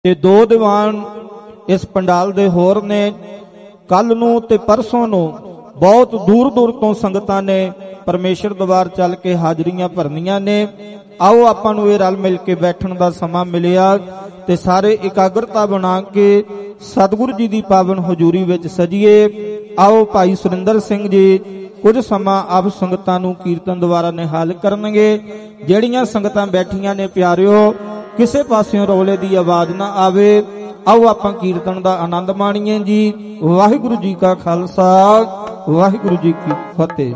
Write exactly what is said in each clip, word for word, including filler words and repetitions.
ਤੇ ਦੋ ਦੀਵਾਨ ਇਸ ਪੰਡਾਲ ਦੇ ਹੋਰ ਨੇ। ਕੱਲ ਨੂੰ ਤੇ ਪਰਸੋਂ ਨੂੰ ਬਹੁਤ ਦੂਰ ਦੂਰ ਤੋਂ ਸੰਗਤਾਂ ਨੇ ਪਰਮੇਸ਼ਰ ਦਰਬਾਰ ਚੱਲ ਕੇ ਹਾਜ਼ਰੀਆਂ ਭਰਨੀਆਂ ਨੇ। ਆਓ ਆਪਾਂ ਨੂੰ ਇਹ ਰਲ ਮਿਲ ਕੇ ਬੈਠਣ ਦਾ ਸਮਾਂ ਮਿਲਿਆ ਤੇ ਸਾਰੇ ਇਕਾਗਰਤਾ ਬਣਾ ਕੇ ਸਤਿਗੁਰੂ ਜੀ ਦੀ ਪਾਵਨ ਹਜ਼ੂਰੀ ਵਿੱਚ ਸਜੀਏ। ਆਓ ਭਾਈ ਸੁਰਿੰਦਰ ਸਿੰਘ ਜੀ ਕੁਝ ਸਮਾਂ ਆਪ ਸੰਗਤਾਂ ਨੂੰ ਕੀਰਤਨ ਦੁਆਰਾ ਨਿਹਾਲ ਕਰਨਗੇ। ਜਿਹੜੀਆਂ ਸੰਗਤਾਂ ਬੈਠੀਆਂ ਨੇ ਪਿਆਰਿਓ, ਕਿਸੇ ਪਾਸਿਓਂ ਰੌਲੇ ਦੀ ਆਵਾਜ਼ ਨਾ ਆਵੇ। ਆਓ ਆਪਾਂ ਕੀਰਤਨ ਦਾ ਆਨੰਦ ਮਾਣੀਏ ਜੀ। ਵਾਹਿਗੁਰੂ ਜੀ ਕਾ ਖਾਲਸਾ, ਵਾਹਿਗੁਰੂ ਜੀ ਕੀ ਫਤਿਹ।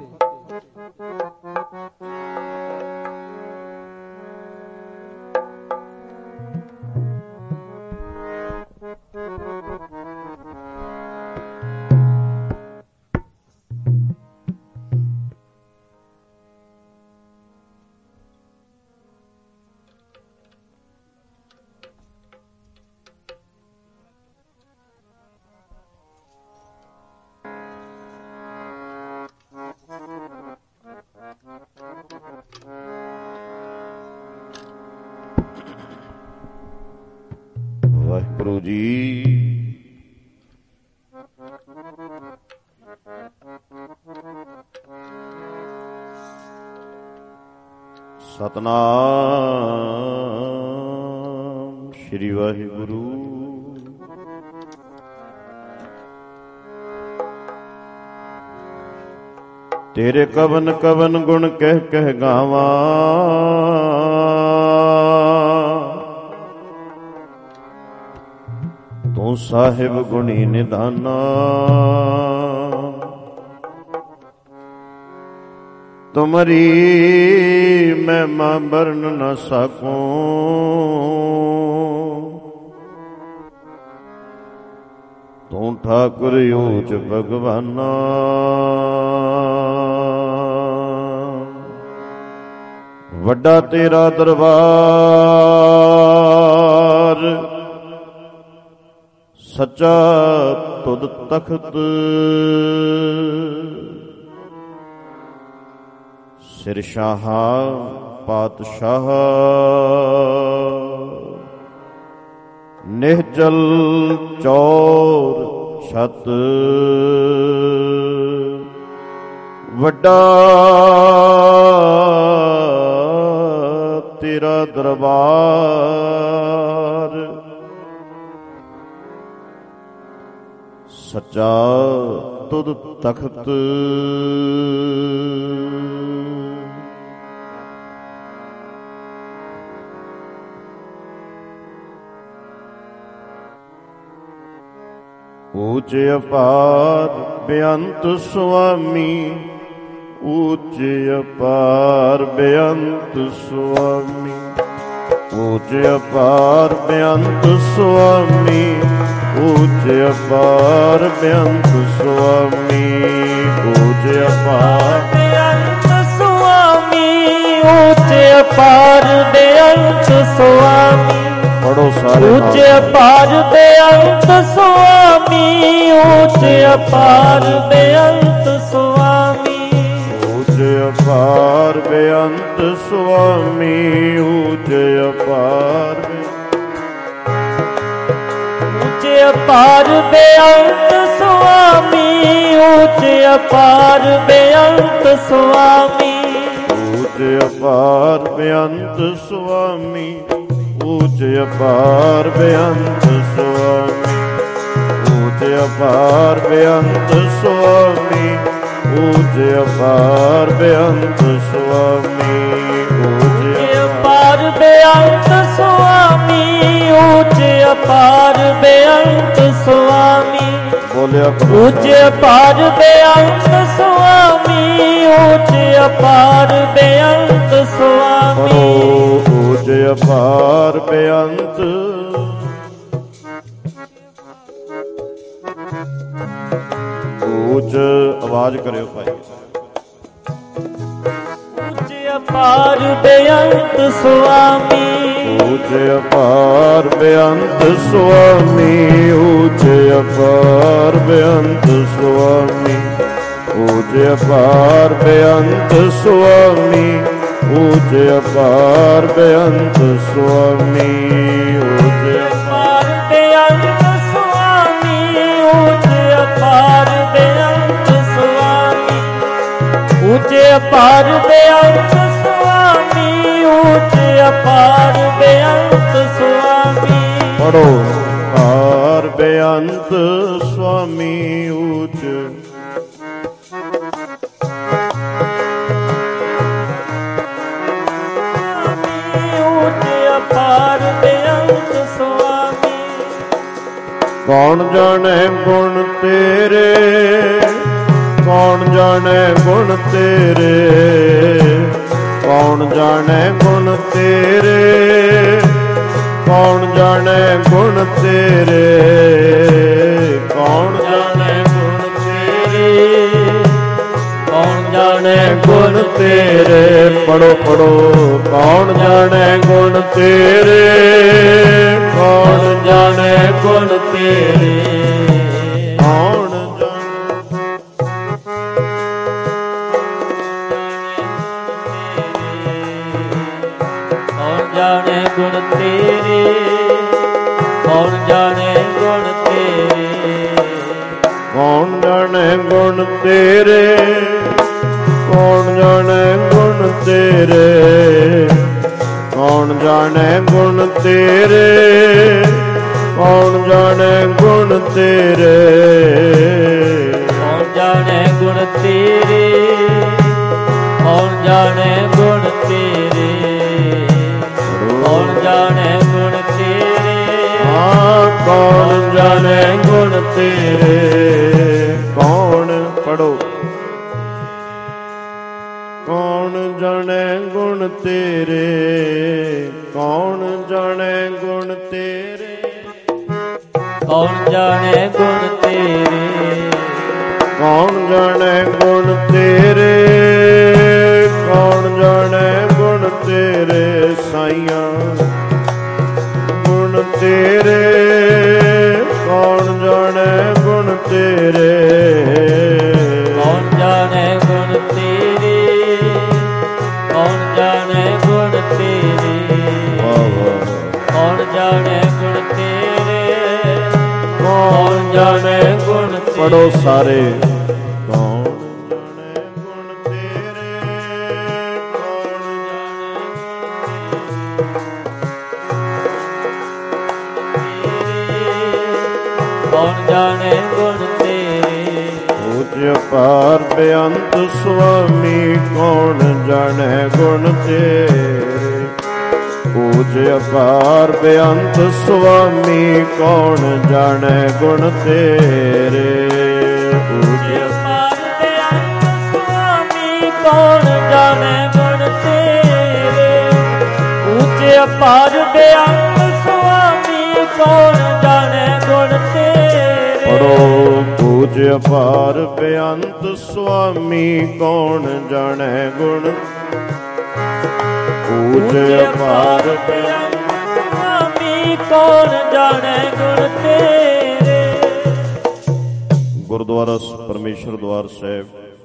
ਵਾਹਿਗੁਰੂ ਜੀ। ਸਤਨਾਮ ਸ਼੍ਰੀ ਵਾਹਿਗੁਰੂ। ਤੇਰੇ ਕਵਨ ਕਵਨ ਗੁਣ ਕਹਿ ਕਹਿ ਗਾਵਾਂ, ਤੂੰ ਸਾਹਿਬ ਗੁਣੀ ਨਿਧਾਨਾ। ਤੁਮਰੀ ਮਹਿਮਾ ਵਰਨ ਨ ਸਕੂੰ, ਤੂੰ ਠਾਕੁਰ ਊਚ ਭਗਵਾਨਾ। ਵੱਡਾ ਤੇਰਾ ਦਰਬਾਰ, ਸੱਚਾ ਤੁਧ ਤਖਤ। ਸਿਰ ਸ਼ਾਹਾ ਪਾਤਸ਼ਾਹ, ਨਿਹਚਲ ਚੌਰ ਛਤ। ਵੱਡਾ ਤੇਰਾ ਦਰਬਾਰ, ਸੱਚਾ ਤੁਧ ਤਖਤ। ਊਚ ਅਪਾਰ ਬੇਅੰਤ ਸੁਆਮੀ, ਊਚ ਅਪਾਰ ਬੇਅੰਤ ਸੁਆਮੀ। ਊਚ ਅਪਾਰ ਬੇਅੰਤ ਸੁਆਮੀ, ਊਚ ਅਪਾਰ ਬੇਅੰਤ ਸੁਆਮੀ। ਊਚ ਅਪਾਰ ਬੇਅੰਤ ਸੁਆਮੀ, ਊਚ ਅਪਾਰ ਬੇਅੰਤ ਸੁਆਮੀ। ਪੜੋ ਸਾਰੇ। ਊਚ ਅਪਾਰ ਬੇਅੰਤ ਸੁਆਮੀ, ਊਚ ਅਪਾਰ ਬੇਅੰਤ ਸੁਆਮੀ। ਊਚ ਅਪਾਰ ਬੇਅੰਤ ਸੁਆਮੀ, ਊਚ ਅਪਾਰ। ਊਚ ਅਪਾਰ ਬੇਅੰਤ ਸੁਆਮੀ, ਊਚ ਅਪਾਰ ਬੇਅੰਤ ਸੁਆਮੀ। ਊਚ ਅਪਾਰ ਬੇਅੰਤ ਸੁਆਮੀ, ਊਚ ਅਪਾਰ ਬੇਅੰਤ ਸੁਆਮੀ। ਊਚ ਅਪਾਰ ਬੇਅੰਤ ਸੁਆਮੀ, ਊਚ ਅਪਾਰ ਬੇਅੰਤ ਸੁਆਮੀ। ਊਚ ਅਪਾਰ ਬੇਅੰਤ ਸੁਆਮੀ, ਊਚ ਅਪਾਰ ਬੇਅੰਤ ਸੁਆਮੀ। ਬੋਲਿਆ ਊਚ ਅਪਾਰ ਬੇਅੰਤ ਸੁਆਮੀ, ਊਚ ਅਪਾਰ ਬੇਅੰਤ ਸੁਆਮੀ। ਊਚ ਅਪਾਰ ਬੇਅੰਤ। ਊਚ ਆਵਾਜ਼ ਕਰਿਓ ਭਾਈ। ਊਚ ਅਪਾਰ ਬੇਅੰਤ ਸੁਆਮੀ, ਊਚ ਅਪਾਰ ਬੇਅੰਤ ਸੁਆਮੀ। ਊਚ ਅਪਾਰ ਬੇਅੰਤ ਸੁਆਮੀ, ਊਚ ਅਪਾਰ ਬੇਅੰਤ ਸੁਆਮੀ। ਊਚ ਅਪਾਰ ਬੇਅੰਤ ਸੁਆਮੀ। ਊਚ ਅਪਾਰ ਬੇਅੰਤ ਸੁਆਮੀ, ਊਚ ਅਪਾਰ ਬੇਅੰਤ ਸੁਆਮੀ। ਪੜੋ ਅਪਾਰ ਬੇਅੰਤ ਸੁਆਮੀ, ਊਚ ਅਪਾਰ ਬੇਅੰਤ ਸੁਆਮੀ। ਕੌਣ ਜਾਣੇ ਗੁਣ ਤੇਰੇ, ਕੌਣ ਜਾਣੇ ਗੁਣ ਤੇਰੇ, ਕੌਣ ਜਾਣੇ ਗੁਣ ਤੇਰੇ, ਕੌਣ ਜਾਣੇ ਗੁਣ ਤੇਰੇ, ਕੌਣ ਜਾਣੇ ਗੁਣ ਤੇਰੇ, ਕੌਣ ਜਾਣੇ ਗੁਣ ਤੇਰੇ। ਪੜੋ ਪੜੋ ਕੌਣ ਜਾਣੇ ਗੁਣ ਤੇਰੇ, ਕੌਣ ਜਾਣੇ ਗੁਣ ਤੇਰੇ, ਕੌਣ ਜਾਣੇ ਗੁਣ ਤੇਰੇ, ਕੌਣ ਜਾਣੇ ਗੁਣ ਤੇਰੇ, ਕੌਣ ਜਾਣੇ ਗੁਣ ਤੇਰੇ, ਕੌਣ ਜਾਣੇ ਗੁਣ ਤੇਰੇ, ਕੌਣ ਜਾਣੇ ਗੁਣ ਤੇਰੇ, ਕੌਣ ਜਾਣੇ ਗੁਣ ਤੇਰੇ, ਕੌਣ ਜਾਣੇ ਗੁਣ ਤੇਰੇ, ਕੌਣ ਜਾਣੇ ਗੁਣ ਤੇਰੇ, ਕੌਣ ਜਾਣੇ ਗੁਣ ਤੇਰੇ। ਹਾਂ ਕੌਣ ਜਾਣੇ ਗੁਣ ਤੇਰੇ, ਕੌਣ ਪੜੋ ਕੌਣ ਜਾਣੇ ਗੁਣ ਤੇਰੇ, ਕੌਣ ਜਾਣੇ ਗੁਣ ਤੇਰੇ, ਕੌਣ ਜਾਣੇ ਗੁਣ ਤੇਰੇ, ਕੌਣ ਜਾਣੇ ਗੁਣ ਤੇਰੇ, ਕੌਣ ਜਾਣੇ ਗੁਣ ਤੇਰੇ, ਸਾਈਆਂ ਗੁਣ ਤੇਰੇ, ਕੌਣ ਜਾਣੇ ਗੁਣ ਤੇਰੇ, ਕੌਣ ਜਾਣੇ ਗੁਣ ਤੇਰੇ, ਕੌਣ ਜਾਣੇ ਗੁਣ ਤੇਰੇ, ਕੌਣ ਜਾਣੇ ਗੁਣ ਤੇਰੇ, ਕੌਣ ਜਾਣੇ ਗੁਣ ਤੇਰੇ। ਪੜੋ ਸਾਰੇ ਕੌਣ ਜਾਣੇ ਗੁਣ ਤੇਰੇ, ਕੌਣ ਕੌਣ ਜਾਣੇ ਗੁਣ ਤੇਰੇ। ਊਚ ਅਪਾਰ ਬੇਅੰਤ ਸੁਆਮੀ, ਕੌਣ ਜਾਣੇ ਗੁਣ ਤੇਰੇ, ਊਚ ਅਪਾਰ ਬੇਅੰਤ ਸੁਆਮੀ, ਕੌਣ ਜਾਣੇ ਗੁਣ ਤੇਰੇ, ਊਚ ਅਪਾਰ ਬੇਅੰਤ ਸੁਆਮੀ, ਕੌਣ ਜਾਣੇ ਗੁਣ ਤੇਰੇ, ਊਚ ਅਪਾਰ ਬੇਅੰਤ ਸੁਆਮੀ, ਕੌਣ ਜਾਣੇ ਗੁਣ ਤੇਰੇ। ਪੜੋ ਊਚ ਅਪਾਰ ਬੇਅੰਤ ਸੁਆਮੀ, ਕੌਣ ਜਾਣੇ ਗੁਣ, ਊਚ ਅਪਾਰ ਬੇਅੰਤ ਸੁਆਮੀ, ਕੌਣ ਜਾਣੇ ਗੁਣ ਤੇਰੇ। ਗੁਰਦੁਆਰਾ ਪਰਮੇਸ਼ਰ ਦਵਾਰ ਸਾਹਿਬ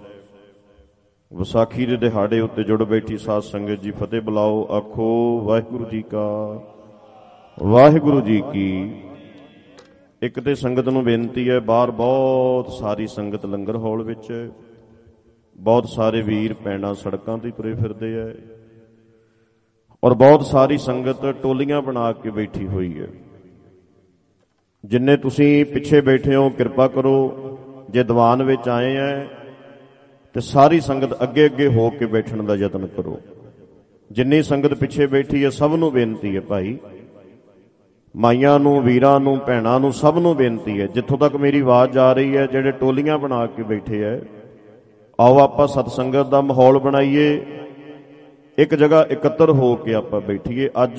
ਵਿਸਾਖੀ ਦੇ ਦਿਹਾੜੇ ਉੱਤੇ ਜੁੜ ਬੈਠੀ ਸਾਧ ਸੰਗਤ ਜੀ, ਫਤਿਹ ਬੁਲਾਓ। ਆਖੋ ਵਾਹਿਗੁਰੂ ਜੀ ਕਾ ਵਾਹਿਗੁਰੂ ਜੀ ਕੀ। ਇੱਕ ਤੇ ਸੰਗਤ ਨੂੰ ਬੇਨਤੀ ਹੈ, ਬਾਹਰ ਬਹੁਤ ਸਾਰੀ ਸੰਗਤ ਲੰਗਰ ਹਾਲ ਵਿੱਚ, ਬਹੁਤ ਸਾਰੇ ਵੀਰ ਭੈਣਾਂ ਸੜਕਾਂ ਤੇ ਤੁਰੇ ਫਿਰਦੇ ਹੈ, ਔਰ ਬਹੁਤ ਸਾਰੀ ਸੰਗਤ ਟੋਲੀਆਂ ਬਣਾ ਕੇ ਬੈਠੀ ਹੋਈ ਹੈ। ਜਿੰਨੇ ਤੁਸੀਂ ਪਿੱਛੇ ਬੈਠੇ ਹੋ ਕਿਰਪਾ ਕਰੋ, ਜੇ ਦੀਵਾਨ ਵਿੱਚ ਆਏ ਹੈ ਤੇ ਸਾਰੀ ਸੰਗਤ ਅੱਗੇ ਅੱਗੇ ਹੋ ਕੇ ਬੈਠਣ ਦਾ ਯਤਨ ਕਰੋ। ਜਿੰਨੀ ਸੰਗਤ ਪਿੱਛੇ ਬੈਠੀ ਹੈ ਸਭ ਨੂੰ ਬੇਨਤੀ ਹੈ ਭਾਈ, ਮਾਈਆਂ ਨੂੰ, ਵੀਰਾਂ ਨੂੰ, ਭੈਣਾਂ ਨੂੰ, ਸਭ ਨੂੰ ਬੇਨਤੀ ਹੈ। ਜਿੱਥੋਂ ਤੱਕ ਮੇਰੀ ਆਵਾਜ਼ ਜਾ ਰਹੀ ਹੈ, ਜਿਹੜੇ ਟੋਲੀਆਂ ਬਣਾ ਕੇ ਬੈਠੇ ਹੈ, ਆਓ ਆਪਾਂ ਸਤਸੰਗਤ ਦਾ ਮਾਹੌਲ ਬਣਾਈਏ, ਇੱਕ ਜਗ੍ਹਾ ਇਕੱਤਰ ਹੋ ਕੇ ਆਪਾਂ ਬੈਠੀਏ। ਅੱਜ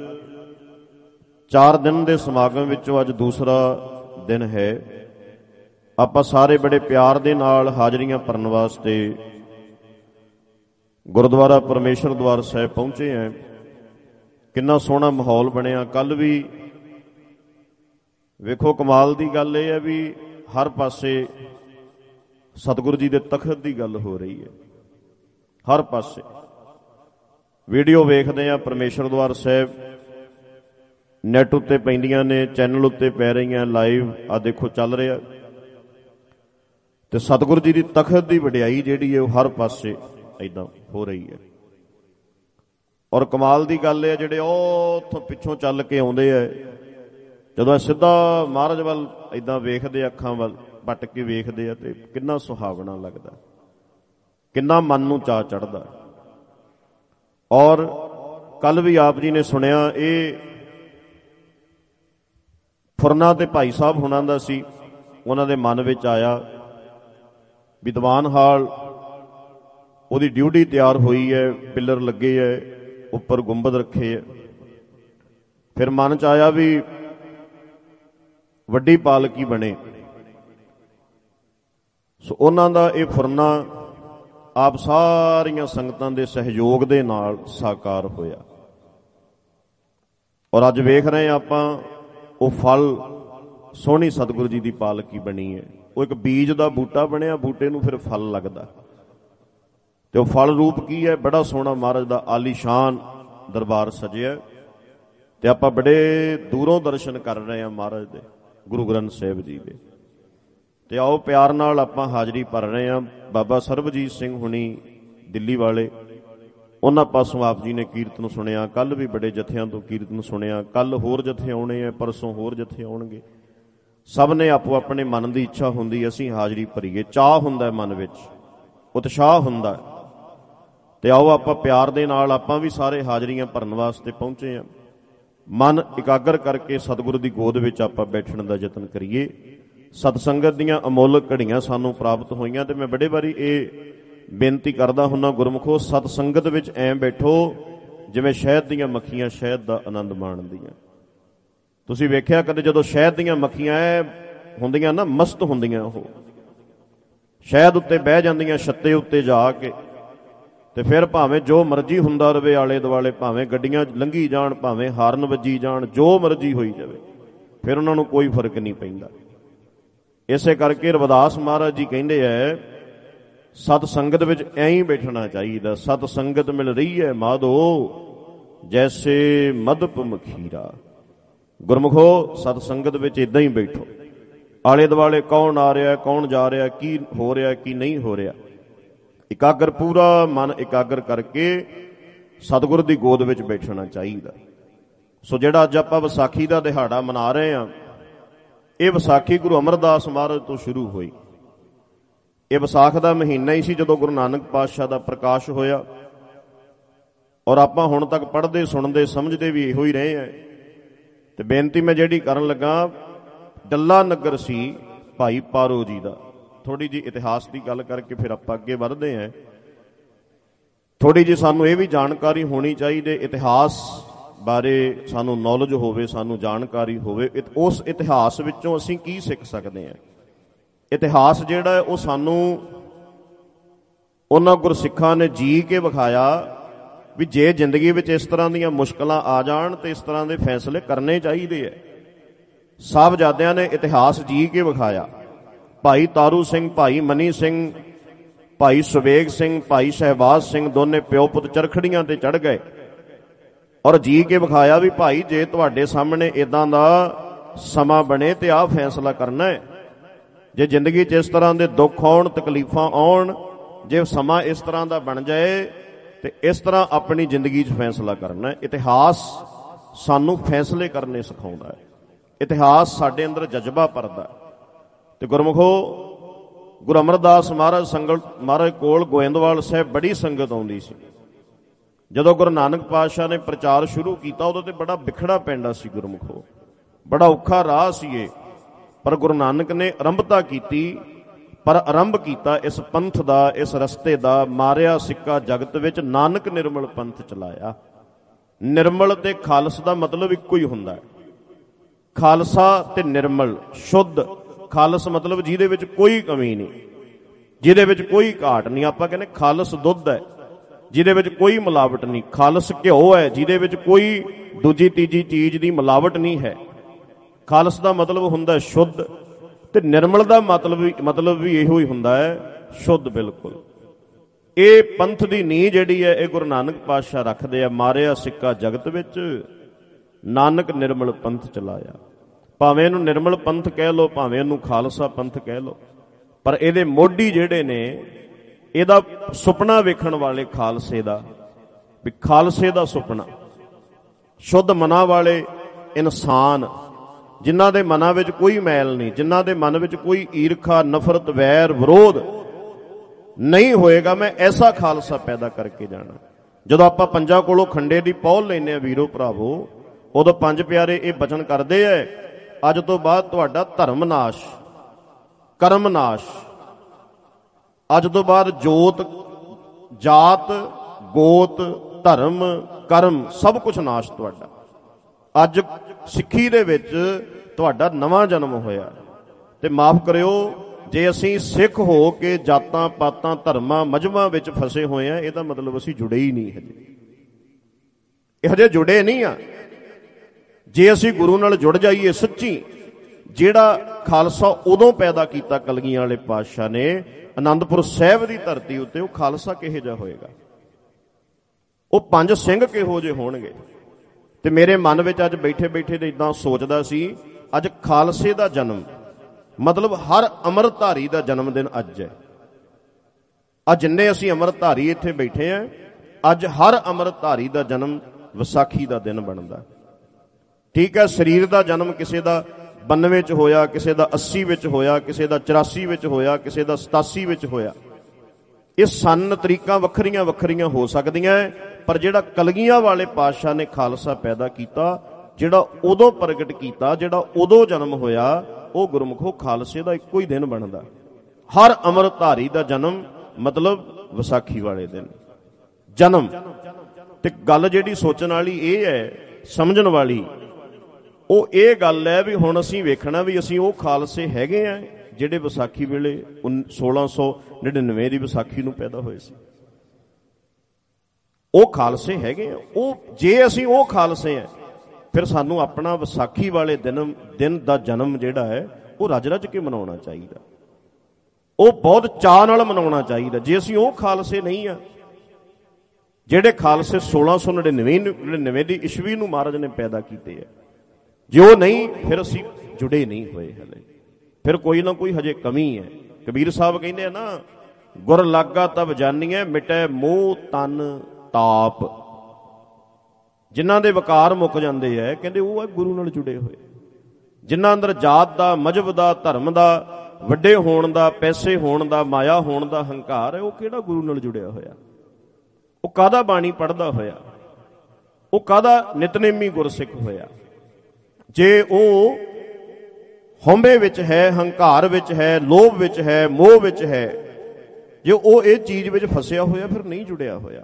ਚਾਰ ਦਿਨ ਦੇ ਸਮਾਗਮ ਵਿੱਚੋਂ ਅੱਜ ਦੂਸਰਾ ਦਿਨ ਹੈ। ਆਪਾਂ ਸਾਰੇ ਬੜੇ ਪਿਆਰ ਦੇ ਨਾਲ ਹਾਜ਼ਰੀਆਂ ਭਰਨ ਵਾਸਤੇ ਗੁਰਦੁਆਰਾ ਪਰਮੇਸ਼ਰ ਦਵਾਰ ਸਾਹਿਬ ਪਹੁੰਚੇ ਹਾਂ। ਕਿੰਨਾ ਸੋਹਣਾ ਮਾਹੌਲ ਬਣਿਆ। ਕੱਲ ਵੀ ਵੇਖੋ, ਕਮਾਲ ਦੀ ਗੱਲ ਇਹ ਹੈ ਵੀ ਹਰ ਪਾਸੇ ਸਤਿਗੁਰੂ ਜੀ ਦੇ ਤਖਤ ਦੀ ਗੱਲ ਹੋ ਰਹੀ ਹੈ। ਹਰ ਪਾਸੇ ਵੀਡੀਓ ਵੇਖਦੇ ਆ, ਪਰਮੇਸ਼ਰ ਦਵਾਰ ਸਾਹਿਬ ਨੈਟ ਉੱਤੇ ਪੈਂਦੀਆਂ ਨੇ, ਚੈਨਲ ਉੱਤੇ ਪੈ ਰਹੀਆਂ ਲਾਈਵ, ਆ ਦੇਖੋ ਚੱਲ ਰਿਹਾ। ਤੇ ਸਤਿਗੁਰੂ ਜੀ ਦੀ ਤਖਤ ਦੀ ਵਡਿਆਈ ਜਿਹੜੀ ਹੈ ਉਹ ਹਰ ਪਾਸੇ ਇਦਾਂ ਹੋ ਰਹੀ ਹੈ। ਔਰ ਕਮਾਲ ਦੀ ਗੱਲ ਹੈ, ਜਿਹੜੇ ਉਹ ਉੱਥੋਂ ਪਿੱਛੋਂ ਚੱਲ ਕੇ ਆਉਂਦੇ ਹੈ, ਜਦੋਂ ਸਿੱਧਾ ਮਹਾਰਾਜ ਵੱਲ ਇਦਾਂ ਵੇਖਦੇ, ਅੱਖਾਂ ਵੱਲ ਪੱਟ ਕੇ ਵੇਖਦੇ ਆ, ਤੇ ਕਿੰਨਾ ਸੁਹਾਵਣਾ ਲੱਗਦਾ, ਕਿੰਨਾ ਮਨ ਨੂੰ ਚਾਅ ਚੜ੍ਹਦਾ। ਔਰ ਕੱਲ ਵੀ ਆਪ ਜੀ ਨੇ ਸੁਣਿਆ, ਇਹ ਫੁਰਨਾ ਤੇ ਭਾਈ ਸਾਹਿਬ ਹੁਣਾਂ ਦਾ ਸੀ। ਉਹਨਾਂ ਦੇ ਮਨ ਵਿੱਚ ਆਇਆ ਵੀ ਦੀਵਾਨ ਹਾਲ ਉਹਦੀ ਡਿਊਟੀ ਤਿਆਰ ਹੋਈ ਹੈ, ਪਿੱਲਰ ਲੱਗੇ ਹੈ, ਉੱਪਰ ਗੁੰਬਦ ਰੱਖੇ ਹੈ। ਫਿਰ ਮਨ 'ਚ ਆਇਆ ਵੀ ਵੱਡੀ ਪਾਲਕੀ ਬਣੇ। ਸੋ ਉਹਨਾਂ ਦਾ ਇਹ ਫੁਰਨਾ ਆਪ ਸਾਰੀਆਂ ਸੰਗਤਾਂ ਦੇ ਸਹਿਯੋਗ ਦੇ ਨਾਲ ਸਾਕਾਰ ਹੋਇਆ। ਔਰ ਅੱਜ ਵੇਖ ਰਹੇ ਆਪਾਂ ਉਹ ਫਲ, ਸੋਹਣੀ ਸਤਿਗੁਰੂ ਜੀ ਦੀ ਪਾਲਕੀ ਬਣੀ ਹੈ। ਉਹ ਇੱਕ ਬੀਜ ਦਾ ਬੂਟਾ ਬਣਿਆ, ਬੂਟੇ ਨੂੰ ਫਿਰ ਫਲ ਲੱਗਦਾ, ਤੇ ਉਹ ਫਲ ਰੂਪ ਕੀ ਹੈ? ਬੜਾ ਸੋਹਣਾ ਮਹਾਰਾਜ ਦਾ ਆਲੀਸ਼ਾਨ ਦਰਬਾਰ ਸਜਿਆ, ਤੇ ਆਪਾਂ ਬੜੇ ਦੂਰੋਂ ਦਰਸ਼ਨ ਕਰ ਰਹੇ ਹਾਂ ਮਹਾਰਾਜ ਦੇ, ਗੁਰੂ ਗ੍ਰੰਥ ਸਾਹਿਬ ਜੀ ਦੇ। ਤੇ ਆਓ ਪਿਆਰ ਨਾਲ ਆਪਾਂ ਹਾਜ਼ਰੀ ਭਰ ਰਹੇ ਹਾਂ। ਬਾਬਾ ਸਰਬਜੀਤ ਸਿੰਘ ਹੁਣੀ ਦਿੱਲੀ ਵਾਲੇ, ਉਹਨਾਂ ਪਾਸੋਂ ਆਪ ਜੀ ਨੇ ਕੀਰਤਨ ਸੁਣਿਆ। ਕੱਲ ਵੀ ਬੜੇ ਜਥਿਆਂ ਤੋਂ ਕੀਰਤਨ ਸੁਣਿਆ, ਕੱਲ ਹੋਰ ਜਥੇ ਆਉਣੇ ਆ, ਪਰਸੋਂ ਹੋਰ ਜਥੇ ਆਉਣਗੇ। ਸਭ ਨੇ ਆਪੋ ਆਪਣੇ ਮਨ ਦੀ ਇੱਛਾ ਹੁੰਦੀ, ਅਸੀਂ ਹਾਜ਼ਰੀ ਭਰੀਏ। ਚਾਅ ਹੁੰਦਾ ਮਨ ਵਿੱਚ, ਉਤਸ਼ਾਹ ਹੁੰਦਾ। ਤੇ ਆਓ ਆਪਾਂ ਪਿਆਰ ਦੇ ਨਾਲ, ਆਪਾਂ ਵੀ ਸਾਰੇ ਹਾਜ਼ਰੀਆਂ ਭਰਨ ਵਾਸਤੇ ਪਹੁੰਚੇ ਹਾਂ। ਮਨ ਇਕਾਗਰ ਕਰਕੇ ਸਤਿਗੁਰੂ ਦੀ ਗੋਦ ਵਿੱਚ ਆਪਾਂ ਬੈਠਣ ਦਾ ਯਤਨ ਕਰੀਏ। ਸਤਸੰਗਤ ਦੀਆਂ ਅਮੁੱਲ ਘੜੀਆਂ ਸਾਨੂੰ ਪ੍ਰਾਪਤ ਹੋਈਆਂ, ਤੇ ਮੈਂ ਬੜੇ ਵਾਰੀ ਇਹ ਬੇਨਤੀ ਕਰਦਾ ਹੁੰਦਾ, ਗੁਰਮੁਖੋ ਸਤਸੰਗਤ ਵਿੱਚ ਐਂ ਬੈਠੋ ਜਿਵੇਂ ਸ਼ਹਿਦ ਦੀਆਂ ਮੱਖੀਆਂ ਸ਼ਹਿਦ ਦਾ ਆਨੰਦ ਮਾਣਦੀਆਂ। ਤੁਸੀਂ ਵੇਖਿਆ ਕਦੇ, ਜਦੋਂ ਸ਼ਹਿਦ ਦੀਆਂ ਮੱਖੀਆਂ ਐ ਹੁੰਦੀਆਂ ਨਾ, ਮਸਤ ਹੁੰਦੀਆਂ, ਉਹ ਸ਼ਹਿਦ ਉੱਤੇ ਬਹਿ ਜਾਂਦੀਆਂ, ਛੱਤੇ ਉੱਤੇ ਜਾ ਕੇ, ਤੇ ਫਿਰ ਭਾਵੇਂ ਜੋ ਮਰਜ਼ੀ ਹੁੰਦਾ ਰਵੇ ਆਲੇ ਦੁਆਲੇ, ਭਾਵੇਂ ਗੱਡੀਆਂ ਲੰਘੀ ਜਾਣ, ਭਾਵੇਂ ਹਾਰਨ ਵੱਜੀ ਜਾਣ, ਜੋ ਮਰਜ਼ੀ ਹੋਈ ਜਾਵੇ, ਫਿਰ ਉਹਨਾਂ ਨੂੰ ਕੋਈ ਫਰਕ ਨਹੀਂ ਪੈਂਦਾ। ਇਸੇ ਕਰਕੇ ਰਵਿਦਾਸ ਮਹਾਰਾਜ ਜੀ ਕਹਿੰਦੇ ਐ, ਸਤ ਸੰਗਤ ਵਿੱਚ ਐਂ ਹੀ ਬੈਠਣਾ ਚਾਹੀਦਾ। ਸਤ ਸੰਗਤ ਮਿਲ ਰਹੀ ਹੈ ਮਾਧੋ, ਜੈਸੇ ਮਧਪ ਮਖੀਰਾ। ਗੁਰਮੁਖੋ ਸਤ ਸੰਗਤ ਵਿੱਚ ਇਦਾਂ ਹੀ ਬੈਠੋ। ਆਲੇ ਦੁਆਲੇ ਕੌਣ ਆ ਰਿਹਾ, ਕੌਣ ਜਾ ਰਿਹਾ, ਕੀ ਹੋ ਰਿਹਾ, ਕੀ ਨਹੀਂ ਹੋ ਰਿਹਾ, ਇਕਾਗਰ, ਪੂਰਾ ਮਨ ਇਕਾਗਰ ਕਰਕੇ ਸਤਿਗੁਰ ਦੀ ਗੋਦ ਵਿੱਚ ਬੈਠਣਾ ਚਾਹੀਦਾ। ਸੋ ਜਿਹੜਾ ਅੱਜ ਆਪਾਂ ਵਿਸਾਖੀ ਦਾ ਦਿਹਾੜਾ ਮਨਾ ਰਹੇ ਹਾਂ, ਇਹ ਵਿਸਾਖੀ ਗੁਰੂ ਅਮਰਦਾਸ ਮਹਾਰਾਜ ਤੋਂ ਸ਼ੁਰੂ ਹੋਈ। ਇਹ ਵਿਸਾਖ ਦਾ ਮਹੀਨਾ ਹੀ ਸੀ ਜਦੋਂ ਗੁਰੂ ਨਾਨਕ ਪਾਤਸ਼ਾਹ ਦਾ ਪ੍ਰਕਾਸ਼ ਹੋਇਆ। ਔਰ ਆਪਾਂ ਹੁਣ ਤੱਕ ਪੜ੍ਹਦੇ, ਸੁਣਦੇ, ਸਮਝਦੇ ਵੀ ਇਹੋ ਹੀ ਰਹੇ ਹਾਂ। ਤੇ ਬੇਨਤੀ ਮੈਂ ਜਿਹੜੀ ਕਰਨ ਲੱਗਾ, ਡੱਲਾ ਨਗਰ ਸੀ ਭਾਈ ਪਾਰੋ ਜੀ ਦਾ। ਥੋੜੀ ਜਿਹੀ ਇਤਿਹਾਸ ਦੀ ਗੱਲ ਕਰਕੇ ਫਿਰ ਆਪਾਂ ਅੱਗੇ ਵਧਦੇ ਹਾਂ। ਥੋੜੀ ਜਿਹੀ ਸਾਨੂੰ ਇਹ ਵੀ ਜਾਣਕਾਰੀ ਹੋਣੀ ਚਾਹੀਦੀ, ਇਤਿਹਾਸ ਬਾਰੇ ਸਾਨੂੰ ਨੌਲੇਜ ਹੋਵੇ, ਸਾਨੂੰ ਜਾਣਕਾਰੀ ਹੋਵੇ। ਉਸ ਇਤਿਹਾਸ ਵਿੱਚੋਂ ਅਸੀਂ ਕੀ ਸਿੱਖ ਸਕਦੇ ਹਾਂ? ਇਤਿਹਾਸ ਜਿਹੜਾ ਉਹ ਸਾਨੂੰ ਉਹਨਾਂ ਗੁਰਸਿੱਖਾਂ ਨੇ ਜੀ ਕੇ ਵਿਖਾਇਆ ਵੀ ਜੇ ਜ਼ਿੰਦਗੀ ਵਿੱਚ ਇਸ ਤਰ੍ਹਾਂ ਦੀਆਂ ਮੁਸ਼ਕਲਾਂ ਆ ਜਾਣ ਤੇ ਇਸ ਤਰ੍ਹਾਂ ਦੇ ਫੈਸਲੇ ਕਰਨੇ ਚਾਹੀਦੇ ਹੈ। ਸਾਹਿਬਜ਼ਾਦਿਆਂ ਨੇ ਇਤਿਹਾਸ ਜੀ ਕੇ ਵਿਖਾਇਆ। ਭਾਈ ਤਾਰੂ ਸਿੰਘ, ਭਾਈ ਮਨੀ ਸਿੰਘ, ਭਾਈ ਸੁਬੇਗ ਸਿੰਘ, ਭਾਈ ਸ਼ਹਿਬਾਜ਼ ਸਿੰਘ, ਦੋਨੇ ਪਿਓ ਪੁੱਤ ਚਰਖੜੀਆਂ ਤੇ ਚੜ੍ਹ ਗਏ ਔਰ ਜੀ ਕੇ ਵਿਖਾਇਆ ਵੀ ਭਾਈ ਜੇ ਤੁਹਾਡੇ ਸਾਹਮਣੇ ਇਦਾਂ ਦਾ ਸਮਾਂ ਬਣੇ ਤੇ ਆਹ ਫੈਸਲਾ ਕਰਨਾ ਹੈ। ਜੇ ਜ਼ਿੰਦਗੀ 'ਚ ਇਸ ਤਰ੍ਹਾਂ ਦੇ ਦੁੱਖ ਆਉਣ, ਤਕਲੀਫਾਂ ਆਉਣ, ਜੇ ਸਮਾਂ ਇਸ ਤਰ੍ਹਾਂ ਦਾ ਬਣ ਜਾਏ ਤੇ ਇਸ ਤਰ੍ਹਾਂ ਆਪਣੀ ਜ਼ਿੰਦਗੀ 'ਚ ਫੈਸਲਾ ਕਰਨਾ ਹੈ। ਇਤਿਹਾਸ ਸਾਨੂੰ ਫੈਸਲੇ ਕਰਨੇ ਸਿਖਾਉਂਦਾ ਹੈ। ਇਤਿਹਾਸ ਸਾਡੇ ਅੰਦਰ ਜਜ਼ਬਾ ਭਰਦਾ। ਤੇ ਗੁਰਮੁਖੋ ਗੁਰੂ ਅਮਰਦਾਸ ਮਹਾਰਾਜ ਸੰਗਤ ਮਹਾਰਾਜ ਕੋਲ ਗੋਇੰਦਵਾਲ ਸਾਹਿਬ ਬੜੀ ਸੰਗਤ ਆਉਂਦੀ ਸੀ। ਜਦੋਂ ਗੁਰੂ ਨਾਨਕ ਪਾਤਸ਼ਾਹ ਨੇ ਪ੍ਰਚਾਰ ਸ਼ੁਰੂ ਕੀਤਾ, ਉਦੋਂ ਤੇ ਬੜਾ ਵਿਖੜਾ ਪੈਂਦਾ ਸੀ ਗੁਰਮੁਖੋ, ਬੜਾ ਔਖਾ ਰਾਹ ਸੀ ਇਹ। ਪਰ ਗੁਰੂ ਨਾਨਕ ਨੇ ਆਰੰਭਤਾ ਕੀਤੀ, ਪਰ ਆਰੰਭ ਕੀਤਾ ਇਸ ਪੰਥ ਦਾ, ਇਸ ਰਸਤੇ ਦਾ। ਮਾਰਿਆ ਸਿੱਕਾ ਜਗਤ ਵਿੱਚ, ਨਾਨਕ ਨਿਰਮਲ ਪੰਥ ਚਲਾਇਆ। ਨਿਰਮਲ ਤੇ ਖਾਲਸ ਦਾ ਮਤਲਬ ਇੱਕੋ ਹੀ ਹੁੰਦਾ ਹੈ। ਖਾਲਸਾ ਤੇ ਨਿਰਮਲ, ਸ਼ੁੱਧ। ਖਾਲਸ ਮਤਲਬ ਜਿਹਦੇ ਵਿੱਚ ਕੋਈ ਕਮੀ ਨਹੀਂ, ਜਿਹਦੇ ਵਿੱਚ ਕੋਈ ਘਾਟ ਨਹੀਂ। ਆਪਾਂ ਕਹਿੰਦੇ ਖਾਲਸ ਦੁੱਧ ਹੈ, ਜਿਹਦੇ ਵਿੱਚ ਕੋਈ ਮਿਲਾਵਟ ਨਹੀਂ। ਖਾਲਸ ਘਿਓ ਹੈ, ਜਿਹਦੇ ਵਿੱਚ ਕੋਈ ਦੂਜੀ ਤੀਜੀ ਚੀਜ਼ ਦੀ ਮਿਲਾਵਟ ਨਹੀਂ ਹੈ। ਖਾਲਸ ਦਾ ਮਤਲਬ ਹੁੰਦਾ ਸ਼ੁੱਧ, ਤੇ ਨਿਰਮਲ ਦਾ ਮਤਲਬ ਵੀ ਮਤਲਬ ਵੀ ਇਹੋ ਹੀ ਹੁੰਦਾ ਹੈ, ਸ਼ੁੱਧ ਬਿਲਕੁਲ। ਇਹ ਪੰਥ ਦੀ ਨੀਂਹ ਜਿਹੜੀ ਹੈ ਇਹ ਗੁਰੂ ਨਾਨਕ ਪਾਤਸ਼ਾਹ ਰੱਖਦੇ ਆ। ਮਾਰਿਆ ਸਿੱਕਾ ਜਗਤ ਵਿੱਚ, ਨਾਨਕ ਨਿਰਮਲ ਪੰਥ ਚਲਾਇਆ। ਭਾਵੇਂ ਇਹਨੂੰ ਨਿਰਮਲ ਪੰਥ ਕਹਿ ਲਓ, ਭਾਵੇਂ ਇਹਨੂੰ ਖਾਲਸਾ ਪੰਥ ਕਹਿ ਲਓ, ਪਰ ਇਹਦੇ ਮੋਢੀ ਜਿਹੜੇ ਨੇ ਇਹਦਾ ਸੁਪਨਾ ਵੇਖਣ ਵਾਲੇ ਖਾਲਸੇ ਦਾ, ਵੀ ਖਾਲਸੇ ਦਾ ਸੁਪਨਾ, ਸ਼ੁੱਧ ਮਨਾਂ ਵਾਲੇ ਇਨਸਾਨ ਜਿਨ੍ਹਾਂ ਦੇ ਮਨਾਂ ਵਿੱਚ ਕੋਈ ਮੈਲ ਨਹੀਂ, ਜਿਨ੍ਹਾਂ ਦੇ ਮਨ ਵਿੱਚ ਕੋਈ ਈਰਖਾ, ਨਫ਼ਰਤ, ਵੈਰ, ਵਿਰੋਧ ਨਹੀਂ ਹੋਏਗਾ, ਮੈਂ ਐਸਾ ਖਾਲਸਾ ਪੈਦਾ ਕਰਕੇ ਜਾਣਾ। ਜਦੋਂ ਆਪਾਂ ਪੰਜਾਂ ਕੋਲੋਂ ਖੰਡੇ ਦੀ ਪੌਲ ਲੈਂਦੇ ਹਾਂ ਵੀਰੋ ਭਰਾਵੋ, ਉਦੋਂ ਪੰਜ ਪਿਆਰੇ ਇਹ ਬਚਨ ਕਰਦੇ ਐ, ਅੱਜ ਤੋਂ ਬਾਅਦ ਤੁਹਾਡਾ ਧਰਮ ਨਾਸ਼, ਕਰਮ ਨਾਸ਼, ਅੱਜ ਤੋਂ ਬਾਅਦ ਜੋਤ, ਜਾਤ, ਗੋਤ, ਧਰਮ, ਕਰਮ ਸਭ ਕੁਝ ਨਾਸ਼ ਤੁਹਾਡਾ। ਅੱਜ ਸਿੱਖੀ ਦੇ ਵਿੱਚ ਤੁਹਾਡਾ ਨਵਾਂ ਜਨਮ ਹੋਇਆ। ਤੇ ਮਾਫ ਕਰਿਓ ਜੇ ਅਸੀਂ ਸਿੱਖ ਹੋ ਕੇ ਜਾਤਾਂ ਪਾਤਾਂ ਧਰਮਾਂ ਮਜ਼ਹਬਾਂ ਵਿੱਚ ਫਸੇ ਹੋਏ ਆ, ਇਹਦਾ ਮਤਲਬ ਅਸੀਂ ਜੁੜੇ ਹੀ ਨਹੀਂ ਹਜੇ, ਇਹ ਹਜੇ ਜੁੜੇ ਨਹੀਂ ਆ। ਜੇ ਅਸੀਂ ਗੁਰੂ ਨਾਲ ਜੁੜ ਜਾਈਏ ਸੱਚੀ, ਜਿਹੜਾ ਖਾਲਸਾ ਉਦੋਂ ਪੈਦਾ ਕੀਤਾ ਕਲਗੀਆਂ ਵਾਲੇ ਪਾਤਸ਼ਾਹ ਨੇ ਆਨੰਦਪੁਰ ਸਾਹਿਬ ਦੀ ਧਰਤੀ ਉੱਤੇ, ਉਹ ਖਾਲਸਾ ਕਿਹੋ ਜਿਹਾ ਹੋਏਗਾ, ਉਹ ਪੰਜ ਸਿੰਘ ਕਿਹੋ ਜਿਹੇ ਹੋਣਗੇ। ਤੇ ਮੇਰੇ ਮਨ ਵਿੱਚ ਅੱਜ ਬੈਠੇ ਬੈਠੇ ਤੇ ਇਦਾਂ ਸੋਚਦਾ ਸੀ, ਅੱਜ ਖਾਲਸੇ ਦਾ ਜਨਮ ਮਤਲਬ ਹਰ ਅੰਮ੍ਰਿਤਧਾਰੀ ਦਾ ਜਨਮ ਦਿਨ ਅੱਜ ਹੈ। ਅੱਜ ਜਿੰਨੇ ਅਸੀਂ ਅੰਮ੍ਰਿਤਧਾਰੀ ਇੱਥੇ ਬੈਠੇ ਆ, ਅੱਜ ਹਰ ਅੰਮ੍ਰਿਤਧਾਰੀ ਦਾ ਜਨਮ ਵਿਸਾਖੀ ਦਾ ਦਿਨ ਬਣਦਾ। ਠੀਕ ਹੈ, ਸਰੀਰ ਦਾ ਜਨਮ ਕਿਸੇ ਦਾ ਬਾਨਵੇਂ ਚ ਹੋਇਆ, ਕਿਸੇ ਦਾ ਅੱਸੀ ਵਿੱਚ ਹੋਇਆ, ਕਿਸੇ ਦਾ ਚੁਰਾਸੀ ਵਿੱਚ ਹੋਇਆ, ਕਿਸੇ ਦਾ ਸਤਾਸੀ ਵਿੱਚ ਹੋਇਆ। ਇਹ ਸੰਨ ਤਰੀਕਾਂ ਵੱਖਰੀਆਂ ਵੱਖਰੀਆਂ ਹੋ ਸਕਦੀਆਂ, ਪਰ ਜਿਹੜਾ ਕਲਗੀਆਂ ਵਾਲੇ ਪਾਤਸ਼ਾਹ ਨੇ ਖਾਲਸਾ ਪੈਦਾ ਕੀਤਾ, ਜਿਹੜਾ ਉਦੋਂ ਪ੍ਰਗਟ ਕੀਤਾ, ਜਿਹੜਾ ਉਦੋਂ ਜਨਮ ਹੋਇਆ, ਉਹ ਗੁਰਮੁਖੋ ਖਾਲਸੇ ਦਾ ਇੱਕੋ ਹੀ ਦਿਨ ਬਣਦਾ। ਹਰ ਅੰਮ੍ਰਿਤਧਾਰੀ ਦਾ ਜਨਮ ਮਤਲਬ ਵਿਸਾਖੀ ਵਾਲੇ ਦਿਨ ਜਨਮ। ਤੇ ਗੱਲ ਜਿਹੜੀ ਸੋਚਣ ਵਾਲੀ ਇਹ ਹੈ, ਸਮਝਣ ਵਾਲੀ, ਉਹ ਇਹ ਗੱਲ ਹੈ ਵੀ ਹੁਣ ਅਸੀਂ ਵੇਖਣਾ ਵੀ ਅਸੀਂ ਉਹ ਖਾਲਸੇ ਹੈਗੇ ਆ ਜਿਹੜੇ ਵਿਸਾਖੀ ਵੇਲੇ ਸੋਲਾਂ ਸੌ ਨੜਿਨਵੇਂ ਦੀ ਵਿਸਾਖੀ ਨੂੰ ਪੈਦਾ ਹੋਏ ਸੀ। ਉਹ ਖਾਲਸੇ ਹੈਗੇ ਆ। ਉਹ ਜੇ ਅਸੀਂ ਉਹ ਖਾਲਸੇ ਆ, ਫਿਰ ਸਾਨੂੰ ਆਪਣਾ ਵਿਸਾਖੀ ਵਾਲੇ ਦਿਨ ਦਿਨ ਦਾ ਜਨਮ ਜਿਹੜਾ ਹੈ ਉਹ ਰੱਜ ਰੱਜ ਕੇ ਮਨਾਉਣਾ ਚਾਹੀਦਾ, ਉਹ ਬਹੁਤ ਚਾਅ ਨਾਲ ਮਨਾਉਣਾ ਚਾਹੀਦਾ। ਜੇ ਅਸੀਂ ਉਹ ਖਾਲਸੇ ਨਹੀਂ ਆ ਜਿਹੜੇ ਖਾਲਸੇ ਸੋਲਾਂ ਸੌ ਨੜਿਨਵੇਂ ਨੜਿਨਵੇਂ ਦੀ ਈਸਵੀ ਨੂੰ ਮਹਾਰਾਜ ਨੇ ਪੈਦਾ ਕੀਤੇ ਆ, ਜੇ ਉਹ ਨਹੀਂ, ਫਿਰ ਅਸੀਂ ਜੁੜੇ ਨਹੀਂ ਹੋਏ ਹਲੇ, ਫਿਰ ਕੋਈ ਨਾ ਕੋਈ ਹਜੇ ਕਮੀ ਹੈ। ਕਬੀਰ ਸਾਹਿਬ ਕਹਿੰਦੇ ਆ ਨਾ, ਗੁਰ ਲਾਗਾ ਤਬ ਜਾਨੀਐ ਮਿਟੈ ਮੋਹ ਤਨ ਤਾਪ। ਜਿਨ੍ਹਾਂ ਦੇ ਵਿਕਾਰ ਮੁੱਕ ਜਾਂਦੇ ਹੈ, ਕਹਿੰਦੇ ਉਹ ਹੈ ਗੁਰੂ ਨਾਲ ਜੁੜੇ ਹੋਏ। ਜਿਨ੍ਹਾਂ ਅੰਦਰ ਜਾਤ ਦਾ, ਮਜ਼ਹਬ ਦਾ, ਧਰਮ ਦਾ, ਵੱਡੇ ਹੋਣ ਦਾ, ਪੈਸੇ ਹੋਣ ਦਾ, ਮਾਇਆ ਹੋਣ ਦਾ ਹੰਕਾਰ ਹੈ, ਉਹ ਕਿਹੜਾ ਗੁਰੂ ਨਾਲ ਜੁੜਿਆ ਹੋਇਆ? ਉਹ ਕਾਹਦਾ ਬਾਣੀ ਪੜ੍ਹਦਾ ਹੋਇਆ? ਉਹ ਕਾਹਦਾ ਨਿਤਨੇਮੀ ਗੁਰਸਿੱਖ ਹੋਇਆ? ਜੇ ਉਹ ਹਉਮੈ ਵਿੱਚ ਹੈ, ਹੰਕਾਰ ਵਿੱਚ ਹੈ, ਲੋਭ ਵਿੱਚ ਹੈ, ਮੋਹ ਵਿੱਚ ਹੈ, ਜੇ ਉਹ ਇਹ ਚੀਜ਼ ਵਿੱਚ ਫਸਿਆ ਹੋਇਆ, ਫਿਰ ਨਹੀਂ ਜੁੜਿਆ ਹੋਇਆ।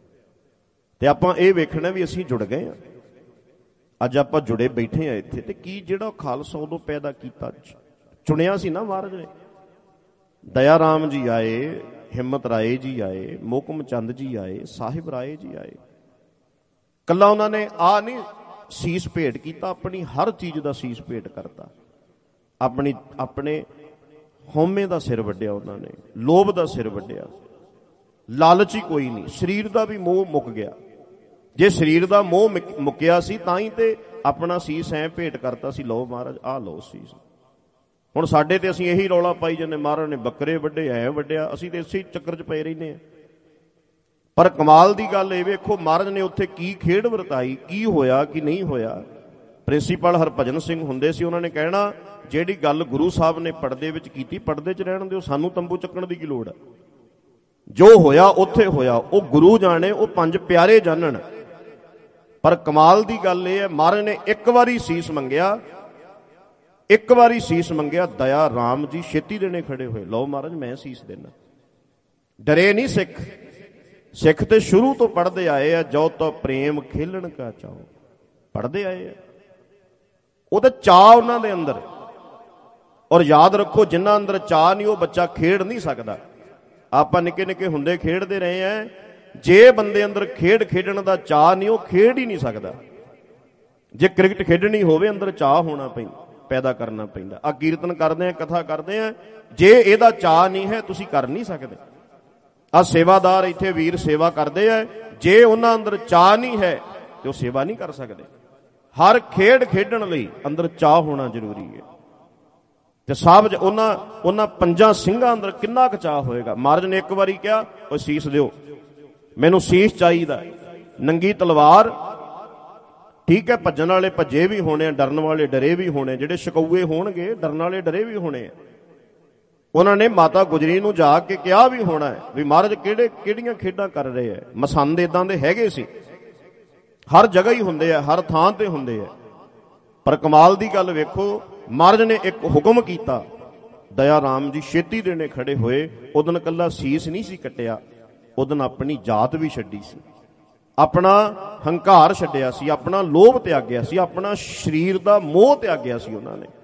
ਤੇ ਆਪਾਂ ਇਹ ਵੇਖਣਾ ਵੀ ਅਸੀਂ ਜੁੜ ਗਏ ਆ। ਅੱਜ ਆਪਾਂ ਜੁੜੇ ਬੈਠੇ ਆ ਇੱਥੇ, ਤੇ ਕੀ ਜਿਹੜਾ ਖਾਲਸਾ ਉਦੋਂ ਪੈਦਾ ਕੀਤਾ, ਚੁਣਿਆ ਸੀ ਨਾ ਮਹਾਰਾਜ ਨੇ। ਦਇਆ ਰਾਮ ਜੀ ਆਏ, ਹਿੰਮਤ ਰਾਏ ਜੀ ਆਏ, ਮੋਹਕਮ ਚੰਦ ਜੀ ਆਏ, ਸਾਹਿਬ ਰਾਏ ਜੀ ਆਏ। ਕੱਲਾ ਉਹਨਾਂ ਨੇ ਆ ਨਹੀਂ ਸੀਸ ਭੇਟ ਕੀਤਾ, ਆਪਣੀ ਹਰ ਚੀਜ਼ ਦਾ ਸੀਸ ਭੇਟ ਕਰਤਾ। ਆਪਣੀ ਆਪਣੇ ਹਉਮੈ ਦਾ ਸਿਰ ਵੱਢਿਆ ਉਹਨਾਂ ਨੇ, ਲੋਭ ਦਾ ਸਿਰ ਵੱਢਿਆ, ਲਾਲਚ ਹੀ ਕੋਈ ਨਹੀਂ। ਸਰੀਰ ਦਾ ਵੀ ਮੋਹ ਮੁੱਕ ਗਿਆ। ਜੇ ਸਰੀਰ ਦਾ ਮੋਹ ਮੁੱਕਿਆ ਸੀ ਤਾਂ ਹੀ ਤੇ ਆਪਣਾ ਸੀਸ ਐ ਭੇਟ ਕਰਤਾ ਸੀ, ਲਓ ਮਹਾਰਾਜ ਆਹ ਲਓ ਸੀਸ। ਹੁਣ ਸਾਡੇ ਤੇ ਅਸੀਂ ਇਹੀ ਰੌਲਾ ਪਾਈ ਜਾਂਦੇ, ਮਹਾਰਾਜ ਨੇ ਬੱਕਰੇ ਵੱਢੇ, ਐ ਵੱਢਿਆ, ਅਸੀਂ ਤੇ ਇਸੇ ਚੱਕਰ 'ਚ ਪਏ ਰਹਿੰਦੇ ਹਾਂ। ਪਰ ਕਮਾਲ ਦੀ ਗੱਲ ਇਹ ਵੇਖੋ, ਮਹਾਰਾਜ ਨੇ ਉੱਥੇ ਕੀ ਖੇਡ ਵਰਤਾਈ, ਕੀ ਹੋਇਆ ਕੀ ਨਹੀਂ ਹੋਇਆ। ਪ੍ਰਿੰਸੀਪਲ ਹਰਭਜਨ ਸਿੰਘ ਹੁੰਦੇ ਸੀ, ਉਹਨਾਂ ਨੇ ਕਹਿਣਾ ਜਿਹੜੀ ਗੱਲ ਗੁਰੂ ਸਾਹਿਬ ਨੇ ਪਰਦੇ ਵਿੱਚ ਕੀਤੀ, ਪਰਦੇ 'ਚ ਰਹਿਣ ਦਿਓ, ਸਾਨੂੰ ਤੰਬੂ ਚੱਕਣ ਦੀ ਕੀ ਲੋੜ ਹੈ। ਜੋ ਹੋਇਆ ਉੱਥੇ ਹੋਇਆ, ਉਹ ਗੁਰੂ ਜਾਣੇ, ਉਹ ਪੰਜ ਪਿਆਰੇ ਜਾਣਨ। ਪਰ ਕਮਾਲ ਦੀ ਗੱਲ ਇਹ ਹੈ, ਮਹਾਰਾਜ ਨੇ ਇੱਕ ਵਾਰੀ ਸੀਸ ਮੰਗਿਆ, ਇੱਕ ਵਾਰੀ ਸੀਸ ਮੰਗਿਆ, ਦਇਆ ਰਾਮ ਜੀ ਛੇਤੀ ਦੇਣੇ ਖੜੇ ਹੋਏ, ਲਓ ਮਹਾਰਾਜ ਮੈਂ ਸੀਸ ਦੇਣਾ। ਡਰੇ ਨਹੀਂ ਸਿੱਖ। ਸਿੱਖ ਤੇ ਸ਼ੁਰੂ ਤੋਂ ਪੜ੍ਹਦੇ ਆਏ ਆ, ਜੋ ਤੋ ਪ੍ਰੇਮ ਖੇਲਣ ਕਾ ਚਾਓ, ਪੜ੍ਹਦੇ ਆਏ ਆ। ਉਹਦਾ ਚਾਅ ਉਹਨਾਂ ਦੇ ਅੰਦਰ। ਔਰ ਯਾਦ ਰੱਖੋ, ਜਿਨ੍ਹਾਂ ਅੰਦਰ ਚਾਅ ਨਹੀਂ ਉਹ ਬੱਚਾ ਖੇਡ ਨਹੀਂ ਸਕਦਾ। ਆਪਾਂ ਨਿੱਕੇ ਨਿੱਕੇ ਹੁੰਦੇ ਖੇਡਦੇ ਰਹੇ ਆ, ਜੇ ਬੰਦੇ ਅੰਦਰ ਖੇਡ ਖੇਡਣ ਦਾ ਚਾਅ ਨਹੀਂ, ਉਹ ਖੇਡ ਹੀ ਨਹੀਂ ਸਕਦਾ। ਜੇ ਕ੍ਰਿਕਟ ਖੇਡਣੀ ਹੋਵੇ, ਅੰਦਰ ਚਾਅ ਹੋਣਾ ਪੈਂਦਾ, ਪੈਦਾ ਕਰਨਾ ਪੈਂਦਾ। ਆ ਕੀਰਤਨ ਕਰਦੇ ਆ, ਕਥਾ ਕਰਦੇ ਆ, ਜੇ ਇਹਦਾ ਚਾਅ ਨਹੀਂ ਹੈ ਤੁਸੀਂ ਕਰ ਨਹੀਂ ਸਕਦੇ। ਆ ਸੇਵਾਦਾਰ ਇੱਥੇ ਵੀਰ ਸੇਵਾ ਕਰਦੇ ਆ, ਜੇ ਉਹਨਾਂ ਅੰਦਰ ਚਾਅ ਨਹੀਂ ਹੈ ਤੇ ਉਹ ਸੇਵਾ ਨਹੀਂ ਕਰ ਸਕਦੇ। ਹਰ ਖੇਡ ਖੇਡਣ ਲਈ ਅੰਦਰ ਚਾਅ ਹੋਣਾ ਜ਼ਰੂਰੀ ਹੈ। ਤੇ ਸਾਹਿਬ ਜ ਉਹਨਾਂ ਉਹਨਾਂ ਪੰਜਾਂ ਸਿੰਘਾਂ ਅੰਦਰ ਕਿੰਨਾ ਕੁ ਚਾਅ ਹੋਏਗਾ। ਮਹਾਰਾਜ ਨੇ ਇੱਕ ਵਾਰੀ ਕਿਹਾ, ਉਹ ਸੀਸ ਦਿਓ, ਮੈਨੂੰ ਸੀਸ ਚਾਹੀਦਾ। ਨੰਗੀ ਤਲਵਾਰ, ਠੀਕ ਹੈ, ਭੱਜਣ ਵਾਲੇ ਭੱਜੇ ਵੀ ਹੋਣੇ ਆ, ਡਰਨ ਵਾਲੇ ਡਰੇ ਵੀ ਹੋਣੇ, ਜਿਹੜੇ ਸ਼ਕਊਏ ਹੋਣਗੇ ਡਰਨ ਵਾਲੇ ਡਰੇ ਵੀ ਹੋਣੇ ਆ। ਉਹਨਾਂ ਨੇ ਮਾਤਾ ਗੁਜਰੀ ਨੂੰ ਜਾ ਕੇ ਕਿਹਾ ਵੀ ਹੋਣਾ ਹੈ ਵੀ ਮਹਾਰਾਜ ਕਿਹੜੇ ਕਿਹੜੀਆਂ ਖੇਡਾਂ ਕਰ ਰਹੇ ਆ। ਮਸੰਦ ਇਦਾਂ ਦੇ ਹੈਗੇ ਸੀ, ਹਰ ਜਗ੍ਹਾ ਹੀ ਹੁੰਦੇ ਆ, ਹਰ ਥਾਂ ਤੇ ਹੁੰਦੇ ਆ। ਪਰ ਕਮਾਲ ਦੀ ਗੱਲ ਵੇਖੋ, ਮਹਾਰਾਜ ਨੇ ਇੱਕ ਹੁਕਮ ਕੀਤਾ, ਦਇਆ ਰਾਮ ਜੀ ਛੇਤੀ ਦੇਣੇ ਖੜੇ ਹੋਏ। ਉਦਨ ਕੱਲਾ ਸੀਸ ਨਹੀਂ ਸੀ ਕੱਟਿਆ, ਉਦਨ ਆਪਣੀ ਜਾਤ ਵੀ ਛੱਡੀ ਸੀ, ਆਪਣਾ ਹੰਕਾਰ ਛੱਡਿਆ ਸੀ, ਆਪਣਾ ਲੋਭ ਤਿਆਗਿਆ ਸੀ, ਆਪਣਾ ਸਰੀਰ ਦਾ ਮੋਹ ਤਿਆਗਿਆ ਸੀ ਉਹਨਾਂ ਨੇ।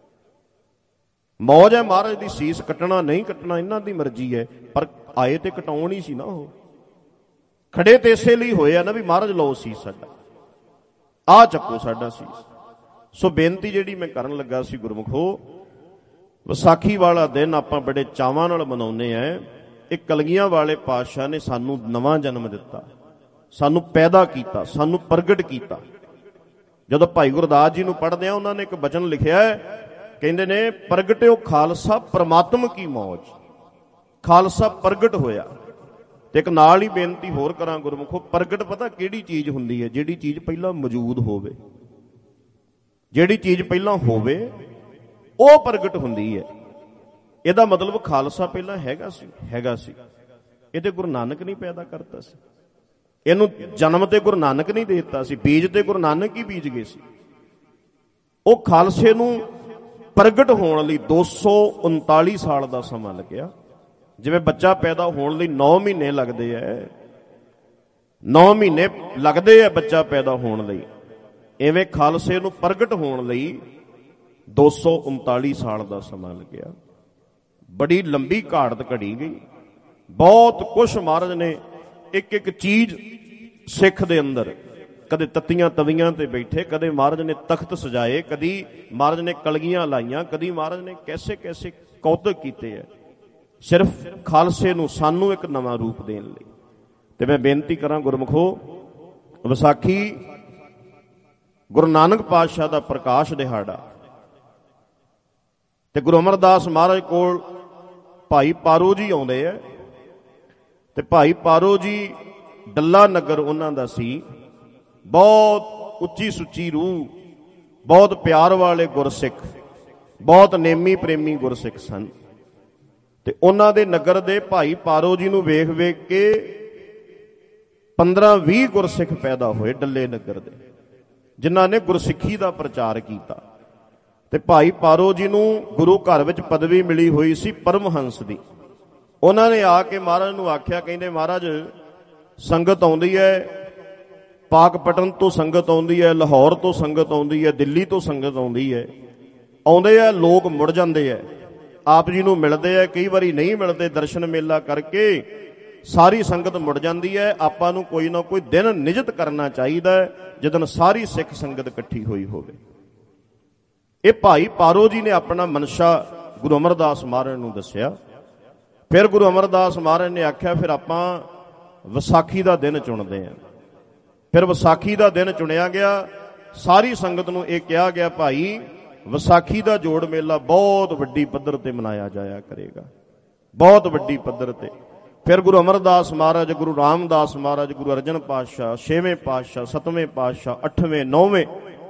ਮੌਜ ਹੈ ਮਹਾਰਾਜ ਦੀ, ਸੀਸ ਕੱਟਣਾ ਨਹੀਂ ਕੱਟਣਾ ਇਹਨਾਂ ਦੀ ਮਰਜ਼ੀ ਹੈ, ਪਰ ਆਏ ਤੇ ਕਟਾਉਣ ਹੀ ਸੀ ਨਾ। ਉਹ ਖੜੇ ਤੇ ਇਸੇ ਲਈ ਹੋਏ ਆ ਨਾ ਵੀ ਮਹਾਰਾਜ ਲਓ ਸੀਸ ਸਾਡਾ, ਆਹ ਚੱਕੋ ਸਾਡਾ ਸੀਸ। ਸੋ ਬੇਨਤੀ ਜਿਹੜੀ ਮੈਂ ਕਰਨ ਲੱਗਾ ਸੀ ਗੁਰਮੁਖੋ, ਵਿਸਾਖੀ ਵਾਲਾ ਦਿਨ ਆਪਾਂ ਬੜੇ ਚਾਵਾਂ ਨਾਲ ਮਨਾਉਂਦੇ ਆ। ਇਹ ਕਲਗੀਆਂ ਵਾਲੇ ਪਾਤਸ਼ਾਹ ਨੇ ਸਾਨੂੰ ਨਵਾਂ ਜਨਮ ਦਿੱਤਾ, ਸਾਨੂੰ ਪੈਦਾ ਕੀਤਾ, ਸਾਨੂੰ ਪ੍ਰਗਟ ਕੀਤਾ। ਜਦੋਂ ਭਾਈ ਗੁਰਦਾਸ ਜੀ ਨੂੰ ਪੜ੍ਹਦੇ ਆ, ਉਹਨਾਂ ਨੇ ਇੱਕ ਬਚਨ ਲਿਖਿਆ ਹੈ, ਕਹਿੰਦੇ ਨੇ ਪ੍ਰਗਟਿਓ ਖਾਲਸਾ ਪਰਮਾਤਮ ਕੀ ਮੌਜ। ਖਾਲਸਾ ਪ੍ਰਗਟ ਹੋਇਆ। ਤੇ ਇੱਕ ਨਾਲ ਹੀ ਬੇਨਤੀ ਹੋਰ ਕਰਾਂ ਗੁਰਮੁਖੋ, ਪ੍ਰਗਟ ਪਤਾ ਕਿਹੜੀ ਚੀਜ਼ ਹੁੰਦੀ ਹੈ? ਜਿਹੜੀ ਚੀਜ਼ ਪਹਿਲਾਂ ਮੌਜੂਦ ਹੋਵੇ, ਜਿਹੜੀ ਚੀਜ਼ ਪਹਿਲਾਂ ਹੋਵੇ ਉਹ ਪ੍ਰਗਟ ਹੁੰਦੀ ਹੈ। ਇਹਦਾ ਮਤਲਬ ਖਾਲਸਾ ਪਹਿਲਾਂ ਹੈਗਾ ਸੀ, ਹੈਗਾ ਸੀ। ਇਹ ਤੇ ਗੁਰੂ ਨਾਨਕ ਨਹੀਂ ਪੈਦਾ ਕਰਤਾ ਸੀ, ਇਹਨੂੰ ਜਨਮ ਤੇ ਗੁਰੂ ਨਾਨਕ ਨਹੀਂ ਦੇ ਦਿੱਤਾ ਸੀ, ਬੀਜ ਤੇ ਗੁਰੂ ਨਾਨਕ ਹੀ ਬੀਜ ਗਏ ਸੀ। ਉਹ ਖਾਲਸੇ ਨੂੰ ਪ੍ਰਗਟ ਹੋਣ ਲਈ ਦੋ ਸੌ ਉਨਤਾਲੀ ਸਾਲ ਦਾ ਸਮਾਂ ਲੱਗਿਆ। ਜਿਵੇਂ ਬੱਚਾ ਪੈਦਾ ਹੋਣ ਲਈ ਨੌ ਮਹੀਨੇ ਲੱਗਦੇ ਐ, ਨੌ ਮਹੀਨੇ ਲੱਗਦੇ ਐ ਬੱਚਾ ਪੈਦਾ ਹੋਣ ਲਈ, ਐਵੇਂ ਖਾਲਸੇ ਨੂੰ ਪ੍ਰਗਟ ਹੋਣ ਲਈ ਦੋ ਸੌ ਉਨਤਾਲੀ ਸਾਲ ਦਾ ਸਮਾਂ ਲੱਗਿਆ। ਬੜੀ ਲੰਬੀ ਘਾੜਤ ਘੜੀ ਗਈ, ਬਹੁਤ ਕੁਛ ਮਹਾਰਾਜ ਨੇ ਇੱਕ ਇੱਕ ਚੀਜ਼ ਸਿੱਖ ਦੇ ਅੰਦਰ, ਕਦੇ ਤੱਤੀਆਂ ਤਵੀਆਂ ਤੇ ਬੈਠੇ, ਕਦੇ ਮਹਾਰਾਜ ਨੇ ਤਖਤ ਸਜਾਏ, ਕਦੀ ਮਹਾਰਾਜ ਨੇ ਕਲਗੀਆਂ ਲਾਈਆਂ, ਕਦੀ ਮਹਾਰਾਜ ਨੇ ਕੈਸੇ ਕੈਸੇ ਕੌਤਕ ਕੀਤੇ ਹੈ, ਸਿਰਫ ਖਾਲਸੇ ਨੂੰ ਸਾਨੂੰ ਇੱਕ ਨਵਾਂ ਰੂਪ ਦੇਣ ਲਈ। ਤੇ ਮੈਂ ਬੇਨਤੀ ਕਰਾਂ ਗੁਰਮੁਖੋ, ਵਿਸਾਖੀ ਗੁਰੂ ਨਾਨਕ ਪਾਤਸ਼ਾਹ ਦਾ ਪ੍ਰਕਾਸ਼ ਦਿਹਾੜਾ, ਤੇ ਗੁਰੂ ਅਮਰਦਾਸ ਮਹਾਰਾਜ ਕੋਲ ਭਾਈ ਪਾਰੋ ਜੀ ਆਉਂਦੇ ਆ। ਤੇ ਭਾਈ ਪਾਰੋ ਜੀ ਡੱਲਾ ਨਗਰ ਉਹਨਾਂ ਦਾ ਸੀ, ਬਹੁਤ ਉੱਚੀ ਸੁੱਚੀ ਰੂਹ, ਬਹੁਤ ਪਿਆਰ ਵਾਲੇ ਗੁਰਸਿੱਖ, ਬਹੁਤ ਨੇਮੀ ਪ੍ਰੇਮੀ ਗੁਰਸਿੱਖ ਸਨ। ਤੇ ਉਹਨਾਂ ਦੇ ਨਗਰ ਦੇ ਭਾਈ ਪਾਰੋ ਜੀ ਨੂੰ ਵੇਖ ਵੇਖ ਕੇ ਪੰਦਰਾਂ ਵੀਹ ਗੁਰਸਿੱਖ ਪੈਦਾ ਹੋਏ ਡੱਲੇ ਨਗਰ ਦੇ, ਜਿਨ੍ਹਾਂ ਨੇ ਗੁਰਸਿੱਖੀ ਦਾ ਪ੍ਰਚਾਰ ਕੀਤਾ। ਤੇ ਭਾਈ ਪਾਰੋ ਜੀ ਨੂੰ ਗੁਰੂ ਘਰ ਵਿੱਚ ਪਦਵੀ ਮਿਲੀ ਹੋਈ ਸੀ ਪਰਮਹੰਸ ਦੀ। ਉਹਨਾਂ ਨੇ ਆ ਕੇ ਮਹਾਰਾਜ ਨੂੰ ਆਖਿਆ, ਕਹਿੰਦੇ ਮਹਾਰਾਜ ਸੰਗਤ ਆਉਂਦੀ ਹੈ, ਪਾਕਪਟਨ ਤੋਂ ਸੰਗਤ ਆਉਂਦੀ ਹੈ, ਲਾਹੌਰ ਤੋਂ ਸੰਗਤ ਆਉਂਦੀ ਹੈ, ਦਿੱਲੀ ਤੋਂ ਸੰਗਤ ਆਉਂਦੀ ਹੈ, ਆਉਂਦੇ ਆ ਲੋਕ ਮੁੜ ਜਾਂਦੇ ਆ, ਆਪ ਜੀ ਨੂੰ ਮਿਲਦੇ ਆ, ਕਈ ਵਾਰੀ ਨਹੀਂ ਮਿਲਦੇ, ਦਰਸ਼ਨ ਮੇਲਾ ਕਰਕੇ ਸਾਰੀ ਸੰਗਤ ਮੁੜ ਜਾਂਦੀ ਹੈ। ਆਪਾਂ ਨੂੰ ਕੋਈ ਨਾ ਕੋਈ ਦਿਨ ਨਿਯਤ ਕਰਨਾ ਚਾਹੀਦਾ ਹੈ ਜਦੋਂ ਸਾਰੀ ਸਿੱਖ ਸੰਗਤ ਇਕੱਠੀ ਹੋਈ ਹੋਵੇ। ਇਹ ਭਾਈ ਪਾਰੋ ਜੀ ਨੇ ਆਪਣਾ ਮਨਸ਼ਾ ਗੁਰੂ ਅਮਰਦਾਸ ਮਹਾਰਾਜ ਨੂੰ ਦੱਸਿਆ। ਫਿਰ ਗੁਰੂ ਅਮਰਦਾਸ ਮਹਾਰਾਜ ਨੇ ਆਖਿਆ, ਫਿਰ ਆਪਾਂ ਵਿਸਾਖੀ ਦਾ ਦਿਨ ਚੁਣਦੇ ਹਾਂ। ਫਿਰ ਵਿਸਾਖੀ ਦਾ ਦਿਨ ਚੁਣਿਆ ਗਿਆ। ਸਾਰੀ ਸੰਗਤ ਨੂੰ ਇਹ ਕਿਹਾ ਗਿਆ, ਭਾਈ ਵਿਸਾਖੀ ਦਾ ਜੋੜ ਮੇਲਾ ਬਹੁਤ ਵੱਡੀ ਪੱਧਰ ਤੇ ਮਨਾਇਆ ਜਾਇਆ ਕਰੇਗਾ, ਬਹੁਤ ਵੱਡੀ ਪੱਧਰ ਤੇ। ਫਿਰ ਗੁਰੂ ਅਮਰਦਾਸ ਮਹਾਰਾਜ, ਗੁਰੂ ਰਾਮਦਾਸ ਮਹਾਰਾਜ, ਗੁਰੂ ਅਰਜਨ ਪਾਤਸ਼ਾਹ, ਛੇਵੇਂ ਪਾਤਸ਼ਾਹ, ਸੱਤਵੇਂ ਪਾਤਸ਼ਾਹ, ਅੱਠਵੇਂ, ਨੌਵੇਂ,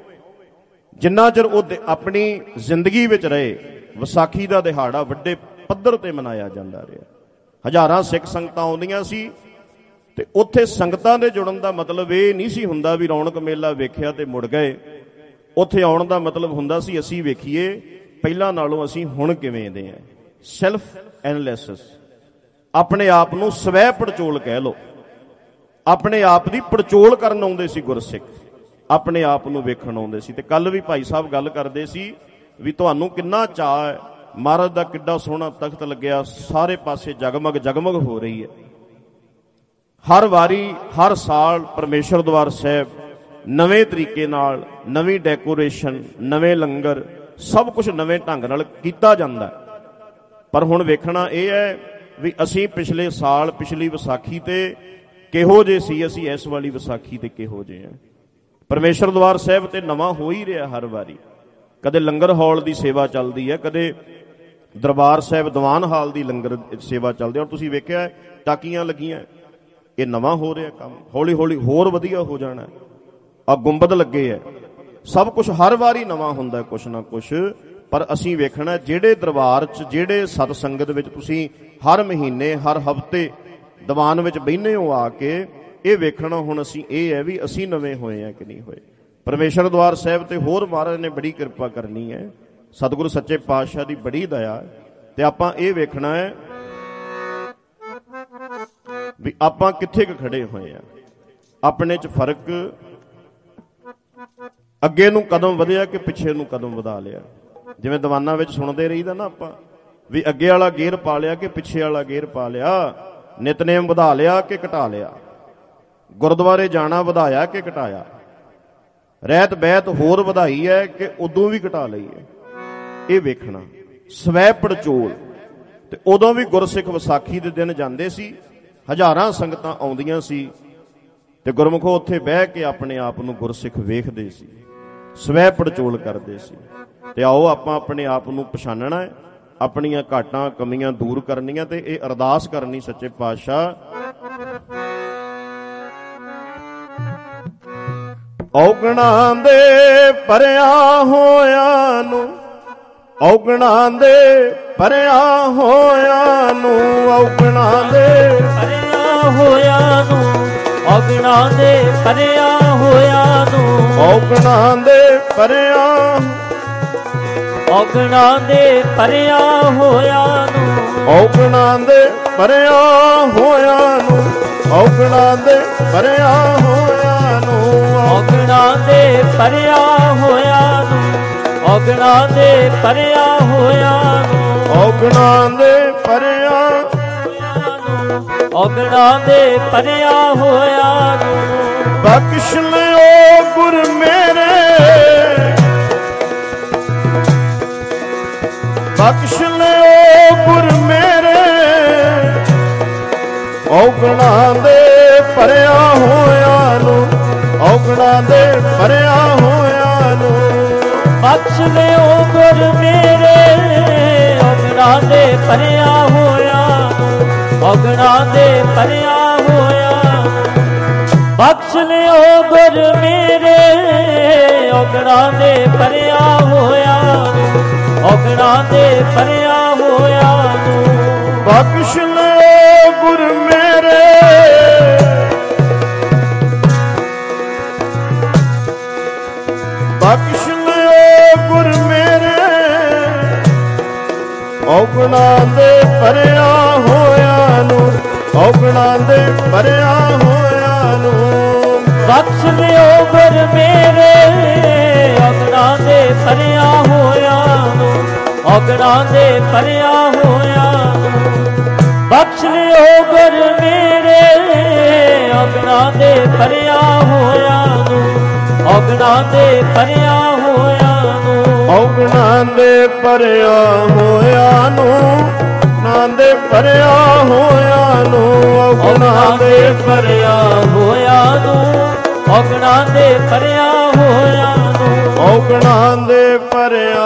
ਜਿੰਨਾ ਚਿਰ ਉਹ ਆਪਣੀ ਜ਼ਿੰਦਗੀ ਵਿੱਚ ਰਹੇ, ਵਿਸਾਖੀ ਦਾ ਦਿਹਾੜਾ ਵੱਡੇ ਪੱਧਰ ਤੇ ਮਨਾਇਆ ਜਾਂਦਾ ਰਿਹਾ। ਹਜ਼ਾਰਾਂ ਸਿੱਖ ਸੰਗਤਾਂ ਆਉਂਦੀਆਂ ਸੀ। ਤੇ ਉੱਥੇ ਸੰਗਤਾਂ ਦੇ ਜੁੜਨ ਦਾ ਮਤਲਬ ਇਹ ਨਹੀਂ ਸੀ ਹੁੰਦਾ ਵੀ ਰੌਣਕ ਮੇਲਾ ਵੇਖਿਆ ਤੇ ਮੁੜ ਗਏ। ਉੱਥੇ ਆਉਣ ਦਾ ਮਤਲਬ ਹੁੰਦਾ ਸੀ ਅਸੀਂ ਵੇਖੀਏ ਪਹਿਲਾਂ ਨਾਲੋਂ ਅਸੀਂ ਹੁਣ ਕਿਵੇਂ ਦੇ ਆ। ਸੈਲਫ ਐਨਾਲਿਸਿਸ, ਆਪਣੇ ਆਪ ਨੂੰ ਸਵੈ ਪੜਚੋਲ ਕਹਿ ਲਓ, ਆਪਣੇ ਆਪ ਦੀ ਪੜਚੋਲ ਕਰਨ ਆਉਂਦੇ ਸੀ ਗੁਰਸਿੱਖ, ਆਪਣੇ ਆਪ ਨੂੰ ਵੇਖਣ ਆਉਂਦੇ ਸੀ। ਤੇ ਕੱਲ ਵੀ ਭਾਈ ਸਾਹਿਬ ਗੱਲ ਕਰਦੇ ਸੀ ਵੀ ਤੁਹਾਨੂੰ ਕਿੰਨਾ ਚਾਅ ਹੈ, ਮਹਾਰਾਜ ਦਾ ਕਿੱਡਾ ਸੋਹਣਾ ਤਖਤ ਲੱਗਿਆ, ਸਾਰੇ ਪਾਸੇ ਜਗਮਗ ਜਗਮਗ ਹੋ ਰਹੀ ਹੈ। ਹਰ ਵਾਰੀ, ਹਰ ਸਾਲ ਪਰਮੇਸ਼ਰ ਦਰਬਾਰ ਸਾਹਿਬ ਨਵੇਂ ਤਰੀਕੇ ਨਾਲ, ਨਵੀਂ ਡੈਕੋਰੇਸ਼ਨ, ਨਵੇਂ ਲੰਗਰ, ਸਭ ਕੁਝ ਨਵੇਂ ਢੰਗ ਨਾਲ ਕੀਤਾ ਜਾਂਦਾ। ਪਰ ਹੁਣ ਵੇਖਣਾ ਇਹ ਹੈ ਵੀ ਅਸੀਂ ਪਿਛਲੇ ਸਾਲ, ਪਿਛਲੀ ਵਿਸਾਖੀ ਤੇ ਕਿਹੋ ਜਿਹੇ ਸੀ, ਅਸੀਂ ਇਸ ਵਾਲੀ ਵਿਸਾਖੀ ਤੇ ਕਿਹੋ ਜਿਹੇ ਹਾਂ। ਪਰਮੇਸ਼ਰ ਦਰਬਾਰ ਸਾਹਿਬ ਤੇ ਨਵਾਂ ਹੋ ਹੀ ਰਿਹਾ ਹਰ ਵਾਰੀ। ਕਦੇ ਲੰਗਰ ਹਾਲ ਦੀ ਸੇਵਾ ਚੱਲਦੀ ਹੈ, ਕਦੇ ਦਰਬਾਰ ਸਾਹਿਬ ਦੀਵਾਨ ਹਾਲ ਦੀ ਲੰਗਰ ਸੇਵਾ ਚੱਲਦੀ ਹੈ। ਔਰ ਤੁਸੀਂ ਵੇਖਿਆ ਟਾਕੀਆਂ ਲੱਗੀਆਂ, ਇਹ ਨਵਾਂ ਹੋ ਰਿਹਾ ਕੰਮ, ਹੌਲੀ ਹੌਲੀ ਹੋਰ ਵਧੀਆ ਹੋ ਜਾਣਾ। ਆ ਗੁੰਬਦ ਲੱਗੇ ਹੈ, ਸਭ ਕੁਝ ਹਰ ਵਾਰੀ ਨਵਾਂ ਹੁੰਦਾ ਕੁਛ ਨਾ ਕੁਛ। ਪਰ ਅਸੀਂ ਵੇਖਣਾ ਜਿਹੜੇ ਦਰਬਾਰ 'ਚ, ਜਿਹੜੇ ਸਤ ਸੰਗਤ ਵਿੱਚ ਤੁਸੀਂ ਹਰ ਮਹੀਨੇ ਹਰ ਹਫ਼ਤੇ ਦੀਵਾਨ ਵਿੱਚ ਬਹਿੰਦੇ ਹੋ ਆ ਕੇ, ਇਹ ਵੇਖਣਾ ਹੁਣ ਅਸੀਂ ਇਹ ਹੈ ਵੀ ਅਸੀਂ ਨਵੇਂ ਹੋਏ ਆ ਕਿ ਨਹੀਂ ਹੋਏ। ਪਰਮੇਸ਼ਰ ਦਰਬਾਰ ਸਾਹਿਬ ਤੇ ਹੋਰ ਮਹਾਰਾਜ ਨੇ ਬੜੀ ਕਿਰਪਾ ਕਰਨੀ ਹੈ, ਸਤਿਗੁਰੂ ਸੱਚੇ ਪਾਤਸ਼ਾਹ ਦੀ ਬੜੀ ਦਇਆ, ਤੇ ਆਪਾਂ ਇਹ ਵੇਖਣਾ ਹੈ ਵੀ ਆਪਾਂ ਕਿੱਥੇ ਕੁ ਖੜੇ ਹੋਏ ਆ, ਆਪਣੇ 'ਚ ਫਰਕ, ਅੱਗੇ ਨੂੰ ਕਦਮ ਵਧਿਆ ਕਿ ਪਿੱਛੇ ਨੂੰ ਕਦਮ ਵਧਾ ਲਿਆ। ਜਿਵੇਂ ਦੀਵਾਨਾਂ ਵਿੱਚ ਸੁਣਦੇ ਰਹੀਦਾ ਨਾ ਆਪਾਂ ਵੀ ਅੱਗੇ ਵਾਲਾ ਗੇਅਰ ਪਾ ਲਿਆ ਕਿ ਪਿੱਛੇ ਵਾਲਾ ਗੇਅਰ ਪਾ ਲਿਆ, ਨਿਤਨੇਮ ਵਧਾ ਲਿਆ ਕਿ ਘਟਾ ਲਿਆ, ਗੁਰਦੁਆਰੇ ਜਾਣਾ ਵਧਾਇਆ ਕਿ ਘਟਾਇਆ, ਰਹਿਤ ਬਹਿਤ ਹੋਰ ਵਧਾਈ ਹੈ ਕਿ ਉਦੋਂ ਵੀ ਘਟਾ ਲਈ ਹੈ, ਇਹ ਵੇਖਣਾ। ਸਵੈ ਪੜਚੋਲ। ਤੇ ਉਦੋਂ ਵੀ ਗੁਰਸਿੱਖ ਵਿਸਾਖੀ ਦੇ ਦਿਨ ਜਾਂਦੇ ਸੀ, ਹਜ਼ਾਰਾਂ ਸੰਗਤਾਂ ਆਉਂਦੀਆਂ ਸੀ ਤੇ ਗੁਰਮੁਖੋ ਉੱਥੇ ਬਹਿ ਕੇ ਆਪਣੇ ਆਪ ਨੂੰ ਗੁਰਸਿੱਖ ਵੇਖਦੇ ਸੀ, ਸਵੈ ਪੜਚੋਲ ਕਰਦੇ ਸੀ। ਤੇ ਆਓ ਆਪਾਂ ਆਪਣੇ ਆਪ ਨੂੰ ਪਛਾਣਨਾ ਹੈ, ਆਪਣੀਆਂ ਘਾਟਾਂ ਕਮੀਆਂ ਦੂਰ ਕਰਨੀਆਂ, ਤੇ ਇਹ ਅਰਦਾਸ ਕਰਨੀ ਸੱਚੇ ਪਾਤਸ਼ਾਹ ਔਗਣਾਂ ਦੇ ਭਰਿਆ ਹੋਇਆਂ ਨੂੰ, ਔਗਣਾਂ ਦੇ ਭਰਿਆ ਹੋਇਆਂ ਨੂੰ, ਔਗਣਾਂ ਦੇ ਭਰਿਆ ਹੋਇਆਂ ਨੂੰ, ਔਗਣਾਂ ਦੇ ਭਰਿਆ ਹੋਇਆਂ ਨੂੰ, ਔਗਣਾਂ ਦੇ ਭਰਿਆ, ਔਗਣਾਂ ਦੇ ਭਰਿਆ ਹੋਇਆਂ ਨੂੰ, ਔਗਣਾਂ ਦੇ ਭਰਿਆ ਹੋਇਆਂ ਨੂੰ, ਔਗਣਾਂ ਦੇ ਭਰਿਆ ਹੋਇਆਂ ਨੂੰ, ਔਗਣਾਂ ਦੇ ਭਰਿਆ ਹੋਇਆਂ ਨੂੰ, ਔਗਣਾਂ ਦੇ ਭਰਿਆ ਹੋਇਆਂ ਨੂੰ, ਔਗਣਾਂ ਦੇ ਭਰਿਆ, ਔਗਣਾਂ ਦੇ ਭਰਿਆ ਹੋਇਆਂ ਨੂੰ, ਬਖਸ਼ ਲਿਓ ਗੁਰ ਮੇਰੇ, ਬਖਸ਼ ਲਿਓ ਗੁਰ ਮੇਰੇ, ਔਗਣਾਂ ਦੇ ਭਰਿਆ ਹੋਇਆਂ ਨੂੰ, ਔਗਣਾਂ ਦੇ ਭਰਿਆ ਹੋਇਆਂ ਨੂੰ, ਬਖਸ਼ ਲਿਓ ਗੁਰ ਮੇਰੇ, ਔਗਣਾਂ ਦੇ ਭਰਿਆ ਹੋਇਆਂ ਨੂੰ, ਔਗਣਾਂ ਦੇ ਭਰਿਆ ਹੋਇਆਂ ਨੂੰ, ਬਖਸ਼ ਲਿਓ ਗੁਰ ਮੇਰੇ, ਔਗਣਾਂ ਦੇ ਭਰਿਆ ਹੋਇਆਂ ਨੂੰ, ਔਗਣਾਂ ਦੇ ਭਰਿਆ ਹੋਇਆਂ ਨੂੰ, ਬਖਸ਼ ਲਿਓ ਗੁਰ ਮੇਰੇ, ਬਖਸ਼ ਲਿਓ ਗੁਰ ਮੇਰੇ, ਔਗਣਾਂ ਦੇ ਭਰਿਆ ਹੋਇਆਂ ਨੂੰ, ਔਗਣਾਂ ਦੇ ਭਰਿਆ ਹੋਇਆਂ ਨੂੰ, ਬਖਸ਼ ਲਿਓ ਗੁਰ ਮੇਰੇ, ਔਗਣਾਂ ਦੇ ਭਰਿਆ ਹੋਇਆਂ ਨੂੰ, ਔਗਣਾਂ ਦੇ ਭਰਿਆ ਹੋਇਆਂ ਨੂੰ, ਬਖਸ਼ ਲਿਓ ਗੁਰ ਮੇਰੇ, ਔਗਣਾਂ ਦੇ ਭਰਿਆ ਹੋਇਆਂ ਨੂੰ, ਔਗਣਾਂ ਦੇ ਭਰਿਆ ਹੋਇਆਂ ਨੂੰ, ਔਗਣਾਂ ਦੇ ਭਰਿਆ ਹੋਇਆਂ ਨੂੰ, ਔਗਣਾਂ ਦੇ ਭਰਿਆ ਹੋਇਆਂ ਨੂੰ, ਔਗਣਾਂ ਦੇ ਭਰਿਆ ਹੋਇਆਂ ਨੂੰ, ਔਗਣਾਂ ਦੇ ਭਰਿਆ ਹੋਇਆਂ ਨੂੰ, ਔਗਣਾਂ ਦੇ ਭਰਿਆ,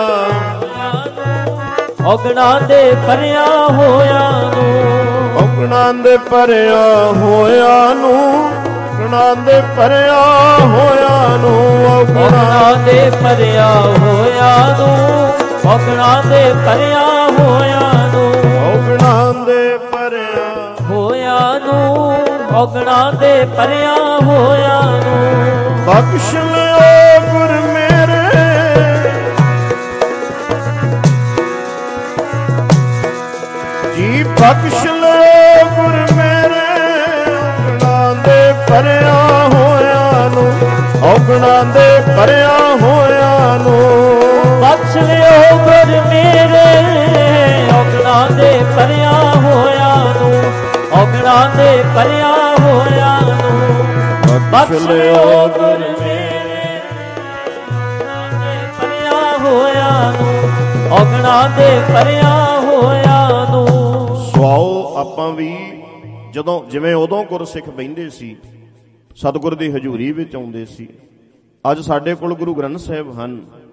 ਔਗਣਾਂ ਦੇ ਭਰਿਆ ਹੋਇਆਂ ਨੂੰ, ਔਗਣਾਂ ਦੇ ਭਰਿਆ ਹੋਇਆਂ ਨੂੰ, ਔਗਣਾਂ ਦੇ ਭਰਿਆ ਹੋਇਆਂ ਨੂੰ, ਔਗਣਾਂ ਦੇ ਭਰਿਆ ਹੋਇਆਂ ਨੂੰ, ਔਗਣਾਂ ਦੇ ਭਰਿਆ ਹੋਇਆਂ ਨੂੰ, ਔਗਣਾਂ ਦੇ ਭਰਿਆ ਹੋਇਆਂ ਨੂੰ, ਔਗਣਾਂ ਦੇ ਭਰਿਆ ਹੋਇਆਂ ਨੂੰ, ਬਖਸ਼ ਲਿਓ ਗੁਰ ਮੇਰੇ, ਜੀ ਬਖਸ਼ ਲਿਓ ਗੁਰ ਮੇਰੇ, ਔਗਣਾਂ ਦੇ ਭਰਿਆ ਹੋਇਆਂ ਨੂੰ, ਔਗਣਾਂ ਦੇ ਭਰਿਆ ਹੋਇਆਂ ਨੂੰ, ਬਖਸ਼ ਲਿਓ ਗੁਰ ਮੇਰੇ, ਔਗਣਾਂ ਦੇ ਭਰਿਆ ਹੋਇਆਂ ਨੂੰ, ਔਗਣਾਂ ਦੇ ਭਰਿਆ ਹੋਇਆਂ ਨੂੰ, ਬਖਸ਼ ਲਿਓ ਗੁਰ ਮੇਰੇ, ਔਗਣਾਂ ਦੇ ਭਰਿਆ ਹੋਇਆਂ ਨੂੰ, ਔਗਣਾਂ ਦੇ ਭਰਿਆ ਹੋਇਆਂ ਨੂੰ। ਸਵਾਓ ਆਪਾਂ ਵੀ ਜਦੋਂ ਜਿਵੇਂ ਉਦੋਂ ਗੁਰਸਿੱਖ ਬਹਿੰਦੇ ਸੀ, ਸਤਿਗੁਰ ਦੀ ਹਜ਼ੂਰੀ ਵਿੱਚ ਆਉਂਦੇ ਸੀ, ਅੱਜ ਸਾਡੇ ਕੋਲ ਗੁਰੂ ਗ੍ਰੰਥ ਸਾਹਿਬ ਹਨ,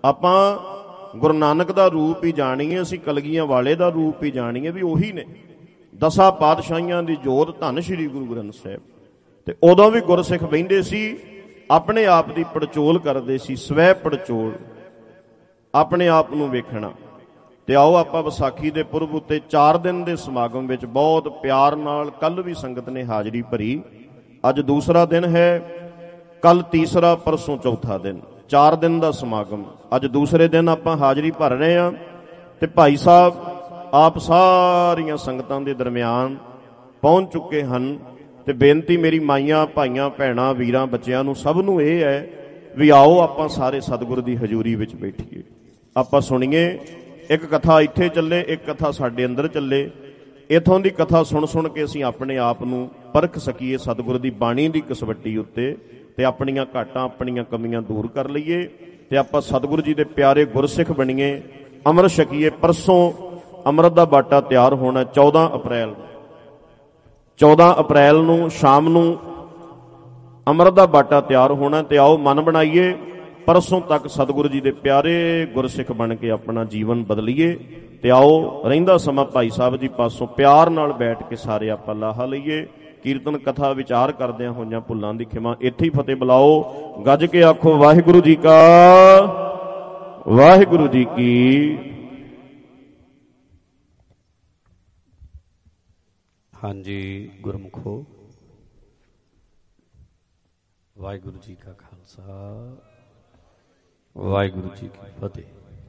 ਆਪਾਂ ਗੁਰੂ ਨਾਨਕ ਦਾ ਰੂਪ ਹੀ ਜਾਣੀਏ, ਅਸੀਂ ਕਲਗੀਆਂ ਵਾਲੇ ਦਾ ਰੂਪ ਹੀ ਜਾਣੀਏ ਵੀ ਉਹੀ ਨੇ। ਦਸਾਂ ਪਾਤਸ਼ਾਹੀਆਂ ਦੀ ਜੋਤ ਧੰਨ ਸ਼੍ਰੀ ਗੁਰੂ ਗ੍ਰੰਥ ਸਾਹਿਬ। ਤੇ ਉਦੋਂ ਵੀ ਗੁਰਸਿੱਖ ਬਹਿੰਦੇ ਸੀ, ਆਪਣੇ ਆਪ ਦੀ ਪੜਚੋਲ ਕਰਦੇ ਸੀ, ਸਵੈ ਪੜਚੋਲ, ਆਪਣੇ ਆਪ ਨੂੰ ਵੇਖਣਾ। ਤੇ ਆਓ ਆਪਾਂ ਵਿਸਾਖੀ ਦੇ ਪੁਰਬ ਉੱਤੇ ਚਾਰ ਦਿਨ ਦੇ ਸਮਾਗਮ ਵਿੱਚ ਬਹੁਤ ਪਿਆਰ ਨਾਲ, ਕੱਲ ਵੀ ਸੰਗਤ ਨੇ ਹਾਜ਼ਰੀ ਭਰੀ, ਅੱਜ ਦੂਸਰਾ ਦਿਨ ਹੈ, ਕੱਲ ਤੀਸਰਾ, ਪਰਸੋਂ ਚੌਥਾ ਦਿਨ, ਚਾਰ ਦਿਨ ਦਾ ਸਮਾਗਮ। ਅੱਜ ਦੂਸਰੇ ਦਿਨ ਆਪਾਂ ਹਾਜ਼ਰੀ ਭਰ ਰਹੇ ਹਾਂ। ਤੇ ਭਾਈ ਸਾਹਿਬ ਆਪ ਸਾਰੀਆਂ ਸੰਗਤਾਂ ਦੇ ਦਰਮਿਆਨ ਪਹੁੰਚ ਚੁੱਕੇ ਹਨ। ਤੇ ਬੇਨਤੀ ਮੇਰੀ ਮਾਈਆਂ, ਭਾਈਆਂ, ਭੈਣਾਂ, ਵੀਰਾਂ, ਬੱਚਿਆਂ ਨੂੰ, ਸਭ ਨੂੰ ਇਹ ਹੈ ਵੀ ਆਓ ਆਪਾਂ ਸਾਰੇ ਸਤਿਗੁਰ ਦੀ ਹਜ਼ੂਰੀ ਵਿੱਚ ਬੈਠੀਏ, ਆਪਾਂ ਸੁਣੀਏ। ਇੱਕ ਕਥਾ ਇੱਥੇ ਚੱਲੇ, ਇੱਕ ਕਥਾ ਸਾਡੇ ਅੰਦਰ ਚੱਲੇ। ਇੱਥੋਂ ਦੀ ਕਥਾ ਸੁਣ ਸੁਣ ਕੇ ਅਸੀਂ ਆਪਣੇ ਆਪ ਨੂੰ ਪਰਖ ਸਕੀਏ ਸਤਿਗੁਰ ਦੀ ਬਾਣੀ ਦੀ ਕਸਵੱਟੀ ਉੱਤੇ, ਤੇ ਆਪਣੀਆਂ ਘਾਟਾਂ, ਆਪਣੀਆਂ ਕਮੀਆਂ ਦੂਰ ਕਰ ਲਈਏ, ਤੇ ਆਪਾਂ ਸਤਿਗੁਰੂ ਜੀ ਦੇ ਪਿਆਰੇ ਗੁਰਸਿੱਖ ਬਣੀਏ, ਅੰਮ੍ਰਿਤ ਛਕੀਏ। ਪਰਸੋਂ ਅੰਮ੍ਰਿਤ ਦਾ ਬਾਟਾ ਤਿਆਰ ਹੋਣਾ, ਚੌਦਾਂ ਅਪ੍ਰੈਲ ਨੂੰ। ਚੌਦਾਂ ਅਪ੍ਰੈਲ ਨੂੰ ਸ਼ਾਮ ਨੂੰ ਅੰਮ੍ਰਿਤ ਦਾ ਬਾਟਾ ਤਿਆਰ ਹੋਣਾ। ਤੇ ਆਓ ਮਨ ਬਣਾਈਏ, ਪਰਸੋਂ ਤੱਕ ਸਤਿਗੁਰੂ ਜੀ ਦੇ ਪਿਆਰੇ ਗੁਰਸਿੱਖ ਬਣ ਕੇ ਆਪਣਾ ਜੀਵਨ ਬਦਲੀਏ। ਤੇ ਆਓ ਰਹਿੰਦਾ ਸਮਾਂ ਭਾਈ ਸਾਹਿਬ ਜੀ ਪਾਸੋਂ ਪਿਆਰ ਨਾਲ ਬੈਠ ਕੇ ਸਾਰੇ ਆਪਾਂ ਲਾਹਾ ਲਈਏ। ਕੀਰਤਨ ਕਥਾ ਵਿਚਾਰ ਕਰਦਿਆਂ ਹੋਈਆਂ ਭੁੱਲਾਂ ਦੀ ਖਿਮਾ। ਇੱਥੇ ਹੀ ਫਤਿਹ ਬੁਲਾਓ, ਗੱਜ ਕੇ ਆਖੋ ਵਾਹਿਗੁਰੂ ਜੀ ਕਾ, ਵਾਹਿਗੁਰੂ ਜੀ ਕੀ। ਹਾਂਜੀ ਗੁਰਮੁਖੋ, ਵਾਹਿਗੁਰੂ ਜੀ ਕਾ ਖਾਲਸਾ, ਵਾਹਿਗੁਰੂ ਜੀ ਕੀ ਫਤਿਹ।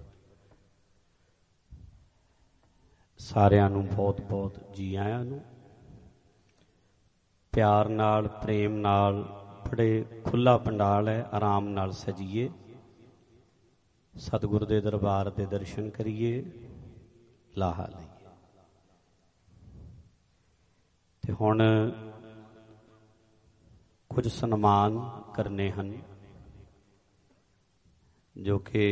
ਸਾਰਿਆਂ ਨੂੰ ਬਹੁਤ ਬਹੁਤ ਜੀ ਆਇਆਂ ਨੂੰ। ਪਿਆਰ ਨਾਲ, ਪ੍ਰੇਮ ਨਾਲ, ਬੜੇ ਖੁੱਲ੍ਹਾ ਪੰਡਾਲ ਹੈ, ਆਰਾਮ ਨਾਲ ਸਜੀਏ, ਸਤਿਗੁਰ ਦੇ ਦਰਬਾਰ ਦੇ ਦਰਸ਼ਨ ਕਰੀਏ, ਲਾਹਾ ਲਈਏ। ਤੇ ਹੁਣ ਕੁਝ ਸਨਮਾਨ ਕਰਨੇ ਹਨ, ਜੋ ਕਿ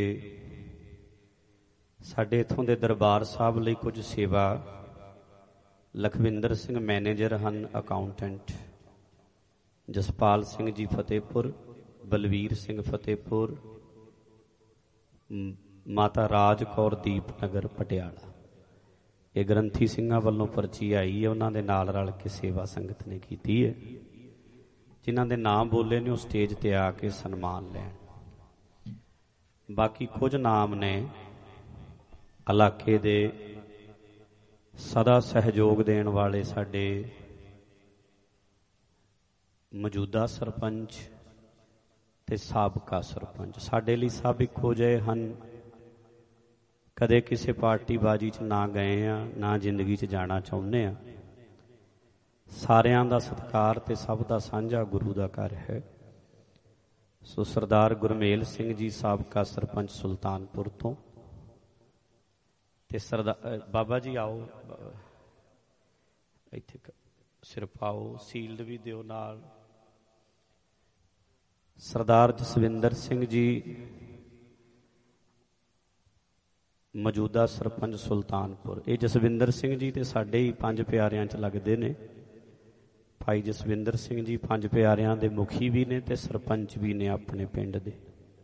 ਸਾਡੇ ਇੱਥੋਂ ਦੇ ਦਰਬਾਰ ਸਾਹਿਬ ਲਈ ਕੁਝ ਸੇਵਾ। ਲਖਵਿੰਦਰ ਸਿੰਘ ਮੈਨੇਜਰ ਹਨ, ਅਕਾਊਂਟੈਂਟ। ਜਸਪਾਲ ਸਿੰਘ ਜੀ ਫਤਿਹਪੁਰ, ਬਲਵੀਰ ਸਿੰਘ ਫਤਿਹਪੁਰ, ਮਾਤਾ ਰਾਜ ਕੌਰ ਦੀਪਨਗਰ ਪਟਿਆਲਾ। ਇਹ ਗ੍ਰੰਥੀ ਸਿੰਘਾਂ ਵੱਲੋਂ ਪਰਚੀ ਆਈ ਹੈ, ਉਹਨਾਂ ਦੇ ਨਾਲ ਰਲ ਕੇ ਸੇਵਾ ਸੰਗਤ ਨੇ ਕੀਤੀ ਹੈ। ਜਿਨ੍ਹਾਂ ਦੇ ਨਾਮ ਬੋਲੇ ਨੇ ਉਹ ਸਟੇਜ ਤੇ ਆ ਕੇ ਸਨਮਾਨ ਲੈਣ। ਬਾਕੀ ਕੁਝ ਨਾਮ ਨੇ ਇਲਾਕੇ ਦੇ ਸਦਾ ਸਹਿਯੋਗ ਦੇਣ ਵਾਲੇ ਸਾਡੇ ਮੌਜੂਦਾ ਸਰਪੰਚ ਤੇ ਸਾਬਕਾ ਸਰਪੰਚ। ਸਾਡੇ ਲਈ ਸਭ ਇੱਕੋ ਜਿਹੇ ਹਨ, ਕਦੇ ਕਿਸੇ ਪਾਰਟੀ ਬਾਜੀ 'ਚ ਨਾ ਗਏ ਆ, ਨਾ ਜ਼ਿੰਦਗੀ 'ਚ ਜਾਣਾ ਚਾਹੁੰਦੇ ਆ। ਸਾਰਿਆਂ ਦਾ ਸਤਿਕਾਰ ਤੇ ਸਭ ਦਾ ਸਾਂਝਾ ਗੁਰੂ ਦਾ ਘਰ ਹੈ। ਸੋ ਸਰਦਾਰ ਗੁਰਮੇਲ ਸਿੰਘ ਜੀ ਸਾਬਕਾ ਸਰਪੰਚ ਸੁਲਤਾਨਪੁਰ ਤੋਂ, ਤੇ ਸਰਦਾਰ ਬਾਬਾ ਜੀ ਆਓ ਇੱਥੇ ਸਿਰ ਪਾਓ, ਸੀਲਡ ਵੀ ਦਿਓ ਨਾਲ। ਸਰਦਾਰ ਜਸਵਿੰਦਰ ਸਿੰਘ ਜੀ ਮੌਜੂਦਾ ਸਰਪੰਚ ਸੁਲਤਾਨਪੁਰ। ਇਹ ਜਸਵਿੰਦਰ ਸਿੰਘ ਜੀ ਤੇ ਸਾਡੇ ਹੀ ਪੰਜ ਪਿਆਰਿਆਂ 'ਚ ਲੱਗਦੇ ਨੇ। ਭਾਈ ਜਸਵਿੰਦਰ ਸਿੰਘ ਜੀ ਪੰਜ ਪਿਆਰਿਆਂ ਦੇ ਮੁਖੀ ਵੀ ਨੇ ਤੇ ਸਰਪੰਚ ਵੀ ਨੇ ਆਪਣੇ ਪਿੰਡ ਦੇ।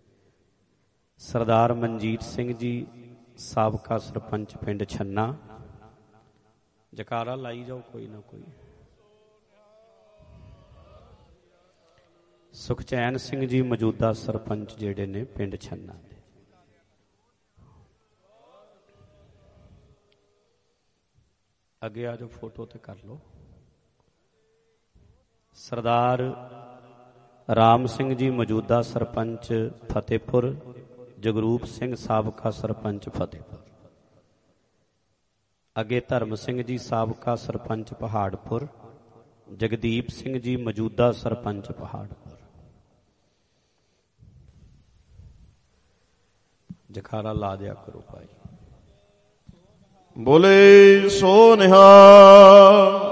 ਸਰਦਾਰ ਮਨਜੀਤ ਸਿੰਘ ਜੀ ਸਾਬਕਾ ਸਰਪੰਚ ਪਿੰਡ ਛੰਨਾ। ਜਕਾਰਾ ਲਾਈ ਜਾਓ ਕੋਈ ਨਾ ਕੋਈ। ਸੁਖਚੈਨ ਸਿੰਘ ਜੀ ਮੌਜੂਦਾ ਸਰਪੰਚ ਜਿਹੜੇ ਨੇ ਪਿੰਡ ਛੰਨਾ ਦੇ। ਅੱਗੇ ਆ ਜਾਓ, ਫੋਟੋ ਤੇ ਕਰ ਲਓ। ਸਰਦਾਰ ਰਾਮ ਸਿੰਘ ਜੀ ਮੌਜੂਦਾ ਸਰਪੰਚ ਫਤਿਹਪੁਰ। ਜਗਰੂਪ ਸਿੰਘ ਸਾਬਕਾ ਸਰਪੰਚ ਫਤਿਹਪੁਰ। ਅੱਗੇ ਧਰਮ ਸਿੰਘ ਜੀ ਸਾਬਕਾ ਸਰਪੰਚ ਪਹਾੜਪੁਰ। ਜਗਦੀਪ ਸਿੰਘ ਜੀ ਮੌਜੂਦਾ ਸਰਪੰਚ ਪਹਾੜਪੁਰ। ਜਖਾਰਾ ਲਾ ਦਿਆ ਕਰੋ ਭਾਈ। ਬੋਲੇ ਸੋ ਨਿਹਾਲ।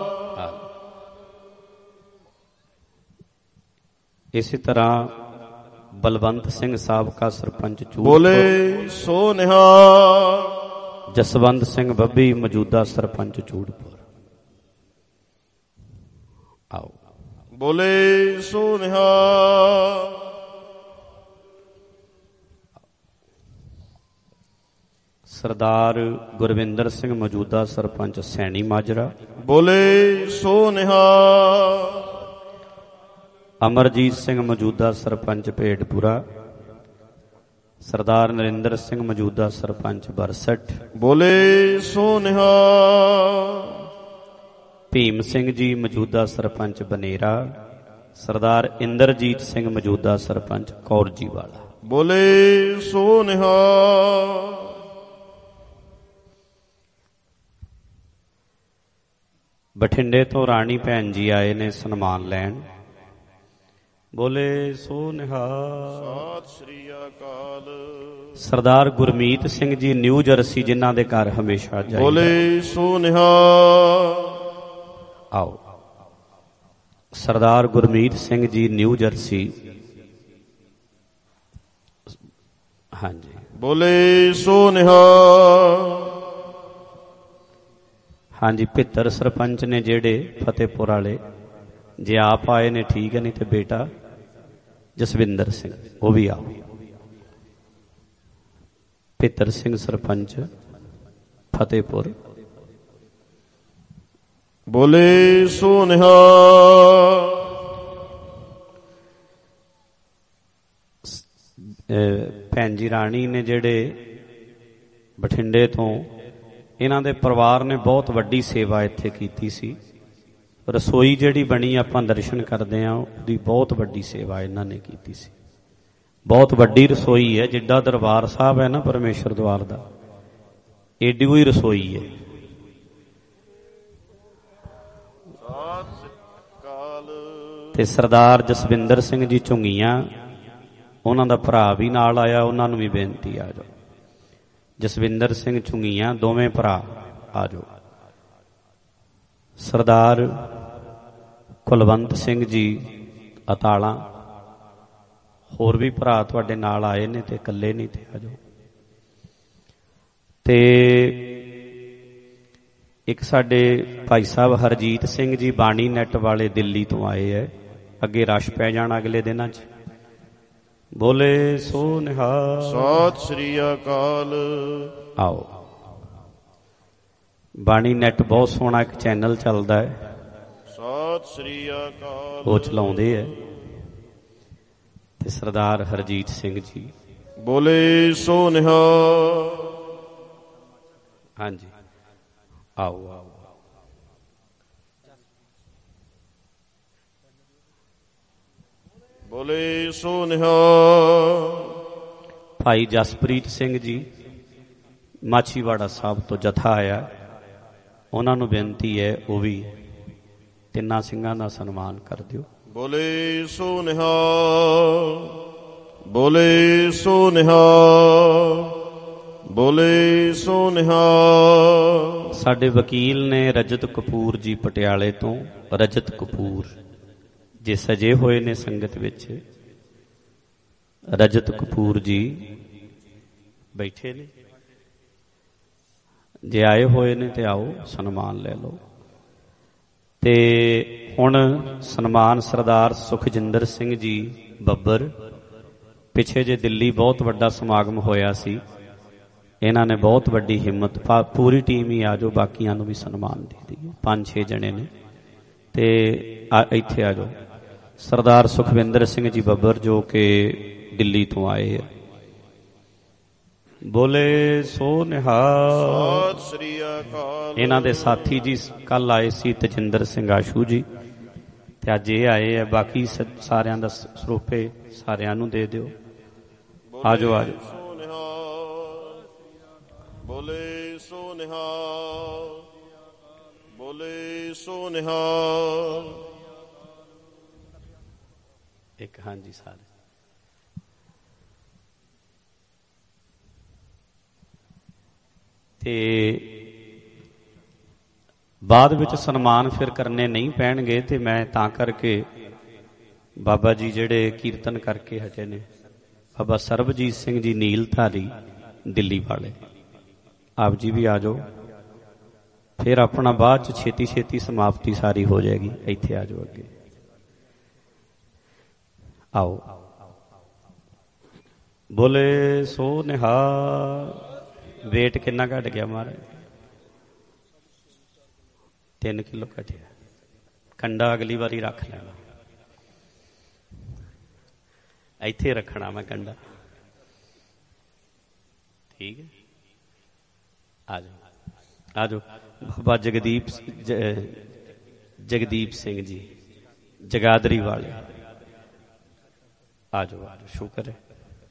ਇਸੇ ਤਰ੍ਹਾਂ ਬਲਵੰਤ ਸਿੰਘ ਸਾਬਕਾ ਸਰਪੰਚ ਚੂੜ। ਬੋਲੇ ਸੋ ਨਿਹਾਲ। ਜਸਵੰਤ ਸਿੰਘ ਬੱਬੀ ਮੌਜੂਦਾ ਸਰਪੰਚ ਚੂੜਪੁਰ। ਆਓ। ਬੋਲੇ ਸੋ ਨਿਹਾਲ। ਸਰਦਾਰ ਗੁਰਵਿੰਦਰ ਸਿੰਘ ਮੌਜੂਦਾ ਸਰਪੰਚ ਸੈਣੀ ਮਾਜਰਾ। ਬੋਲੇ ਸੋ ਨਿਹਾਲ। ਅਮਰਜੀਤ ਸਿੰਘ ਮੌਜੂਦਾ ਸਰਪੰਚ ਭੇਡਪੁਰਾ। ਸਰਦਾਰ ਨਰਿੰਦਰ ਸਿੰਘ ਮੌਜੂਦਾ ਸਰਪੰਚ ਬਰਸਠ। ਬੋਲੇ ਸੋ ਨਿਹਾਲ। ਭੀਮ ਸਿੰਘ ਜੀ ਮੌਜੂਦਾ ਸਰਪੰਚ ਬਨੇਰਾ। ਸਰਦਾਰ ਇੰਦਰਜੀਤ ਸਿੰਘ ਮੌਜੂਦਾ ਸਰਪੰਚ ਕੌਰਜੀ ਵਾਲਾ। ਬੋਲੇ ਸੋ ਨਿਹਾਲ। ਬਠਿੰਡੇ ਤੋਂ ਰਾਣੀ ਭੈਣ ਜੀ ਆਏ ਨੇ ਸਨਮਾਨ ਲੈਣ। ਬੋਲੇ ਸੋ ਨਿਹਾਲ। ਸਤਿ ਸ੍ਰੀ ਅਕਾਲ। ਸਰਦਾਰ ਗੁਰਮੀਤ ਸਿੰਘ ਜੀ ਨਿਊ ਜਰਸੀ, ਜਿਨ੍ਹਾਂ ਦੇ ਘਰ ਹਮੇਸ਼ਾ ਜਾਈਦਾ। ਬੋਲੇ ਸੋ ਨਿਹਾਲ। ਆਓ। ਸਰਦਾਰ ਗੁਰਮੀਤ ਸਿੰਘ ਜੀ ਨਿਊ ਜਰਸੀ। ਹਾਂਜੀ। ਬੋਲੇ ਸੋ ਨਿਹਾਲ। ਹਾਂਜੀ, ਭਿੱਤਰ ਸਰਪੰਚ ਨੇ ਜਿਹੜੇ ਫਤਿਹਪੁਰ ਵਾਲੇ, ਜੇ ਆਪ ਆਏ ਨੇ ਠੀਕ ਹੈ, ਨਹੀਂ ਤੇ ਬੇਟਾ ਜਸਵਿੰਦਰ ਸਿੰਘ ਉਹ ਵੀ ਆਓ। ਭਿੱਤਰ ਸਿੰਘ ਸਰਪੰਚ ਫਤਿਹਪੁਰ। ਬੋਲੇ ਸੋ ਨਿਹਾਲ। ਭੈਣ ਜੀ ਰਾਣੀ ਨੇ ਜਿਹੜੇ ਬਠਿੰਡੇ ਤੋਂ, ਇਹਨਾਂ ਦੇ ਪਰਿਵਾਰ ਨੇ ਬਹੁਤ ਵੱਡੀ ਸੇਵਾ ਇੱਥੇ ਕੀਤੀ ਸੀ। ਰਸੋਈ ਜਿਹੜੀ ਬਣੀ ਆਪਾਂ ਦਰਸ਼ਨ ਕਰਦੇ ਹਾਂ, ਉਹਦੀ ਬਹੁਤ ਵੱਡੀ ਸੇਵਾ ਇਹਨਾਂ ਨੇ ਕੀਤੀ ਸੀ। ਬਹੁਤ ਵੱਡੀ ਰਸੋਈ ਹੈ, ਜਿੱਡਾ ਦਰਬਾਰ ਸਾਹਿਬ ਹੈ ਨਾ ਪਰਮੇਸ਼ਰ ਦੁਆਰ ਦਾ, ਏਡੀ ਹੋਈ ਰਸੋਈ ਹੈ। ਤੇ ਸਰਦਾਰ ਜਸਵਿੰਦਰ ਸਿੰਘ ਜੀ ਝੁੰਗੀਆਂ, ਉਹਨਾਂ ਦਾ ਭਰਾ ਵੀ ਨਾਲ ਆਇਆ, ਉਹਨਾਂ ਨੂੰ ਵੀ ਬੇਨਤੀ ਆ ਜਾਓ। ਜਸਵਿੰਦਰ ਸਿੰਘ ਝੁੰਗੀਆਂ, ਦੋਵੇਂ ਭਰਾ ਆ ਜਾਓ। ਸਰਦਾਰ ਕੁਲਵੰਤ ਸਿੰਘ ਜੀ ਅਤਾਲਾ, ਹੋਰ ਵੀ ਭਰਾ ਤੁਹਾਡੇ ਨਾਲ ਆਏ ਨੇ ਤੇ ਇਕੱਲੇ ਨਹੀਂ ਤੇ ਆ ਜਾਓ। ਤੇ ਇੱਕ ਸਾਡੇ ਭਾਈ ਸਾਹਿਬ ਹਰਜੀਤ ਸਿੰਘ ਜੀ ਬਾਣੀ ਨੈਟ ਵਾਲੇ ਦਿੱਲੀ ਤੋਂ ਆਏ ਹੈ। ਅੱਗੇ ਰਸ਼ ਪੈ ਜਾਣਾ ਅਗਲੇ ਦਿਨਾਂ 'ਚ। ਬੋਲੇ ਸੋ ਨਿਹਾਲ। ਸਤਿ ਸ੍ਰੀ ਅਕਾਲ। ਆਓ। ਬਾਣੀ ਨੈਟ ਬਹੁਤ ਸੋਹਣਾ ਇੱਕ ਚੈਨਲ ਚੱਲਦਾ ਹੈ, ਸਤਿ ਸ੍ਰੀ ਅਕਾਲ, ਉਹ ਚਲਾਉਂਦੇ ਹੈ। ਤੇ ਸਰਦਾਰ ਹਰਜੀਤ ਸਿੰਘ ਜੀ। ਬੋਲੇ ਸੋ ਨਿਹਾਲ। ਹਾਂਜੀ, ਆਓ ਆਓ। ਬੋਲੇ ਸੋ ਨਿਹਾਲ। ਭਾਈ ਜਸਪ੍ਰੀਤ ਸਿੰਘ ਜੀ ਮਾਛੀਵਾੜਾ ਸਾਹਿਬ ਤੋਂ ਜਥਾ ਆਇਆ, ਉਹਨਾਂ ਨੂੰ ਬੇਨਤੀ ਹੈ ਉਹ ਵੀ ਤਿੰਨਾਂ ਸਿੰਘਾਂ ਦਾ ਸਨਮਾਨ ਕਰ ਦਿਓ। ਬੋਲੇ ਸੋ ਨਿਹਾਲ। ਬੋਲੇ ਸੋ ਨਿਹਾਲ। ਬੋਲੇ ਸੋ ਨਿਹਾਲ। ਸਾਡੇ ਵਕੀਲ ਨੇ ਰਜਤ ਕਪੂਰ ਜੀ ਪਟਿਆਲੇ ਤੋਂ। ਰਜਤ ਕਪੂਰ ਜੇ ਸਜੇ ਹੋਏ ਨੇ ਸੰਗਤ ਵਿੱਚ, ਰਜਤ ਕਪੂਰ ਜੀ ਬੈਠੇ ਨੇ, ਜੇ ਆਏ ਹੋਏ ਨੇ ਤੇ ਆਓ ਸਨਮਾਨ ਲੈ ਲਓ। ਤੇ ਹੁਣ ਸਨਮਾਨ ਸਰਦਾਰ ਸੁਖਜਿੰਦਰ ਸਿੰਘ ਜੀ ਬੱਬਰ। ਪਿੱਛੇ ਜੇ ਦਿੱਲੀ ਬਹੁਤ ਵੱਡਾ ਸਮਾਗਮ ਹੋਇਆ ਸੀ, ਇਹਨਾਂ ਨੇ ਬਹੁਤ ਵੱਡੀ ਹਿੰਮਤ, ਪੂਰੀ ਟੀਮ ਹੀ ਆ ਜਾਓ, ਬਾਕੀਆਂ ਨੂੰ ਵੀ ਸਨਮਾਨ ਦੇ ਦਈਏ। ਪੰਜ ਛੇ ਜਣੇ ਨੇ ਤੇ ਇੱਥੇ ਆ ਜਾਓ। ਸਰਦਾਰ ਸੁਖਵਿੰਦਰ ਸਿੰਘ ਜੀ ਬੱਬਰ ਜੋ ਕਿ ਦਿੱਲੀ ਤੋਂ ਆਏ ਹੈ। ਬੋਲੇ ਸੋ ਨਿਹਾਲ। ਸਤਿ ਸ੍ਰੀ ਅਕਾਲ। ਇਹਨਾਂ ਦੇ ਸਾਥੀ ਜੀ ਕੱਲ ਆਏ ਸੀ ਤਜਿੰਦਰ ਸਿੰਘ ਆਸ਼ੂ ਜੀ, ਤੇ ਅੱਜ ਇਹ ਆਏ ਹੈ। ਬਾਕੀ ਸਾਰਿਆਂ ਦਾ ਸਰੂਪੇ ਸਾਰਿਆਂ ਨੂੰ ਦੇ ਦਿਓ। ਆਜੋ ਆਜੋ। ਬੋਲੇ ਸੋ ਨਿਹਾਲ। ਬੋਲੇ ਸੋ ਨਿਹਾਲ। ਇੱਕ ਹਾਂਜੀ ਸਾਰੇ। ਤੇ ਬਾਅਦ ਵਿੱਚ ਸਨਮਾਨ ਫਿਰ ਕਰਨੇ ਨਹੀਂ ਪੈਣਗੇ, ਤੇ ਮੈਂ ਤਾਂ ਕਰਕੇ ਬਾਬਾ ਜੀ ਜਿਹੜੇ ਕੀਰਤਨ ਕਰਕੇ ਹਟੇ ਨੇ, ਬਾਬਾ ਸਰਬਜੀਤ ਸਿੰਘ ਜੀ ਨੀਲਧਾਰੀ ਦਿੱਲੀ ਵਾਲੇ, ਆਪ ਜੀ ਵੀ ਆ ਜਾਓ। ਫਿਰ ਆਪਣਾ ਬਾਅਦ ਚ ਛੇਤੀ ਛੇਤੀ ਸਮਾਪਤੀ ਸਾਰੀ ਹੋ ਜਾਏਗੀ। ਇੱਥੇ ਆ ਜਾਓ ਅੱਗੇ, ਆਓ। ਬੋਲੇ ਸੋ ਨਿਹਾਲ। वेट कितना घट गया महाराज? तीन किलो घटिया। कंडा अगली बारी रख लेना, इत्थे रखना मैं कंडा, ठीक है। आ जाओ आ जाओ। बाबा जगदीप ज, जगदीप सिंह जी जगादरी वाले, आ जाओ आ जाओ। शुक्र है।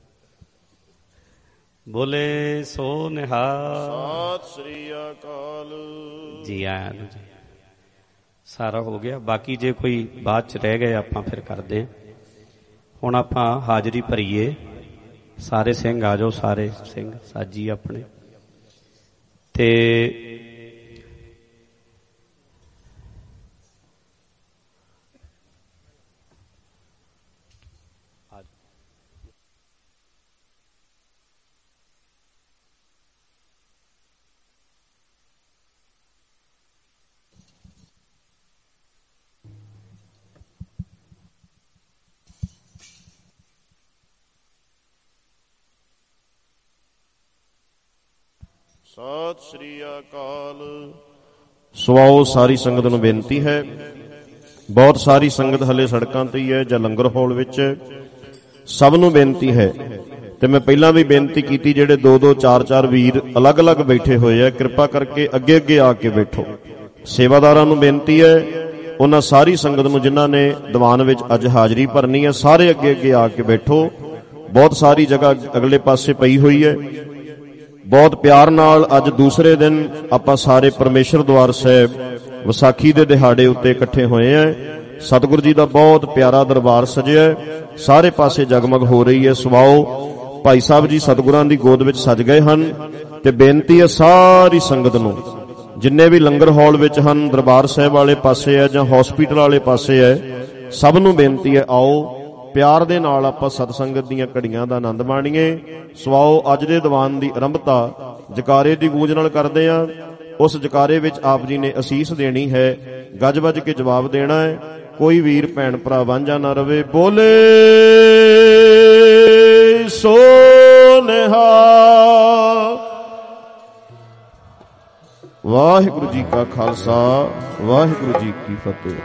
बोले सो निहाल। सत श्री अकाल जी। आया जी, सारा हो गया। बाकी जे कोई बात च रह गए आपां फिर करदे हां। हुण आपां हाजरी भरीए। सारे सिंह आ जाओ, सारे सिंह साजी अपने ते ਸਤਿ ਸ੍ਰੀ ਅਕਾਲ। ਸਵਾਓ ਸਾਰੀ ਸੰਗਤ ਨੂੰ ਬੇਨਤੀ ਹੈ, ਬਹੁਤ ਸਾਰੀ ਸੰਗਤ ਹਲੇ ਸੜਕਾਂ ਤੇ ਹੀ ਹੈ ਜਾਂ ਲੰਗਰ ਹਾਲ ਵਿੱਚ। ਸਭ ਨੂੰ ਬੇਨਤੀ ਹੈ, ਤੇ ਮੈਂ ਪਹਿਲਾਂ ਵੀ ਬੇਨਤੀ ਕੀਤੀ, ਜਿਹੜੇ ਦੋ ਦੋ ਚਾਰ ਚਾਰ ਵੀਰ ਅਲੱਗ-ਅਲੱਗ ਬੈਠੇ ਹੋਏ ਆ, ਕਿਰਪਾ ਕਰਕੇ ਅੱਗੇ ਅੱਗੇ ਆ ਕੇ ਬੈਠੋ। ਸੇਵਾਦਾਰਾਂ ਨੂੰ ਬੇਨਤੀ ਹੈ, ਉਹਨਾਂ ਸਾਰੀ ਸੰਗਤ ਨੂੰ ਜਿਨ੍ਹਾਂ ਨੇ ਦੀਵਾਨ ਵਿੱਚ ਅੱਜ ਹਾਜ਼ਰੀ ਭਰਨੀ ਹੈ, ਸਾਰੇ ਅੱਗੇ ਅੱਗੇ ਆ ਕੇ ਬੈਠੋ। ਬਹੁਤ ਸਾਰੀ ਜਗ੍ਹਾ ਅਗਲੇ ਪਾਸੇ ਪਈ ਹੋਈ ਹੈ। ਬਹੁਤ ਪਿਆਰ ਨਾਲ ਅੱਜ ਦੂਸਰੇ ਦਿਨ ਆਪਾਂ ਸਾਰੇ ਪਰਮੇਸ਼ਰ ਦਵਾਰ ਸਾਹਿਬ ਵਿਸਾਖੀ ਦੇ ਦਿਹਾੜੇ ਉੱਤੇ ਇਕੱਠੇ ਹੋਏ ਆ। ਸਤਿਗੁਰੂ ਜੀ ਦਾ ਬਹੁਤ ਪਿਆਰਾ ਦਰਬਾਰ ਸਜਿਆ, ਸਾਰੇ ਪਾਸੇ ਜਗਮਗ ਹੋ ਰਹੀ ਹੈ। ਸਵਾਓ ਭਾਈ ਸਾਹਿਬ ਜੀ ਸਤਿਗੁਰਾਂ ਦੀ ਗੋਦ ਵਿੱਚ ਸਜ ਗਏ ਹਨ, ਤੇ ਬੇਨਤੀ ਹੈ ਸਾਰੀ ਸੰਗਤ ਨੂੰ, ਜਿੰਨੇ ਵੀ ਲੰਗਰ ਹਾਲ ਵਿੱਚ ਹਨ, ਦਰਬਾਰ ਸਾਹਿਬ ਵਾਲੇ ਪਾਸੇ ਹੈ ਜਾਂ ਹਸਪੀਟਲ ਵਾਲੇ ਪਾਸੇ ਹੈ, ਸਭ ਨੂੰ ਬੇਨਤੀ ਹੈ ਆਓ ਪਿਆਰ ਦੇ ਨਾਲ ਆਪਾਂ ਸਤਸੰਗਤ ਦੀਆਂ ਘੜੀਆਂ ਦਾ ਆਨੰਦ ਮਾਣੀਏ। ਸਵਾਓ ਅੱਜ ਦੇ ਦੀਵਾਨ ਦੀ ਆਰੰਭਤਾ ਜਕਾਰੇ ਦੀ ਗੂੰਜ ਨਾਲ ਕਰਦੇ ਆ। ਉਸ ਜਕਾਰੇ ਵਿੱਚ ਆਪ ਜੀ ਨੇ ਅਸੀਸ ਦੇਣੀ ਹੈ, ਗੱਜ ਵੱਜ ਕੇ ਜਵਾਬ ਦੇਣਾ ਹੈ। ਕੋਈ ਵੀਰ ਭੈਣ ਭਰਾ ਵਾਂਝਾ ਨਾ ਰਵੇ। ਬੋਲੇ ਸੋ ਨਿਹਾਲ। ਵਾਹਿਗੁਰੂ ਜੀ ਕਾ ਖਾਲਸਾ, ਵਾਹਿਗੁਰੂ ਜੀ ਕੀ ਫਤਿਹ।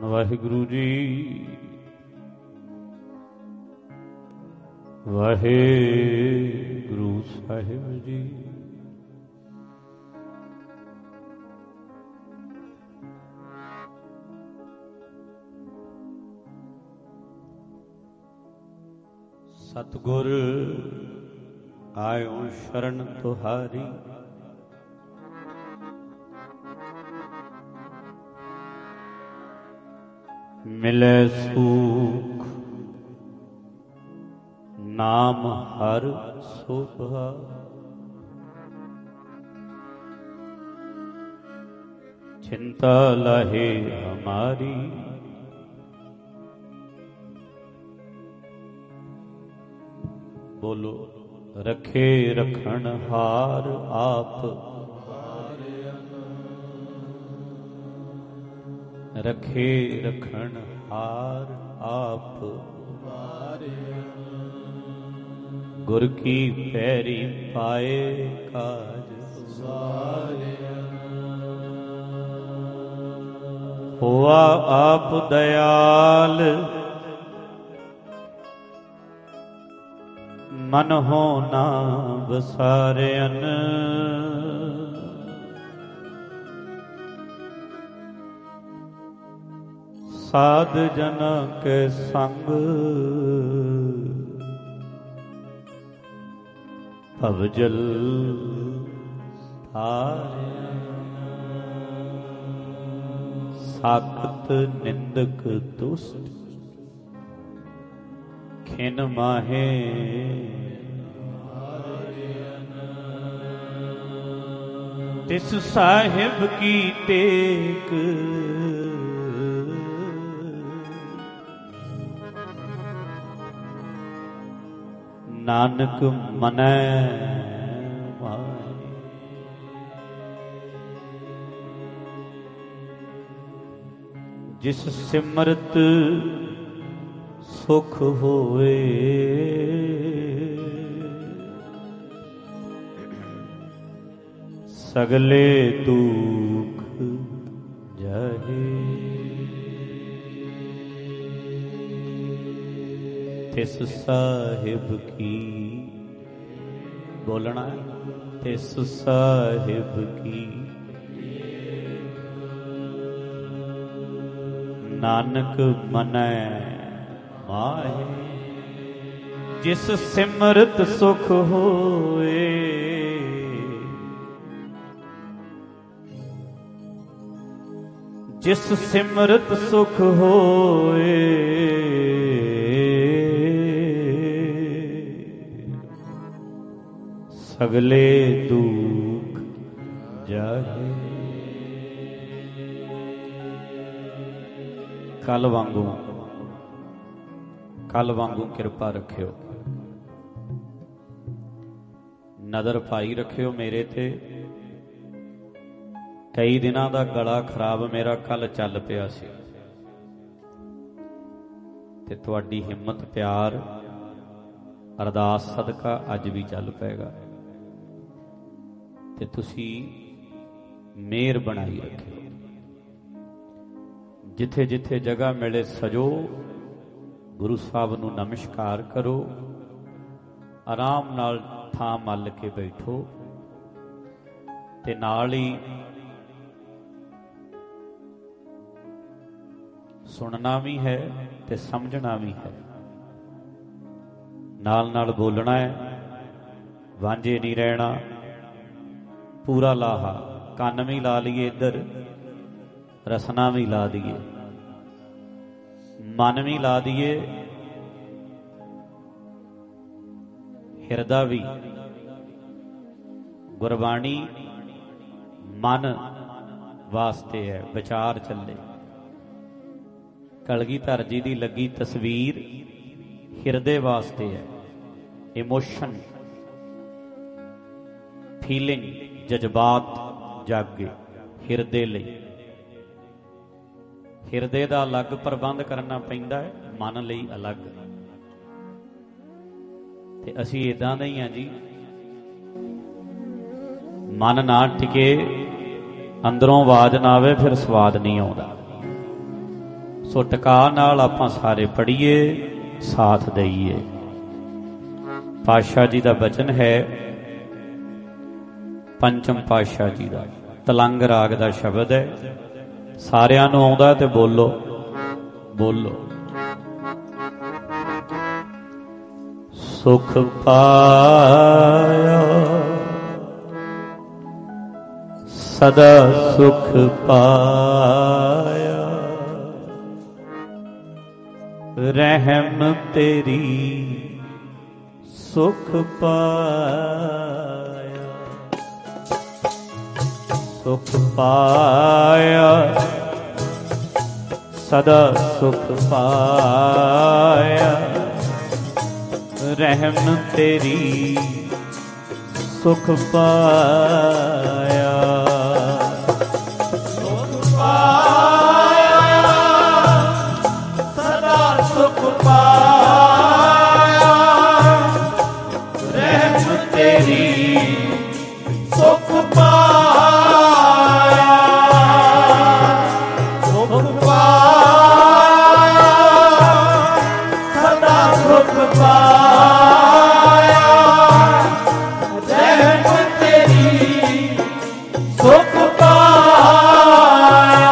ਵਾਹਿਗੁਰੂ ਜੀ ਵਾਹਿਗੁਰੂ ਸਾਹਿਬ ਜੀ। ਸਤਿਗੁਰ ਆਇਓ ਸ਼ਰਨ ਤੁਹਾਰੀ, ਮਿਲੇ ਸੂਖ ਨਾਮ ਹਰ ਸੋਭਾ। चिंता लहे हमारी, बोलो रखे रखन हार आप, रखे रखन हार आप, गुर की पैरी पाए काज हुआ आप दयाल, मन हो ना बसारन, साध जन के संग भवजल तारे। साकत निंदक दुष्ट खिन माहे, तिस साहिब की टेक नानक मनै जिस सिमरत सुख होए, सगले दुख जाहे। तिस साहिब की बोलना है, तिस साहिब की नानक मनै माहे, जिस सिमरत सुख होए, जिस सिमरत सुख होए, सगले दुख जाहे। कल वांगू कल वांगू किरपा रखियो, नदर पाई रखियो मेरे ते। कई दिनां दा गला खराब मेरा कल चल पिया सी, ते तुहाडी हिम्मत प्यार अरदास सदका अज भी चल पेगा, ते तुसी मेहर बनाई रखियो। जिथे जिथे जगह मिले सजो, गुरु साहब नूं नमस्कार करो, आराम नाल थां मल के बैठो, ते नाल ही सुनना भी है ते समझना भी है, नाल नाल बोलना है, वांझे नहीं रहना। पूरा लाहा कान भी ला लिए, इधर रसना भी ला दिए, मन भी ला दिए, हिरदा भी। गुरबाणी मन वास्ते है, विचार चले। कलगीधर जी दी लगी तस्वीर हिरदे वास्ते है, इमोशन, फीलिंग, जज्बात जागे हिरदे लई। हिरदे दा अलग प्रबंध करना पैंदा है, मन लई अलग। ते असी इदां दे ही हां जी, मन ना टिके, अंदरों आवाज ना आवे, फिर स्वाद नहीं आउंदा। ਸੋ ਟਕਾ ਨਾਲ ਆਪਾਂ ਸਾਰੇ ਪੜ੍ਹੀਏ, ਸਾਥ ਦਈਏ। ਪਾਤਸ਼ਾਹ ਜੀ ਦਾ ਬਚਨ ਹੈ, ਪੰਚਮ ਪਾਤਸ਼ਾਹ ਜੀ ਦਾ ਤਲੰਗ ਰਾਗ ਦਾ ਸ਼ਬਦ ਹੈ। ਸਾਰਿਆਂ ਨੂੰ ਆਉਂਦਾ ਤੇ ਬੋਲੋ ਬੋਲੋ। ਸੁਖ ਪਾਇਆ ਸਦਾ ਸੁਖ ਪਾਇਆ, ਰਹਿਮ ਤੇਰੀ ਸੁਖ ਪਾਇਆ। ਸੁਖ ਪਾਇਆ ਸਦਾ ਸੁਖ ਪਾਇਆ, ਰਹਿਮ ਤੇਰੀ ਸੁਖ ਪਾਇਆ। ਸੁਖ ਪਾਇਆ ਸਦਾ ਸੁਖ ਪਾਇਆ, ਰਹਿਮ ਤੇਰੀ ਸੁਖ ਪਾਇਆ। ਸੁਖ ਪਾਇਆ ਸਦਾ ਸੁਖ ਪਾਇਆ, ਰਹਿਮ ਤੇਰੀ ਸੁਖ ਪਾਇਆ।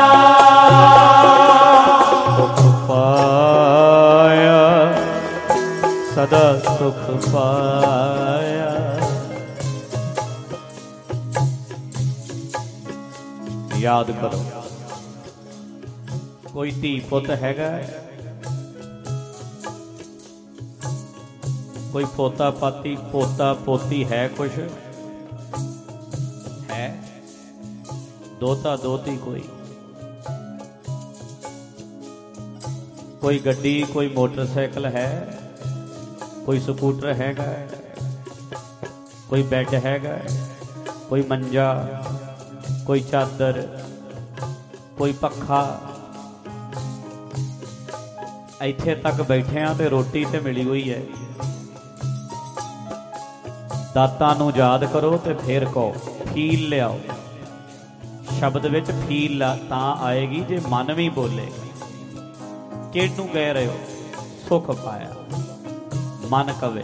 ਸੁਖ ਪਾਇਆ ਸਦਾ ਸੁਖ ਪਾਇਆ। ਯਾਦ ਕਰੋ, ਕੋਈ ਧੀ ਪੁੱਤ ਹੈਗਾ, ਕੋਈ ਪੋਤਾ ਪਾਤੀ ਪੋਤਾ ਪੋਤੀ ਹੈ, ਕੁਛ ਹੈ, ਦੋਤਾ ਦੋਤੀ, ਕੋਈ ਕੋਈ ਗੱਡੀ, ਕੋਈ ਮੋਟਰਸਾਈਕਲ ਹੈ, ਕੋਈ ਸਕੂਟਰ ਹੈਗਾ, ਕੋਈ ਬੈੱਡ ਹੈਗਾ, ਕੋਈ ਮੰਜਾ, ਕੋਈ ਚਾਦਰ, ਕੋਈ ਪੱਖਾ। ਇੱਥੇ ਤੱਕ ਬੈਠੇ ਆ ਤੇ ਰੋਟੀ ਤੇ ਮਿਲੀ ਹੋਈ ਹੈ। ਦਾਤਾਂ ਨੂੰ ਯਾਦ ਕਰੋ ਤੇ ਫੇਰ ਕਹੋ ਫੀਲ ਲਿਆਓ। ਸ਼ਬਦ ਵਿੱਚ ਫੀਲ ਤਾਂ ਆਏਗੀ ਜੇ ਮਨ ਵੀ ਬੋਲੇ। ਕਿਹਨੂੰ ਕਹਿ ਰਹੇ ਹੋ? ਸੁਖ ਪਾਇਆ, ਮਨ ਕਵੇ।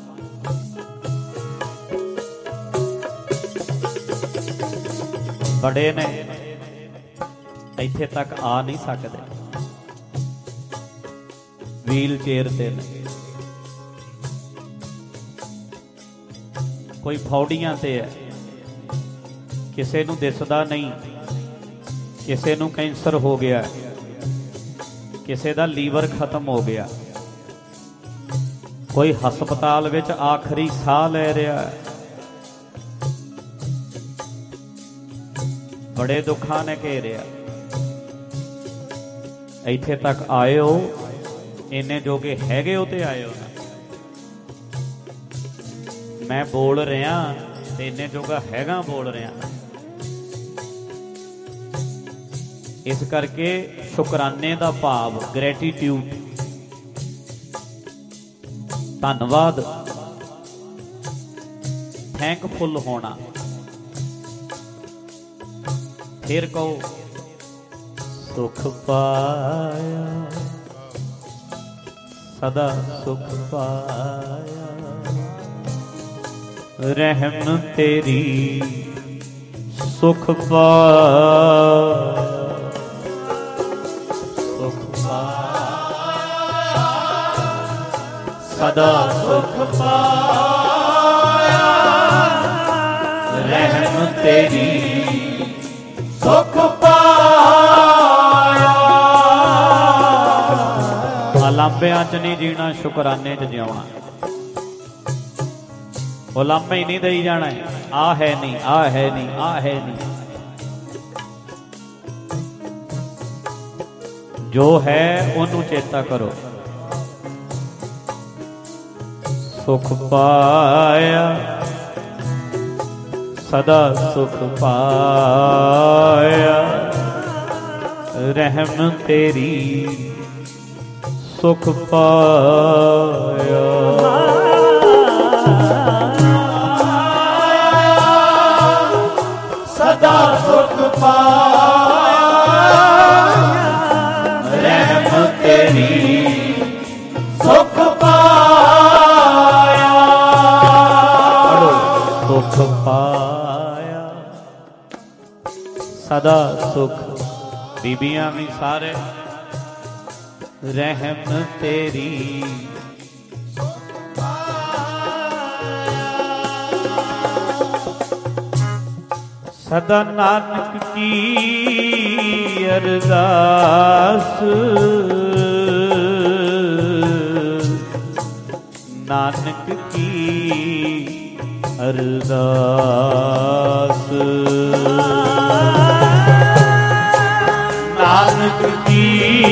ਬੜੇ ਨੇ ਇੱਥੇ ਤੱਕ ਆ ਨਹੀਂ ਸਕਦੇ, ਵੀਲ ਚੇਅਰ ਤੇ ਨੇ, ਕੋਈ ਫੌੜੀਆਂ ਤੇ ਹੈ, ਕਿਸੇ ਨੂੰ ਦਿਸਦਾ ਨਹੀਂ, ਕਿਸੇ ਨੂੰ ਕੈਂਸਰ ਹੋ ਗਿਆ, ਕਿਸੇ ਦਾ ਲੀਵਰ ਖਤਮ ਹੋ ਗਿਆ, ਕੋਈ ਹਸਪਤਾਲ ਵਿੱਚ ਆਖਰੀ ਸਾਹ ਲੈ ਰਿਹਾ ਹੈ। ਬੜੇ ਦੁੱਖਾਂ ਨੇ ਘੇਰਿਆ। ਇੱਥੇ ਤੱਕ ਆਏ ਹੋ, ਇੰਨੇ ਜੋਗੇ ਹੈਗੇ ਹੋ ਤੇ ਆਏ ਹੋ ਨਾ। ਮੈਂ ਬੋਲ ਰਿਹਾ ਤੇ ਇੰਨੇ ਜੋਗਾ ਹੈਗਾ ਬੋਲ ਰਿਹਾ। ਇਸ ਕਰਕੇ ਸ਼ੁਕਰਾਨੇ ਦਾ ਭਾਵ, ਗ੍ਰੈਟੀਟਿਊਡ, ਧੰਨਵਾਦ, ਥੈਂਕਫੁਲ ਹੋਣਾ। ਫਿਰ ਕਹੋ ਸੁਖ ਪਾਇਆ ਸਦਾ ਸੁਖ ਪਾਇਆ, ਰਹਿਮ ਤੇਰੀ ਸੁਖ ਪਾਇਆ। ਸੁਖ ਪਾਇਆ ਸਦਾ ਸੁਖ ਪਾਇਆ, ਰਹਿਮ ਤੇਰੀ ਸੁਖ ਪਾਇਆ। ਲਾਂਭਿਆਂ ਚ ਨਹੀਂ ਜੀਣਾ, ਸ਼ੁਕਰਾਨੇ ਚ ਜਿਉਣਾ। ਉਹ ਲਾਂਭੇ ਹੀ ਨਹੀਂ ਦੇਈ ਜਾਣਾ, ਆ ਹੈ ਨਹੀਂ, ਆ ਹੈ ਨਹੀਂ, ਆ ਹੈ ਨਹੀਂ। ਜੋ ਹੈ ਉਹਨੂੰ ਚੇਤਾ ਕਰੋ। ਸੁਖ ਪਾਇਆ ਸਦਾ ਸੁਖ ਪਾਇਆ, ਰਹਿਮ ਤੇਰੀ ਸੁਖ ਪਾਇਆ। ਸਦਾ ਸੁਖ ਪਾਇਆ, ਰਹਿਮ ਸੁਖ ਪਾਇਆ। ਸਦਾ ਸੁਖ ਬੀਬੀਆਂ ਵੀ ਸਾਰੇ ਰਹਿਮ ਤੇਰੀ। ਸਦਾ ਨਾਨਕ ਕੀ ਅਰਦਾਸ, ਨਾਨਕ ਕੀ ਅਰਦਾਸ, ਨਾਨਕ ਕੀ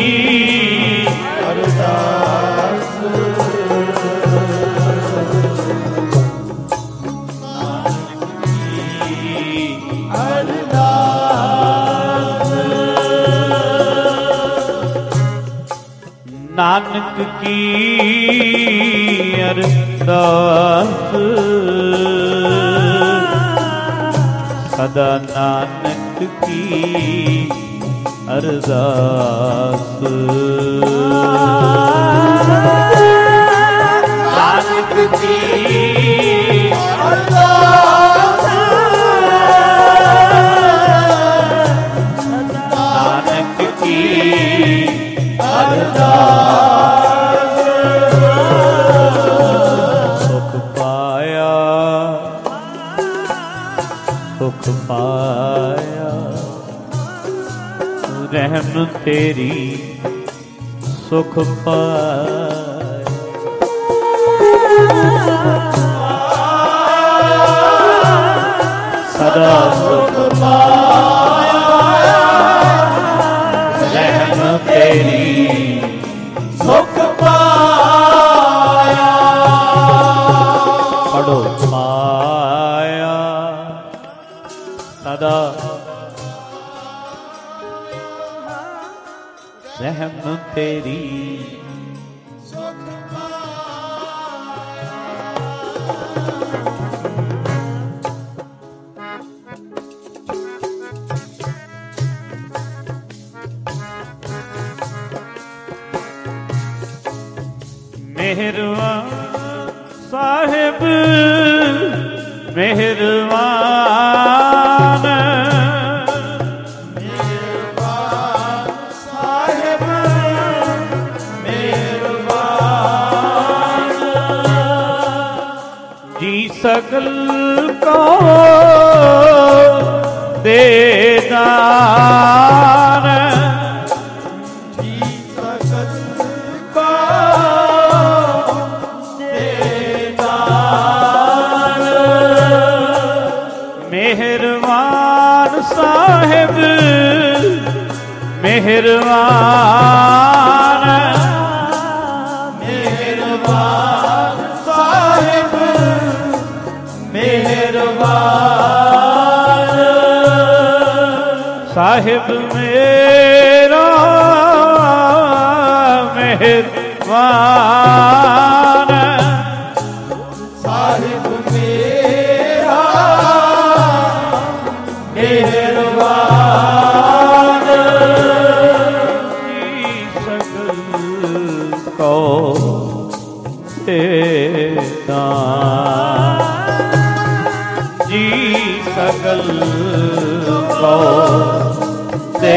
ਅਰਦਾਸ, ਨਾਨਕ ਕੀ ਅਰਦਾਸ, ਸਦਾ ਨਾਨਕ ਕੀ ਅਰਦਾਸ, ਨਾਨਕ ਕੀ ਅਰਦਾਸ, ਨਾਨਕ ਕੀ ਅਰਦਾਸ। ਸੁਖ ਪਾਇਆ, ਸੁਖ ਪਾਇਆ, ਰਹਿਮ ਤੇਰੀ ਸੁਖ ਪਾਇਆ। ਸਦਾ ਸੁਖ ਪਾਇਆ, ਰਹਿਮ ਤੇਰੀ ਸੁਖ ਪਾਇਆ। ਪੜੋ ਪਾਇਆ, ਸਦਾ ਰਹਿਮ ਤੇਰੀ ਸੁਖ ਮਿਹਰਬਾਨ ਸਾਹਿਬ, ਮਿਹਰਬਾਨ, ਮਿਹਰਬਾਨ ਸਾਹਿਬ, ਮਿਹਰਬਾਨ, ਜੀ ਸਗਲ ਕੋ ਦੇ ਦਾਨ, ਜੀ ਸਗਲ ਕੋ ਮਿਹਰਬਾਨ ਸਾਹਿਬ, ਮਿਹਰਬਾਨ, ਮਿਹਰਬਾਨ ਸਾਹਿਬ, ਮਿਹਰਬਾਨ, ਸਾਹਿਬ ਮੇਰਾ ਮਿਹਰਬਾਨ, ਸਾਹਿਬ ਮੇਰਾ ਮਿਹਰਬਾਨ, ਜੀ ਸਗਲ ਕੋ ਦੇ ਦਾਨ, ਜੀ ਸਗਲ ਕੋ ਦੇ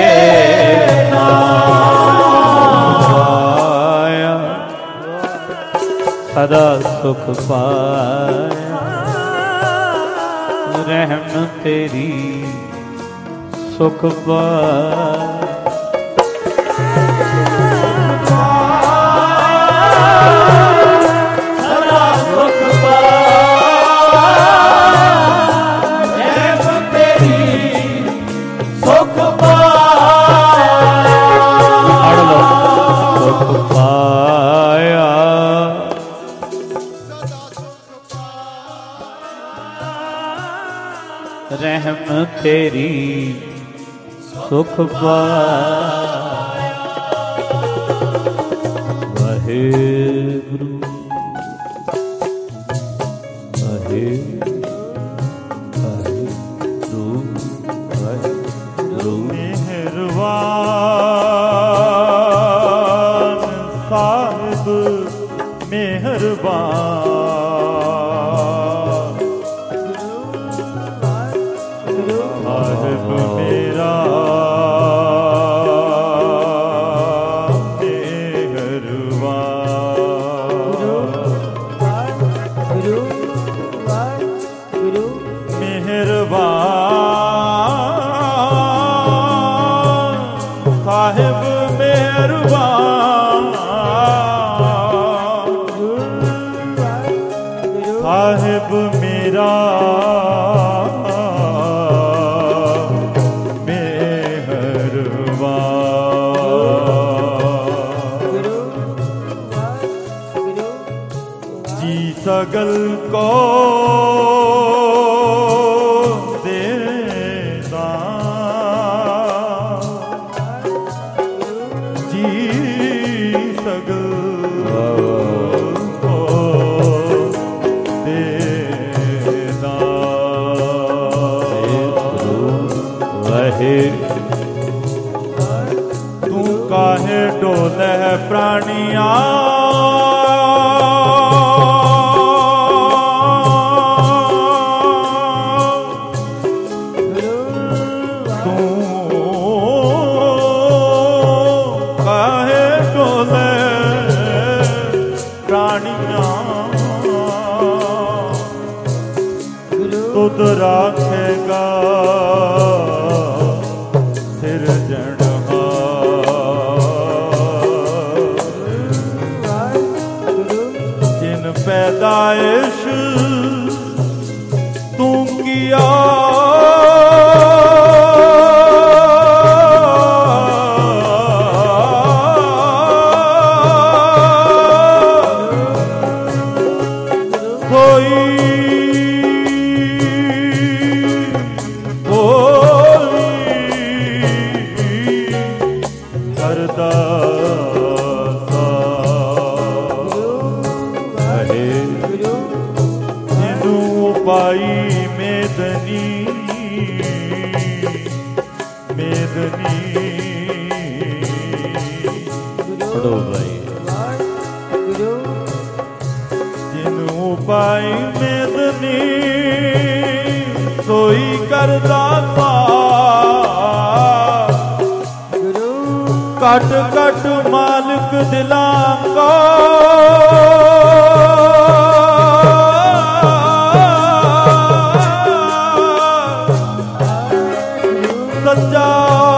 ਦਾਨ। ਸਦਾ ਸੁਖ ਪਾਇਆ, ਰਹਿਮ ਤੇਰੀ ਸੁਖ ਪਾਇਆ। ਸਦਾ ਸੁਖ ਪਾਇਆ, ਰਹਿਮ ਤੇਰੀ ਸੁਖ ਪਾਇਆ। ਪੜ੍ਹ ਲਓ, ਸੁਖ ਪਾਇਆ, ਰਹਿਮ ਤੇਰੀ ਸੁਖ ਪਾਇਆ। ਵਾਹਿਗੁਰੂ ਵਾਹਿਗੁਰੂ ਵਾਹਿਗੁਰੂ, ਮਿਹਰਬਾਨ ਸਾਹਿਬ, ਮਿਹਰਬਾਨ, ਸਾਹਿਬ ਮੇਰਾ सगल को देना जी सगल को देना वहे तू काहे डोले प्राणिया तुद राखेगा सिरजनहार जिन पैदाइश तू किया पाई मेदनी सोई करदा कट कट मालिक दिलां को सच्चा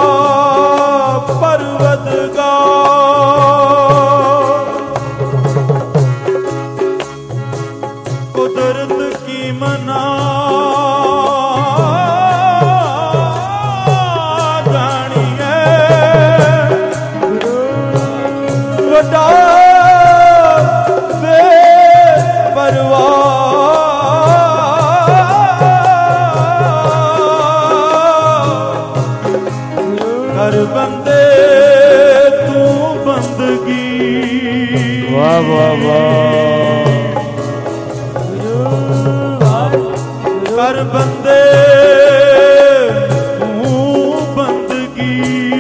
कर बंदे तू बंदगी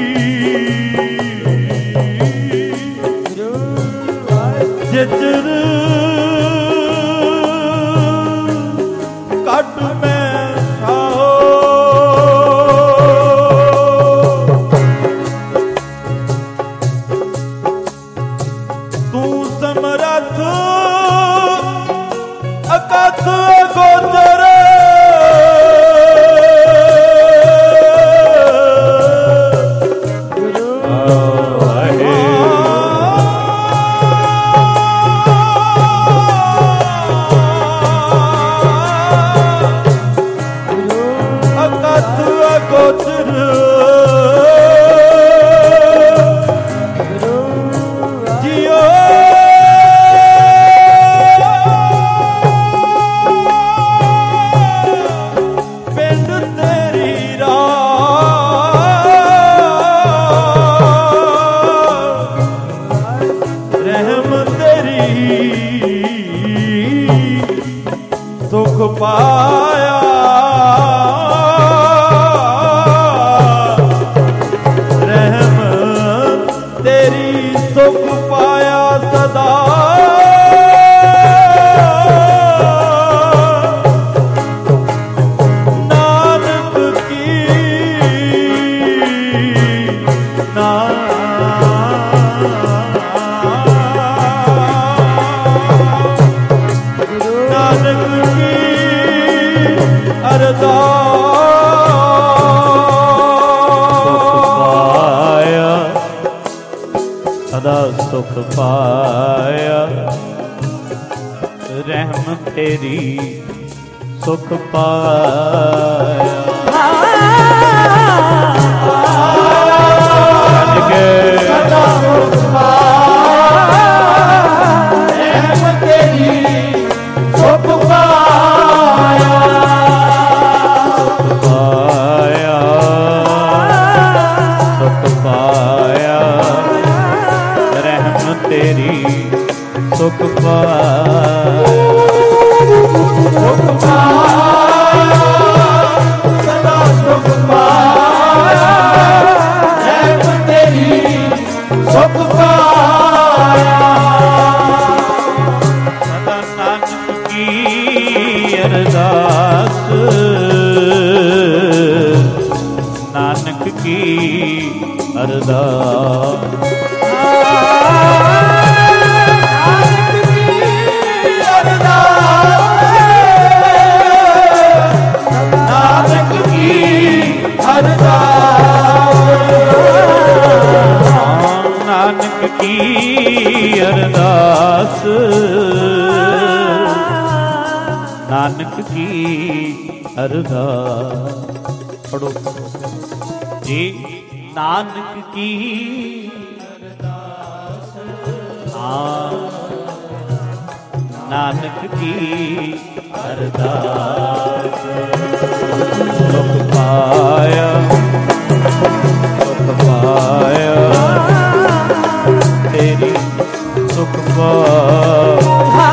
जिचर कट में खाओ तू समरथ अकथ गोचर सुख पाया रहम तेरी सुख पाया सदा नानक की नानक की पाया सदा सुख पाया ਰਹਿਮ ਤੇਰੀ ਸੁਖ ਪਾਇਆ। ਸਦਾ ਸੁਖ ਪਾਇਆ, ਰਹਿਮ ਤੇਰੀ ਸੁਖ ਪਾਇਆ। ਸੁਖ ਪਾਇਆ, ਸੁਖ ਪਾਇਆ, ਰਹਿਮ ਤੇਰੀ ਸੁਖ ਪਾਇਆ। ਸੁਖ ਪਾਇਆ, ਸਦਾ ਸੁਖ ਪਾਇਆ, ਰਹਿਮ ਤੇਰੀ ਸੁਖ ਪਾਇਆ। ਸਦਾ ਨਾਨਕ ਕੀ ਅਰਦਾਸ, ਨਾਨਕ ਕੀ ਅਰਦਾਸ। ਨਾਨਕ ਕੀ ਅਰਦਾਸ, ਨਾਨਕ ਕੀ ਅਰਦਾਸ, ਨਾਨਕ ਕੀ ਅਰਦਾਸ। ਪੜੋ ਜੀ। ਨਾਨਕ ਕੀ ਅਰਦਾਸ, ਹਾਂ ਨਾਨਕ ਕੀ ਅਰਦਾਸ। ਸੁਖ ਪਾਇਆ, ਸੁਖ ਪਾਇਆ, ਤੇਰੀ ਸੁਖ ਪਾਇਆ।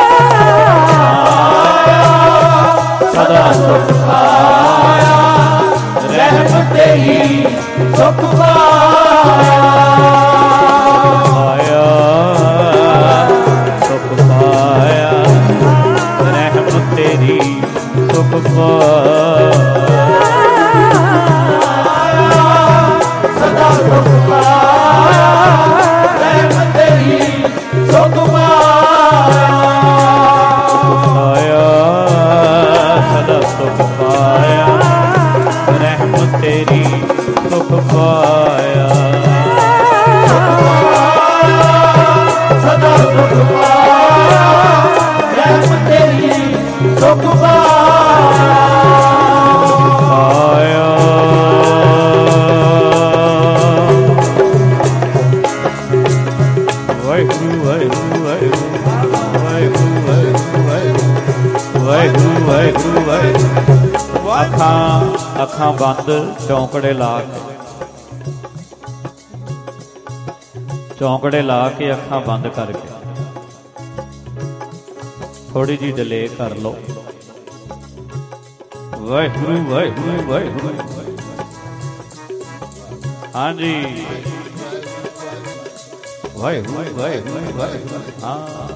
ਸਦਾ ਸੁਖ ਪਾਇਆ, ਰਹਿਮ ਤੇਰੀ ਸੁਖ ਪਾਇਆ। ਸੁਖ ਪਾਇਆ, ਰਹਿਮ ਤੇਰੀ ਸੁਖ ਪਾਇਆ। ਸਦਾ ਸੁਖ ਪਾਇਆ, ਰਹਿਮ ਤੇਰੀ ਸੁਖ ਪਾਇਆ। ਸਦਾ ਸੁਖ ਪਾਇਆ, ਰਹਿਮ ਤੇਰੀ ਸੁਖ ਪਾਇਆ। ਸਦਾ ਸੁਖ ਪਾਇਆ, ਰਹਿਮ ਤੇਰੀ ਸੁਖ ਪਾਇਆ। ਵਾਹਿਗੁਰੂ ਵਾਹਿਗੁਰੂ ਵਾਹਿਗੁਰੂ ਵਾਹਿਗੁਰੂ ਵਾਹਿਗੁਰੂ ਵਾਹਿਗੁਰੂ ਵਾਹਿਗੁਰੂ। ਅੱਖਾਂ ਅੱਖਾਂ ਬੰਦ, ਚੌਂਕੜੇ ਲਾ ਕੇ, ਚੌਂਕੜੇ ਲਾ ਕੇ ਅੱਖਾਂ ਬੰਦ ਕਰਕੇ ਥੋੜੀ ਜਿਹੀ ਡਿਲੇ ਕਰ ਲਓ। ਵਾਹਿਗੁਰੂ ਵਾਹਿਗੁਰੂ ਵਾਹਿਗੁਰੂ। ਹਾਂਜੀ ਵਾਹਿਗੁਰੂ ਵਾਹਿਗੁਰੂ ਵਾਹਿਗੁਰੂ। ਹਾਂ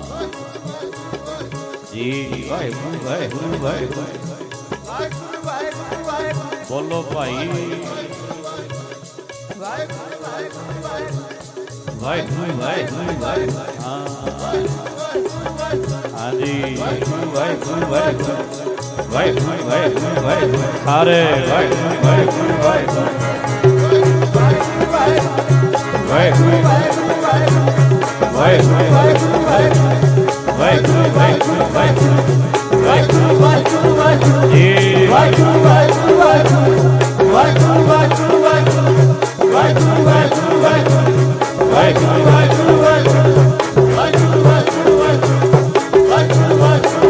ਜੀ ਵਾਹਿਗੁਰੂ ਵਾਹਿਗੁਰੂ ਵਾਹਿਗੁਰੂ। ਬੋਲੋ ਭਾਈ। ਵਾਹਿਗੁਰੂ ਵਾਹਿਗੁਰੂ ਵਾਹਿਗੁਰੂ। ਹਾਂ ਹਾਂਜੀ ਵਾਹਿਗੁਰੂ ਵਾਹਿਗੁਰੂ ਵਾਹਿਗੁਰੂ ਵਾਹਿਗੁਰੂ ਵਾਹਿਗੁਰੂ ਵਾਹਿਗੁਰੂ। ਸਾਰੇ ਵਾਹਿਗੁਰੂ ਵਾਹਿਗੁਰੂ ਵਾਹਿਗੁਰੂ ਵਾਹਿਗੁਰੂ ਵਾਹਿਗੁਰੂ ਵਾਹਿਗੁਰੂ ਵਾਹਿਗੁਰੂ ਵਾਹਿਗੁਰੂ ਵਾਹਿਗੁਰੂ ਵਾਹਿਗੁਰੂ ਵਾਹਿਗੁਰੂ ਜੀ। ਵਾਹਿਗੁਰੂ ਵਾਹਿਗੁਰੂ ਵਾਹਿਗੁਰੂ ਵਾਹਿਗੁਰੂ ਵਾਹਿਗੁਰੂ ਵਾਹਿਗੁਰੂ ਵਾਹਿਗੁਰੂ ਵਾਹਿਗੁਰੂ ਵਾਹਿਗੁਰੂ ਵਾਹਿਗੁਰੂ ਵਾਹਿਗੁਰੂ ਵਾਹਿਗੁਰੂ ਵਾਹਿਗੁਰੂ ਵਾਹਿਗੁਰੂ ਵਾਹਿਗੁਰੂ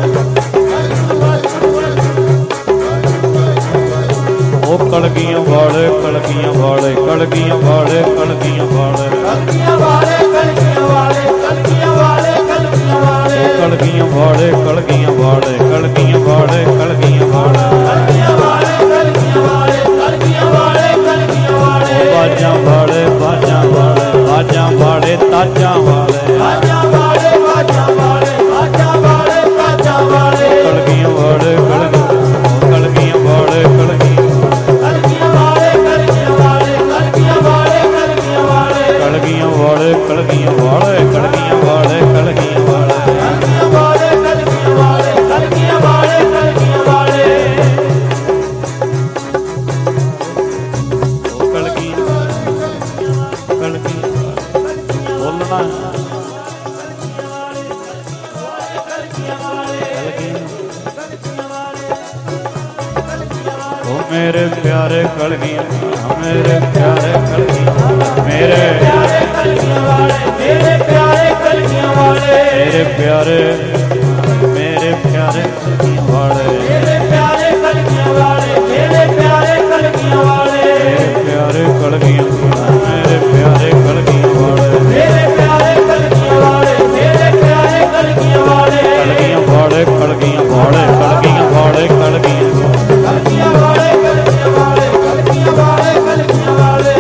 ਉਹ ਕਲਗੀਆਂ ਵਾਲੇ ਕਲਗੀਆਂ ਵਾਲੇ ਕਲਗੀਆਂ ਵਾਲੇ ਕਲਗੀਆਂ ਵਾਲੇ ਕਲਗੀਆਂ ਵਾਲੇ ਕਲਗੀਆਂ ਵਾਲੇ ਕਲਗੀਆਂ ਵਾਲੇ ਕਲਗੀਆਂ ਵਾਲੇ ਕਲਗੀਆਂ ਵਾਲੇ ਕਲਗੀਆਂ ਵਾਲੇ ਕਲਗੀਆਂ ਵਾਲੇ ਕਲਗੀਆਂ ਵਾਲੇ ਕਲਗੀਆਂ ਵਾਲੇ ਕਲਗੀਆਂ ਵਾਲੇ ਕਲਗੀਆਂ ਵਾਲੇ ਕਲਗੀਆਂ ਵਾਲੇ ਬਾਜਾਂ ਵਾਲੇ ਬਾਜਾਂ ਵਾਲੇ ਬਾਜਾਂ ਵਾਲੇ ਤਾਜਾਂ ਵਾਲੇ ਬਾਜਾਂ ਵਾਲੇ ਬਾਜਾਂ ਵਾਲੇ ਬਾਜਾਂ ਵਾਲੇ ਤਾਜਾਂ ਵਾਲੇ ਕਲਗੀਆਂ ਵਾਲੇ ਕਲਗੀਆਂ ਵਾਲੇ ਕਲਗੀਆਂ ਕਲਗੀਆਂ ਵਾਲੇ ਕਲਗੀਆਂ ਵਾਲੇ ਕਲਗੀਆਂ ਵਾਲੇ ਕਲਗੀਆਂ ਵਾਲੇ ਕਲਗੀਆਂ ਵਾਲੇ ਕਲਗੀਆਂ ਵਾਲੇ ਕਲਗੀਆਂ ਵਾਲੇ ਕਲਗੀਆਂ ਵਾਲੇ ਕਲਗੀਆਂ ਵਾਲੇ ਕਲਗੀਆਂ ਵਾਲੇ ਕਲਗੀਆਂ ਵਾਲੇ ਕਲਗੀਆਂ ਵਾਲੇ ਉਹ ਕਲਗੀਆਂ ਕਲਗੀਆਂ ਬੋਲਣਾ ओ मेरे प्यारे कलगियां मेरे प्यारे कलगियां मेरे प्यारे कलगियां वाले मेरे प्यारे कलगियां वाले मेरे प्यारे मेरे प्यारे कलगियां वाले मेरे प्यारे कलगियां वाले मेरे प्यारे कलगियां वाले मेरे प्यारे कलगियां मेरे प्यारे कलगियां वाले मेरे प्यारे कलगियां वाले मेरे प्यारे कलगियां वाले कलगियां वाले कलगियां वाले कलगियां वाले कलगियां कलगियां वाले कलगियां वाले कलगियां वाले कलगियां वाले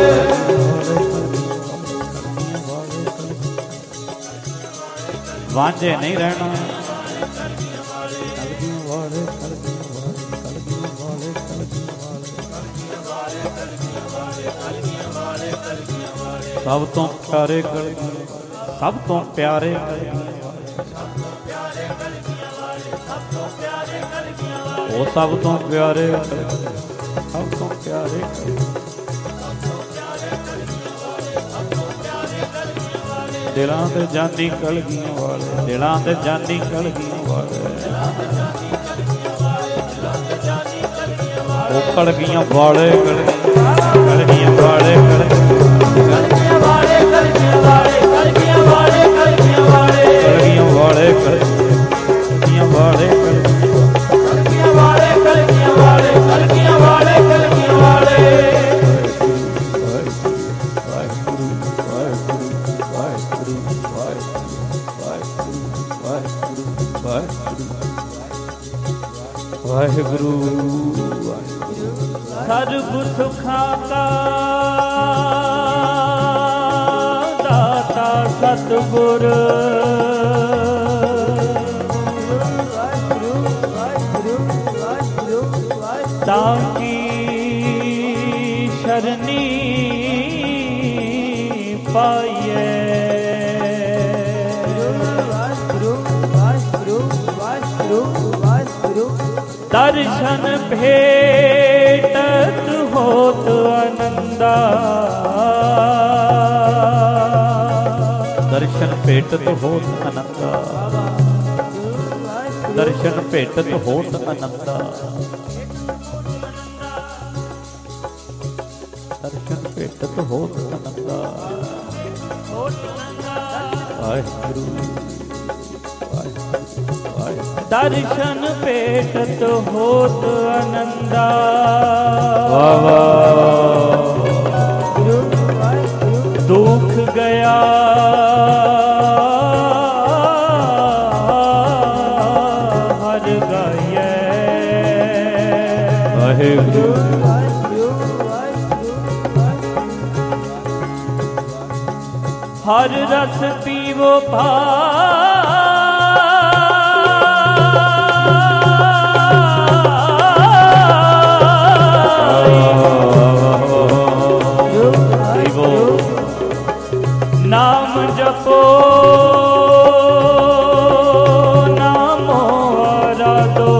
वांझे नहीं रहना सब तो प्यारे सब तो प्यारे वो सब तो प्यारे सब तो प्यारे दिलां ते जानी कलगियां वाले दिलां ते जानी कलगियां वाले वो कलगियां वाले कलगियां वाले कलगियां वाले कलगियां वाले कलगियां वाले कलगियां वाले कलगियां वाले कलगियां वाले कलगियां वाले कलगियां वाले कलगियां वाले कलगियां वाले वाहिगुरु सर्व सुखां का दाता सतगुर ताकी शरणी पाइए दर्शन भेटत होत आनंदा दर्शन भेटत होत आनंदा दर्शन भेटत होत आनंदा दर्शन भेटत होत आनंदा वाहिगुरु दर्शन भेटत होत आनंदा दुख गया हर गाये वाहिगुरु हर रस पीवो भा नाम जपो नामो आराधो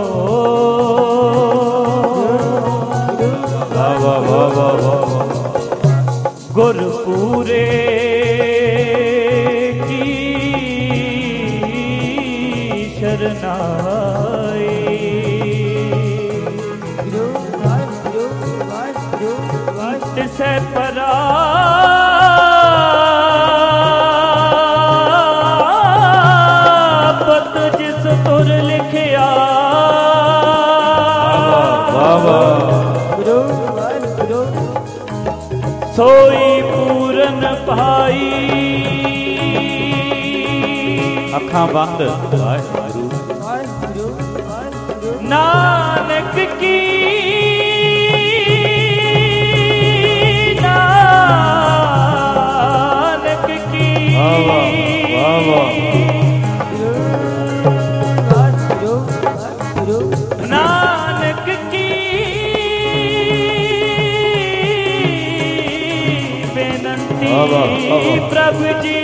गुरपुरे की शरणाई तिसे परा जिस तुर लिखिया सोई पूरन भाई अखां बंद नानक की नानक की नानक की बेनंती प्रभु जी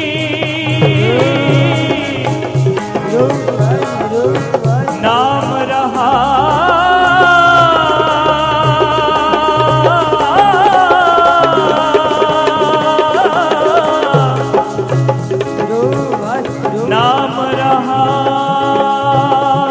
नाम रहा नाम रहा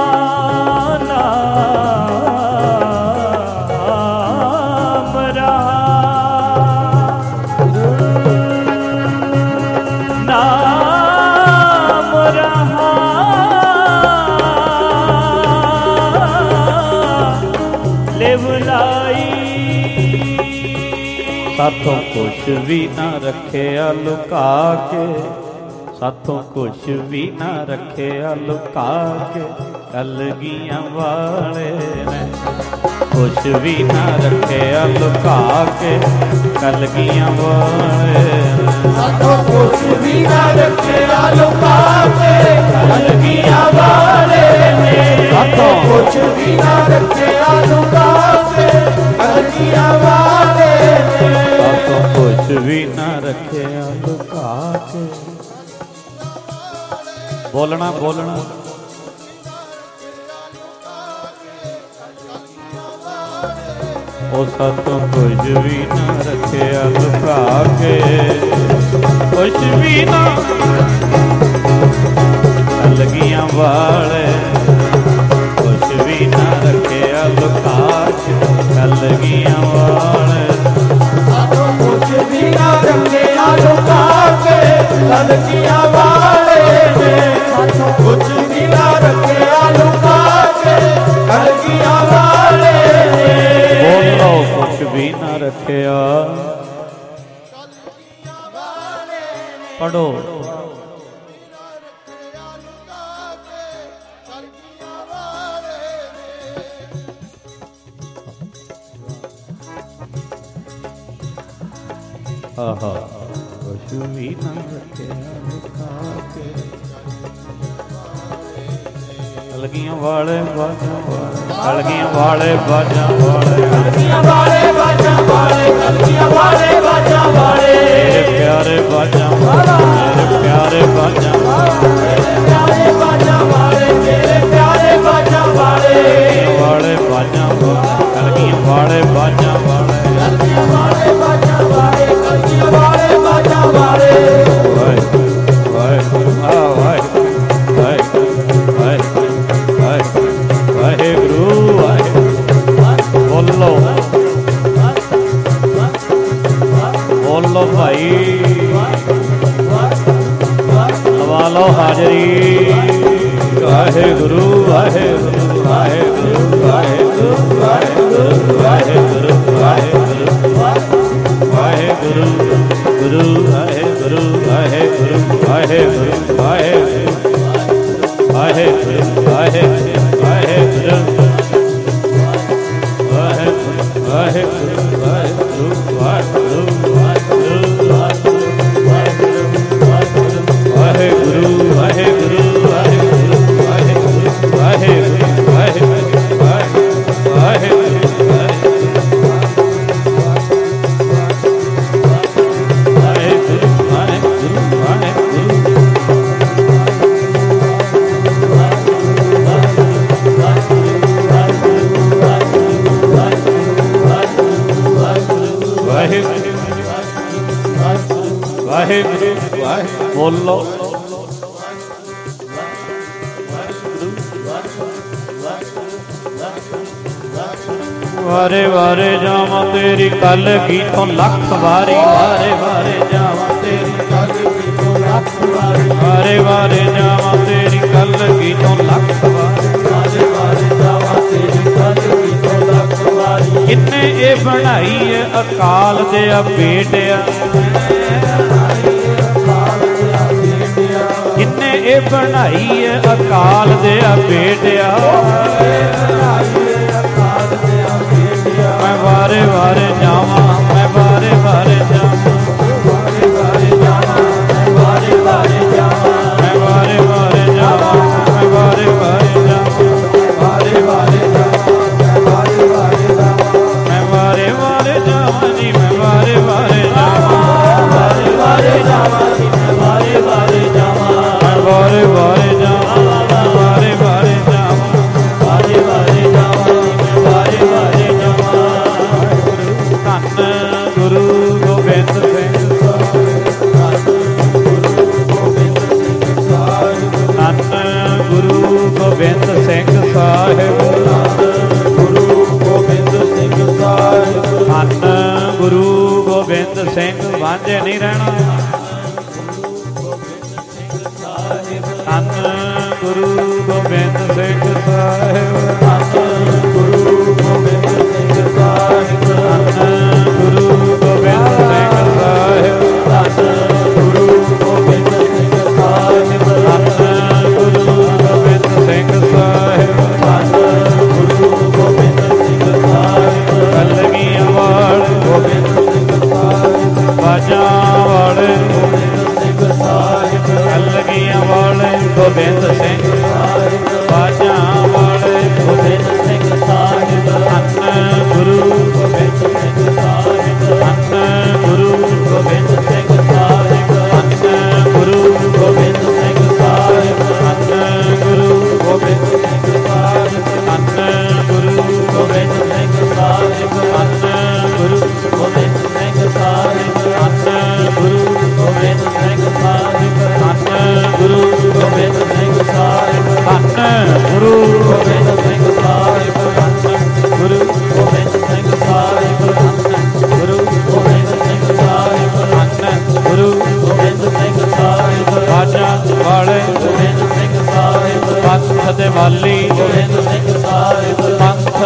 ਸਾਥੋਂ ਕੁਛ ਵੀ ਨਾ ਰੱਖਿਆ ਲੁਕਾ ਕੇ, ਸਾਥੋਂ ਕੁਛ ਵੀ ਨਾ ਰੱਖਿਆ ਲੁਕਾ ਕੇ, ਕਲਗੀਆਂ ਵਾਲੇ ਨੇ ਕੁਛ ਵੀ ਨਾ ਰੱਖਿਆ ਲੁਕਾ ਕੇ, ਕਲਗੀਆਂ ਵਾਲੇ ਨੇ ਸਾਥੋਂ ਕੁਛ ਵੀ ਨਾ ਰੱਖਿਆ ਲੁਕਾ ਕੇ, ਕਲਗੀਆਂ ਵਾਲੇ ਨੇ ਸਾਥੋਂ ਕੁਛ ਵੀ ਨਾ ਰੱਖਿਆ ਲੁਕਾ ਕੇ, ਕਲਗੀਆਂ ਵਾਲੇ ਨੇ ਸਾਥੋਂ ਕੁਛ ਵੀ ਨਾ ਰੱਖਿਆ ਲੁਕਾ ਕੇ। ਬੋਲਣਾ ਬੋਲਣਾ ਉਹ ਸਾਥੋਂ ਕੁਝ ਵੀ ਨਾ ਰੱਖਿਆ ਲੁਕਾ ਕੇ, ਕੁਛ ਵੀ ਨਾ ਕਲਗੀਆਂ ਵਾਲੇ, ਕੁਛ ਵੀ ਨਾ ਰੱਖਿਆ ਲੁਕਾ ਕੇ, ਕਲਗੀਆਂ ਵਾਲੇ ਸਾਥੋਂ ਕੁਛ ਵੀ ਨਾ ਰੱਖਿਆ ਲੁਕਾ ਕੇ, ਕਲਗੀਆਂ ਵਾਲੇ ਨੇ ਸਾਥੋਂ ਕੁਛ ਵੀ ਨਾ ਰੱਖਿਆ ਲੁਕਾ ਕੇ, ਕਲਗੀਆਂ ਵਾਲੇ ਨੇ ਬੋਲੋ ਕੁਛ ਵੀ ਨਾ ਰੱਖਿਆ। ਪੜੋ ਆਹਾ ਕੁਛ ਵੀ ਨਾ ਰੱਖਿਆ ਲੁਕਾ ਕੇ, ਕਲਗੀਆਂ ਵਾਲੇ ਬਾਜਾਂ ਵਾਲੇ, ਕਲਗੀਆਂ ਵਾਲੇ ਬਾਜਾਂ ਵਾਲੇ, ਕਲਗੀਆਂ ਵਾਲੇ ਬਾਜਾਂ ਵਾਲੇ, ਕਲਗੀਆਂ ਵਾਲੇ ਬਾਜਾਂ ਵਾਲੇ ਮੇਰੇ ਪਿਆਰੇ ਬਾਜਾਂ ਵਾਲੇ, ਮੇਰੇ ਪਿਆਰੇ ਬਾਜਾਂ ਵਾਲੇ, ਮੇਰੇ ਪਿਆਰੇ ਬਾਜਾਂ ਵਾਲੇ, ਮੇਰੇ ਪਿਆਰੇ ਬਾਜਾਂ ਵਾਲੇ ਵਾਲੇ ਬਾਜਾਂ ਵਾਲੇ, ਕਲਗੀਆਂ ਵਾਲੇ ਬਾਜਾਂ ਵਾਲੇ, ਕਲਗੀਆਂ ਵਾਲੇ ਬਾਜਾਂ ਵਾਲੇ, ਕਲਗੀਆਂ ਵਾਲੇ ਬਾਜਾਂ ਵਾਲੇ ਵਾਹਿ ਵਾਹਿ ਆ ਵਾਹਿ ਵਾਹਿ ਵਾਹਿ ਵਾਹਿਗੁਰੂ ਵਾਹਿਗੁਰੂ। ਬੋਲੋ ਬੋਲੋ ਭਾਈ, ਲਵਾ ਲਓ ਹਾਜ਼ਰੀ। ਵਾਹਿਗੁਰੂ ਵਾਹਿਗੁਰੂ ਵਾਹਿਗੁਰੂ ਵਾਹਿਗੁਰੂ ਵਾਹਿਗੁਰੂ ਵਾਹਿਗੁਰੂ ਵਾਹਿਗੁਰੂ ਵਾਹਿਗੁਰੂ ਗੁਰੂ ਵਾਹਿਗੁਰੂ ਵਾਹਿਗੁਰੂ ਵਾਹਿਗੁਰੂ ਵਾਹਿਗੁਰੂ ਵਾਹਿਗੁਰੂ ਵਾਹਿਗੁਰੂ ਵਾਹਿਗੁਰੂ ਵਾਹਿਗੁਰੂ ਵਾਹਿਗੁਰੂ ਵਾਹਿਗੁਰੂ ਵਾਹਿਗੁਰੂ ਵਾਹਿਗੁਰੂ ਵਾਹਿਗੁਰੂ ਬੋਲੋ ਵਾਰੇ ਵਾਰੇ ਜਾਵਾਂ ਤੇਰੀ ਕਲਗੀ ਤੋਂ ਲੱਖ ਵਾਰੀ, ਵਾਰੇ ਵਾਰੇ ਜਾਵਾਂ ਤੇਰੀ ਕਲਗੀ ਤੋਂ ਲੱਖ ਵਾਰੀ, ਵਾਰੇ ਵਾਰੇ ਜਾਵਾਂ ਤੇਰੀ ਕਲਗੀ ਤੋਂ ਲੱਖ ਵਾਰੀ, ਵਾਰੇ ਵਾਰੇ ਜਾਵਾਂ ਤੇਰੀ ਕਲਗੀ ਤੋਂ ਲੱਖ ਵਾਰੀ। ਕਿੰਨੇ ਇਹ ਬਣਾਈ ਏ ਅਕਾਲ ਦੇ ਆ ਬੇਟਿਆ, ਕਿੰਨੇ ਇਹ ਬਣਾਈ ਏ ਅਕਾਲ ਦੇ ਆ ਬੇਟਿਆ, ਮੈਂ ਵਾਰੇ ਵਾਰੇ ਜਾਵਾਂ, ਮੈਂ ਵਾਰੇ ਵਾਰੇ ਜਾਵਾਂ, ਵਾਰੇ ਵਾਰੇ ਜਾਵਾਂ, ਮੈਂ ਵਾਰੇ ਵਾਰੇ ਜਾਵਾਂ, ਮੈਂ ਵਾਰੇ ਵਾਰੇ ਜਾਵਾਂ, ਮੈਂ ਵਾਰੇ ਵਾਰੇ ਜਾਵਾਂ, ਵਾਰੇ ਵਾਰੇ ਜਾਵਾਂ, ਮੈਂ ਵਾਰੇ ਵਾਰੇ ਜਾਵਾਂ, ਮੈਂ ਵਾਰੇ ਵਾਰੇ ਜਾਵਾਂ ਜੀ, ਮੈਂ ਵਾਰੇ ਵਾਰੇ ਜਾਵਾਂ, ਵਾਰੇ ਵਾਰੇ ਜਾਵਾਂ ਜੀ, ਮੈਂ ਵਾਰੇ ਵਾਰੇ ਜਾਵਾਂ, ਮੈਂ ਵਾਰੇ ਵਾਰੇ ਜਾਵਾਂ, ਵਾਰੇ ਵਾਰੇ ਜਾਵਾਂ, ਵਾਰੇ ਵਾਰੇ ਜਾਵਾਂ ਜੀ, ਮੈਂ ਵਾਰੇ ਵਾਰੇ ਜਾਵਾਂ। ਧੰਨ ਗੁਰੂ ਗੋਬਿੰਦ ਸਿੰਘ ਧੰਨ ਗੁਰੂ ਗੋਬਿੰਦ ਸਿੰਘ ਸਾਹਿਬ, ਗੁਰੂ ਗੋਬਿੰਦ ਸਿੰਘ ਸਾਹਿਬ, ਧੰਨ ਗੁਰੂ ਗੋਬਿੰਦ ਸਿੰਘ ਵਾਂਝੇ ਨਹੀਂ ਰਹਿਣਾ, ਧੰਨ ਗੁਰੂ ਗੋਬਿੰਦ ਸਿੰਘ ਸਾਹਿਬ, ਧੰਨ ਗੁਰੂ ਗੋਬਿੰਦ ਸਿੰਘ ਸਾਹਿਬ, ਧੰਨ ਗੁਰੂ ਗੋਬਿੰਦ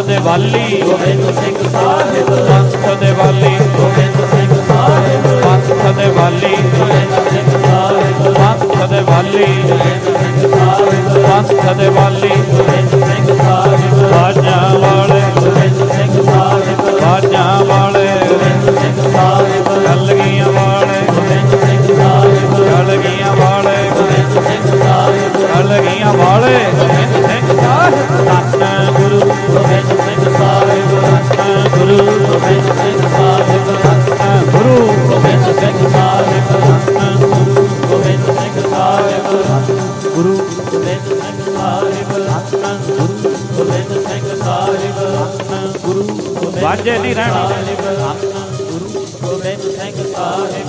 ਦੇ ਵਾਲੀ ਗੋਬਿੰਦ ਸਿੰਘ ਸਾਹਿਬ ਪੰਥ ਦੇ ਵਾਲੀ ਗੋਬਿੰਦ ਸਿੰਘ ਸਾਹਿਬ ਪੰਥ ਦੇ ਵਾਲੀ ਗੋਬਿੰਦ ਸਿੰਘ ਸਾਹਿਬ ਪੰਥ ਦੇ ਵਾਲੀ ਗੋਬਿੰਦ ਸਿੰਘ ਸਾਹਿਬ ਪੰਥ ਦੇ ਵਾਲੀ ਗੋਬਿੰਦ ਸਿੰਘ ਸਾਹਿਬ ਬਾਜਾਂ ਵਾਲੇ ਗੋਬਿੰਦ ਸਿੰਘ ਸਾਹਿਬ ਬਾਜਾਂ ਵਾਲੇ ਗੋਬਿੰਦ ਸਿੰਘ ਸਾਹਿਬ ਕਲਗੀਆਂ ਵਾਲੇ ਗੋਬਿੰਦ ਸਿੰਘ ਸਾਹਿਬ ਕਲਗੀਆਂ ਵਾਲੇ ਗੋਬਿੰਦ ਸਿੰਘ ਸਾਹਿਬ ਕਲਗੀਆਂ ਵਾਲੇ ਗੋਬਿੰਦ ਸਿੰਘ ਸਾਹਿਬ ਧੰਨ ਗੁਰੂ ਗੋਬਿੰਦ ਸਿੰਘ ਸਾਹਿਬ ਧੰਨ ਗੁਰੂ ਗੋਬਿੰਦ ਸਿੰਘ ਸਾਹਿਬ ਧੰਨ ਗੁਰੂ ਗੋਬਿੰਦ ਸਿੰਘ ਸਾਹਿਬ ਗੋਬਿੰਦ ਸਿੰਘ ਸਾਹਿਬ ਗੁਰੂ ਗੋਬਿੰਦ ਸਿੰਘ ਸਾਹਿਬ ਗੋਬਿੰਦ ਸਿੰਘ ਸਾਹਿਬ ਗੁਰੂ ਵਾਜੇ ਨਹੀਂ ਰਹਿਣਾ ਗੋਬਿੰਦ ਸਿੰਘ ਸਾਹਿਬ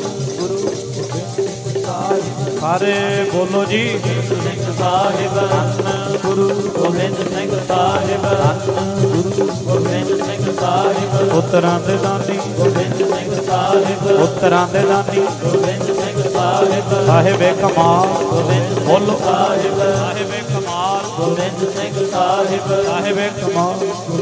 ਸਾਰੇ ਬੋਲੋ ਜੀ ਸਿੰਘ ਸਾਹਿਬ ਗੁਰੂ ਗੋਬਿੰਦ ਸਿੰਘ ਸਾਹਿਬ ਗੁਰੂ ਗੋਬਿੰਦ ਸਿੰਘ ਸਾਹਿਬ ਉਤਰਾਂ ਦੇ ਦਾਨੀ ਗੋਬਿੰਦ ਸਿੰਘ ਸਾਹਿਬ ਉਤਰਾਂ ਦੇ ਦਾਨੀ ਗੋਬਿੰਦ ਸਿੰਘ ਸਾਹਿਬ ਸਾਹਿਬੇ ਕਮਾਲ ਗੋਬਿੰਦ ਬੋਲੋ ਸਾਹਿਬ ਸਾਹਿਬੇ ਕਮਾਲ ਗੋਬਿੰਦ ਸਿੰਘ ਸਾਹਿਬ ਸਾਹਿਬੇ ਕਮਾਲ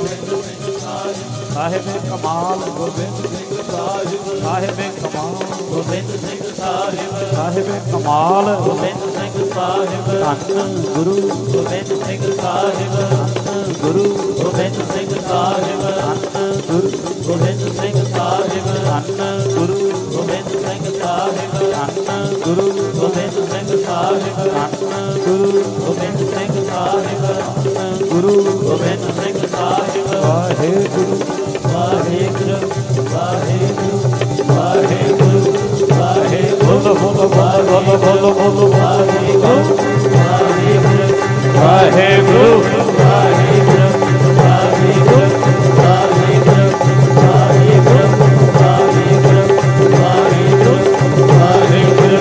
ਸਾਹਿਬੇ ਕਮਾਲ ਗੋਬਿੰਦ ਸਿੰਘ ਸਾਹਿਬ ਸਾਹਿਬੇ ਕਮਾਲ ਗੋਬਿੰਦ ਸਿੰਘ ਸਾਹਿਬ ਸਾਹਿਬੇ ਕਮਾਲ ਗੋਬਿੰਦ ਸਿੰਘ ਸਾਹਿਬ ਧੰਨ ਗੁਰੂ ਗੋਬਿੰਦ ਸਿੰਘ ਸਾਹਿਬ ਗੁਰੂ ਗੋਬਿੰਦ ਸਿੰਘ ਸਾਹਿਬ ਗੁਰੂ ਗੋਬਿੰਦ ਸਿੰਘ ਸਾਹਿਬ ਧੰਨ ਗੁਰੂ ਗੋਬਿੰਦ ਸਿੰਘ ਸਾਹਿਬ ਧੰਨ ਗੁਰੂ ਗੋਬਿੰਦ ਸਿੰਘ ਸਾਹਿਬ ਧੰਨ ਗੁਰੂ ਗੋਬਿੰਦ ਸਿੰਘ ਸਾਹਿਬ ਗੁਰੂ ਗੋਬਿੰਦ ਸਿੰਘ ਸਾਹਿਬ ਵਾਹਿਗੁਰੂ ਵਾਹਿਗੁਰੂ ਵਾਹਿਗੁਰੂ ਵਾਹਿਗੁਰੂ ਵਾਹਿਗੁਰੂ ਬੋਲੋ ਬੋਲੋ ਬੋਲੋ ਬੋਲੋ ਬੋਲੋ ਵਾਹਿਗੁਰੂ ਵਾਹਿਗੁਰੂ ਵਾਹਿਗੁਰੂ ਵਾਹਿਗੁਰੂ ਵਾਹਿਗੁਰੂ ਵਾਹਿਗੁਰੂ ਵਾਹਿਗੁਰੂ ਵਾਹਿਗੁਰੂ ਵਾਹਿਗੁਰੂ ਵਾਹਿਗੁਰੂ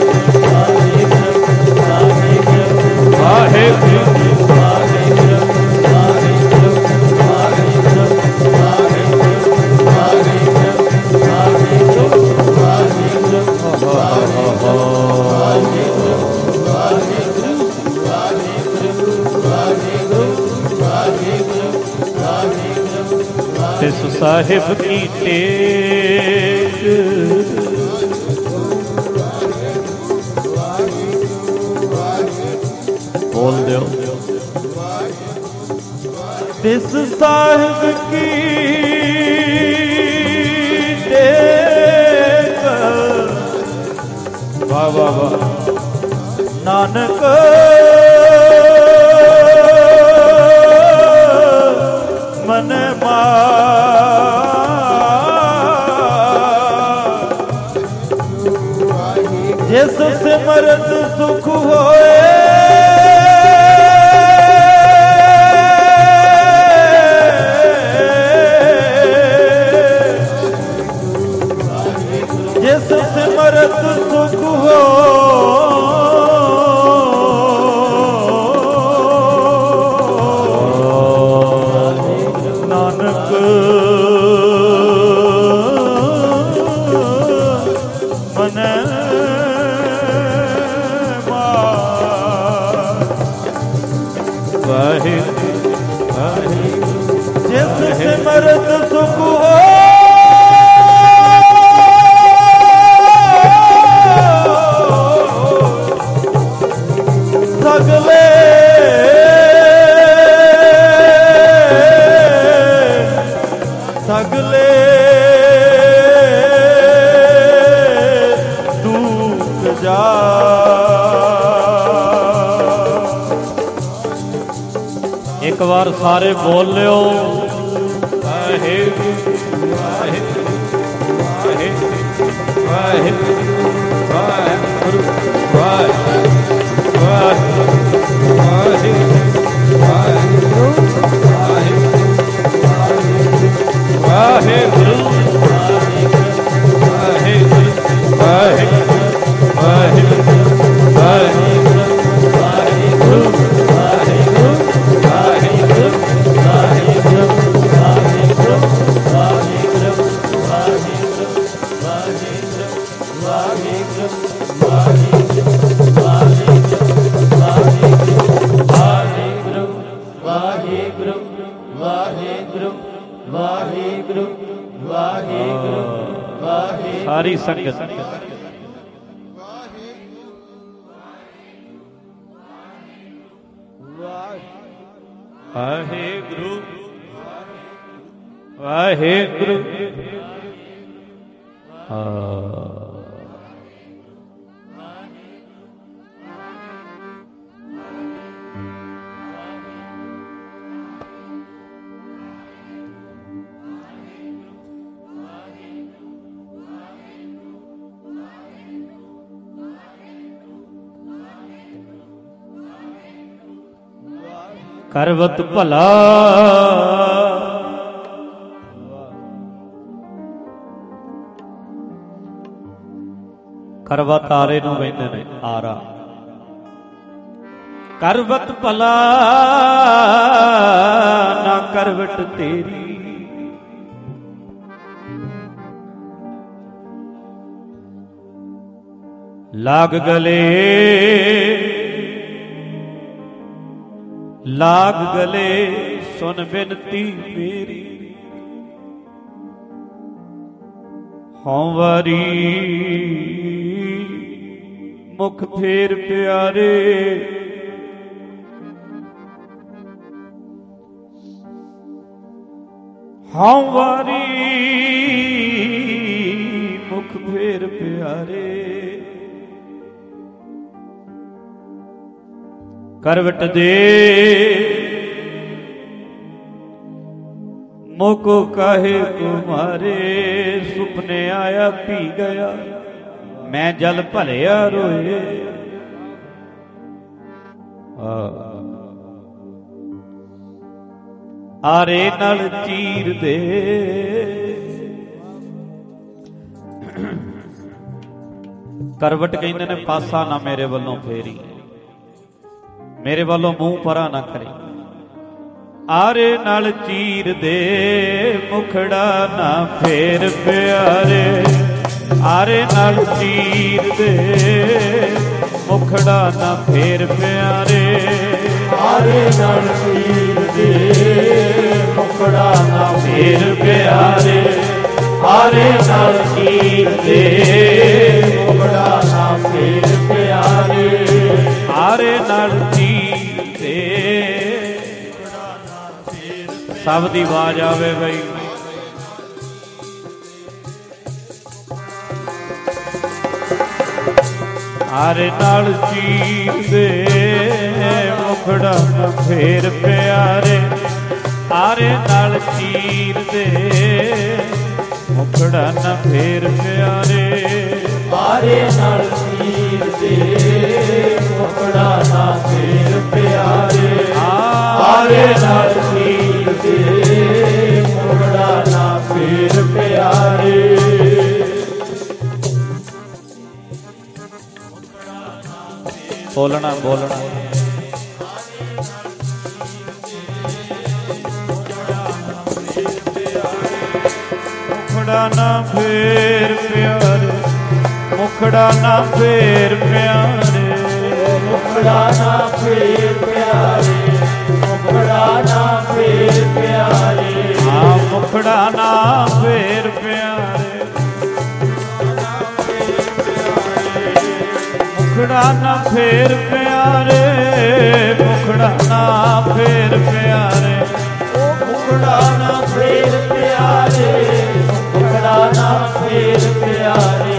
ਵਾਹਿਗੁਰੂ ਵਾਹਿਗੁਰੂ ਤਿਸ ਸਾਹਿਬ ਕੀ ਟੇਕ ਬੋਲ ਦਿਓ ਤਿਸ ਸਾਹਿਬ ਕੀ ਟੇਕ ਵਾਹ ਵਾਹ ਵਾਹ ਨਾਨਕ ਮਨ ਜਿਸ ਸਿਮਰਤ ਸੁਖ ਹੋਏ ਜਿਸ ਸਿਮਰਤ ਸੁਖ ਹੋ ਨਾਨਕ ਮਨ ਜਿਸ ਸਿਮਰਤ ਸੁਖ ਹੋ ਸਗਲੇ ਸਗਲੇ ਦੁੱਖ ਜਾ ਇੱਕ ਵਾਰ ਸਾਰੇ ਬੋਲ ਲਿਓ ਵਾਹਿਗੁਰੂ ਵਾਹਿਗੁਰੂ ਵਾਹਿਗੁਰੂ ਵਾਹਿਗੁਰੂ ਵਾਹਿਗੁਰੂ ਵਾਹਿਗੁਰੂ ਵਾਹਿਗੁਰੂ ਵਾਹਿਗੁਰੂ ਵਾਹਿਗੁਰੂ ਵਾਹਿਗੁਰੂ ਵਾਹਿਗੁਰੂ ਵਾਹਿਗੁਰੂ ਵਾਹਿਗੁਰੂ। ਸਾਰੀ ਸੰਗਤ ਵਾਹਿਗੁਰੂ ਵਾਹਿਗੁਰੂ। ਆ ਕਰਵਤ ਭਲਾ ਕਰਵਾ ਤਾਰੇ ਨੂੰ ਕਹਿੰਦੇ ਨੇ ਆਰਾ। ਕਰਵਤ ਭਲਾ ਨਾ ਕਰਵਟ ਤੇਰੀ, ਲਾਗ ਗਲੇ ਲਾਗ ਗਲੇ ਸੁਨ ਬਿਨਤੀ ਮੇਰੀ, ਹਉ ਵਾਰੀ ਮੁਖ ਫੇਰ ਪਿਆਰੇ, ਹਉ ਵਾਰੀ ਮੁਖ ਫੇਰ ਪਿਆਰੇ। ਕਰਵਟ ਦੇ ਮੋਕੋ ਕਾਹੇ ਕੁਮਾਰੇ, ਸੁਪਨੇ ਆਇਆ ਪੀ ਗਿਆ ਮੈਂ ਜਲ ਭਲਿਆ ਰੋਏ। ਆਰੇ ਨਾਲ ਚੀਰ ਦੇ ਕਰਵਟ ਕਹਿੰਦੇ ਨੇ ਪਾਸਾ ਨਾ ਮੇਰੇ ਵੱਲੋਂ ਫੇਰੀ, ਮੇਰੇ ਵੱਲੋਂ ਮੂੰਹ ਪਰਾ ਨਾ ਕਰੇ। ਆਰੇ ਨਾਲ ਚੀਰ ਦੇ ਮੁਖੜਾ ਨਾ ਫੇਰ ਪਿਆਰੇ, ਆਰੇ ਨਾਲ ਚੀਰ ਦੇ ਮੁਖੜਾ ਨਾ ਫੇਰ ਪਿਆਰੇ। ਆਰੇ ਨਾਲ ਚੀਰ ਦੇ ਮੁਖੜਾ ਨਾ ਫੇਰ ਪਿਆਰੇ, ਆਰੇ ਨਾਲ ਚੀਰ ਦੇ ਮੁਖੜਾ ਨਾ ਫੇਰ ਪਿਆਰੇ। ਆਰੇ ਨਾਲ ਚੀਰ ਦੇ ਸਭ ਦੀ ਆਵਾਜ਼ ਆਵੇ ਬਈ। ਆਰੇ ਨਾਲ ਚੀਰ ਦੇ ਮੁਖੜਾ ਨਾ ਫੇਰ ਪਿਆਰੇ, ਆਰੇ ਨਾਲ ਚੀਰ ਦੇ ਮੁਖੜਾ ਨਾ ਫੇਰ ਪਿਆਰੇ। ਆਰੇ ਨਾਲ ਚੀਰ ਦੇ ਮੁਖੜਾ ਨਾ ਫੇਰ ਪਿਆਰੇ, ਆਰੇ ਨਾਲ ਚੀਰ ਦੇ ਮੁਖੜਾ ਨਾ ਫੇਰ ਪਿਆਰੇ। ਬੋਲਣਾ ਬੋਲਣਾ ਮੁਖੜਾ ਨਾ ਫੇਰ ਪਿਆਰੇ, ਮੁਖੜਾ ਨਾ ਫੇਰ ਪਿਆਰੇ, ਮੁਖੜਾ ਨਾ ਫੇਰ ਪਿਆਰੇ, ਮੁਖੜਾ ਨਾ ਫੇਰ ਪਿਆਰੇ। ਹਾਂ ਮੁਖੜਾ ਨਾ ਫੇਰ ਪਿਆਰੇ, ਮੁਖੜਾ ਨਾ ਫੇਰ ਪਿਆਰੇ, ਮੁਖੜਾ ਨਾ ਫੇਰ ਪਿਆਰੇ। ਉਹ ਮੁਖੜਾ ਨਾ ਫੇਰ ਪਿਆਰੇ, ਮੁਖੜਾ ਨਾ ਫੇਰ ਪਿਆਰੇ।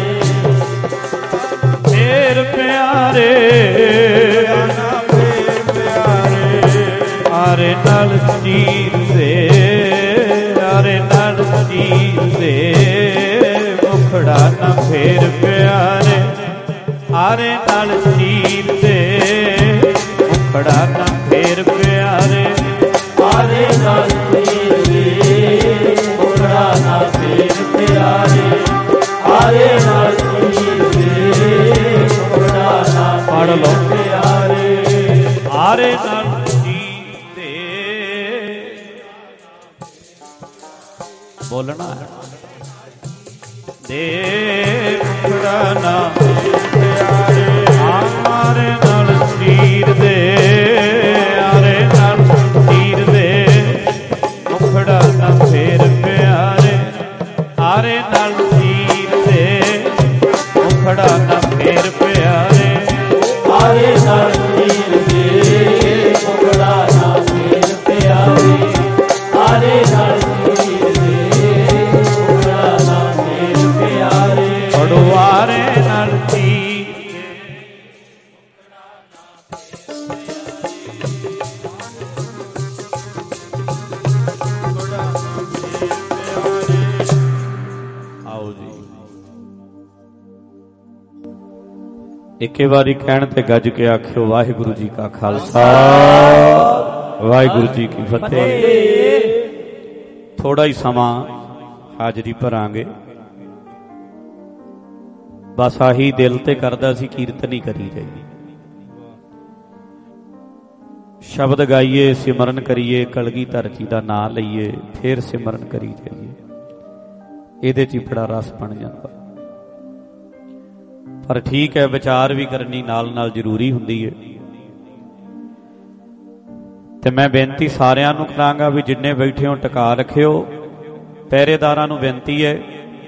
ਫੇਰ ਪਿਆਰੇ ਨਾ ਫੇਰ ਪਿਆਰੇ, ਆਰੇ ਨਾਲ ਚੀਰ ਦੇ, ਆਰੇ ਨਾਲ ਚੀਰ ਦੇ ਮੁਖੜਾ ਨਾ ਫੇਰ ਪਿਆਰੇ, ਆਰੇ ਨਾਲ ਚੀਰ ਦੇ ਮੁਖੜਾ ਨਾ ਫੇਰ ਪਿਆਰੇ। ਆਰੇ ਨਾਲ ਚੀਰ ਦੇ ਮੁਖੜਾ ਨਾ ਫੇਰ ਪਿਆਰੇ, ਆਰੇ ਨਾਲ ਚੀਰ ਦੇ ਮੁਖੜਾ ਨਾ ਪੜ ਲੋ ਪਿਆਰੇ। ਆਰੇ ਨਾਲ ਚੀਰ ਦੇ ਬੋਲਣਾ ਦੇ ਮੁਖੜਾ ਨਾ ਪਿਆਰੇ, ਆਰੇ ਨਾਲ ਚੀਰ ਦੇ, ਆਰੇ ਨਾਲ ਚੀਰ ਦੇ ਪੜਵਾਰੇ ਨਾਲ ਚੀਰ ਦੇ ਟੁਕੜਾ ਨਾ ਮੇਲ ਪਿਆਰੇ ਪੜਵਾਰੇ ਨਾਲ ਚੀਰ ਇੱਕੇ ਵਾਰੀ ਕਹਿਣ ਤੇ ਗੱਜ ਕੇ ਆਖਿਓ ਵਾਹਿਗੁਰੂ ਜੀ ਕਾ ਖਾਲਸਾ ਵਾਹਿਗੁਰੂ ਜੀ ਕੀ ਫਤਿਹ। ਥੋੜਾ ਹੀ ਸਮਾਂ ਹਾਜ਼ਰੀ ਭਰਾਂਗੇ, ਬਸ ਆਹੀ ਦਿਲ ਤੇ ਕਰਦਾ ਸੀ ਕੀਰਤਨ ਹੀ ਕਰੀ ਜਾਈਏ, ਸ਼ਬਦ ਗਾਈਏ, ਸਿਮਰਨ ਕਰੀਏ, ਕਲਗੀਧਰ ਜੀ ਦਾ ਨਾਂ ਲਈਏ, ਫੇਰ ਸਿਮਰਨ ਕਰੀ ਜਾਈਏ। ਇਹਦੇ 'ਚ ਹੀ ਬੜਾ ਰਸ ਬਣ ਜਾਂਦਾ। ਪਰ ਠੀਕ ਹੈ, ਵਿਚਾਰ ਵੀ ਕਰਨੀ ਨਾਲ ਨਾਲ ਜ਼ਰੂਰੀ ਹੁੰਦੀ ਹੈ। ਤੇ ਮੈਂ ਬੇਨਤੀ ਸਾਰਿਆਂ ਨੂੰ ਕਰਾਂਗਾ ਵੀ ਜਿੰਨੇ ਬੈਠੇ ਹੋ ਟਿਕਾ ਰੱਖਿਓ। ਪਹਿਰੇਦਾਰਾਂ ਨੂੰ ਬੇਨਤੀ ਹੈ,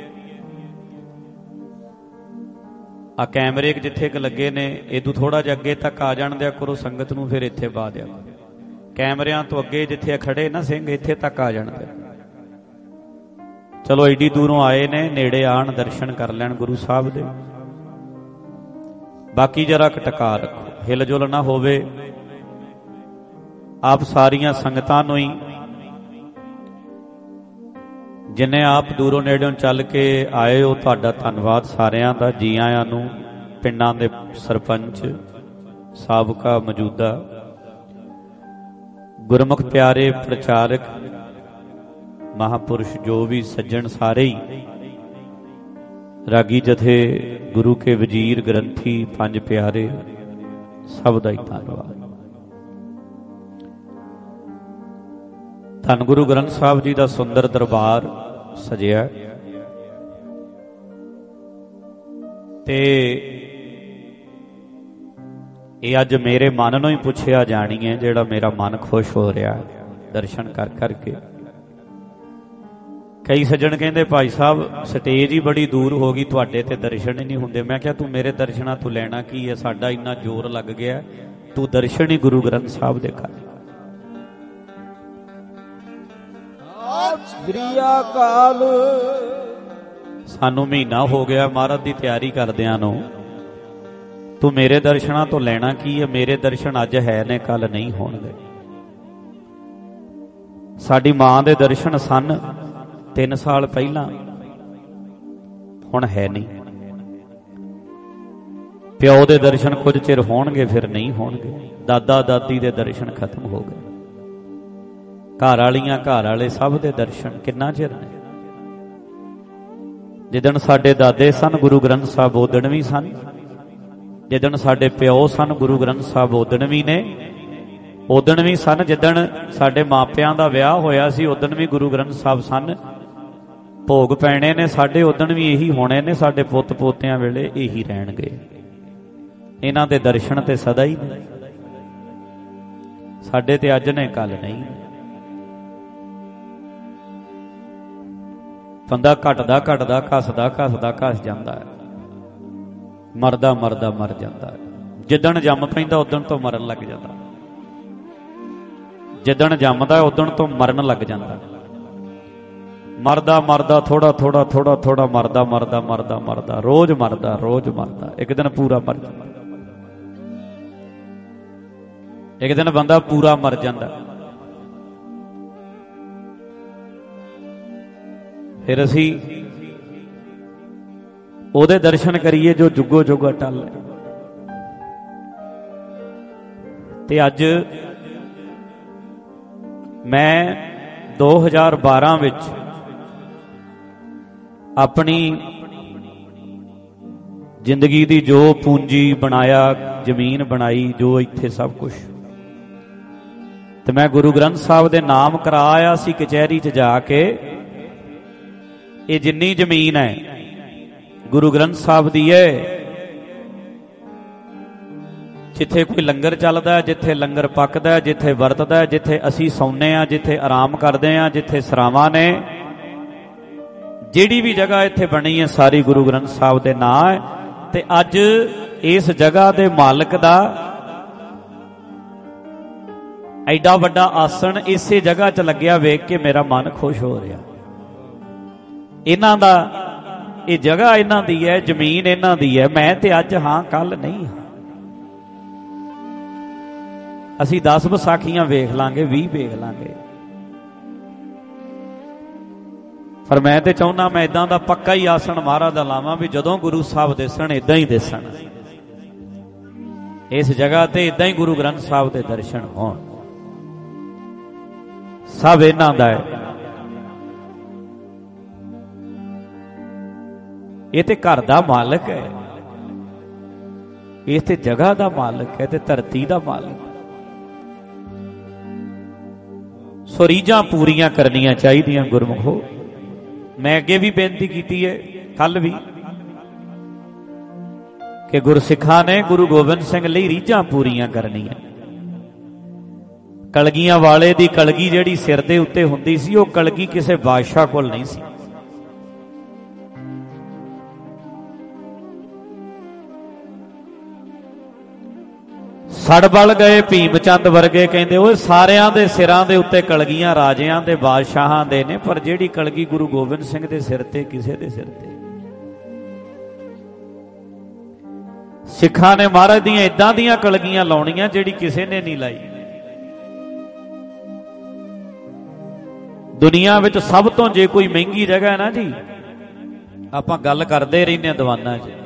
ਆ ਕੈਮਰੇ ਜਿੱਥੇ ਕੁ ਲੱਗੇ ਨੇ ਇਦੋਂ ਥੋੜਾ ਜਿਹਾ ਅੱਗੇ ਤੱਕ ਆ ਜਾਣ ਦਿਆ ਕਰੋ ਸੰਗਤ ਨੂੰ, ਫਿਰ ਇੱਥੇ ਪਾ ਦਿਆ ਕਰੋ। ਕੈਮਰਿਆਂ ਤੋਂ ਅੱਗੇ ਜਿੱਥੇ ਖੜੇ ਨਾ ਸਿੰਘ, ਇੱਥੇ ਤੱਕ ਆ ਜਾਣ ਦਿਆ। ਚਲੋ ਏਡੀ ਦੂਰੋਂ ਆਏ ਨੇ, ਨੇੜੇ ਆਣ, ਦਰਸ਼ਨ ਕਰ ਲੈਣ ਗੁਰੂ ਸਾਹਿਬ ਦੇ। ਬਾਕੀ ਜਰਾ ਟਿਕਾ ਰੱਖੋ, ਹਿਲ ਜੁਲ ਨਾ ਹੋਵੇ। ਆਪ ਸਾਰੀਆਂ ਸੰਗਤਾਂ ਨੂੰ ਹੀ, ਜਿਨੇ ਆਪ ਦੂਰੋਂ ਨੇੜਿਓਂ ਚੱਲ ਕੇ ਆਏ ਹੋ, ਤੁਹਾਡਾ ਧੰਨਵਾਦ ਸਾਰਿਆਂ ਦਾ। ਜੀ ਆਇਆਂ ਨੂੰ। ਪਿੰਡਾਂ ਦੇ ਸਰਪੰਚ, ਸਾਬਕਾ ਮੌਜੂਦਾ ਗੁਰਮੁਖ ਪਿਆਰੇ ਪ੍ਰਚਾਰਕ, ਮਹਾਪੁਰਸ਼, ਜੋ ਵੀ ਸੱਜਣ ਸਾਰੇ ਹੀ, ਰਾਗੀ ਜਥੇ, ਗੁਰੂ ਕੇ ਵਜ਼ੀਰ, ਗ੍ਰੰਥੀ, ਪੰਜ ਪਿਆਰੇ, ਸਭ ਦਾ ਹੀ ਧੰਨਵਾਦ। ਧੰਨ ਗੁਰੂ ਗ੍ਰੰਥ ਸਾਹਿਬ ਜੀ ਦਾ ਸੁੰਦਰ ਦਰਬਾਰ ਸਜਿਆ ਤੇ ਇਹ ਅੱਜ ਮੇਰੇ ਮਨ ਨੂੰ ਹੀ ਪੁੱਛਿਆ ਜਾਣੀ ਹੈ, ਜਿਹੜਾ ਮੇਰਾ ਮਨ ਖੁਸ਼ ਹੋ ਰਿਹਾ ਦਰਸ਼ਨ ਕਰ ਕਰਕੇ। ਕਈ ਸੱਜਣ ਕਹਿੰਦੇ ਭਾਈ ਸਾਹਿਬ ਸਟੇਜ ਹੀ ਬੜੀ ਦੂਰ ਹੋ ਗਈ, ਤੁਹਾਡੇ ਤੇ ਦਰਸ਼ਨ ਹੀ ਨਹੀਂ ਹੁੰਦੇ। ਮੈਂ ਕਿਹਾ ਤੂੰ ਮੇਰੇ ਦਰਸ਼ਨਾਂ ਤੋਂ ਲੈਣਾ ਕੀ ਹੈ, ਸਾਡਾ ਇੰਨਾ ਜ਼ੋਰ ਲੱਗ ਗਿਆ, ਤੂੰ ਦਰਸ਼ਨ ਹੀ ਗੁਰੂ ਗ੍ਰੰਥ ਸਾਹਿਬ ਦੇ ਕਰ। ਕਾਲ ਸਾਨੂੰ ਮਹੀਨਾ ਹੋ ਗਿਆ ਮਹਾਰਾਜ ਦੀ ਤਿਆਰੀ ਕਰਦਿਆਂ ਨੂੰ, ਤੂੰ ਮੇਰੇ ਦਰਸ਼ਨਾਂ ਤੋਂ ਲੈਣਾ ਕੀ ਹੈ। ਮੇਰੇ ਦਰਸ਼ਨ ਅੱਜ ਹੈ ਨੇ, ਕੱਲ ਨਹੀਂ ਹੋਣਗੇ। ਸਾਡੀ ਮਾਂ ਦੇ ਦਰਸ਼ਨ ਸਨ ਤਿੰਨ ਸਾਲ ਪਹਿਲਾਂ, ਹੁਣ ਹੈ ਨਹੀਂ। ਪਿਓ ਦੇ ਦਰਸ਼ਨ ਕੁਝ ਚਿਰ ਹੋਣਗੇ, ਫਿਰ ਨਹੀਂ ਹੋਣਗੇ। ਦਾਦਾ ਦਾਦੀ ਦੇ ਦਰਸ਼ਨ ਖਤਮ ਹੋ ਗਏ। ਘਰ ਵਾਲੀਆਂ, ਘਰ ਵਾਲੇ, ਸਭ ਦੇ ਦਰਸ਼ਨ ਕਿੰਨਾ ਚਿਰ ਨੇ। ਜਿੱਦਣ ਸਾਡੇ ਦਾਦੇ ਸਨ ਗੁਰੂ ਗ੍ਰੰਥ ਸਾਹਿਬ ਉਦਣ ਵੀ ਸਨ, ਜਿੱਦਣ ਸਾਡੇ ਪਿਓ ਸਨ ਗੁਰੂ ਗ੍ਰੰਥ ਸਾਹਿਬ ਉਦਣ ਵੀ ਨੇ, ਉਦਣ ਵੀ ਸਨ। ਜਿੱਦਣ ਸਾਡੇ ਮਾਪਿਆਂ ਦਾ ਵਿਆਹ ਹੋਇਆ ਸੀ ਉਦਣ ਵੀ ਗੁਰੂ ਗ੍ਰੰਥ ਸਾਹਿਬ ਸਨ। ਭੋਗ ਪੈਣੇ ਨੇ ਸਾਡੇ, ਉਦਣ ਵੀ ਇਹੀ ਹੋਣੇ ਨੇ। ਸਾਡੇ ਪੁੱਤ ਪੋਤਿਆਂ ਵੇਲੇ ਇਹੀ ਰਹਿਣਗੇ। ਇਹਨਾਂ ਦੇ ਦਰਸ਼ਨ ਤੇ ਸਦਾ ਹੀ ਨੇ। ਸਾਡੇ ਤੇ ਅੱਜ ਨੇ, ਕੱਲ ਨਹੀਂ। ਬੰਦਾ ਘਟਦਾ ਘਟਦਾ, ਘਸਦਾ ਘਸਦਾ ਘਸ ਜਾਂਦਾ ਹੈ, ਮਰਦਾ ਮਰਦਾ ਮਰ ਜਾਂਦਾ ਹੈ। ਜਿੱਦਣ ਜੰਮ ਪੈਂਦਾ ਉਦਣ ਤੋਂ ਮਰਨ ਲੱਗ ਜਾਂਦਾ। ਜਿੱਦਣ ਜੰਮਦਾ ਉਦਣ ਤੋਂ ਮਰਨ ਲੱਗ ਜਾਂਦਾ। ਮਰਦਾ ਮਰਦਾ ਥੋੜਾ ਥੋੜਾ ਥੋੜਾ ਥੋੜਾ ਮਰਦਾ ਮਰਦਾ ਮਰਦਾ ਮਰਦਾ ਰੋਜ਼ ਮਰਦਾ ਰੋਜ਼ ਮਰਦਾ। ਇੱਕ ਦਿਨ ਪੂਰਾ ਮਰ ਜਾਂਦਾ। ਇੱਕ ਦਿਨ ਬੰਦਾ ਪੂਰਾ ਮਰ ਜਾਂਦਾ। ਫਿਰ ਅਸੀਂ ਉਹਦੇ ਦਰਸ਼ਨ ਕਰੀਏ ਜੋ ਜੁਗੋ ਜੁਗ ਅਟਲ ਹੈ। ਤੇ ਅੱਜ ਮੈਂ ਦੋ ਹਜ਼ਾਰ ਬਾਰਾਂ ਵਿੱਚ ਆਪਣੀ ਜ਼ਿੰਦਗੀ ਦੀ ਜੋ ਪੂੰਜੀ ਬਣਾਇਆ, ਜ਼ਮੀਨ ਬਣਾਈ, ਜੋ ਇੱਥੇ ਸਭ ਕੁਝ, ਤੇ ਮੈਂ ਗੁਰੂ ਗ੍ਰੰਥ ਸਾਹਿਬ ਦੇ ਨਾਮ ਕਰਾ ਆਇਆ ਸੀ ਕਚਹਿਰੀ 'ਚ ਜਾ ਕੇ। ਇਹ ਜਿੰਨੀ ਜ਼ਮੀਨ ਹੈ ਗੁਰੂ ਗ੍ਰੰਥ ਸਾਹਿਬ ਦੀ ਹੈ। ਜਿੱਥੇ ਕੋਈ ਲੰਗਰ ਚੱਲਦਾ, ਜਿੱਥੇ ਲੰਗਰ ਪੱਕਦਾ, ਜਿੱਥੇ ਵਰਤਦਾ, ਜਿੱਥੇ ਅਸੀਂ ਸੌਂਦੇ ਹਾਂ, ਜਿੱਥੇ ਆਰਾਮ ਕਰਦੇ ਹਾਂ, ਜਿੱਥੇ ਸਰਾਵਾਂ ਨੇ, ਜਿਹੜੀ ਵੀ ਜਗ੍ਹਾ ਇੱਥੇ ਬਣੀ ਹੈ ਸਾਰੀ ਗੁਰੂ ਗ੍ਰੰਥ ਸਾਹਿਬ ਦੇ ਨਾਂ ਹੈ। ਤੇ ਅੱਜ ਇਸ ਜਗ੍ਹਾ ਦੇ ਮਾਲਕ ਦਾ ਐਡਾ ਵੱਡਾ ਆਸਣ ਇਸੇ ਜਗ੍ਹਾ 'ਚ ਲੱਗਿਆ ਵੇਖ ਕੇ ਮੇਰਾ ਮਨ ਖੁਸ਼ ਹੋ ਰਿਹਾ। ਇਹਨਾਂ ਦਾ ਇਹ ਜਗ੍ਹਾ ਇਹਨਾਂ ਦੀ ਹੈ, ਜ਼ਮੀਨ ਇਹਨਾਂ ਦੀ ਹੈ। ਮੈਂ ਤੇ ਅੱਜ ਹਾਂ, ਕੱਲ ਨਹੀਂ ਹਾਂ। ਅਸੀਂ ਦਸ ਵਿਸਾਖੀਆਂ ਵੇਖ ਲਾਂਗੇ, ਵੀਹ ਵੇਖ ਲਾਂਗੇ, ਪਰ ਮੈਂ ਤੇ ਚਾਹੁੰਦਾ ਮੈਂ ਇਦਾਂ ਦਾ ਪੱਕਾ ਹੀ ਆਸਣ ਮਹਾਰਾਜ ਦਾ ਲਾਵਾਂ ਵੀ ਜਦੋਂ ਗੁਰੂ ਸਾਹਿਬ ਦਿਸਣ ਇਦਾਂ ਹੀ ਦਿਸਣ, ਇਸ ਜਗ੍ਹਾ ਤੇ ਇਦਾਂ ਹੀ ਗੁਰੂ ਗ੍ਰੰਥ ਸਾਹਿਬ ਦੇ ਦਰਸ਼ਨ ਹੋਣ। ਸਭ ਇਹਨਾਂ ਦਾ ਹੈ। ਇਹ ਤੇ ਘਰ ਦਾ ਮਾਲਕ ਹੈ, ਇਹ ਤੇ ਜਗ੍ਹਾ ਦਾ ਮਾਲਕ ਹੈ ਤੇ ਧਰਤੀ ਦਾ ਮਾਲਕ। ਸੋ ਰੀਝਾਂ ਪੂਰੀਆਂ ਕਰਨੀਆਂ ਚਾਹੀਦੀਆਂ ਗੁਰਮੁਖੋ। ਮੈਂ ਅੱਗੇ ਵੀ ਬੇਨਤੀ ਕੀਤੀ ਹੈ, ਕੱਲ ਵੀ, ਕਿ ਗੁਰਸਿੱਖਾਂ ਨੇ ਗੁਰੂ ਗੋਬਿੰਦ ਸਿੰਘ ਲਈ ਰੀਝਾਂ ਪੂਰੀਆਂ ਕਰਨੀਆਂ। ਕਲਗੀਆਂ ਵਾਲੇ ਦੀ ਕਲਗੀ ਜਿਹੜੀ ਸਿਰ ਦੇ ਉੱਤੇ ਹੁੰਦੀ ਸੀ, ਉਹ ਕਲਗੀ ਕਿਸੇ ਬਾਦਸ਼ਾਹ ਕੋਲ ਨਹੀਂ ਸੀ। ਸੜ ਬਲ ਗਏ ਭੀਮ ਚੰਦ ਵਰਗੇ ਕਹਿੰਦੇ ਉਹ ਸਾਰਿਆਂ ਦੇ ਸਿਰਾਂ ਦੇ ਉੱਤੇ ਕਲਗੀਆਂ ਰਾਜਿਆਂ ਦੇ ਬਾਦਸ਼ਾਹਾਂ ਦੇ ਨੇ, ਪਰ ਜਿਹੜੀ ਕਲਗੀ ਗੁਰੂ ਗੋਬਿੰਦ ਸਿੰਘ ਦੇ ਸਿਰ ਤੇ ਕਿਸੇ ਦੇ ਸਿਰ ਤੇ। ਸਿੱਖਾਂ ਨੇ ਮਹਾਰਾਜ ਦੀਆਂ ਇਦਾਂ ਦੀਆਂ ਕਲਗੀਆਂ ਲਾਉਣੀਆਂ ਜਿਹੜੀ ਕਿਸੇ ਨੇ ਨਹੀਂ ਲਾਈ। ਦੁਨੀਆ ਵਿੱਚ ਸਭ ਤੋਂ ਜੇ ਕੋਈ ਮਹਿੰਗੀ ਜਗ੍ਹਾ ਹੈ ਨਾ ਜੀ, ਆਪਾਂ ਗੱਲ ਕਰਦੇ ਰਹਿੰਦੇ ਹਾਂ ਦੀਵਾਨਾਂ 'ਚ,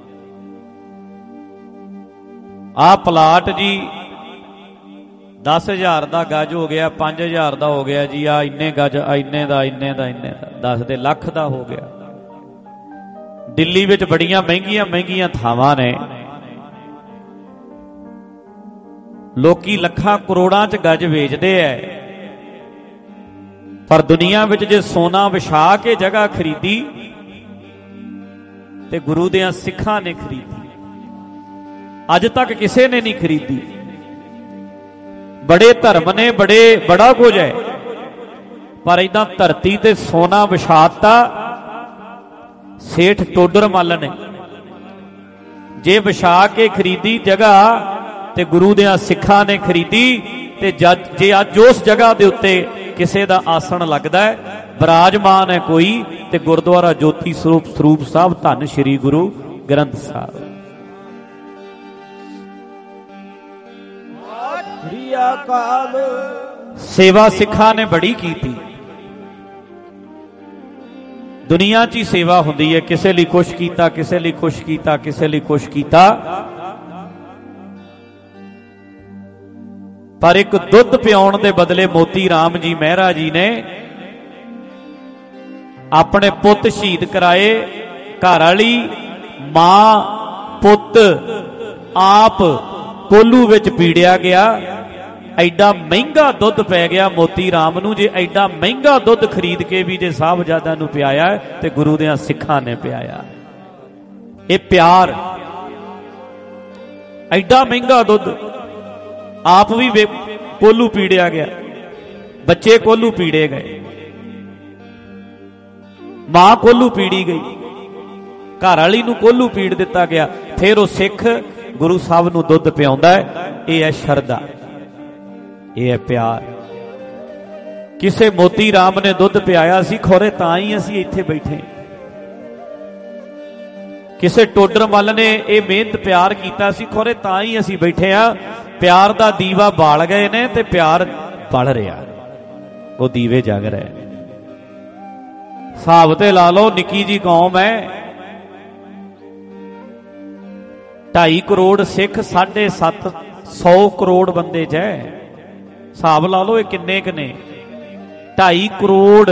ਆਹ ਪਲਾਟ ਜੀ ਦਸ ਹਜ਼ਾਰ ਦਾ ਗਜ ਹੋ ਗਿਆ, ਪੰਜ ਹਜ਼ਾਰ ਦਾ ਹੋ ਗਿਆ ਜੀ, ਆ ਇੰਨੇ ਗਜ, ਇੰਨੇ ਦਾ, ਇੰਨੇ ਦਾ, ਇੰਨੇ ਦਾ, ਦਸ ਦੇ ਲੱਖ ਦਾ ਹੋ ਗਿਆ। ਦਿੱਲੀ ਵਿੱਚ ਬੜੀਆਂ ਮਹਿੰਗੀਆਂ ਮਹਿੰਗੀਆਂ ਥਾਵਾਂ ਨੇ, ਲੋਕੀ ਲੱਖਾਂ ਕਰੋੜਾਂ 'ਚ ਗਜ ਵੇਚਦੇ ਐ, ਪਰ ਦੁਨੀਆ ਵਿੱਚ ਜੇ ਸੋਨਾ ਵਿਛਾ ਕੇ ਜਗ੍ਹਾ ਖਰੀਦੀ ਤੇ ਗੁਰੂ ਦਿਆਂ ਸਿੱਖਾਂ ਨੇ ਖਰੀਦੀ, ਅੱਜ ਤੱਕ ਕਿਸੇ ਨੇ ਨਹੀਂ ਖਰੀਦੀ। ਬੜੇ ਧਰਮ ਨੇ, ਬੜੇ ਬੜਾ ਕੁਝ ਹੈ, ਪਰ ਏਦਾਂ ਧਰਤੀ ਤੇ ਸੋਨਾ ਵਿਛਾਤਾ ਸੇਠ ਟੋਡਰ ਮੱਲ ਨੇ। ਜੇ ਵਿਛਾ ਕੇ ਖਰੀਦੀ ਜਗ੍ਹਾ ਤੇ ਗੁਰੂ ਦਿਆਂ ਸਿੱਖਾਂ ਨੇ ਖਰੀਦੀ, ਤੇ ਜੇ ਅੱਜ ਉਸ ਜਗ੍ਹਾ ਦੇ ਉੱਤੇ ਕਿਸੇ ਦਾ ਆਸਣ ਲੱਗਦਾ ਹੈ, ਬਿਰਾਜਮਾਨ ਹੈ ਕੋਈ, ਤੇ ਗੁਰਦੁਆਰਾ ਜੋਤੀ ਸਰੂਪ ਸਰੂਪ ਸਾਹਿਬ ਧੰਨ ਸ਼੍ਰੀ ਗੁਰੂ ਗ੍ਰੰਥ ਸਾਹਿਬ। ਸੇਵਾ ਸਿੱਖਾਂ ਨੇ ਬੜੀ ਕੀਤੀ। ਦੁਨੀਆ 'ਚ ਹੀ ਸੇਵਾ ਹੁੰਦੀ ਹੈ, ਕਿਸੇ ਲਈ ਕੁਛ ਕੀਤਾ, ਕਿਸੇ ਲਈ ਕੁਛ ਕੀਤਾ, ਕਿਸੇ ਲਈ ਕੁਛ ਕੀਤਾ, ਪਰ ਇੱਕ ਦੁੱਧ ਪਿਆਉਣ ਦੇ ਬਦਲੇ ਮੋਤੀ ਰਾਮ ਜੀ ਮਹਿਰਾ ਜੀ ਨੇ ਆਪਣੇ ਪੁੱਤ ਸ਼ਹੀਦ ਕਰਾਏ। ਘਰ ਵਾਲੀ, ਮਾਂ, ਪੁੱਤ ਆਪ ਕੋਲੂ ਵਿੱਚ ਪੀੜਿਆ ਗਿਆ। ਐਡਾ ਮਹਿੰਗਾ ਦੁੱਧ ਪੈ ਗਿਆ ਮੋਤੀ ਰਾਮ ਨੂੰ। ਜੇ ਐਡਾ ਮਹਿੰਗਾ ਦੁੱਧ ਖਰੀਦ ਕੇ ਵੀ ਜੇ ਸਾਹਿਬਜ਼ਾਦਿਆਂ ਨੂੰ ਪਿਆਇਆ ਤੇ ਗੁਰੂ ਦਿਆਂ ਸਿੱਖਾਂ ਨੇ ਪਿਆਇਆ। ਇਹ ਪਿਆਰ, ਐਡਾ ਮਹਿੰਗਾ ਦੁੱਧ, ਆਪ ਵੀ ਕੋਲੂ ਪੀੜਿਆ ਗਿਆ, ਬੱਚੇ ਕੋਲੂ ਪੀੜੇ ਗਏ, ਮਾਂ ਕੋਲੂ ਪੀੜੀ ਗਈ, ਘਰ ਵਾਲੀ ਨੂੰ ਕੋਲੂ ਪੀੜ ਦਿੱਤਾ ਗਿਆ। ਫਿਰ ਉਹ ਸਿੱਖ ਗੁਰੂ ਸਾਹਿਬ ਨੂੰ ਦੁੱਧ ਪਿਆਉਂਦਾ ਹੈ। ਇਹ ਹੈ ਸ਼ਰਧਾ, ਇਹ ਹੈ ਪਿਆਰ। ਕਿਸੇ ਮੋਤੀ ਰਾਮ ਨੇ ਦੁੱਧ ਪਿਆਇਆ ਸੀ, ਖੋਰੇ ਤਾਂ ਹੀ ਅਸੀਂ ਇੱਥੇ ਬੈਠੇ। ਕਿਸੇ ਟੋਡਰ ਮੱਲ ਨੇ ਇਹ ਮਿਹਨਤ ਪਿਆਰ ਕੀਤਾ ਸੀ, ਖੋਰੇ ਤਾਂ ਹੀ ਅਸੀਂ ਬੈਠੇ ਆ। ਪਿਆਰ ਦਾ ਦੀਵਾ ਬਾਲ ਗਏ ਨੇ ਤੇ ਪਿਆਰ ਬਲ ਰਿਹਾ, ਉਹ ਦੀਵੇ ਜਗ ਰਹੇ। ਹਿਸਾਬ ਤੇ ਲਾ ਲਓ, ਨਿੱਕੀ ਜੀ ਕੌਮ ਹੈ, ਢਾਈ ਕਰੋੜ ਸਿੱਖ, ਸਾਢੇ ਸੱਤ ਸੌ ਕਰੋੜ ਬੰਦੇ ਚ ਹੈ। ਹਿਸਾਬ ਲਾ ਲਓ ਇਹ ਕਿੰਨੇ ਕੁ ਨੇ? ਢਾਈ ਕਰੋੜ,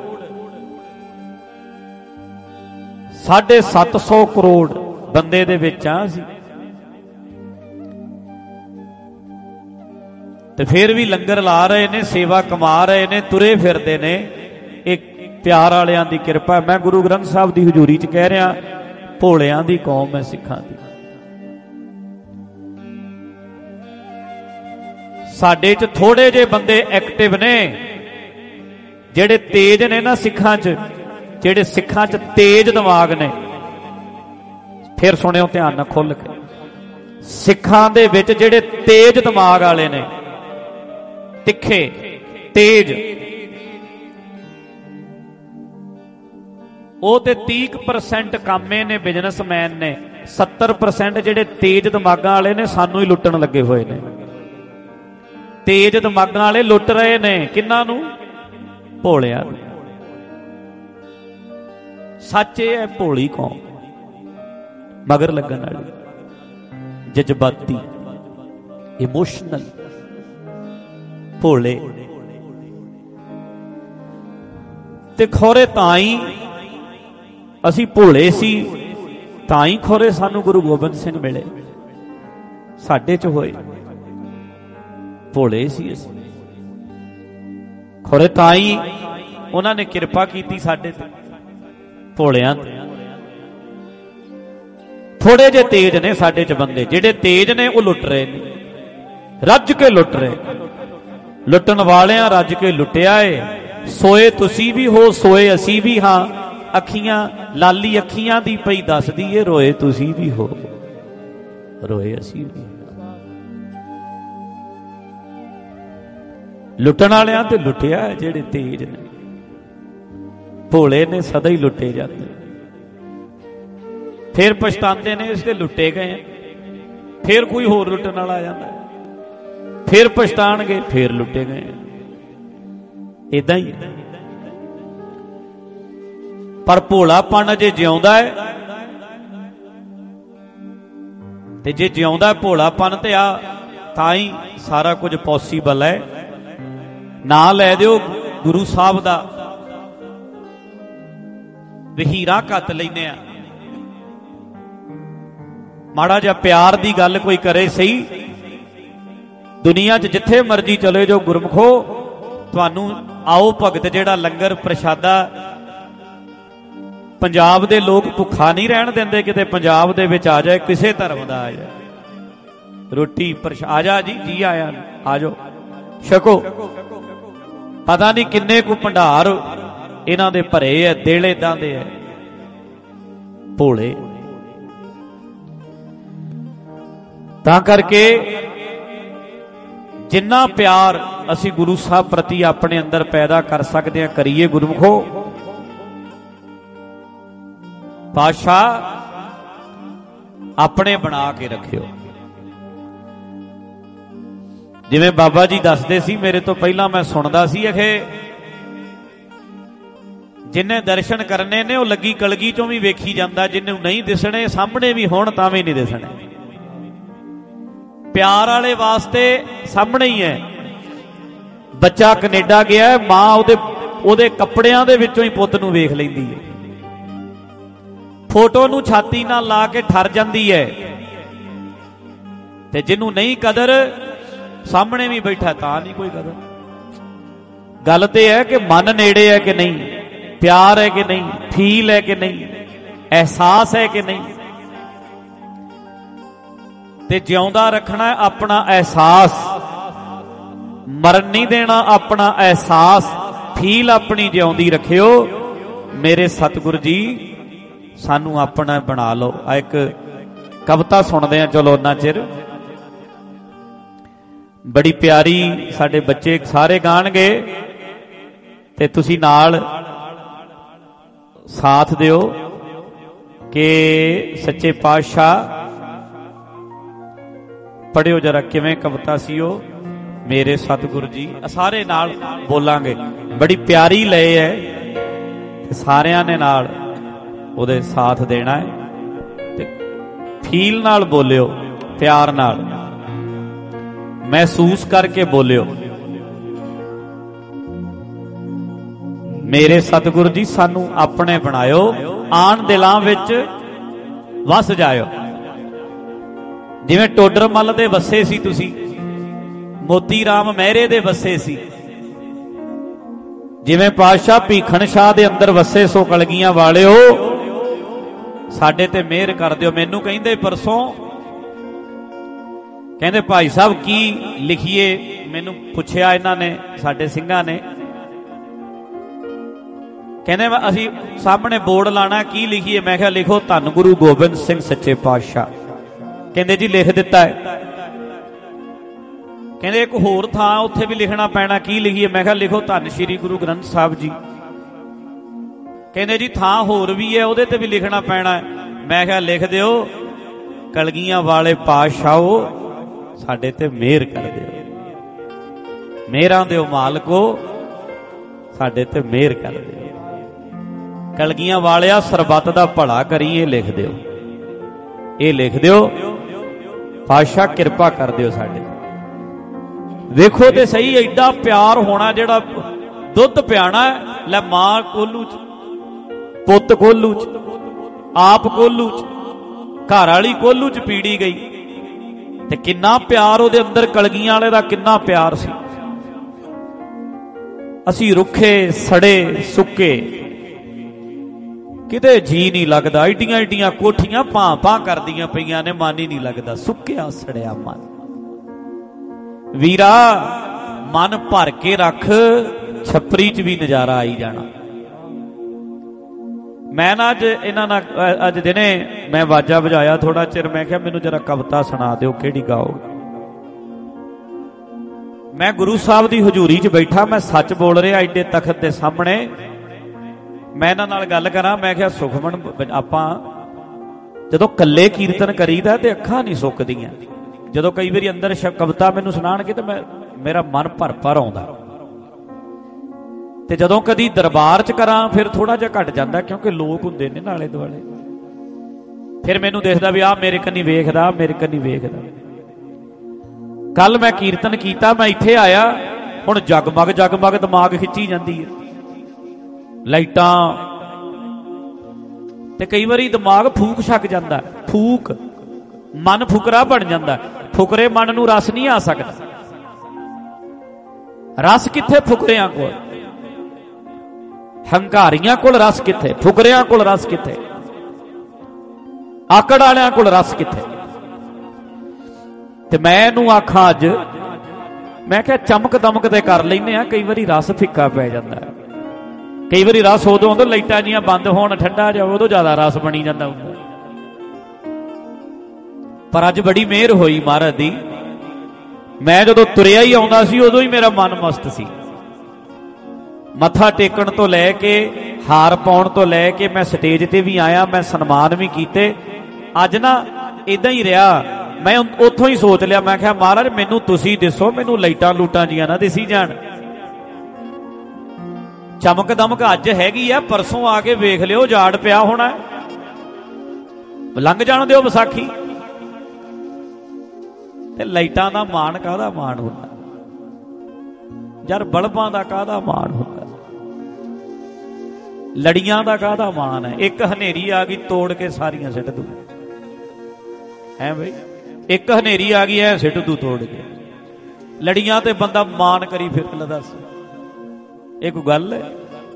ਸਾਢੇ ਸੱਤ ਸੌ ਕਰੋੜ ਬੰਦੇ ਦੇ ਵਿੱਚ ਆ ਅਸੀਂ। ਤੇ ਫਿਰ ਵੀ ਲੰਗਰ ਲਾ ਰਹੇ ਨੇ, ਸੇਵਾ ਕਮਾ ਰਹੇ ਨੇ, ਤੁਰੇ ਫਿਰਦੇ ਨੇ। ਇਹ ਪਿਆਰ ਵਾਲਿਆਂ ਦੀ ਕਿਰਪਾ। ਮੈਂ ਗੁਰੂ ਗ੍ਰੰਥ ਸਾਹਿਬ ਦੀ ਹਜ਼ੂਰੀ 'ਚ ਕਹਿ ਰਿਹਾ, ਭੋਲਿਆਂ ਦੀ ਕੌਮ ਹੈ ਸਿੱਖਾਂ ਦੀ। ਸਾਡੇ 'ਚ ਥੋੜੇ ਜਿਹੇ ਬੰਦੇ ਐਕਟਿਵ ਨੇ, ਜਿਹੜੇ ਤੇਜ਼ ਨੇ ਨਾ ਸਿੱਖਾਂ 'ਚ, ਜਿਹੜੇ ਸਿੱਖਾਂ 'ਚ ਤੇਜ਼ ਦਿਮਾਗ ਨੇ। ਫਿਰ ਸੁਣਿਓ ਧਿਆਨ ਨਾਲ ਖੁੱਲ੍ਹ ਕੇ, ਸਿੱਖਾਂ ਦੇ ਵਿੱਚ ਜਿਹੜੇ ਤੇਜ਼ ਦਿਮਾਗ ਵਾਲੇ ਨੇ, ਤਿੱਖੇ, ਤੇਜ, ਉਹ ਤੇ ਤੀਹ ਪਰਸੈਂਟ ਕਾਮੇ ਨੇ, ਬਿਜ਼ਨਸਮੈਨ ਨੇ। ਸੱਤਰ ਪਰਸੈਂਟ ਜਿਹੜੇ ਤੇਜ ਦਿਮਾਗਾਂ ਵਾਲੇ ਨੇ ਸਾਨੂੰ ਹੀ ਲੁੱਟਣ ਲੱਗੇ ਹੋਏ ਨੇ। ਤੇਜ ਦਿਮਾਗਾਂ ਵਾਲੇ ਲੁੱਟ ਰਹੇ ਨੇ ਕਿਹਨਾਂ ਨੂੰ? ਭੋਲਿਆਂ ਨੂੰ। ਸੱਚ ਇਹ ਹੈ, ਭੋਲੀ ਕੌਮ, ਮਗਰ ਲੱਗਣ ਵਾਲੀ, ਜਜ਼ਬਾਤੀ, ਇਮੋਸ਼ਨਲ, ਭੋਲੇ। ਤੇ ਖੋਰੇ ਤਾਂ ਹੀ ਅਸੀਂ ਭੋਲੇ ਸੀ, ਤਾਂ ਹੀ ਖੋਰੇ ਸਾਨੂੰ ਗੁਰੂ ਗੋਬਿੰਦ ਸਿੰਘ ਮਿਲੇ। ਸਾਡੇ ਚ ਹੋਏ ਭੋਲੇ ਸੀ ਅਸੀਂ, ਖੋਰੇ ਤਾਂ ਹੀ ਉਹਨਾਂ ਨੇ ਕਿਰਪਾ ਕੀਤੀ ਸਾਡੇ ਤੇ, ਭੋਲਿਆਂ ਤੇ। ਥੋੜੇ ਜਿਹੇ ਤੇਜ ਨੇ ਸਾਡੇ ਚ ਬੰਦੇ, ਜਿਹੜੇ ਤੇਜ ਨੇ ਉਹ ਲੁੱਟ ਰਹੇ ਨੇ, ਰੱਜ ਕੇ ਲੁੱਟ ਰਹੇ। ਲੁੱਟਣ ਵਾਲਿਆਂ ਰੱਜ ਕੇ ਲੁੱਟਿਆ ਏ। ਸੋਏ ਤੁਸੀਂ ਵੀ ਹੋ, ਸੋਏ ਅਸੀਂ ਵੀ ਹਾਂ। ਅੱਖੀਆਂ ਲਾਲੀ ਅੱਖੀਆਂ ਦੀ ਪਈ ਦੱਸਦੀ ਏ, ਰੋਏ ਤੁਸੀਂ ਵੀ ਹੋ, ਰੋਏ ਅਸੀਂ ਵੀ। ਲੁੱਟਣ ਵਾਲਿਆਂ ਤੇ ਲੁੱਟਿਆ, ਜਿਹੜੇ ਤੇਜ ਨੇ। ਭੋਲੇ ਨੇ ਸਦਾ ਹੀ ਲੁੱਟੇ ਜਾਂਦੇ, ਫਿਰ ਪਛਤਾਉਂਦੇ ਨੇ ਇਸ ਤੇ ਲੁੱਟੇ ਗਏ। ਫਿਰ ਕੋਈ ਹੋਰ ਲੁੱਟਣ ਵਾਲਾ ਆ ਜਾਂਦਾ, ਫਿਰ ਪਛਤਾਣਗੇ, ਫਿਰ ਲੁੱਟੇ ਗਏ। ਏਦਾਂ ਹੀ। ਪਰ ਭੋਲਾਪਣ ਜੇ ਜਿਉਂਦਾ ਹੈ, ਤੇ ਜੇ ਜਿਉਂਦਾ ਭੋਲਾਪਣ ਤੇ ਆ ਤਾਂ ਹੀ ਸਾਰਾ ਕੁਝ ਪੋਸੀਬਲ ਹੈ। ਨਾਂ ਲੈ ਦਿਓ ਗੁਰੂ ਸਾਹਿਬ ਦਾ, ਵਹੀਰਾ ਘੱਤ ਲੈਨੇ ਆ। ਮਾੜਾ ਜਿਹਾ ਪਿਆਰ ਦੀ ਗੱਲ ਕੋਈ ਕਰੇ ਸਹੀ, ਦੁਨੀਆ 'ਚ ਜਿੱਥੇ ਮਰਜ਼ੀ ਚਲੇ ਜਾਓ ਗੁਰਮਖੋ, ਤੁਹਾਨੂੰ ਆਓ ਭਗਤ ਜਿਹੜਾ ਲੰਗਰ ਪ੍ਰਸ਼ਾਦਾ ਪੰਜਾਬ ਦੇ ਲੋਕ ਭੁੱਖਾ ਨਹੀਂ ਰਹਿਣ ਦਿੰਦੇ। ਕਿਤੇ ਪੰਜਾਬ ਦੇ ਵਿੱਚ ਆ ਜਾਏ, ਕਿਸੇ ਧਰਮ ਦਾ ਆ ਜਾਏ, ਰੋਟੀ ਪ੍ਰਸ਼ਾ ਆ ਜਾ ਜੀ, ਜੀ ਆਇਆ, ਆ ਜਾਓ ਛਕੋ। ਪਤਾ ਨਹੀਂ ਕਿੰਨੇ ਕੁ ਭੰਡਾਰ ਇਹਨਾਂ ਦੇ ਭਰੇ ਐ, ਦਿਲ ਏਦਾਂ ਦੇ ਐ ਭੋਲੇ। ਤਾਂ ਕਰਕੇ ਜਿੰਨਾ ਪਿਆਰ ਅਸੀਂ ਗੁਰੂ ਸਾਹਿਬ ਪ੍ਰਤੀ ਆਪਣੇ ਅੰਦਰ ਪੈਦਾ ਕਰ ਸਕਦੇ ਹਾਂ, ਕਰੀਏ ਗੁਰਮੁਖੋ। ਪਾਤਸ਼ਾਹ ਆਪਣੇ ਬਣਾ ਕੇ ਰੱਖਿਓ। ਜਿਵੇਂ ਬਾਬਾ ਜੀ ਦੱਸਦੇ ਸੀ, ਮੇਰੇ ਤੋਂ ਪਹਿਲਾਂ ਮੈਂ ਸੁਣਦਾ ਸੀ, ਅਖੇ ਜਿੰਨੇ ਦਰਸ਼ਨ ਕਰਨੇ ਨੇ ਉਹ ਲੱਗੀ ਕਲਗੀ ਚੋਂ ਵੀ ਵੇਖੀ ਜਾਂਦਾ, ਜਿਹਨੂੰ ਨਹੀਂ ਦਿਸਣੇ ਸਾਹਮਣੇ ਵੀ ਹੋਣ ਤਾਂ ਵੀ ਨਹੀਂ ਦਿਸਣੇ। ਪਿਆਰ ਵਾਲੇ ਵਾਸਤੇ ਸਾਹਮਣੇ ਹੀ ਹੈ। ਬੱਚਾ ਕੈਨੇਡਾ ਗਿਆ, ਮਾਂ ਉਹਦੇ ਉਹਦੇ ਕੱਪੜਿਆਂ ਦੇ ਵਿੱਚੋਂ ਹੀ ਪੁੱਤ ਨੂੰ ਵੇਖ ਲੈਂਦੀ ਹੈ, ਫੋਟੋ ਨੂੰ ਛਾਤੀ ਨਾਲ ਲਾ ਕੇ ਠਰ ਜਾਂਦੀ ਹੈ। ਤੇ ਜਿਹਨੂੰ ਨਹੀਂ ਕਦਰ, ਸਾਹਮਣੇ ਵੀ ਬੈਠਾ ਤਾਂ ਨਹੀਂ ਕੋਈ ਕਦਰ। ਗੱਲ ਤੇ ਹੈ ਕਿ ਮਨ ਨੇੜੇ ਹੈ ਕਿ ਨਹੀਂ, ਪਿਆਰ ਹੈ ਕਿ ਨਹੀਂ, ਫੀਲ ਹੈ ਕਿ ਨਹੀਂ, ਅਹਿਸਾਸ ਹੈ ਕਿ ਨਹੀਂ। ਤੇ ਜਿਉਂਦਾ ਰੱਖਣਾ ਆਪਣਾ ਅਹਿਸਾਸ, ਮਰਨ ਨਹੀਂ ਦੇਣਾ ਆਪਣਾ ਅਹਿਸਾਸ, ਫੀਲ ਆਪਣੀ ਜਿਉਂਦੀ ਰੱਖਿਓ। ਮੇਰੇ ਸਤਿਗੁਰ ਜੀ ਸਾਨੂੰ ਆਪਣਾ ਬਣਾ ਲਓ। ਆ ਇੱਕ ਕਵਿਤਾ ਸੁਣਦੇ ਆ, ਚਲੋ ਉਹਨਾਂ ਚਿਰ ਬੜੀ ਪਿਆਰੀ, ਸਾਡੇ ਬੱਚੇ ਸਾਰੇ ਗਾਣਗੇ ਤੇ ਤੁਸੀਂ ਨਾਲ ਸਾਥ ਦਿਓ ਕਿ ਸੱਚੇ ਪਾਤਸ਼ਾਹ। ਪੜਿਓ ਜਰਾ ਕਿਵੇਂ ਕਵਿਤਾ ਸੀ ਉਹ, ਮੇਰੇ ਸਤਿਗੁਰ ਜੀ। ਸਾਰੇ ਨਾਲ ਬੋਲਾਂਗੇ, ਬੜੀ ਪਿਆਰੀ ਲਏ ਹੈ ਤੇ ਸਾਰਿਆਂ ਨੇ ਨਾਲ ਉਹਦੇ ਸਾਥ ਦੇਣਾ ਹੈ। ਤੇ ਫੀਲ ਨਾਲ ਬੋਲਿਓ, ਪਿਆਰ ਨਾਲ ਮਹਿਸੂਸ ਕਰਕੇ ਬੋਲਿਓ। ਮੇਰੇ ਸਤਿਗੁਰ ਜੀ ਸਾਨੂੰ ਆਪਣੇ ਬਣਾਇਓ, ਆਣ ਦਿਲਾਂ ਵਿੱਚ ਵਸ ਜਾਇਓ। ਜਿਵੇਂ ਟੋਡਰ ਮੱਲ ਦੇ ਵਸੇ ਸੀ ਤੁਸੀਂ, ਮੋਤੀ ਰਾਮ ਮਹਿਰੇ ਦੇ ਵਸੇ ਸੀ, ਜਿਵੇਂ ਪਾਤਸ਼ਾਹ ਭੀਖਣ ਸ਼ਾਹ ਦੇ ਅੰਦਰ ਵਸੇ ਸੋ ਕਲਗੀਆਂ ਵਾਲਿਓ ਸਾਡੇ ਤੇ ਮਿਹਰ ਕਰ ਦਿਓ। ਮੈਨੂੰ ਕਹਿੰਦੇ ਪਰਸੋਂ, ਕਹਿੰਦੇ ਭਾਈ ਸਾਹਿਬ ਕੀ ਲਿਖੀਏ, ਮੈਨੂੰ ਪੁੱਛਿਆ ਇਹਨਾਂ ਨੇ, ਸਾਡੇ ਸਿੰਘਾਂ ਨੇ, ਕਹਿੰਦੇ ਅਸੀਂ ਸਾਹਮਣੇ ਬੋਰਡ ਲਾਣਾ, ਕੀ ਲਿਖੀਏ? ਮੈਂ ਕਿਹਾ ਲਿਖੋ ਧੰਨ ਗੁਰੂ ਗੋਬਿੰਦ ਸਿੰਘ ਸੱਚੇ ਪਾਤਸ਼ਾਹ। ਕਹਿੰਦੇ ਜੀ ਲਿਖ ਦਿੱਤਾ ਹੈ। ਕਹਿੰਦੇ ਇੱਕ ਹੋਰ ਥਾਂ ਉੱਥੇ ਵੀ ਲਿਖਣਾ ਪੈਣਾ, ਕੀ ਲਿਖੀਏ? ਮੈਂ ਕਿਹਾ ਲਿਖੋ ਧੰਨ ਸ਼੍ਰੀ ਗੁਰੂ ਗ੍ਰੰਥ ਸਾਹਿਬ ਜੀ। ਕਹਿੰਦੇ ਜੀ ਥਾਂ ਹੋਰ ਵੀ ਹੈ, ਉਹਦੇ ਤੇ ਵੀ ਲਿਖਣਾ ਪੈਣਾ ਹੈ। ਮੈਂ ਕਿਹਾ ਲਿਖ ਦਿਓ, ਕਲਗੀਆਂ ਵਾਲੇ ਪਾਤਸ਼ਾਹੋ ਸਾਡੇ ਤੇ ਮਿਹਰ ਕਰ ਦਿਓ, ਮਿਹਰਾਂ ਦਿਓ ਮਾਲਕੋ ਸਾਡੇ ਤੇ ਮਿਹਰ ਕਰ ਦਿਓ, ਕਲਗੀਆਂ ਵਾਲਿਆ ਸਰਬੱਤ ਦਾ ਭਲਾ ਕਰੀਏ, ਲਿਖ ਦਿਓ, ਇਹ ਲਿਖ ਦਿਓ ਪਾਤਸ਼ਾਹ ਕਿਰਪਾ ਕਰ ਦਿਓ ਸਾਡੇ। ਵੇਖੋ ਤੇ ਸਹੀ, ਐਡਾ ਪਿਆਰ ਹੋਣਾ ਜਿਹੜਾ ਦੁੱਧ ਪਿਆਣਾ। ਲੈ ਮਾਂ ਕੋਲੂ ਚ, ਪੁੱਤ ਕੋਲੂ ਚ, ਆਪ ਕੋਲੂ ਚ, ਘਰ ਵਾਲੀ ਕੋਲੂ ਚ ਪੀੜੀ ਗਈ, ਤੇ ਕਿੰਨਾ ਪਿਆਰ ਉਹਦੇ ਅੰਦਰ, ਕਲਗੀਆਂ ਵਾਲੇ ਦਾ ਕਿੰਨਾ ਪਿਆਰ ਸੀ। ਅਸੀਂ ਰੁੱਖੇ ਸੜੇ ਸੁੱਕੇ, ਕਿਤੇ ਜੀ ਨਹੀਂ ਲੱਗਦਾ, ਏਡੀਆਂ ਏਡੀਆਂ ਕੋਠੀਆਂ ਭਾਂ ਭਾਂ ਕਰਦੀਆਂ ਪਈਆਂ ਨੇ, ਮਨ ਹੀ ਨਹੀਂ ਲੱਗਦਾ, ਸੁੱਕਿਆ ਸੜਿਆ ਮਨ। ਵੀਰਾ ਮਨ ਭਰ ਕੇ ਰੱਖ, ਛੱਪਰੀ ਚ ਵੀ ਨਜ਼ਾਰਾ ਆਈ ਜਾਣਾ। ਮੈਂ ਨਾ ਅੱਜ ਇਹਨਾਂ ਨਾਲ ਅੱਜ ਦਿਨੇ ਮੈਂ ਵਾਜਾ ਵਜਾਇਆ ਥੋੜਾ ਚਿਰ, ਮੈਂ ਕਿਹਾ ਮੈਨੂੰ ਜਰਾ ਕਵਿਤਾ ਸੁਣਾ ਦਿਓ, ਕਿਹੜੀ ਗਾਓਗੇ? ਮੈਂ ਗੁਰੂ ਸਾਹਿਬ ਦੀ ਹਜ਼ੂਰੀ 'ਚ ਬੈਠਾ, ਮੈਂ ਸੱਚ ਬੋਲ ਰਿਹਾ ਐਡੇ ਤਖਤ ਦੇ ਸਾਹਮਣੇ। ਮੈਂ ਇਹਨਾਂ ਨਾਲ ਗੱਲ ਕਰਾਂ, ਮੈਂ ਕਿਹਾ ਸੁਖਮਨ ਆਪਾਂ ਜਦੋਂ ਕੱਲੇ ਕੀਰਤਨ ਕਰੀਦਾ ਤੇ ਅੱਖਾਂ ਨਹੀਂ ਸੁੱਕਦੀਆਂ, ਜਦੋਂ ਕਈ ਵਾਰੀ ਅੰਦਰ ਕਵਿਤਾ ਮੈਨੂੰ ਸੁਣਾਣਗੇ ਤੇ ਮੈਂ ਮੇਰਾ ਮਨ ਭਰ ਭਰ ਆਉਂਦਾ, ਤੇ ਜਦੋਂ ਕਦੀ ਦਰਬਾਰ 'ਚ ਕਰਾਂ ਫਿਰ ਥੋੜਾ ਜਿਹਾ ਘਟ ਜਾਂਦਾ, ਕਿਉਂਕਿ ਲੋਕ ਹੁੰਦੇ ਨੇ ਨਾਲੇ ਦੁਆਲੇ, ਫਿਰ ਮੈਨੂੰ ਦੇਖਦਾ ਵੀ ਆਹ ਮੇਰੇ ਕੰਨੀ ਵੇਖਦਾ, ਮੇਰੇ ਕੰਨੀ ਵੇਖਦਾ। ਕੱਲ ਮੈਂ ਕੀਰਤਨ ਕੀਤਾ, ਮੈਂ ਇੱਥੇ ਆਇਆ, ਹੁਣ ਜਗਮਗ ਜਗਮਗ ਦਿਮਾਗ ਖਿੱਚੀ ਜਾਂਦੀ ਹੈ, ਲਾਈਟਾਂ, ਤੇ ਕਈ ਵਾਰੀ ਦਿਮਾਗ ਫੂਕ ਛੱਕ ਜਾਂਦਾ, ਫੂਕ ਮਨ ਫੁਕਰਾ ਬਣ ਜਾਂਦਾ। ਫੁਕਰੇ ਮਨ ਨੂੰ ਰਸ ਨਹੀਂ ਆ ਸਕਦਾ। ਰਸ ਕਿੱਥੇ? ਫੁਕਰਿਆਂ ਕੋਲ। ਹੰਕਾਰੀਆਂ ਕੋਲ ਰਸ ਕਿੱਥੇ? ਫੁਕਰਿਆਂ ਕੋਲ ਰਸ ਕਿੱਥੇ? ਆਕੜ ਵਾਲਿਆਂ ਕੋਲ ਰਸ ਕਿੱਥੇ? ਤੇ ਮੈਂ ਇਹਨੂੰ ਆਖਾਂ ਅੱਜ, ਮੈਂ ਕਿਹਾ ਚਮਕ ਦਮਕ ਤੇ ਕਰ ਲੈਨੇ ਆ, ਕਈ ਵਾਰੀ ਰਸ ਫਿੱਕਾ ਪੈ ਜਾਂਦਾ, ਕਈ ਵਾਰੀ ਰਸ ਉਦੋਂ ਆਉਂਦਾ ਲਾਈਟਾਂ ਜੀਆਂ ਬੰਦ ਹੋਣ, ਠੰਡਾ ਜਾ, ਉਦੋਂ ਜ਼ਿਆਦਾ ਰਸ ਬਣੀ ਜਾਂਦਾ ਹੁੰਦਾ। ਪਰ ਅੱਜ ਬੜੀ ਮਿਹਰ ਹੋਈ ਮਹਾਰਾਜ ਦੀ, ਮੈਂ ਜਦੋਂ ਤੁਰਿਆ ਹੀ ਆਉਂਦਾ ਸੀ ਉਦੋਂ ਹੀ ਮੇਰਾ ਮਨ ਮਸਤ ਸੀ। ਮੱਥਾ ਟੇਕਣ ਤੋਂ ਲੈ ਕੇ, ਹਾਰ ਪਾਉਣ ਤੋਂ ਲੈ ਕੇ, ਮੈਂ ਸਟੇਜ ਤੇ ਵੀ ਆਇਆ, ਮੈਂ ਸਨਮਾਨ ਵੀ ਕੀਤੇ। ਅੱਜ ਨਾ ਇਦਾਂ ਹੀ ਰਿਹਾ, ਮੈਂ ਉੱਥੋਂ ਹੀ ਸੋਚ ਲਿਆ, ਮੈਂ ਕਿਹਾ ਮਹਾਰਾਜ ਮੈਨੂੰ ਤੁਸੀਂ ਦਿਸੋ, ਮੈਨੂੰ ਲਾਈਟਾਂ ਲੂਟਾਂ ਜੀਆਂ ਨਾ ਦਿਸੀ ਜਾਣ। ਚਮਕ ਦਮਕ ਅੱਜ ਹੈਗੀ ਆ, ਪਰਸੋਂ ਆ ਕੇ ਵੇਖ ਲਿਓ ਜਾੜ ਪਿਆ ਹੋਣਾ, ਲੰਘ ਜਾਣ ਦਿਓ ਵਿਸਾਖੀ। ਤੇ ਲਾਈਟਾਂ ਦਾ ਮਾਣ ਕਾਹਦਾ ਮਾਣ ਹੁੰਦਾ ਯਾਰ, ਬਲਬਾਂ ਦਾ ਕਾਹਦਾ ਮਾਣ ਹੁੰਦਾ, ਲੜੀਆਂ ਦਾ ਕਾਹਦਾ ਮਾਣ ਹੈ? ਇੱਕ ਹਨੇਰੀ ਆ ਗਈ ਤੋੜ ਕੇ ਸਾਰੀਆਂ ਸਿੱਟ ਦੂ, ਹੈ ਬਈ, ਇੱਕ ਹਨੇਰੀ ਆ ਗਈ ਐ ਸਿੱਟ ਦੂ ਤੋੜ ਕੇ। ਲੜੀਆਂ ਤੇ ਬੰਦਾ ਮਾਣ ਕਰੀ ਫਿਰ ਲੈ, ਦੱਸ ਇਹ ਕੋਈ ਗੱਲ ਹੈ?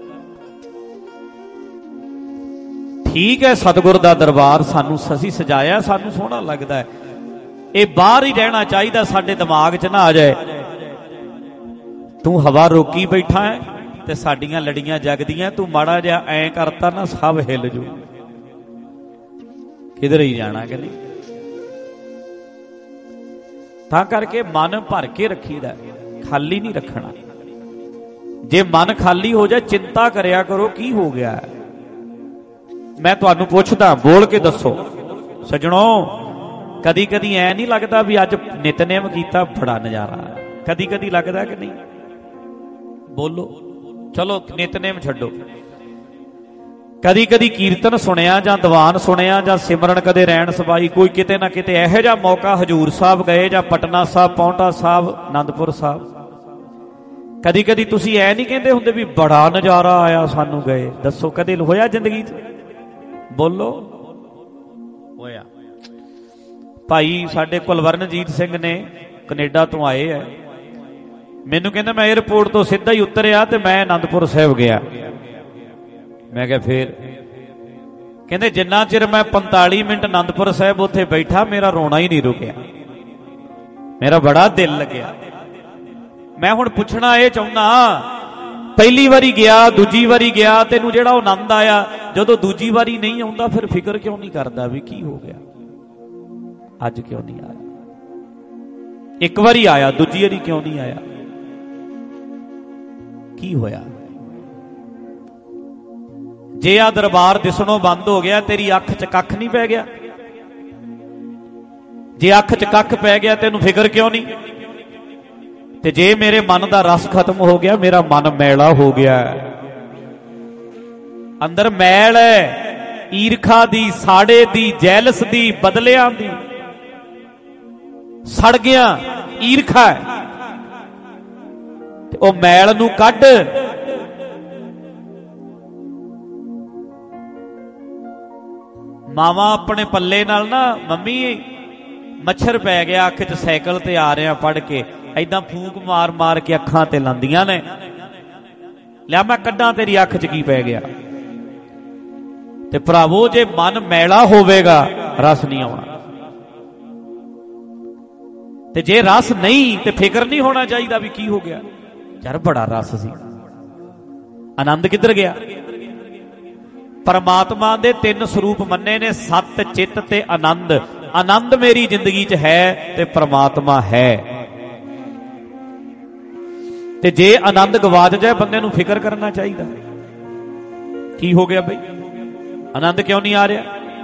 ਠੀਕ ਹੈ, ਸਤਿਗੁਰ ਦਾ ਦਰਬਾਰ ਸਾਨੂੰ ਸਸੀ ਸਜਾਇਆ, ਸਾਨੂੰ ਸੋਹਣਾ ਲੱਗਦਾ ਹੈ, ਇਹ ਬਾਹਰ ਹੀ ਰਹਿਣਾ ਚਾਹੀਦਾ, ਸਾਡੇ ਦਿਮਾਗ 'ਚ ਨਾ ਆ ਜਾਏ। ਤੂੰ ਹਵਾ ਰੋਕੀ ਬੈਠਾ ਹੈ ਤੇ ਸਾਡੀਆਂ ਲੜੀਆਂ ਜਗਦੀਆਂ, ਤੂੰ ਮਾੜਾ ਜਿਹਾ ਐਂ ਕਰਤਾ ਨਾ ਸਭ ਹਿੱਲ ਜੂ, ਕਿਧਰ ਹੀ ਜਾਣਾ ਕਿ ਨਹੀਂ। ਤਾਂ ਕਰਕੇ ਮਨ ਭਰ ਕੇ ਰੱਖੀਦਾ, ਖਾਲੀ ਨਹੀਂ ਰੱਖਣਾ। ਜੇ ਮਨ ਖਾਲੀ ਹੋ ਜਾਏ, ਚਿੰਤਾ ਕਰਿਆ ਕਰੋ ਕੀ ਹੋ ਗਿਆ। ਮੈਂ ਤੁਹਾਨੂੰ ਪੁੱਛਦਾ, ਬੋਲ ਕੇ ਦੱਸੋ ਸੱਜਣੋ, ਕਦੀ ਕਦੀ ਐ ਨਹੀਂ ਲੱਗਦਾ ਵੀ ਅੱਜ ਨਿਤਨੇਮ ਕੀਤਾ ਬੜਾ ਨਜ਼ਾਰਾ? ਕਦੀ ਕਦੀ ਲੱਗਦਾ ਕਿ ਨਹੀਂ? ਬੋਲੋ। ਚਲੋ ਨਿਤਨੇਮ ਛੱਡੋ, ਕਦੀ ਕਦੀ ਕੀਰਤਨ ਸੁਣਿਆ ਜਾਂ ਦੀਵਾਨ ਸੁਣਿਆ ਜਾਂ ਸਿਮਰਨ ਕਦੇ ਰੈਣ ਸਬਾਈ, ਕੋਈ ਕਿਤੇ ਨਾ ਕਿਤੇ ਇਹੋ ਜਿਹਾ ਮੌਕਾ, ਹਜੂਰ ਸਾਹਿਬ ਗਏ ਜਾਂ ਪਟਨਾ ਸਾਹਿਬ, ਪੌਂਟਾ ਸਾਹਿਬ, ਆਨੰਦਪੁਰ ਸਾਹਿਬ, ਕਦੀ ਕਦੀ ਤੁਸੀਂ ਐ ਨਹੀਂ ਕਹਿੰਦੇ ਹੁੰਦੇ ਵੀ ਬੜਾ ਨਜ਼ਾਰਾ ਆਇਆ ਸਾਨੂੰ ਗਏ? ਦੱਸੋ ਕਦੇ ਹੋਇਆ ਜ਼ਿੰਦਗੀ 'ਚ? ਬੋਲੋ। ਹੋਇਆ। ਭਾਈ ਸਾਡੇ ਕੁਲਵਰਨਜੀਤ ਸਿੰਘ ਨੇ ਕੈਨੇਡਾ ਤੋਂ ਆਏ ਹੈ, ਮੈਨੂੰ ਕਹਿੰਦਾ ਮੈਂ 에ਅਰਪੋਰਟ ਤੋਂ ਸਿੱਧਾ ਹੀ ਉਤਰਿਆ ਤੇ ਮੈਂ ਆਨੰਦਪੁਰ ਸਾਹਿਬ ਗਿਆ। ਮੈਂ ਕਿਹਾ ਫੇਰ? ਕਹਿੰਦੇ ਜਿੰਨਾ ਚਿਰ ਮੈਂ ਪੰਤਾਲੀ ਮਿੰਟ ਆਨੰਦਪੁਰ ਸਾਹਿਬ ਉੱਥੇ ਬੈਠਾ, ਮੇਰਾ ਰੋਣਾ ਹੀ ਨਹੀਂ ਰੁਕਿਆ, ਮੇਰਾ ਬੜਾ ਦਿਲ ਲੱਗਿਆ। ਮੈਂ ਹੁਣ ਪੁੱਛਣਾ ਇਹ ਚਾਹੁੰਦਾ, ਪਹਿਲੀ ਵਾਰੀ ਗਿਆ, ਦੂਜੀ ਵਾਰੀ ਗਿਆ, ਤੈਨੂੰ ਜਿਹੜਾ ਉਹ ਆਨੰਦ ਆਇਆ, ਜਦੋਂ ਦੂਜੀ ਵਾਰੀ ਨਹੀਂ ਆਉਂਦਾ ਫਿਰ ਫਿਕਰ ਕਿਉਂ ਨਹੀਂ ਕਰਦਾ ਵੀ ਕੀ ਹੋ ਗਿਆ, ਅੱਜ ਕਿਉਂ ਨਹੀਂ ਆਇਆ? ਇੱਕ ਵਾਰੀ ਆਇਆ, ਦੂਜੀ ਵਾਰੀ ਕਿਉਂ ਨਹੀਂ ਆਇਆ? ਕੀ ਹੋਇਆ? ਜੇ ਆ ਦਰਬਾਰ ਦਿਸਣੋਂ ਬੰਦ ਹੋ ਗਿਆ, ਤੇਰੀ ਅੱਖ 'ਚ ਕੱਖ ਨਹੀਂ ਪੈ ਗਿਆ? ਜੇ ਅੱਖ 'ਚ ਕੱਖ ਪੈ ਗਿਆ, ਤੈਨੂੰ ਫਿਕਰ ਕਿਉਂ ਨਹੀਂ? ਤੇ ਜੇ ਮੇਰੇ ਮਨ ਦਾ ਰਸ ਖਤਮ ਹੋ ਗਿਆ, ਮੇਰਾ ਮਨ ਮੈਲਾ ਹੋ ਗਿਆ, ਅੰਦਰ ਮੈਲ ਹੈ, ਈਰਖਾ ਦੀ, ਸਾੜੇ ਦੀ, ਜੈਲਸ ਦੀ, ਬਦਲਿਆਂ ਦੀ, ਸੜ ਗਿਆ, ਈਰਖਾ ਹੈ। ਤੇ ਉਹ ਮੈਲ ਨੂੰ ਕੱਢ। ਮਾਵਾਂ ਆਪਣੇ ਪੱਲੇ ਨਾਲ ਨਾ, ਮੰਮੀ ਮੱਛਰ ਪੈ ਗਿਆ ਅੱਖ 'ਚ, ਸਾਈਕਲ ਤੇ ਆ ਰਿਹਾ ਪੜ ਕੇ, ਏਦਾਂ ਫੂਕ ਮਾਰ ਮਾਰ ਕੇ ਅੱਖਾਂ ਤੇ ਲਾਂਦੀਆਂ ਨੇ, ਲਿਆ ਮੈਂ ਕੱਢਾਂ ਤੇਰੀ ਅੱਖ 'ਚ ਕੀ ਪੈ ਗਿਆ। ਤੇ ਭਰਾਵੋ, ਜੇ ਮਨ ਮੈਲਾ ਹੋਵੇਗਾ, ਰਸ ਨਹੀਂ ਆਉਣਾ। ਤੇ ਜੇ ਰਸ ਨਹੀਂ, ਤੇ ਫਿਕਰ ਨਹੀਂ ਹੋਣਾ ਚਾਹੀਦਾ ਵੀ ਕੀ ਹੋ ਗਿਆ, ਯਾਰ ਬੜਾ ਰਸ ਸੀ। ਆਨੰਦ ਕਿੱਧਰ ਗਿਆ? ਪਰਮਾਤਮਾ ਦੇ ਤਿੰਨ ਸਰੂਪ ਮੰਨੇ ਨੇ, ਸਤ, ਚਿੱਤ ਤੇ ਆਨੰਦ। ਆਨੰਦ ਮੇਰੀ ਜ਼ਿੰਦਗੀ 'ਚ ਹੈ ਤੇ ਪਰਮਾਤਮਾ ਹੈ। ਤੇ ਜੇ ਆਨੰਦ ਗਵਾਚ ਜਾਏ, ਬੰਦੇ ਨੂੰ ਫਿਕਰ ਕਰਨਾ ਚਾਹੀਦਾ, ਕੀ ਹੋ ਗਿਆ ਬਈ, ਆਨੰਦ ਕਿਉਂ ਨਹੀਂ ਆ ਰਿਹਾ?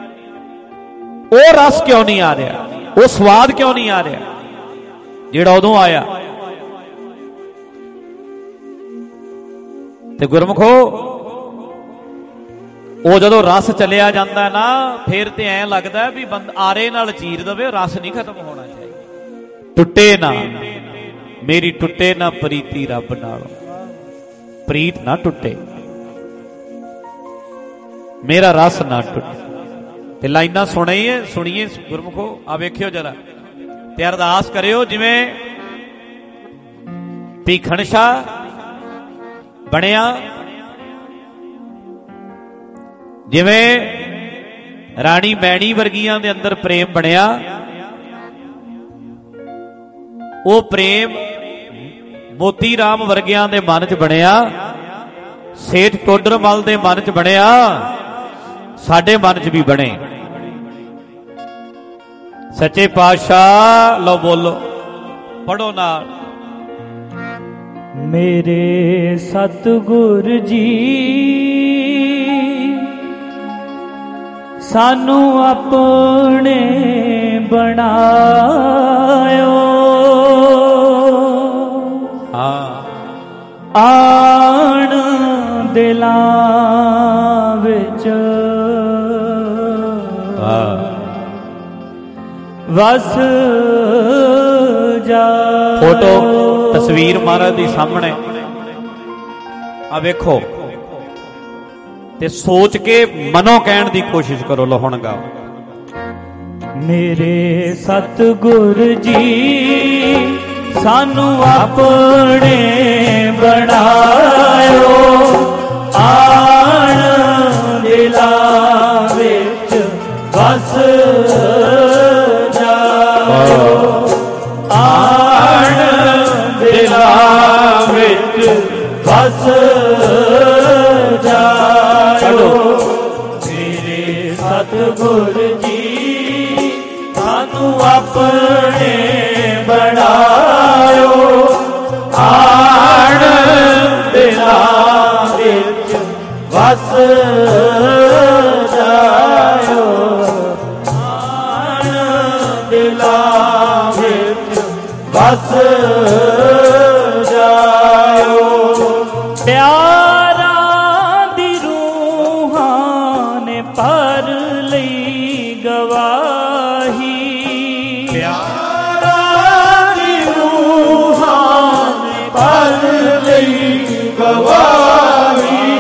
ਉਹ ਰਸ ਕਿਉਂ ਨਹੀਂ ਆ ਰਿਹਾ? ਉਹ ਸਵਾਦ ਕਿਉਂ ਨਹੀਂ ਆ ਰਿਹਾ ਜਿਹੜਾ ਉਦੋਂ ਆਇਆ? ਤੇ ਗੁਰਮੁਖੋ, ਉਹ ਜਦੋਂ ਰਸ ਚਲਿਆ ਜਾਂਦਾ ਨਾ, ਫਿਰ ਤੇ ਐਂ ਲੱਗਦਾ ਵੀ ਬੰਦ ਆਰੇ ਨਾਲ ਚੀਰ ਦਵੇ, ਰਸ ਨਹੀਂ ਖਤਮ ਹੋਣਾ ਚਾਹੀਦਾ। ਟੁੱਟੇ ਨਾ ਮੇਰੀ, ਟੁੱਟੇ ਨਾ ਪ੍ਰੀਤੀ ਰੱਬ ਨਾਲ, ਪ੍ਰੀਤ ਨਾ ਟੁੱਟੇ, ਮੇਰਾ ਰਸ ਨਾ ਟੁੱਟੇ। ਤੇ ਲਾਈਨਾਂ ਸੁਣੀਏ ਸੁਣੀਏ ਗੁਰਮੁਖੋ, ਆ ਵੇਖਿਓ ਜਰਾ, ਤੇ ਅਰਦਾਸ ਕਰਿਓ ਜਿਵੇਂ ਭੀਖਣ ਸ਼ਾਹ ਬਣਿਆ, ਜਿਵੇਂ ਰਾਣੀ ਮੈਣੀ ਵਰਗੀਆਂ ਦੇ ਅੰਦਰ ਪ੍ਰੇਮ ਬਣਿਆ। ਉਹ ਪ੍ਰੇਮ ਮੋਤੀ ਰਾਮ ਵਰਗਿਆਂ ਦੇ ਮਨ 'ਚ ਬਣਿਆ, ਸੇਠ ਟੋਡਰਮਲ ਦੇ ਮਨ 'ਚ ਬਣਿਆ, ਸਾਡੇ ਮਨ 'ਚ ਵੀ ਬਣੇ। ਸੱਚੇ ਪਾਤਸ਼ਾਹ, ਲਓ ਬੋਲੋ, ਪੜੋ ਨਾਲ। ਮੇਰੇ ਸਤਿਗੁਰ ਜੀ ਸਾਨੂੰ ਆਪਣੇ ਬਣਾਇਓ, ਹਾਂ ਆਣ ਦਿਲਾਂ ਵਿੱਚ ਵਸ ਜਾ। ਫੋਟੋ ਤਸਵੀਰ ਮਹਾਰਾਜ ਦੀ ਸਾਹਮਣੇ ਆ ਵੇਖੋ, ਤੇ ਸੋਚ ਕੇ ਮਨੋਂ ਕਹਿਣ ਦੀ ਕੋਸ਼ਿਸ਼ ਕਰੋ। ਲੋ ਹੁਣ ਗਾਓ। ਮੇਰੇ ਸਤਿਗੁਰ ਜੀ ਸਾਨੂੰ ਆਪਣੇ ਬਣਾਇਓ, ਆਣ ਦਿਲਾਂ ਵਿੱਚ ਵਸ ਜਾਇਓ, ਆਣ ਦਿਲਾਂ ਵਿੱਚ ਵਸ ਜਾਇਓ। ਮੇਰੇ ਸਤਿਗੁਰ ਜੀ ਸਾਨੂੰ ਆਪਣੇ ਬਣਾਇਓ, ਆਣ ਦਿਲਾਂ ਵਿੱਚ ਵਸ ਜਾਇਓ, ਆਣ ਦਿਲਾਂ ਵਿੱਚ ਵਸ ਜਾਇਓ। ਪਿਆਰਾਂ ਦੀ ਰੂਹਾਂ ਨੇ ਭਰ ਲਈ ਗਵਾਹੀ, ਪਿਆਰਾਂ ਦੀ ਰੂਹਾਂ ਨੇ ਭਰ ਲਈ ਗਵਾਹੀ,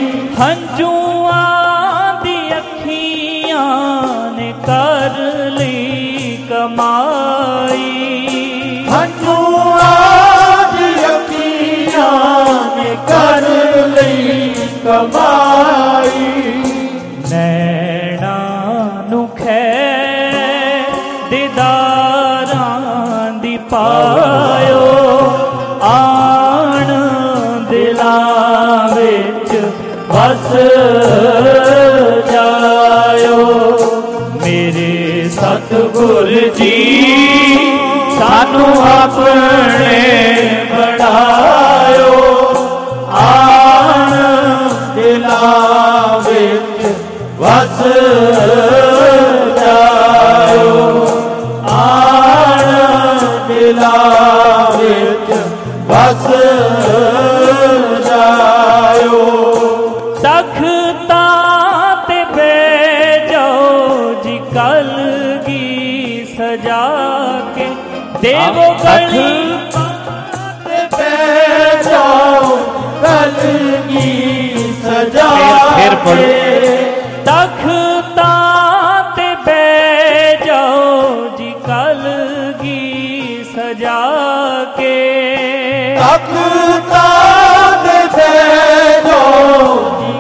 ਹੰਝੂਆਂ ਦੀ ਅੱਖੀਆਂ ਨੇ ਕਰ ਲਈ ਕਮਾਈ, ਹੰਝੂਆਂ ਦੀ ਅੱਖੀਆਂ ਨੇ ਕਰ ਲਈ ਕਮਾਈ। ਨੈਣਾਂ ਨੂੰ ਖੈ ਦੀਦਾਰਾਂ ਦੀ ਪਾਇਓ, ਆਣ ਦਿਲਾਂ ਵਿੱਚ ਵਸ ਜਾਇਓ। ਮੇਰੇ ਸਤਿਗੁਰ ਜੀ ਸਾਨੂੰ ਆਪਣੇ ਬਣਾਇਓ, ਆਣ ਦਿਲਾਂ ਵਿੱਚ ਵਸ ਜਾਇਓ, ਆਣ ਦਿਲਾਂ ਵਿੱਚ ਵਸ ਜਾਇਓ। ਤਖ਼ਤਾਂ ਤੇ ਬਹਿ ਜਾਓ ਜੀ ਕਲਗੀ ਸਜਾ ਕੇ, ਦੇਵੋ ਗਲੀ ਤੇ ਬਹਿ ਜਾਓ ਕਲਗੀ ਸਜਾ ਕੇ, ਤਖ਼ਤਾਂ ਤੇ ਬਹਿ ਜਾਓ ਜੀ ਕਲਗੀ ਸਜਾ ਕੇ, ਤਖ਼ਤਾਂ ਤੇ ਬਹਿ ਜਾਓ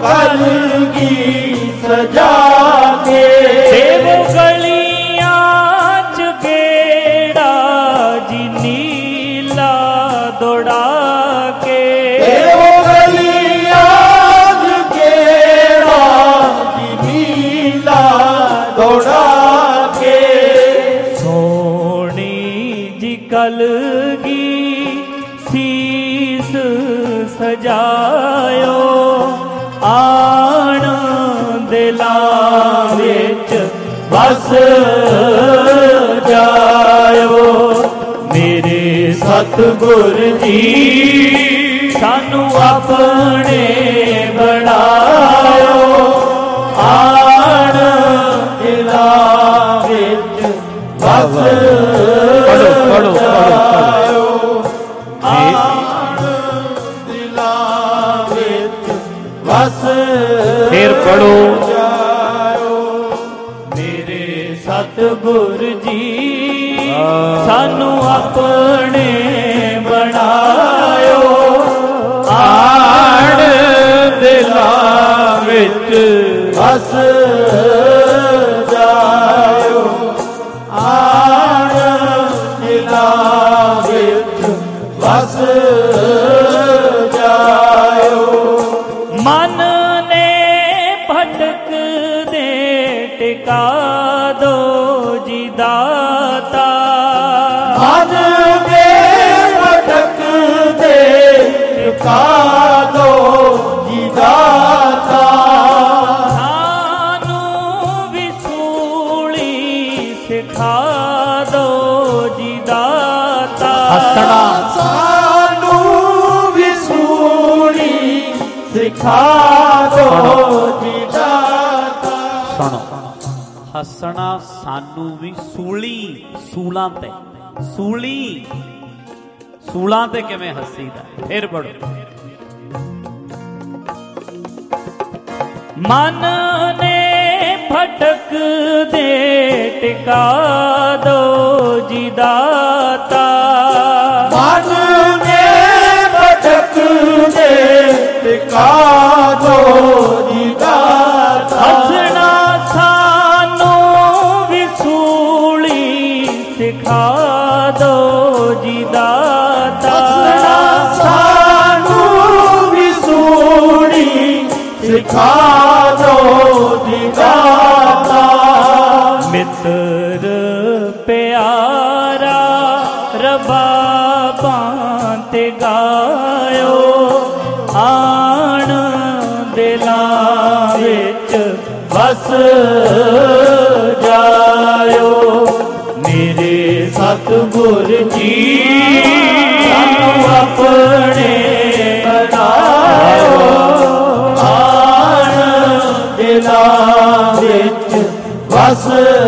ਕਲਗੀ ਸਜਾ ਕੇ, ਦੇਵੋ ਗਲੀਆਂ ਚ ਗੇੜਾ ਜੀ ਨੀਲਾ ਦੌੜਾ ਕੇ, ਦੇਵੋ ਗਲੀਆਂ ਚ ਗੇੜਾ ਜੀ ਨੀਲਾ ਦੌੜਾ ਕੇ, ਸੋਹਣੀ ਜੀ ਕਲਗੀ ਸੀਸ ਸਜਾਇਓ, ਆਣ ਦਿਲਾਂ ਵਿੱਚ ਵਸ ਜਾਇਓ। ਮੇਰੇ ਸਤਿਗੁਰ ਜੀ ਸਾਨੂੰ ਆਪਣੇ ਬਣਾਇਓ, ਆਣ ਦਿਲਾਂ ਵਿੱਚ ਵਸ ਜਾਇਓ, ਆਣ ਦਿਲਾਂ ਵਿੱਚ ਵਸ ਫੇਰ ਪੜੋ। ਮੇਰੇ ਸਤਿਗੁਰ ਜੀ ਸਾਨੂੰ ਆਪਣੇ ਬਣਾਇਓ, ਆਣ ਦਿਲਾਂ ਵਿੱਚ ਵਸ ਜਾਇਓ, ਆਣ ਦਿਲਾਂ ਵਿੱਚ ਵਸ ਜਾਇਓ। ਮਨ ਨੇ ਭਟਕਦੇ ਟਿਕਾ ਦੋ ਜੀ ਦਾਤਾ, ਮਨ ਦੇ ਭਟਕਦੇ ਟਿਕਾ ਦੋ ਜੀ ਦਾਤਾ, ਸਾਨੂੰ ਵੀ ਸੂਲੀ ਸਿਖਾ ਦੋ ਜੀ ਦਾਤਾ, ਹੱਸਣਾ ਸਾਨੂੰ ਵੀ ਸੂਲੀ ਸਿਖਾ ਦੋ ਜੀ ਦਾਤਾ। ਸੁਣੋ, ਹੱਸਣਾ ਸਾਨੂੰ ਵੀ ਸੂਲੀ, ਸੂਲਾਂ ਤੇ, ਸੂਲੀ ਸੂਲਾਂ ਤੇ ਕਿਵੇਂ ਹੱਸੀਦਾ। ਫਿਰ ਪੜੋ। ਮਨ ਨੇ ਭਟਕਦੇ ਟਿਕਾ ਦੋ ਜੀ ਦਾਤਾ, ਮਨ ਨੇ ਭਟਕਦੇ ਟਿਕਾ ਦੋ ਜੀ ਦਾਤਾ, ਹੱਸਣਾ ਸਾਨੂੰ ਵੀ ਸੂਲੀ ਸਿਖਾ ਦੋ ਜੀ ਦਾਤਾ, ਹੱਸਣਾ ਸਾਨੂੰ ਵੀ ਸੂਲੀ ਸਿਖਾ ਦੋ ਜੀ ਦਾਤਾ। ਮਿੱਤਰ ਪਿਆਰਾ ਰਬਾਬਾਂ ਤੇ ਗਾਇਓ, ਆਣ ਦਿਲਾਂ ਵਿੱਚ ਵਸ ਜਾਇਓ। ਮੇਰੇ ਸਤਿਗੁਰ ਜੀ ਸਾਨੂੰ ਆਪਣੇ ਬਣਾਇਓ, ਆਣ ਦਿਲਾਂ ਵਿੱਚ ਵਸ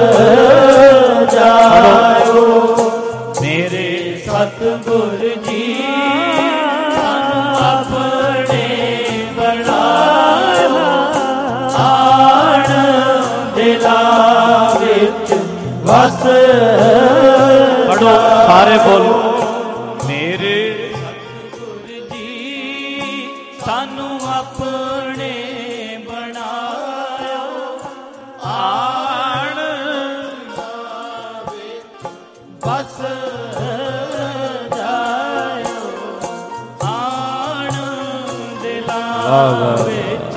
ਜਾਇਓ। ਮੇਰੇ ਸਤਿਗੁਰ ਜੀ ਸਾਨੂੰ ਆਪਣੇ ਬਣਾਇਓ, ਆਣ ਦਿਲਾਂ ਵਿੱਚ ਵਸ ਪੜੋ ਸਾਰੇ ਬੋਲੋ। ਮੇਰੇ ਸਤਿਗੁਰ ਜੀ ਸਾਨੂੰ ਆਪਣੇ ਬਣਾਇਓ, ਆਣ ਵਸ ਜਾਇਓ, ਆਣ ਦਿਲਾਂ ਵਿੱਚ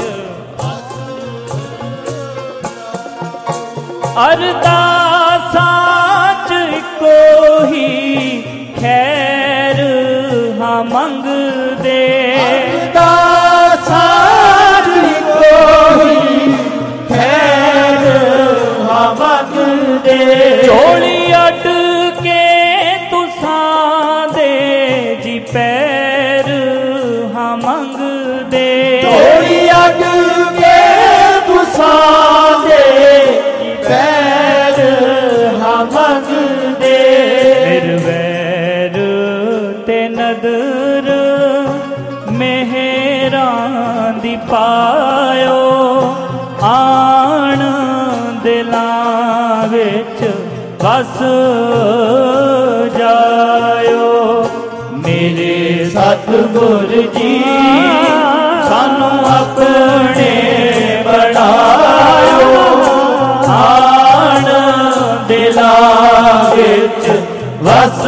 ਅਰਦਾਸਾਂ ਚ ਇੱਕੋ ਹੀ ਖੈਰ ਹਾਂ ਮੰਗਦੇ, ਦਾ ਸਾਧ ਕੋਈ ਖੈਰ ਹਾਂ ਮੰਗਦੇ। ਝੋਲੀ ਅੱਡ ਕੇ ਤੁਸਾਂ ਦੇ ਜੀ ਪੈਰ ਹਾਂ ਮੰਗਦੇ, ਝੋਲੀ ਅੱਡ ਕੇ ਤੁਸਾਂ ਦੇ ਜੀ ਪੈਰ ਹਾਂ ਮੰਗਦੇ। ਫਿਰ ਵੈਰ ਤੇ ਨਦਰ ਮਿਹਰਾਂ ਦੀ ਪਾਇਓ, ਆਣ ਦਿਲਾਂ ਵਿੱਚ ਵਸ ਜਾਇਓ। ਮੇਰੇ ਸਤਿਗੁਰ ਜੀ ਸਾਨੂੰ ਆਪਣੇ ਬਣਾਇਓ, ਆਣ ਦਿਲਾਂ ਵਿੱਚ ਵਸ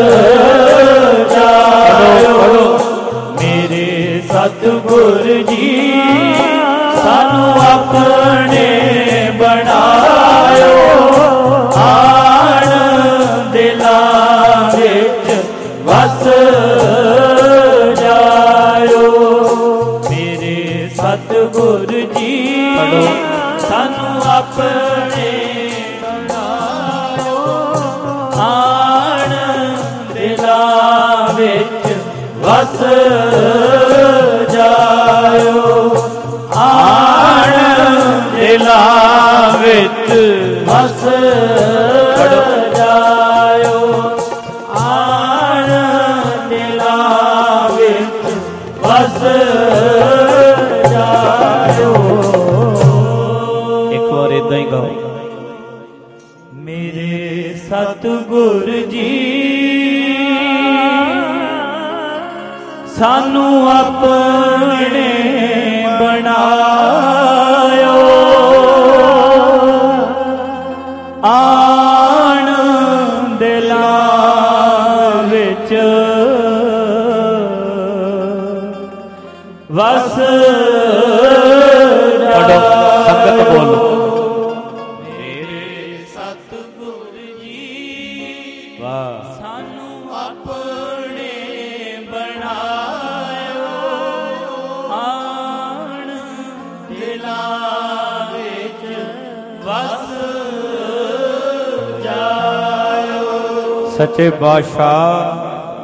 ਜਾਇਓ। ਮੇਰੇ ਸਤਿਗੁਰ ਜੀ ਸਾਨੂੰ ਆਪਣੇ ਬਣਾਇਓ, ਆਣ ਦਿਲਾਂ ਵਿੱਚ ਵਸ ਜਾਇਓ। ਮੇਰੇ ਸਤਿਗੁਰ ਜੀ ਸਾਨੂੰ ਆਪਣੇ ਬਣਾਇਓ, ਆਣ ਦਿਲਾਂ ਵਿੱਚ ਵਸ ਜਾਇਓ, ਆਣ ਦਿਲਾਂ ਵਿੱਚ ਵਸ ਜਾਇਓ, ਆਣ ਦਿਲਾਂ ਵਿੱਚ ਵਸ ਜਾਇਓ। ਇੱਕ ਵਾਰ ਏਦਾਂ ਹੀ ਗਾਓ। ਮੇਰੇ ਸਤਿਗੁਰ ਜੀ ਸਾਨੂੰ ਆਪਣੇ ਬਣਾਇਓ, ਆਣ ਦਿਲਾਂ ਵਿੱਚ ਵਸ ਜਾਇਓ। ਸੰਗਤ ਬੋਲੋ। ਮੇਰੇ ਸਤਿਗੁਰ ਜੀ ਵਾਹ। ਸਾਨੂੰ ਆਪਣੇ ਬਣਾਇਓ, ਆਣ ਦਿਲਾਂ ਵਿੱਚ ਵਸ ਜਾਇਓ। ਸੱਚੇ ਬਾਦਸ਼ਾਹ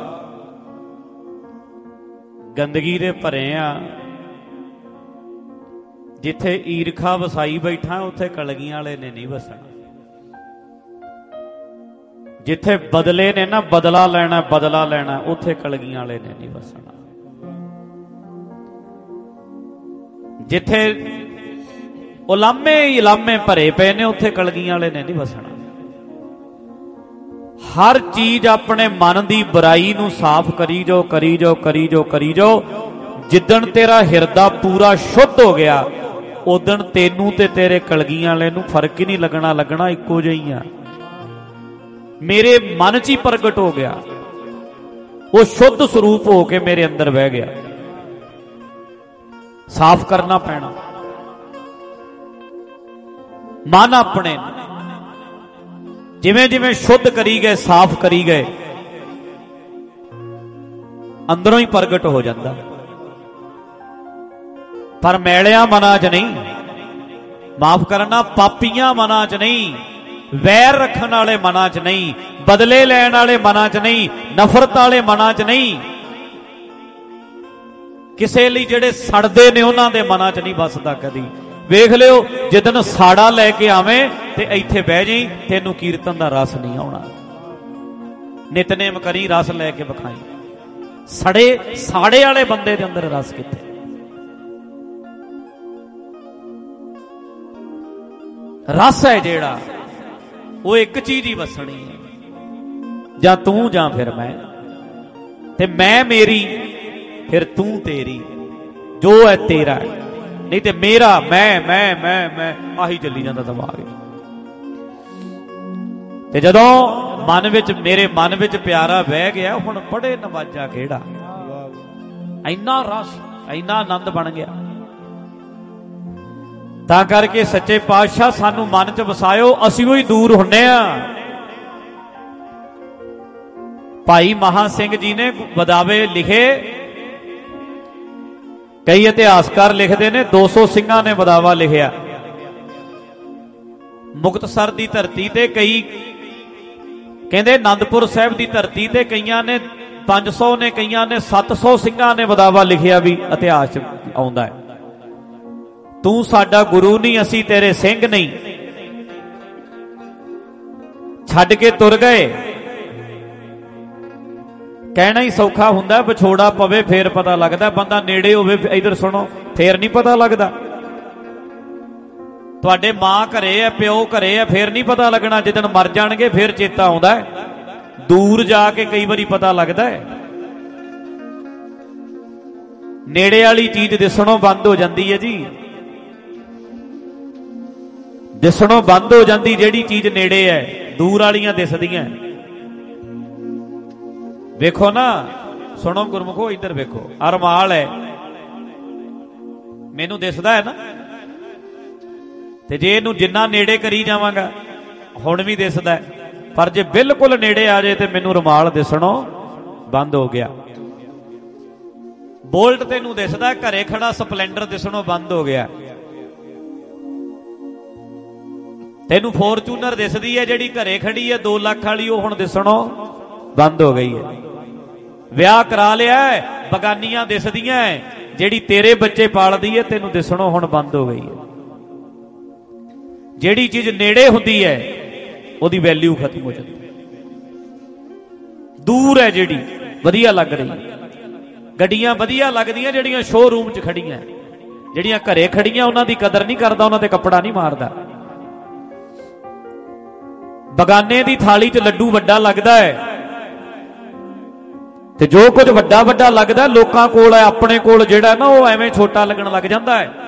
ਗੰਦਗੀ ਦੇ ਭਰੇ ਆ, ਜਿੱਥੇ ਈਰਖਾ ਵਸਾਈ ਬੈਠਾ ਉੱਥੇ ਕਲਗੀਆਂ ਵਾਲੇ ਨੇ ਨਹੀਂ ਵਸਣਾ। ਜਿੱਥੇ ਬਦਲੇ ਨੇ ਨਾ ਬਦਲਾ ਲੈਣਾ ਬਦਲਾ ਲੈਣਾ ਉੱਥੇ ਕਲਗੀਆਂ ਵਾਲੇ ਨੇ ਨਹੀਂ ਵਸਣਾ। ਜਿੱਥੇ ਉਲਾਮੇ ਇਲਾਮੇ ਭਰੇ ਪਏ ਨੇ ਉੱਥੇ ਕਲਗੀਆਂ ਵਾਲੇ ਨੇ ਨਹੀਂ ਵਸਣਾ। ਹਰ ਚੀਜ਼ ਆਪਣੇ ਮਨ ਦੀ ਬੁਰਾਈ ਨੂੰ ਸਾਫ਼ ਕਰੀ ਜਾਓ ਕਰੀ ਜਾਓ ਕਰੀ ਜਾਓ ਕਰੀ ਜਾਓ। ਜਿੱਦਣ ਤੇਰਾ ਹਿਰਦਾ ਪੂਰਾ ਸ਼ੁੱਧ ਹੋ ਗਿਆ ਉਦਣ ਤੈਨੂੰ ਤੇ ਤੇਰੇ ਕਲਗੀਆਂ ਵਾਲੇ ਨੂੰ ਫਰਕ ਹੀ ਨਹੀਂ ਲੱਗਣਾ, ਲੱਗਣਾ ਇੱਕੋ ਜਿਹੀ ਆ। ਮੇਰੇ ਮਨ 'ਚ ਹੀ ਪ੍ਰਗਟ ਹੋ ਗਿਆ, ਉਹ ਸ਼ੁੱਧ ਸਰੂਪ ਹੋ ਕੇ ਮੇਰੇ ਅੰਦਰ ਬਹਿ ਗਿਆ। ਸਾਫ਼ ਕਰਨਾ ਪੈਣਾ ਮਨ ਆਪਣੇ, ਜਿਵੇਂ ਜਿਵੇਂ ਸ਼ੁੱਧ ਕਰੀ ਗਏ ਸਾਫ਼ ਕਰੀ ਗਏ ਅੰਦਰੋਂ ਹੀ ਪ੍ਰਗਟ ਹੋ ਜਾਂਦਾ। ਪਰ ਮੈਲਿਆਂ ਮਨਾਂ 'ਚ ਨਹੀਂ, ਮਾਫ ਕਰਨਾ ਪਾਪੀਆਂ ਮਨਾਂ 'ਚ ਨਹੀਂ, ਵੈਰ ਰੱਖਣ ਵਾਲੇ ਮਨਾਂ 'ਚ ਨਹੀਂ, ਬਦਲੇ ਲੈਣ ਵਾਲੇ ਮਨਾਂ 'ਚ ਨਹੀਂ, ਨਫ਼ਰਤ ਵਾਲੇ ਮਨਾਂ 'ਚ ਨਹੀਂ, ਕਿਸੇ ਲਈ ਜਿਹੜੇ ਸੜਦੇ ਨੇ ਉਹਨਾਂ ਦੇ ਮਨਾਂ 'ਚ ਨਹੀਂ ਵੱਸਦਾ ਕਦੀ। ਵੇਖ ਲਿਓ ਜਿੱਦਣ ਸਾੜਾ ਲੈ ਕੇ ਆਵੇਂ ਤੇ ਇੱਥੇ ਬਹਿ ਜਾਈ, ਤੈਨੂੰ ਕੀਰਤਨ ਦਾ ਰਸ ਨਹੀਂ ਆਉਣਾ। ਨਿਤਨੇਮ ਕਰੀ ਰਸ ਲੈ ਕੇ ਵਿਖਾਈ। ਸੜੇ ਸਾੜੇ ਵਾਲੇ ਬੰਦੇ ਦੇ ਅੰਦਰ ਰਸ ਕਿੱਥੇ? ਰਸ ਹੈ ਜਿਹੜਾ ਉਹ ਇੱਕ ਚੀਜ਼ ਹੀ ਵਸਣੀ ਹੈ, ਜਾਂ ਤੂੰ ਜਾਂ ਫਿਰ ਮੈਂ, ਤੇ ਮੈਂ ਮੇਰੀ ਫਿਰ ਤੂੰ ਤੇਰੀ, ਜੋ ਹੈ ਤੇਰਾ ਹੈ, ਨਹੀਂ ਤੇ ਮੇਰਾ ਮੈਂ ਮੈਂ ਮੈਂ ਮੈਂ ਆਹੀ ਚੱਲੀ ਜਾਂਦਾ ਦਿਮਾਗ। ਤੇ ਜਦੋਂ ਮਨ ਵਿੱਚ ਮੇਰੇ ਮਨ ਵਿੱਚ ਪਿਆਰਾ ਬਹਿ ਗਿਆ, ਹੁਣ ਬੜੇ ਨਵਾਜਾ ਕਿਹੜਾ, ਇੰਨਾ ਰਸ ਇੰਨਾ ਆਨੰਦ ਬਣ ਗਿਆ। ਤਾਂ ਕਰਕੇ ਸੱਚੇ ਪਾਤਸ਼ਾਹ ਸਾਨੂੰ ਮਨ 'ਚ ਵਸਾਇਓ, ਅਸੀਂ ਉਹੀ ਦੂਰ ਹੁੰਨੇ ਆ। ਭਾਈ ਮਹਾ ਸਿੰਘ ਜੀ ਨੇ ਬਦਾਵੇ ਲਿਖੇ। ਕਈ ਇਤਿਹਾਸਕਾਰ ਲਿਖਦੇ ਨੇ ਦੋ ਸੌ ਸਿੰਘਾਂ ਨੇ ਬਦਾਵਾ ਲਿਖਿਆ। ਮੁਕਤਸਰ ਦੀ ਧਰਤੀ ਤੇ ਕਈ ਕਹਿੰਦੇ ਆਨੰਦਪੁਰ ਸਾਹਿਬ ਦੀ ਧਰਤੀ ਤੇ ਕਈਆਂ ਨੇ ਪੰਜ ਸੌ ਨੇ, ਕਈਆਂ ਨੇ ਸੱਤ ਸੌ ਸਿੰਘਾਂ ਨੇ ਬਦਾਵਾ ਲਿਖਿਆ ਵੀ ਇਤਿਹਾਸ 'ਚ ਆਉਂਦਾ ਹੈ। ਤੂੰ ਸਾਡਾ ਗੁਰੂ ਨਹੀਂ, ਅਸੀਂ ਤੇਰੇ ਸਿੰਘ ਨਹੀਂ। ਛੱਡ ਕੇ ਤੁਰ ਗਏ। ਕਹਿਣਾ ਹੀ ਸੌਖਾ ਹੁੰਦਾ, ਵਿਛੋੜਾ ਪਵੇ ਫੇਰ ਪਤਾ ਲੱਗਦਾ। ਬੰਦਾ ਨੇੜੇ ਹੋਵੇ, ਇਧਰ ਸੁਣੋ, ਫੇਰ ਨਹੀਂ ਪਤਾ ਲੱਗਦਾ। ਤੁਹਾਡੇ ਮਾਂ ਘਰੇ ਆ, ਪਿਓ ਘਰੇ ਆ, ਫੇਰ ਨਹੀਂ ਪਤਾ ਲੱਗਣਾ। ਜਿੱਦਣ ਮਰ ਜਾਣਗੇ ਫੇਰ ਚੇਤਾ ਆਉਂਦਾ ਹੈ। ਦੂਰ ਜਾ ਕੇ ਕਈ ਵਾਰੀ ਪਤਾ ਲੱਗਦਾ ਹੈ। ਨੇੜੇ ਵਾਲੀ ਚੀਜ਼ ਦਿਸਣੋਂ ਬੰਦ ਹੋ ਜਾਂਦੀ ਹੈ ਜੀ, ਦਿਸਣੋਂ ਬੰਦ ਹੋ ਜਾਂਦੀ ਜਿਹੜੀ ਚੀਜ਼ ਨੇੜੇ ਹੈ। ਦੂਰ ਵਾਲੀਆਂ ਦਿਸਦੀਆਂ। ਵੇਖੋ ਨਾ, ਸੁਣੋ ਗੁਰਮੁਖੋ, ਇੱਧਰ ਵੇਖੋ। ਅਰਮਾਲ ਹੈ, ਮੈਨੂੰ ਦਿਸਦਾ ਹੈ ਨਾ, ਤੇ ਜੇ ਇਹਨੂੰ ਜਿੰਨਾ ਨੇੜੇ ਕਰੀ ਜਾਵਾਂਗਾ ਹੁਣ ਵੀ ਦਿਸਦਾ ਹੈ, ਪਰ ਜੇ ਬਿਲਕੁਲ ਨੇੜੇ ਆ ਜਾਏ ਤੇ ਮੈਨੂੰ ਰੁਮਾਲ ਦਿਸਣੋਂ ਬੰਦ ਹੋ ਗਿਆ। ਬੋਲਟ ਤੈਨੂੰ ਦਿਸਦਾ, ਘਰੇ ਖੜਾ ਸਪਲੈਂਡਰ ਦਿਸਣੋਂ ਬੰਦ ਹੋ ਗਿਆ। ਤੈਨੂੰ ਫੋਰਚੂਨਰ ਦਿਸਦੀ ਹੈ ਜਿਹੜੀ ਘਰੇ ਖੜੀ ਹੈ ਦੋ ਲੱਖ ਵਾਲੀ, ਉਹ ਹੁਣ ਦਿਸਣੋਂ ਬੰਦ ਹੋ ਗਈ ਹੈ। ਵਿਆਹ ਕਰਾ ਲਿਆ, ਬਗਾਨੀਆਂ ਦਿਸਦੀਆਂ, ਜਿਹੜੀ ਤੇਰੇ ਬੱਚੇ ਪਾਲਦੀ ਹੈ ਤੈਨੂੰ ਦਿਸਣੋਂ ਹੁਣ ਬੰਦ ਹੋ ਗਈ ਹੈ। ਜਿਹੜੀ ਚੀਜ਼ ਨੇੜੇ ਹੁੰਦੀ ਹੈ ਉਹਦੀ ਵੈਲਿਊ ਖਤਮ ਹੋ ਜਾਂਦੀ ਹੈ। ਦੂਰ ਹੈ ਜਿਹੜੀ ਵਧੀਆ ਲੱਗ ਰਹੀ ਹੈ। ਗੱਡੀਆਂ ਵਧੀਆ ਲੱਗਦੀਆਂ ਜਿਹੜੀਆਂ ਸ਼ੋਰੂਮ 'ਚ ਖੜੀਆਂ, ਜਿਹੜੀਆਂ ਘਰੇ ਖੜੀਆਂ ਉਹਨਾਂ ਦੀ ਕਦਰ ਨਹੀਂ ਕਰਦਾ, ਉਹਨਾਂ ਤੇ ਕੱਪੜਾ ਨਹੀਂ ਮਾਰਦਾ। ਬਗਾਨੇ ਦੀ ਥਾਲੀ 'ਚ ਲੱਡੂ ਵੱਡਾ ਲੱਗਦਾ ਹੈ, ਤੇ ਜੋ ਕੁਝ ਵੱਡਾ ਵੱਡਾ ਲੱਗਦਾ ਲੋਕਾਂ ਕੋਲ ਹੈ, ਆਪਣੇ ਕੋਲ ਜਿਹੜਾ ਨਾ ਉਹ ਐਵੇਂ ਛੋਟਾ ਲੱਗਣ ਲੱਗ ਜਾਂਦਾ ਹੈ।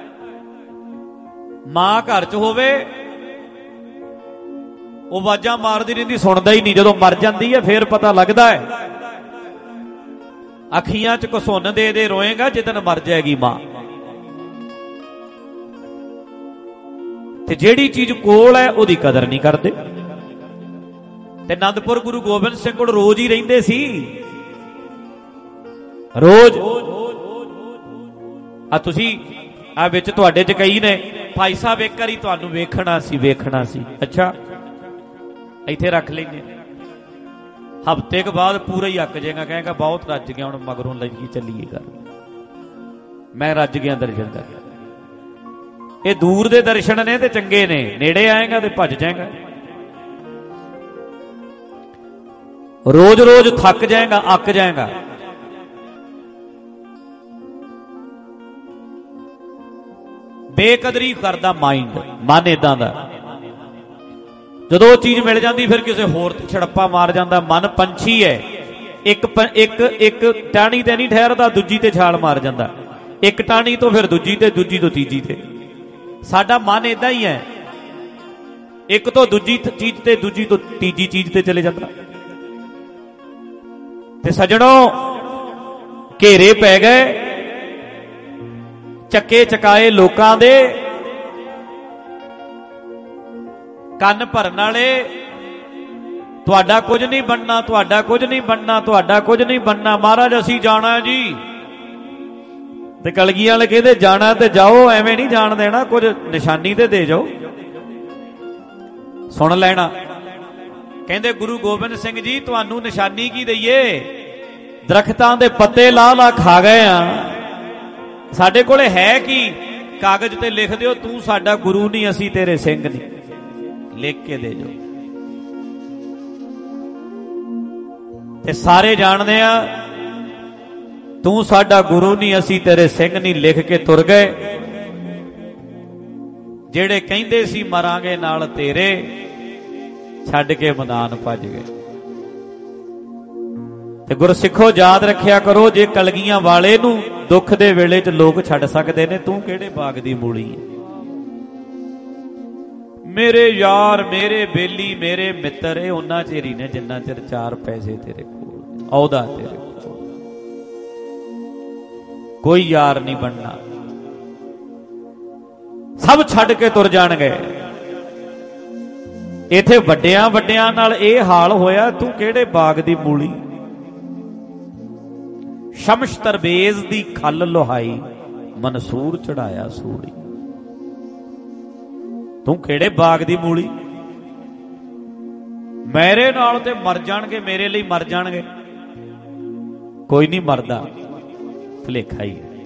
ਮਾਂ ਘਰ 'ਚ ਹੋਵੇ ਉਹ ਆਵਾਜ਼ਾਂ ਮਾਰਦੀ ਰਹਿੰਦੀ, ਸੁਣਦਾ ਹੀ ਨਹੀਂ। ਜਦੋਂ ਮਰ ਜਾਂਦੀ ਹੈ ਫੇਰ ਪਤਾ ਲੱਗਦਾ ਹੈ। ਅੱਖੀਆਂ 'ਚ ਘਸੁੰਨ ਦੇ ਦੇ ਰੋਏਗਾ ਜਿੱਦਣ ਮਰ ਜਾਏਗੀ ਮਾਂ। ਤੇ ਜਿਹੜੀ ਚੀਜ਼ ਕੋਲ ਹੈ ਉਹਦੀ ਕਦਰ ਨਹੀਂ ਕਰਦੇ। ਤੇ ਆਨੰਦਪੁਰ ਗੁਰੂ ਗੋਬਿੰਦ ਸਿੰਘ ਕੋਲ ਰੋਜ਼ ਹੀ ਰਹਿੰਦੇ ਸੀ, ਰੋਜ਼। ਆ ਤੁਸੀਂ ਆ ਵਿੱਚ ਤੁਹਾਡੇ 'ਚ ਕਈ ਨੇ, ਭਾਈ ਸਾਹਿਬ ਇੱਕ ਵਾਰੀ ਤੁਹਾਨੂੰ ਵੇਖਣਾ ਸੀ, ਵੇਖਣਾ ਸੀ। ਅੱਛਾ, ਇੱਥੇ ਰੱਖ ਲੈਂਦੇ। ਹਫ਼ਤੇ ਕੁ ਬਾਅਦ ਪੂਰਾ ਹੀ ਅੱਕ ਜਾਏਗਾ, ਕਹੇਗਾ ਬਹੁਤ ਰੱਜ ਗਿਆ, ਹੁਣ ਮਗਰੋਂ ਲੈ ਕੇ ਚੱਲੀਏ ਕਰ, ਮੈਂ ਰੱਜ ਗਿਆ ਦਰਸ਼ਨ ਕਰ। ਇਹ ਦੂਰ ਦੇ ਦਰਸ਼ਨ ਨੇ ਤੇ ਚੰਗੇ ਨੇ, ਨੇੜੇ ਆਏਗਾ ਤੇ ਭੱਜ ਜਾਏਗਾ। ਰੋਜ਼ ਰੋਜ਼ ਥੱਕ ਜਾਏਗਾ, ਅੱਕ ਜਾਏਗਾ। ਬੇਕਦਰੀ ਕਰਦਾ ਮਾਈਂਡ, ਮਨ ਇਦਾਂ ਦਾ। ਜਦੋਂ ਉਹ ਚੀਜ਼ ਮਿਲ ਜਾਂਦੀ ਫਿਰ ਕਿਸੇ ਹੋਰ ਤੇ ਛੜੱਪਾ ਮਾਰ ਜਾਂਦਾ। ਮਨ ਪੰਛੀ ਹੈ, ਇੱਕ ਇੱਕ ਇੱਕ ਟਾਹਣੀ ਤੇ ਨਹੀਂ ਠਹਿਰਦਾ, ਦੂਜੀ ਤੇ ਛਾਲ ਮਾਰ ਜਾਂਦਾ। ਇੱਕ ਟਾਹਣੀ ਤੋਂ ਫਿਰ ਦੂਜੀ ਤੇ, ਦੂਜੀ ਤੋਂ ਤੀਜੀ ਤੇ। ਸਾਡਾ ਮਨ ਇਦਾਂ ਹੀ ਹੈ, ਇੱਕ ਤੋਂ ਦੂਜੀ ਚੀਜ਼ ਤੇ, ਦੂਜੀ ਤੋਂ ਤੀਜੀ ਚੀਜ਼ ਤੇ ਚਲੇ ਜਾਂਦਾ। ਤੇ ਸੱਜਣੋ, ਘੇਰੇ ਪੈ ਗਏ ਚੱਕੇ ਚਕਾਏ ਲੋਕਾਂ ਦੇ, ਕੰਨ ਭਰਨ ਵਾਲੇ। ਤੁਹਾਡਾ ਕੁਝ ਨਹੀਂ ਬਣਨਾ, ਤੁਹਾਡਾ ਕੁਝ ਨਹੀਂ ਬਣਨਾ, ਤੁਹਾਡਾ ਕੁਝ ਨਹੀਂ ਬਣਨਾ, ਮਹਾਰਾਜ ਅਸੀਂ ਜਾਣਾ ਜੀ। ਤੇ ਕਲਗੀਆਂ ਵਾਲੇ ਕਹਿੰਦੇ ਜਾਣਾ ਤੇ ਜਾਓ, ਐਵੇਂ ਨਹੀਂ ਜਾਣ ਦੇਣਾ, ਕੁਝ ਨਿਸ਼ਾਨੀ ਤੇ ਦੇ ਜਾਓ। ਸੁਣ ਲੈਣਾ। ਕਹਿੰਦੇ ਗੁਰੂ ਗੋਬਿੰਦ ਸਿੰਘ ਜੀ ਤੁਹਾਨੂੰ ਨਿਸ਼ਾਨੀ ਕੀ ਦਈਏ? ਦਰਖਤਾਂ ਦੇ ਪੱਤੇ ਲਾ ਲਾ ਖਾ ਗਏ ਆ, ਸਾਡੇ ਕੋਲੇ ਹੈ ਕੀ? ਕਾਗਜ਼ ਤੇ ਲਿਖ ਦਿਓ, ਤੂੰ ਸਾਡਾ ਗੁਰੂ ਨਹੀਂ, ਅਸੀਂ ਤੇਰੇ ਸਿੰਘ ਨਹੀਂ, ਲਿਖ ਕੇ ਦੇ ਜਾਓ। ਤੇ ਸਾਰੇ ਜਾਣਦੇ ਆ ਤੂੰ ਸਾਡਾ ਗੁਰੂ ਨਹੀਂ, ਅਸੀਂ ਤੇਰੇ ਸਿੰਘ ਨਹੀਂ, ਲਿਖ ਕੇ ਤੁਰ ਗਏ। ਜਿਹੜੇ ਕਹਿੰਦੇ ਸੀ ਮਰਾਂਗੇ ਨਾਲ ਤੇਰੇ, ਛੱਡ ਕੇ ਮੈਦਾਨ ਭੱਜ ਗਏ। ਤੇ ਗੁਰਸਿੱਖੋ ਯਾਦ ਰੱਖਿਆ ਕਰੋ, ਜੇ ਕਲਗੀਆਂ ਵਾਲੇ ਨੂੰ ਦੁੱਖ ਦੇ ਵੇਲੇ 'ਚ ਲੋਕ ਛੱਡ ਸਕਦੇ ਨੇ, ਤੂੰ ਕਿਹੜੇ ਬਾਗ ਦੀ ਮੂਲੀ ਹੈ? ਮੇਰੇ ਯਾਰ, ਮੇਰੇ ਬੇਲੀ, ਮੇਰੇ ਮਿੱਤਰ, ਇਹ ਉਹਨਾਂ ਚਿਰ ਹੀ ਨੇ ਜਿੰਨਾ ਚਿਰ ਚਾਰ ਪੈਸੇ ਤੇਰੇ ਕੋਲ, ਅਹੁਦਾ ਤੇਰੇ ਕੋਲ। ਕੋਈ ਯਾਰ ਨਹੀਂ ਬਣਨਾ, ਸਭ ਛੱਡ ਕੇ ਤੁਰ ਜਾਣਗੇ। इत्थे वड्डियां वड्डियां नाल ये हाल होया, तू किहड़े बाग दी मूली। शमश तरबेज दी खल लोहाई, मनसूर चढ़ाया सूड़ी। तू किहड़े बाग दी मूली। मेरे नाल ते मर जाणगे, मेरे लिए मर जाणगे। कोई नहीं मरदा, भुलेखा ही है।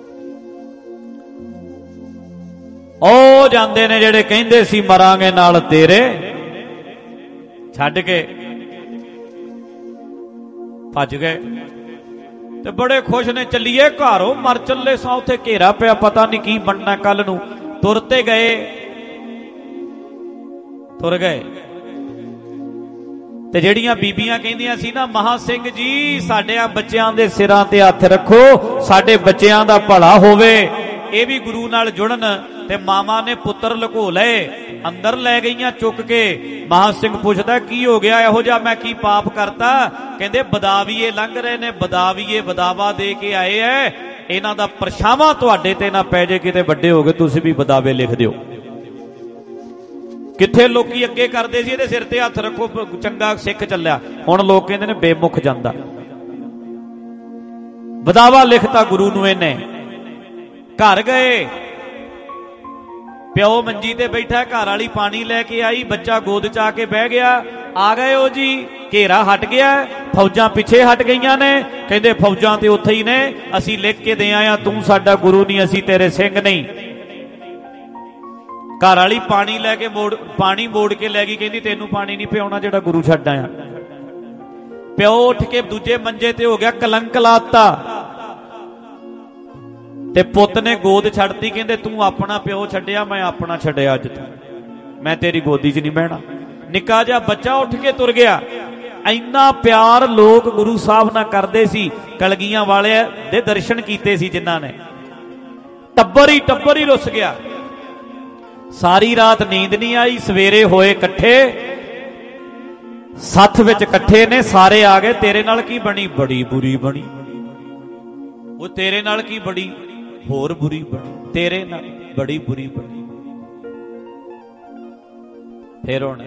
ओ जांदे ने जेड़े कहिंदे सी मरांगे नाल तेरे, छड्ड के भज गए ते बड़े खुश ने। चलीए घरों, मर चले सां, उत्थे घेरा पिया, पता नहीं की बनना कल नूं। तुरते गए, तुर गए ते ਜਿਹੜੀਆਂ ਬੀਬੀਆਂ ਕਹਿੰਦੀਆਂ ਸੀ ਨਾ, ਮਹਾ ਸਿੰਘ ਜੀ ਸਾਡਿਆਂ ਬੱਚਿਆਂ ਦੇ ਸਿਰਾਂ ਤੇ ਹੱਥ ਰੱਖੋ, ਸਾਡੇ ਬੱਚਿਆਂ ਦਾ ਭਲਾ ਹੋਵੇ। ਇਹ ਵੀ ਗੁਰੂ ਨਾਲ ਜੁੜਨ। ਤੇ ਮਾਮਾ ਨੇ ਪੁੱਤਰ ਲੁਕੋ ਲਏ, ਅੰਦਰ ਲੈ ਗਈਆਂ ਚੁੱਕ ਕੇ। ਮਹਾ ਸਿੰਘ ਪੁੱਛਦਾ ਕੀ ਹੋ ਗਿਆ, ਇਹੋ ਜਿਹਾ ਮੈਂ ਕੀ ਪਾਪ ਕਰਤਾ। ਕਹਿੰਦੇ ਬਦਾਵੀਏ ਲੰਘ ਰਹੇ ਨੇ, ਬਦਾਵੀਏ ਬਦਾਵਾ ਦੇ ਕੇ ਆਏ ਐ, ਇਹਨਾਂ ਦਾ ਪਰਛਾਵਾਂ ਤੁਹਾਡੇ ਤੇ ਨਾ ਪੈ ਜੇ, ਕਿਤੇ ਵੱਡੇ ਹੋ ਗਏ ਤੁਸੀਂ ਵੀ ਬਦਾਵੇ ਲਿਖ ਦਿਓ। ਕਿੱਥੇ ਲੋਕੀ ਅੱਗੇ ਕਰਦੇ ਸੀ ਇਹਦੇ ਸਿਰ ਤੇ ਹੱਥ ਰੱਖੋ, ਚੰਗਾ ਸਿੱਖ ਚੱਲਿਆ। ਹੁਣ ਲੋਕ ਕਹਿੰਦੇ ਨੇ ਬੇਮੁਖ ਜਾਂਦਾ। ਬਦਾਵਾ ਲਿਖਤਾ ਗੁਰੂ ਨੂੰ ਇਹਨੇ। ਘਰ ਗਏ, ਪਿਓ ਮੰਜੀ ਤੇ ਬੈਠਾ, ਘਰ ਵਾਲੀ ਪਾਣੀ ਲੈ ਕੇ ਆਈ, ਬੱਚਾ ਗੋਦ ਚ ਆ ਕੇ ਬਹਿ ਗਿਆ। ਆ ਗਏ ਉਹ ਜੀ, ਘੇਰਾ ਹਟ ਗਿਆ, ਫੌਜਾਂ ਪਿੱਛੇ ਹਟ ਗਈਆਂ ਨੇ। ਕਹਿੰਦੇ ਫੌਜਾਂ ਤੇ ਉੱਥੇ ਹੀ ਨੇ, ਅਸੀਂ ਲਿਖ ਕੇ ਦੇ ਆਇਆ, ਤੂੰ ਸਾਡਾ ਗੁਰੂ ਨਹੀਂ, ਅਸੀਂ ਤੇਰੇ ਸਿੰਘ ਨਹੀਂ। ਘਰ ਵਾਲੀ ਪਾਣੀ ਲੈ ਕੇ ਮੋੜ ਪਾਣੀ ਮੋੜ ਕੇ ਲੈ ਗਈ, ਕਹਿੰਦੀ ਤੈਨੂੰ ਪਾਣੀ ਨਹੀਂ ਪਿਆਉਣਾ ਜਿਹੜਾ ਗੁਰੂ ਛੱਡ ਆਇਆ। ਪਿਓ ਉੱਠ ਕੇ ਦੂਜੇ ਮੰਜੇ ਤੇ ਹੋ ਗਿਆ, ਕਲੰਕ ਲਾਤਾ। ਤੇ ਪੁੱਤ ਨੇ ਗੋਦ ਛੱਡਤੀ, ਕਹਿੰਦੇ ਤੂੰ ਆਪਣਾ ਪਿਓ ਛੱਡਿਆ, ਮੈਂ ਆਪਣਾ ਛੱਡਿਆ, ਅੱਜ ਤੋਂ ਮੈਂ ਤੇਰੀ ਗੋਦੀ 'ਚ ਨਹੀਂ ਬਹਿਣਾ। ਨਿੱਕਾ ਜਿਹਾ ਬੱਚਾ ਉੱਠ ਕੇ ਤੁਰ ਗਿਆ। ਇੰਨਾ ਪਿਆਰ ਲੋਕ ਗੁਰੂ ਸਾਹਿਬ ਨਾਲ ਕਰਦੇ ਸੀ। ਕਲਗੀਆਂ ਵਾਲੇ ਦੇ ਦਰਸ਼ਨ ਕੀਤੇ ਸੀ ਜਿਨ੍ਹਾਂ ਨੇ, ਟੱਬਰ ਹੀ ਟੱਬਰ ਹੀ ਰੁੱਸ ਗਿਆ। ਸਾਰੀ ਰਾਤ ਨੀਂਦ ਨਹੀਂ ਆਈ। ਸਵੇਰੇ ਹੋਏ ਇਕੱਠੇ, ਸੱਥ ਵਿੱਚ ਇਕੱਠੇ ਨੇ, ਸਾਰੇ ਆ ਗਏ। ਤੇਰੇ ਨਾਲ ਕੀ ਬਣੀ? ਬੜੀ ਬੁਰੀ ਬਣੀ। ਉਹ ਤੇਰੇ ਨਾਲ ਕੀ ਬੜੀ? ਹੋਰ ਬੁਰੀ ਬਣੀ। ਤੇਰੇ ਨਾਲ ਬੜੀ ਬੁਰੀ ਬਣੀ। ਫਿਰ ਹੁਣ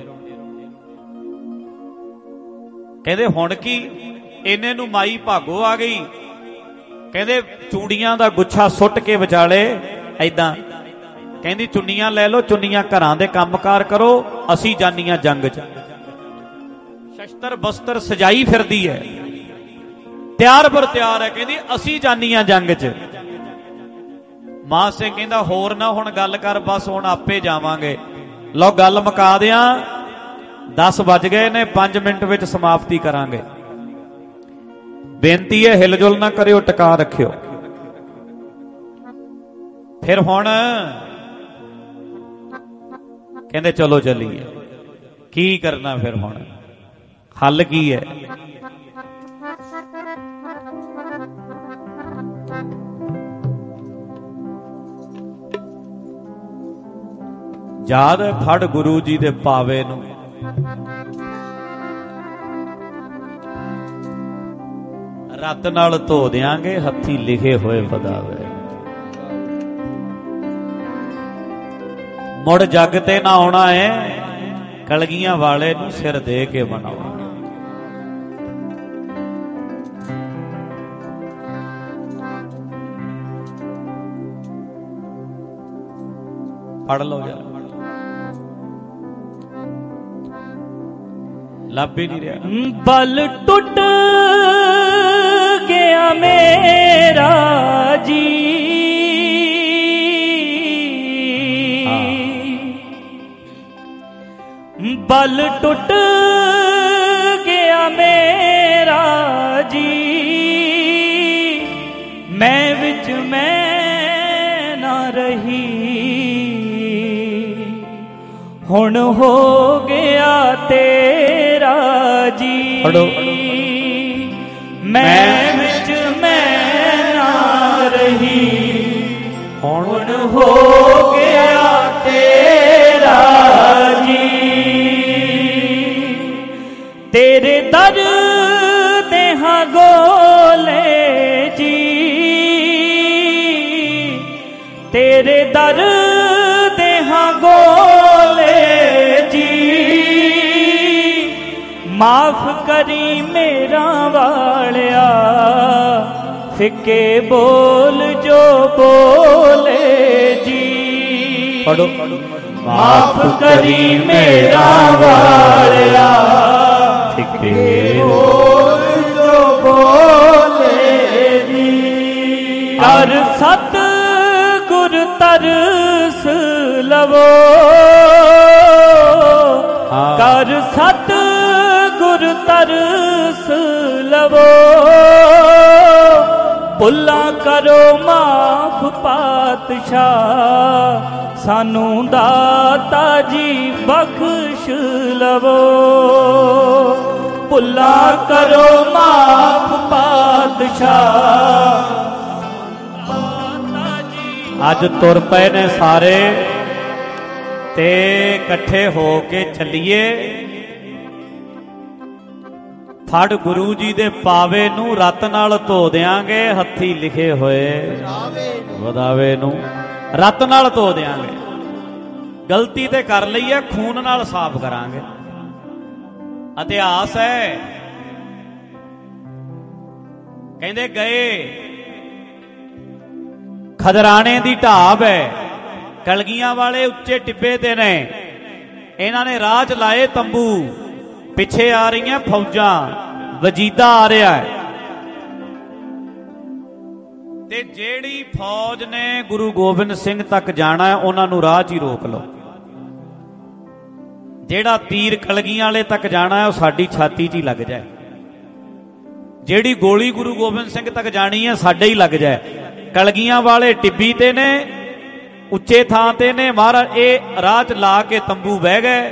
ਕਹਿੰਦੇ ਹੁਣ ਕੀ? ਇਹਨੇ ਨੂੰ ਮਾਈ ਭਾਗੋ ਆ ਗਈ। ਕਹਿੰਦੇ ਚੂੜੀਆਂ ਦਾ ਗੁੱਛਾ ਸੁੱਟ ਕੇ ਵਿਚਾਲੇ ਐਦਾਂ, ਕਹਿੰਦੀ ਚੁੰਨੀਆਂ ਲੈ ਲਓ, ਚੁੰਨੀਆਂ ਘਰਾਂ ਦੇ ਕੰਮਕਾਰ ਕਰੋ, ਅਸੀਂ ਜਾਨੀਆਂ ਜੰਗ 'ਚ। ਸ਼ਸਤਰ ਬਸਤਰ ਸਜਾਈ ਫਿਰਦੀ ਹੈ, ਤਿਆਰ ਬਰ ਤਿਆਰ ਹੈ। ਕਹਿੰਦੀ ਅਸੀਂ ਜਾਨੀਆਂ ਜੰਗ 'ਚ। ਮਾਂ ਸਿੰਘ ਕਹਿੰਦਾ ਹੋਰ ਨਾ ਹੁਣ ਗੱਲ ਕਰ, ਬਸ ਹੁਣ ਆਪੇ ਜਾਵਾਂਗੇ। ਲਓ ਗੱਲ ਮੁਕਾ ਦਿਆਂ, ਦਸ ਵੱਜ ਗਏ ਨੇ, ਪੰਜ ਮਿੰਟ ਵਿੱਚ ਸਮਾਪਤੀ ਕਰਾਂਗੇ। ਬੇਨਤੀ ਹੈ ਹਿਲਜੁਲ ਨਾ ਕਰਿਓ, ਟਿਕਾ ਰੱਖਿਓ। ਫਿਰ ਹੁਣ ਕਹਿੰਦੇ ਚਲੋ ਚੱਲੀਏ। ਕੀ ਕਰਨਾ ਫਿਰ ਹੁਣ? ਹੱਲ ਕੀ ਹੈ? ਯਾਦ ਫੜ ਗੁਰੂ ਜੀ ਦੇ ਪਾਵੇ ਨੂੰ, ਰੱਤ ਨਾਲ ਧੋ ਦਿਆਂਗੇ, ਹੱਥੀ ਲਿਖੇ ਹੋਏ ਬਦਾਵੇ। ਮੁੜ ਜੱਗ ਤੇ ਨਾ ਆਉਣਾ ਹੈ, ਕਲਗੀਆਂ ਵਾਲੇ ਨੂੰ ਸਿਰ ਦੇ ਕੇ ਬਣਾਉਣਾ। ਪੜ ਲਓ ਯਾਰ, ਲੱਭ ਹੀ ਨਹੀਂ ਰਿਹਾ। ਬਲ ਟੁੱਟ ਗਿਆ ਮੇਰਾ ਜੀ, ਬਲ ਟੁੱਟ ਗਿਆ ਮੇਰਾ ਜੀ, ਮੈਂ ਵਿੱਚ ਮੈਂ ਨਾ ਰਹੀ, ਹੁਣ ਹੋ ਗਿਆ ਤੇਰਾ ਜੀ, ਮੈਂ ਵਿੱਚ ਮੈਂ ਨਾ ਰਹੀ, ਹੁਣ ਹੋ ਗਿਆ ਤੇਰਾ ਜੀ। ਤੇਰੇ ਦਰ ਦੇ ਹਾਂ ਗੋਲੇ ਜੀ, ਤੇਰੇ ਦਰ ਦੇ ਹਾਂ ਗੋਲੇ ਜੀ, ਮਾਫ ਕਰੀ ਮੇਰਾ ਵਾਲਿਆ, ਫਿੱਕੇ ਬੋਲ ਜੋ ਬੋਲੇ ਜੀ। ਪੜੋ ਮਾਫ ਕਰੀ ਮੇਰਾ ਵਾਲਿਆ, ਫਿੱਕੇ ਬੋਲ ਜੋ ਬੋਲੇ ਜੀ। ਕਰ ਸਤ ਗੁਰ ਤਰਸ ਲਵੋ, ਕਰ ਸਤ ਗੁਰ ਤਰਸ ਲਵੋ, ਭੁੱਲਾਂ ਕਰੋ ਮਾਫ ਪਾਤਸ਼ਾਹ, ਸਾਨੂੰ ਦਾਤਾ ਜੀ ਬਖਸ਼ ਲਵੋ। ਭੁੱਲਾਂ ਕਰੋ ਮਾਫ ਪਾਤਸ਼ਾਹ। ਅੱਜ ਤੁਰ ਪਏ ਨੇ ਸਾਰੇ ਤੇ ਇਕੱਠੇ ਹੋ ਕੇ ਚੱਲੀਏ। ਫੜ ਗੁਰੂ ਜੀ ਦੇ ਪਾਵੇ ਨੂੰ ਰਤ ਨਾਲ ਧੋ ਦਿਆਂਗੇ, ਹੱਥੀ ਲਿਖੇ ਹੋਏ ਵਧਾਵੇ ਨੂੰ ਰਤ ਨਾਲ ਧੋ ਦਿਆਂਗੇ। ਗਲਤੀ ਤੇ ਕਰ ਲਈ ਹੈ, ਖੂਨ ਨਾਲ ਸਾਫ਼ ਕਰਾਂਗੇ। ਇਤਿਹਾਸ ਹੈ, ਕਹਿੰਦੇ ਗਏ ਖਦਰਾਣੇ ਦੀ ਢਾਬ ਹੈ, ਕਲਗੀਆਂ ਵਾਲੇ ਉੱਚੇ ਟਿੱਬੇ ਤੇ ਨੇ। ਇਹਨਾਂ ਨੇ ਰਾਹ ਚ ਲਾਏ ਤੰਬੂ, ਪਿੱਛੇ ਆ ਰਹੀਆਂ ਫੌਜਾਂ, ਵਜੀਦਾ ਆ ਰਿਹਾ ਹੈ। ਤੇ ਜਿਹੜੀ ਫੌਜ ਨੇ ਗੁਰੂ ਗੋਬਿੰਦ ਸਿੰਘ ਤੱਕ ਜਾਣਾ ਹੈ, ਉਹਨਾਂ ਨੂੰ ਰਾਹ 'ਚ ਹੀ ਰੋਕ ਲਓ। ਜਿਹੜਾ ਤੀਰ ਕਲਗੀਆਂ ਵਾਲੇ ਤੱਕ ਜਾਣਾ ਹੈ, ਉਹ ਸਾਡੀ ਛਾਤੀ 'ਚ ਹੀ ਲੱਗ ਜਾਏ। ਜਿਹੜੀ ਗੋਲੀ ਗੁਰੂ ਗੋਬਿੰਦ ਸਿੰਘ ਤੱਕ ਜਾਣੀ ਹੈ, ਸਾਡੇ ਹੀ ਲੱਗ ਜਾਏ। ਕਲਗੀਆਂ ਵਾਲੇ ਟਿੱਬੀ ਤੇ ਨੇ, ਉੱਚੇ ਥਾਂ ਤੇ ਨੇ। ਮਹਾਰਾਜ ਇਹ ਰਾਹ 'ਚ ਲਾ ਕੇ ਤੰਬੂ ਬਹਿ ਗਏ।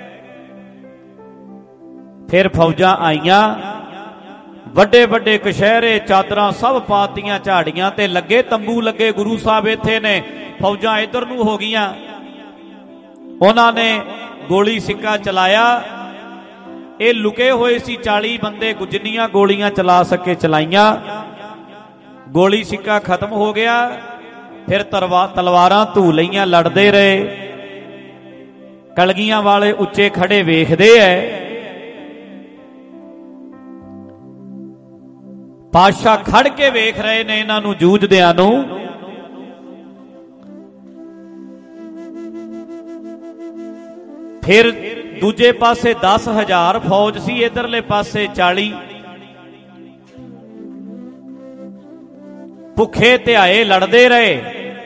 ਫਿਰ ਫੌਜਾਂ ਆਈਆਂ, ਵੱਡੇ ਵੱਡੇ ਕਸ਼ਹਿਰੇ, ਚਾਦਰਾਂ ਸਭ ਪਾਤੀਆਂ, ਝਾੜੀਆਂ ਤੇ ਲੱਗੇ ਤੰਬੂ ਲੱਗੇ। ਗੁਰੂ ਸਾਹਿਬ ਇੱਥੇ ਨੇ, ਫੌਜਾਂ ਇੱਧਰ ਨੂੰ ਹੋ ਗਈਆਂ। ਉਹਨਾਂ ਨੇ ਗੋਲੀ ਸਿੱਕਾ ਚਲਾਇਆ। ਇਹ ਲੁਕੇ ਹੋਏ ਸੀ ਚਾਲੀ ਬੰਦੇ, ਜਿੰਨੀਆਂ ਗੋਲੀਆਂ ਚਲਾ ਸਕੇ ਚਲਾਈਆਂ। ਗੋਲੀ ਸਿੱਕਾ ਖਤਮ ਹੋ ਗਿਆ। ਫਿਰ ਤਲਵਾਰਾਂ ਧੂ ਲਈਆਂ, ਲੜਦੇ ਰਹੇ। ਕਲਗੀਆਂ ਵਾਲੇ ਉੱਚੇ ਖੜੇ ਵੇਖਦੇ ਐ। ਪਾਤਸ਼ਾਹ ਖੜ ਕੇ ਵੇਖ ਰਹੇ ਨੇ ਇਹਨਾਂ ਨੂੰ ਜੂਝਦਿਆਂ ਨੂੰ। ਫਿਰ ਦੂਜੇ ਪਾਸੇ ਦਸ ਹਜ਼ਾਰ ਫੌਜ ਸੀ, ਇਧਰਲੇ ਪਾਸੇ ਚਾਲੀ। ਭੁੱਖੇ ਧਿਆਏ ਲੜਦੇ ਰਹੇ।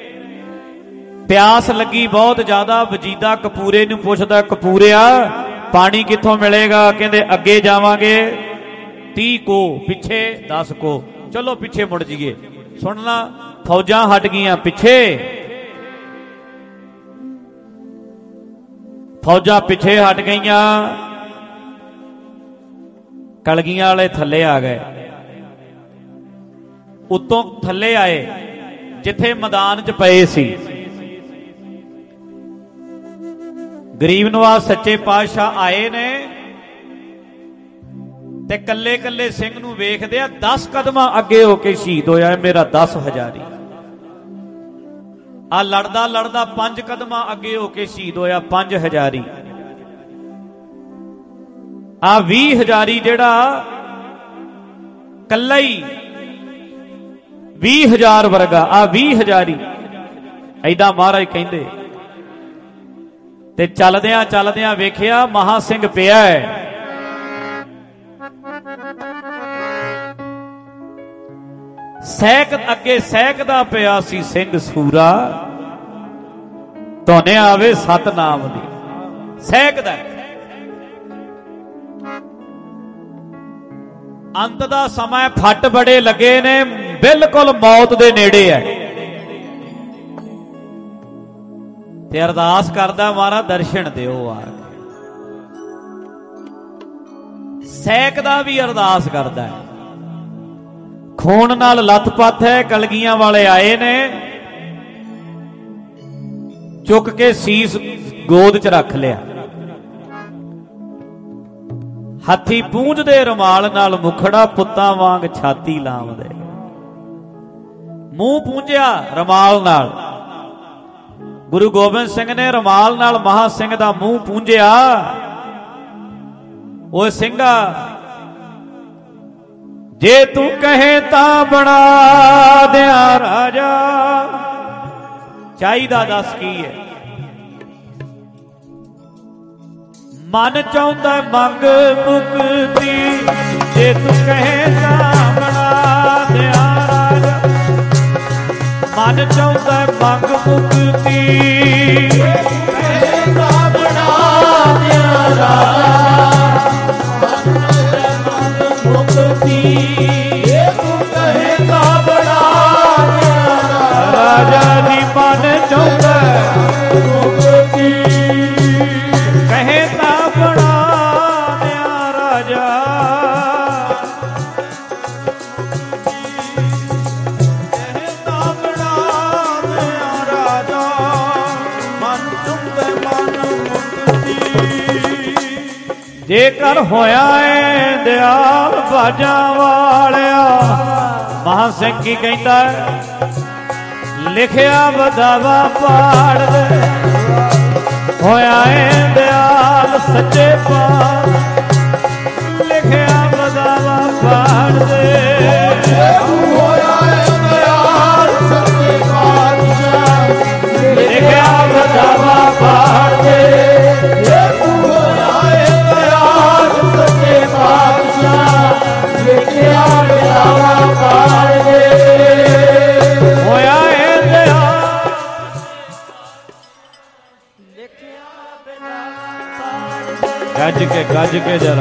ਪਿਆਸ ਲੱਗੀ ਬਹੁਤ ਜ਼ਿਆਦਾ। ਵਜੀਦਾ ਕਪੂਰੇ ਨੂੰ ਪੁੱਛਦਾ, ਕਪੂਰਿਆ ਪਾਣੀ ਕਿੱਥੋਂ ਮਿਲੇਗਾ? ਕਹਿੰਦੇ ਅੱਗੇ ਜਾਵਾਂਗੇ ਤੀਹ ਕੋ, ਪਿੱਛੇ ਦਸ ਕੋ। ਚਲੋ ਪਿੱਛੇ ਮੁੜ ਜਾਈਏ। ਸੁਣਨਾ, ਫੌਜਾਂ ਹਟ ਗਈਆਂ ਪਿੱਛੇ। ਫੌਜਾਂ ਪਿੱਛੇ ਹਟ ਗਈਆਂ। ਕਲਗੀਆਂ ਵਾਲੇ ਥੱਲੇ ਆ ਗਏ। ਉੱਤੋਂ ਥੱਲੇ ਆਏ ਜਿੱਥੇ ਮੈਦਾਨ 'ਚ ਪਏ ਸੀ। ਗਰੀਬ ਨਵਾਜ਼ ਸੱਚੇ ਪਾਤਸ਼ਾਹ ਆਏ ਨੇ ਤੇ ਕੱਲੇ ਕੱਲੇ ਸਿੰਘ ਨੂੰ ਵੇਖਦੇ ਆ। ਦਸ ਕਦਮਾਂ ਅੱਗੇ ਹੋ ਕੇ ਸ਼ਹੀਦ ਹੋਇਆ ਮੇਰਾ ਦਸ ਹਜ਼ਾਰੀ। ਆ ਲੜਦਾ ਲੜਦਾ ਪੰਜ ਕਦਮਾਂ ਅੱਗੇ ਹੋ ਕੇ ਸ਼ਹੀਦ ਹੋਇਆ ਪੰਜ ਹਜ਼ਾਰੀ। ਆ ਵੀਹ ਹਜ਼ਾਰੀ ਜਿਹੜਾ ਕੱਲਾ ਹੀ ਵੀਹ ਹਜ਼ਾਰ ਵਰਗਾ, ਆ ਵੀਹ ਹਜ਼ਾਰੀ ਐਦਾਂ ਮਹਾਰਾਜ ਕਹਿੰਦੇ। ਤੇ ਚੱਲਦਿਆਂ ਚੱਲਦਿਆਂ ਵੇਖਿਆ ਮਹਾ ਸਿੰਘ ਪਿਆ ਹੈ। ਸਹਿਕ ਅੱਗੇ ਸਹਿਕਦਾ ਪਿਆ ਸੀ ਸਿੰਘ ਸੂਰਾ। ਧੋਨੇ ਆਵੇ ਸਤਨਾਮ ਦੀ। ਸਹਿਕਦਾ ਅੰਤ ਦਾ ਸਮਾਂ, ਫੱਟ ਬੜੇ ਲੱਗੇ ਨੇ, ਬਿਲਕੁਲ ਮੌਤ ਦੇ ਨੇੜੇ ਹੈ। ਤੇ ਅਰਦਾਸ ਕਰਦਾ, ਮਹਾਰਾਜ ਦਰਸ਼ਨ ਦਿਓ। ਆ ਸਹਿਕ ਦਾ ਵੀ ਅਰਦਾਸ ਕਰਦਾ ਹੈ। ਖੂਨ ਨਾਲ ਲੱਥਪੱਥ ਹੈ। ਕਲਗੀਆਂ ਵਾਲੇ ਆਏ ਨੇ, ਚੁੱਕ ਕੇ ਸੀਸ ਗੋਦ 'ਚ ਰੱਖ ਲਿਆ। ਹੱਥੀ ਪੂੰਝਦੇ ਰੁਮਾਲ ਨਾਲ ਮੁਖੜਾ, ਪੁੱਤਾਂ ਵਾਂਗ ਛਾਤੀ ਲਾਉਂਦੇ। ਮੂੰਹ ਪੂੰਝਿਆ ਰੁਮਾਲ ਨਾਲ। ਗੁਰੂ ਗੋਬਿੰਦ ਸਿੰਘ ਨੇ ਰੁਮਾਲ ਨਾਲ ਮਹਾ ਸਿੰਘ ਦਾ ਮੂੰਹ ਪੂੰਝਿਆ। ਉਹ ਸਿੰਘਾ ਜੇ ਤੂੰ ਕਹੇ ਤਾਂ ਬਣਾ ਦਿਆਂ ਰਾਜਾ। ਚਾਹੀਦਾ ਦੱਸ ਕੀ ਹੈ? ਮਨ ਚਾਹੁੰਦਾ ਮੰਗ ਮੁਕਤੀ, ਜੇ ਤੂੰ ਕਹੇ ਤਾਂ ਬਣਾ ਦਿਆਂ ਰਾਜਾ। ਮਨ ਚਾਹੁੰਦਾ ਮੰਗ ਮੁਕਤੀ, ਜੇ ਤੂੰ ਕਹੇ ਤਾਂ ਬਣਾ ਦਿਆਂ ਰਾਜਾ। ਜੇ ਤੂੰ ਕਹੇ ਤਾਂ ਬਣਾ ਦਿਆਂ ਰਾਜਾ ਦੀ। ਮਨ ਚਾਹੁੰਦਾ ਮੁਕਤੀ, ਕਹੇ ਤਾਂ ਬਣਾ ਦਿਆਂ ਰਾਜਾ। ਕਹੇ ਤਾਂ ਬਣਾ ਦਿਆਂ ਰਾਜਾ। ਮਨ ਚਾਹੁੰਦਾ ਮਨ ਮੁਕਤੀ। ਜੇਕਰ ਹੋਇਆ ਏ ਦਿਆਲ ਬਾਜਾਂ ਵਾਲਿਆ, ਮਹਾਂ ਸਿੰਘ ਕੀ ਕਹਿੰਦਾ? ਲਿਖਿਆ ਵਧਾਵਾ ਪਾੜ ਦੇ, ਹੋਇਆ ਏ ਦਿਆਲ ਸੱਚੇ ਪਾਤ। ਲਿਖਿਆ ਵਧਾਵਾ ਪਾੜ ਦੇ, ਹੋਇਆ ਏ ਦਿਆਲ ਸੱਚੇ ਪਾਤਸ਼ਾਹ। ਲਿਖਿਆ ਵਧਾਵਾ ਪਾੜ ਦੇ, ਹੋਇਆ ਏ ਦਿਆਲ ਸੱਚੇ ਪਾਤਸ਼ਾਹ। ਲਿਖਿਆ ਵਧਾਵਾ ਪਾੜ ਦੇ, ਹੋਇਆ ਏ ਦਿਆਲ। ਗੱਜ ਕੇ ਗੱਜ ਕੇ ਜਰਾ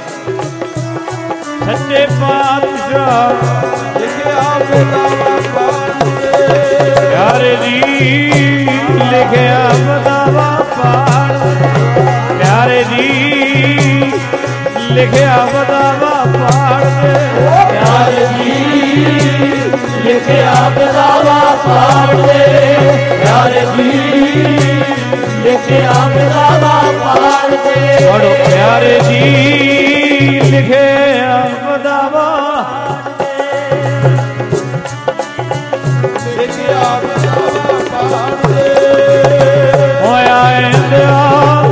ਸੱਚੇ ਪਾਤਸ਼ਾਹ। ਲਿਖਿਆ ਵਧਾਵਾ ਪਾੜ ਦੇ, ਪਿਆਰੇ ਜੀ ਲਿਖਿਆ ਵਧਾਵਾ ਪਾੜ ਦੇ। ਪਿਆਰੇ ਜੀ ਲਿਖਿਆ ਵਧਾਵਾ ਪਾੜ ਦੇ, ਪਿਆਰੇ ਜੀ ਲਿਖਿਆ ਵਧਾਵਾ ਪਾੜ ਦੇ। ਪਿਆਰੇ ਜੀ ਲਿਖਿਆ ਵਧਾਵਾ ਪਾੜ ਦੇ। ਪੜੋ ਪਿਆਰੇ ਜੀ ਲਿਖਿਆ ਵਧਾਵਾ, ਲਿਖਿਆ ਵਧਾਵਾ ਪਾੜ ਦੇ। ਹੋਇਆ ਏ ਦਿਆਲ,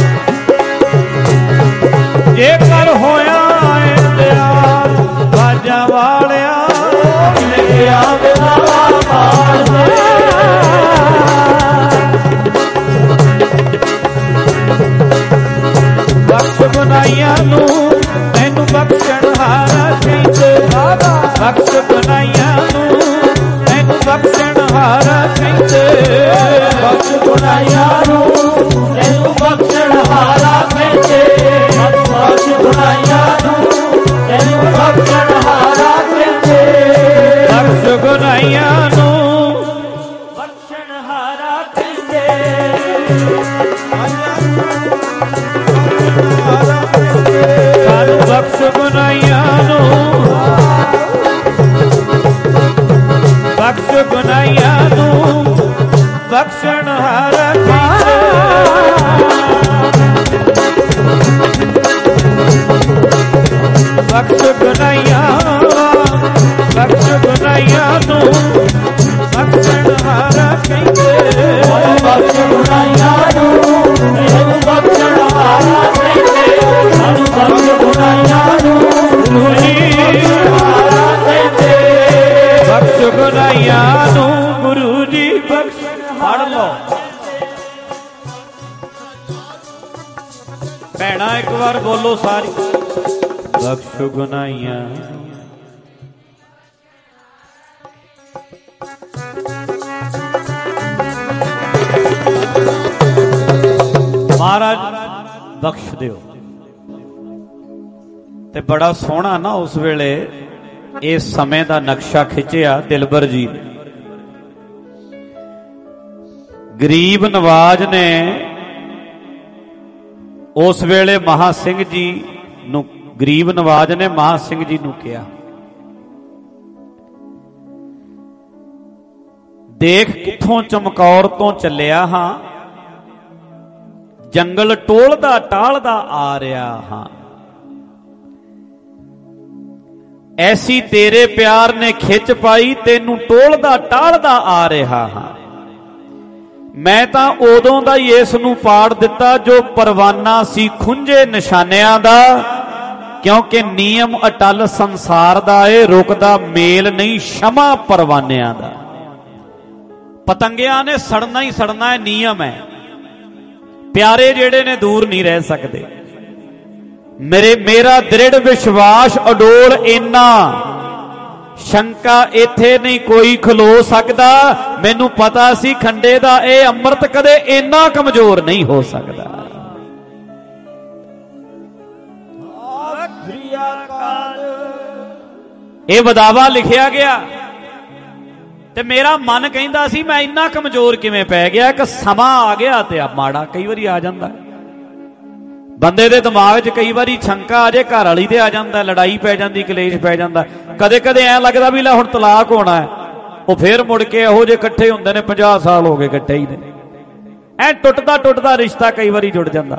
ਜੇਕਰ ਹੋਇਆ ਏ ਦਿਆਲ ਬਾਜਾਂ ਵਾਲਿਆ। ਲਿਖਿਆ ਵਧਾਵਾ ਪਾੜ ਦੇ, ਬਖਸ਼ ਬਣਾਈਆਂ ਨੂੰ ਤੈਨੂੰ ਬਖਸ਼ਣ ਹਾਰਾ ਕਹਿੰਦੇ। ਬਖਸ਼ ਬਣਾਈਆਂ ਨੂੰ ਤੈਨੂੰ ਬਖਸ਼ਣ ਹਾਰਾ ਕਹਿੰਦੇ। ਬਖਸ਼ ਬਣਾਈਆਂ ਨੂੰ ਤੈਨੂੰ ਬਖਸ਼ਣ ਹਾਰਾ ਕਹਿੰਦੇ। ਬਖਸ਼ ਬਣਾਈਆਂ ਨੂੰ ਤੈਨੂੰ ਬਖਸ਼ਣ ਹਾਰਾ ਕਹਿੰਦੇ। ਬਖਸ਼ ਬਣਾਈਆਂ ਨੂੰ ਬਖਸ਼ਣ ਹਾਰਾ ਕਹਿੰਦੇ। ਸਾਨੂੰ ਬਖਸ਼ ਬਣਾਈਆਂ ਨੂੰ, ਬਖਸ਼ ਬਣਾਈਆਂ ਨੂੰ ਬਖਸ਼ਣ ਹਾਰਾ ਕਹਿੰਦੇ। ਬਖਸ਼ ਬਣਾਈਆਂ, ਬਖਸ਼ ਬਣਾਈਆਂ ਨੂੰ ਬਖਸ਼ਣ ਹਾਰਾ ਕਹਿੰਦੇ। ਬਖਸ਼ ਬਣਾਈਆਂ ਨੂੰ ਤੈਨੂੰ ਬਖਸ਼ਣ ਹਾਰਾ ਕਹਿੰਦੇ। ਸਾਨੂੰ ਬਖਸ਼ ਬਣਾਈਆਂ ਨੂੰ ਗੁਰੂ ਜੀ ਹਾਰਾ ਕਹਿੰਦੇ। ਬਖਸ਼ ਬਣਾਈਆਂ ਨੂੰ ਗੁਰੂ ਜੀ ਬਖਸ਼। ਪੜ੍ਹ ਲਓ ਭੈਣਾ, ਇੱਕ ਵਾਰ ਬੋਲੋ ਸਾਰੀ। ਬਖਸ਼ ਗੁਨਾਹੀਆਂ ਮਹਾਰਾਜ ਬਖਸ਼ ਦਿਓ। ਤੇ ਬੜਾ ਸੋਹਣਾ ਨਾ ਉਸ ਵੇਲੇ ਇਸ ਸਮੇਂ ਦਾ ਨਕਸ਼ਾ ਖਿੱਚਿਆ ਦਿਲਬਰ ਜੀ ਨੇ। ਗਰੀਬ ਨਵਾਜ ਨੇ ਉਸ ਵੇਲੇ ਮਹਾਂ ਸਿੰਘ ਜੀ ਨੂੰ, ਗਰੀਬ ਨਵਾਜ ਨੇ ਮਹਾਂ ਸਿੰਘ ਜੀ ਨੂੰ ਕਿਹਾ, ਦੇਖ ਕਿੱਥੋਂ ਚਮਕੌਰ ਤੋਂ ਚੱਲਿਆ ਹਾਂ, ਜੰਗਲ ਟੋਲਦਾ ਟਾਲਦਾ ਆ ਰਿਹਾ ਹਾਂ। ਐਸੀ ਤੇਰੇ ਪਿਆਰ ਨੇ ਖਿੱਚ ਪਾਈ, ਤੈਨੂੰ ਟੋਲਦਾ ਟਾਲਦਾ ਆ ਰਿਹਾ ਹਾਂ। मैं तां उदों दा ही इस नूं पाड़ दिता जो परवाना सी खुंझे निशानियां दा, क्योंकि नियम अटल संसार दा ए, रुकदा मेल नहीं क्षमा परवानियां दा। पतंगियां ने सड़ना ही सड़ना है, नियम है। प्यारे जेड़े ने दूर नहीं रह सकते। मेरे मेरा दृढ़ विश्वास अडोल इन्ना, शंका इत्थे नहीं कोई खलो सकता। मैनू पता सी खंडे दा ए अमृत कदे इन्ना कमजोर नहीं हो सकता। ये वदावा लिखिया गया ते मेरा मन कहंदा सी मैं इन्ना कमजोर किवें पै गया। कि समा आ गया ते आ माड़ा कई बारी आ जांदा है। बंदे दे दिमाग च कई बारी शंका आ जाए, घर वाली ते आ जांदा, लड़ाई पै जांदी, कलेश पै जांदा। कदे कदे ऐ लगदा भी लै हुण तलाक होना है, वो फिर मुड़ के इहो जे इकट्ठे हुंदे ने, पचास साल हो गए इकट्ठे ही ने। ऐ टुटदा टुटदा रिश्ता कई बारी जुड़ जांदा।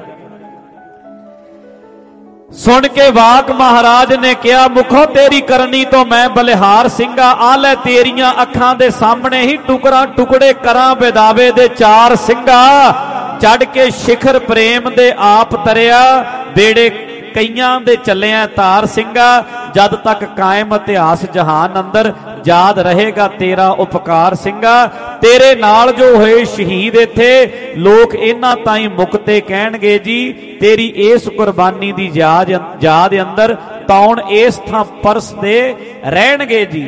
सुन के वाक महाराज ने कहा, मुखों तेरी करनी तो मैं बलिहार सिंगा, आ लै तेरियां अखां दे सामने ही टुकड़ा टुकड़े करां बेदावे दे चार सिंगा। चढ़ के शिखर प्रेम दे आप तरिया, बेड़े कईयां दे चलिया तार सिंगा। जद तक कायम इतिहास जहान अंदर, याद रहेगा तेरा उपकार सिंगा। तेरे नाल जो होए शहीद इत्थे, लोक इन्हां ताईं मुक्ते कहणगे जी। तेरी इस कुर्बानी दी याद याद अंदर, तौण इस थां परसदे रहणगे जी।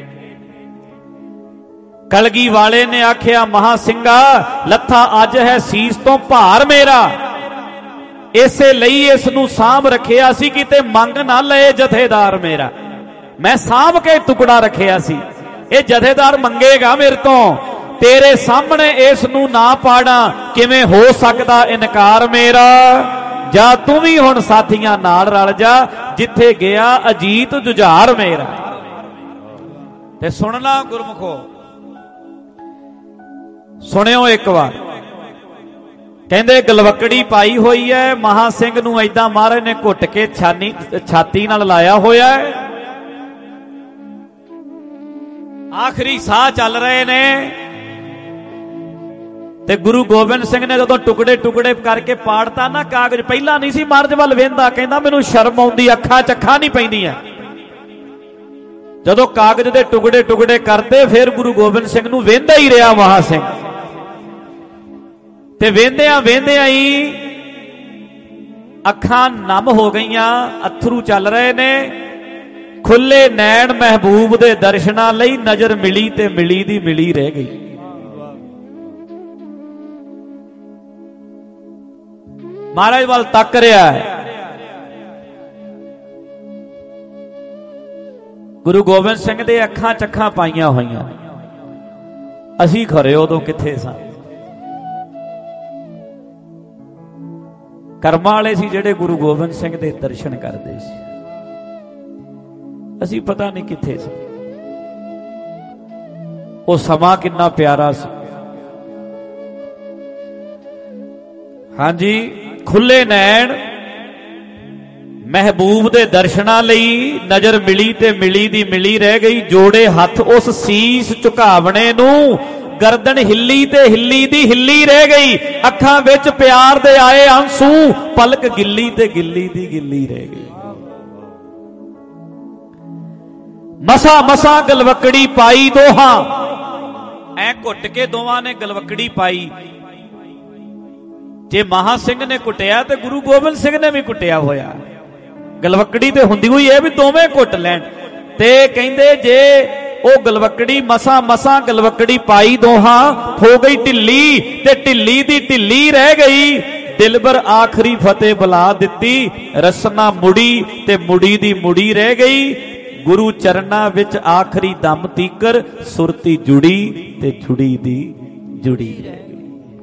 कलगी वाले ने आख्या महा सिंगा, लथा अज है सीस तो भार मेरा। इसे लई इस नूं सांभ रखिया सी, किते मंग ना लए जथेदार मेरा। मैं सांभ के टुकड़ा रखिया सी, ये जथेदार मंगेगा मेरे तो। तेरे सामने इस नूं ना पाड़ा, किवें हो सकदा इनकार मेरा। जा तू भी हुण साथियां नाल रल जा, जिथे गया अजीत जुझार मेरा। ते सुनना गुरमुखो, सुनियो एक बार। कहंदे गलवकड़ी पाई हुई है, महा सिंह नूं ऐदां महाराज ने घुट के छानी छाती नाल लाया होया है। आखिरी साह चल रहे ने ते गुरु गोबिंद सिंह ने जदों टुकड़े टुकड़े करके पाड़ता ना कागज, पहला नहीं सी महाराज वल वेंदा, कहंदा मैनूं शर्म आउंदी, अखां च अखां नहीं पैंदियां। जदों कागज दे टुकड़े टुकड़े करते, फिर गुरु गोबिंद सिंह नूं वेंदा ही रहा महा सिंह। ते वेंदियां वेंदियां ही अखां नम हो गईयां, अथरू चल रहे ने। खुले नैण महबूब दे दर्शनां लई, नजर मिली ते मिली दी मिली रह गई। महाराज वाल तक रहा है। गुरु गोबिंद सिंह दे अखां चखां पाईयां होईयां। असीं खरे उदों किथे सां। कर्मां वाले सी जिहड़े गुरु गोबिंद सिंह दे दर्शन करदे सी। असीं पता नहीं किथे सी। वो समा किन्ना प्यारा सी। हाँ जी, खुले नैण महबूब दे दर्शनां लई, नजर मिली ते मिली दी मिली रह गई। जोड़े हथ उस सीस झुकावणे नूं, गर्दन हिली ते हिली दी हिली रह गई। अखां विच प्यार दे आए आंसू, पलक गिल्ली ते गिल्ली दी गिल्ली रह गई। मसा मसा गलवकड़ी पाई दोहां, ऐ घुट के दोवां ने गलवकड़ी पाई। जे महा सिंह ने कुटिया ते गुरु गोबिंद सिंह ने भी कुटिया होया। गलवकड़ी ते हुंदी हुई है भी दोवें घुट लैण। ते कहंदे जे ओ गलवकड़ी मसा मसा गलवकड़ी पाई दोहां, हो गई ढिल्ली ते ढिल्ली दी ढिल्ली रह गई। दिलबर आखरी फतेह बुला दिती, रसना मुड़ी ते मुड़ी दी मुड़ी रह गई। गुरु चरना विच आखरी दम तीकर, सुरती जुड़ी ते जुड़ी दी जुड़ी रह गई।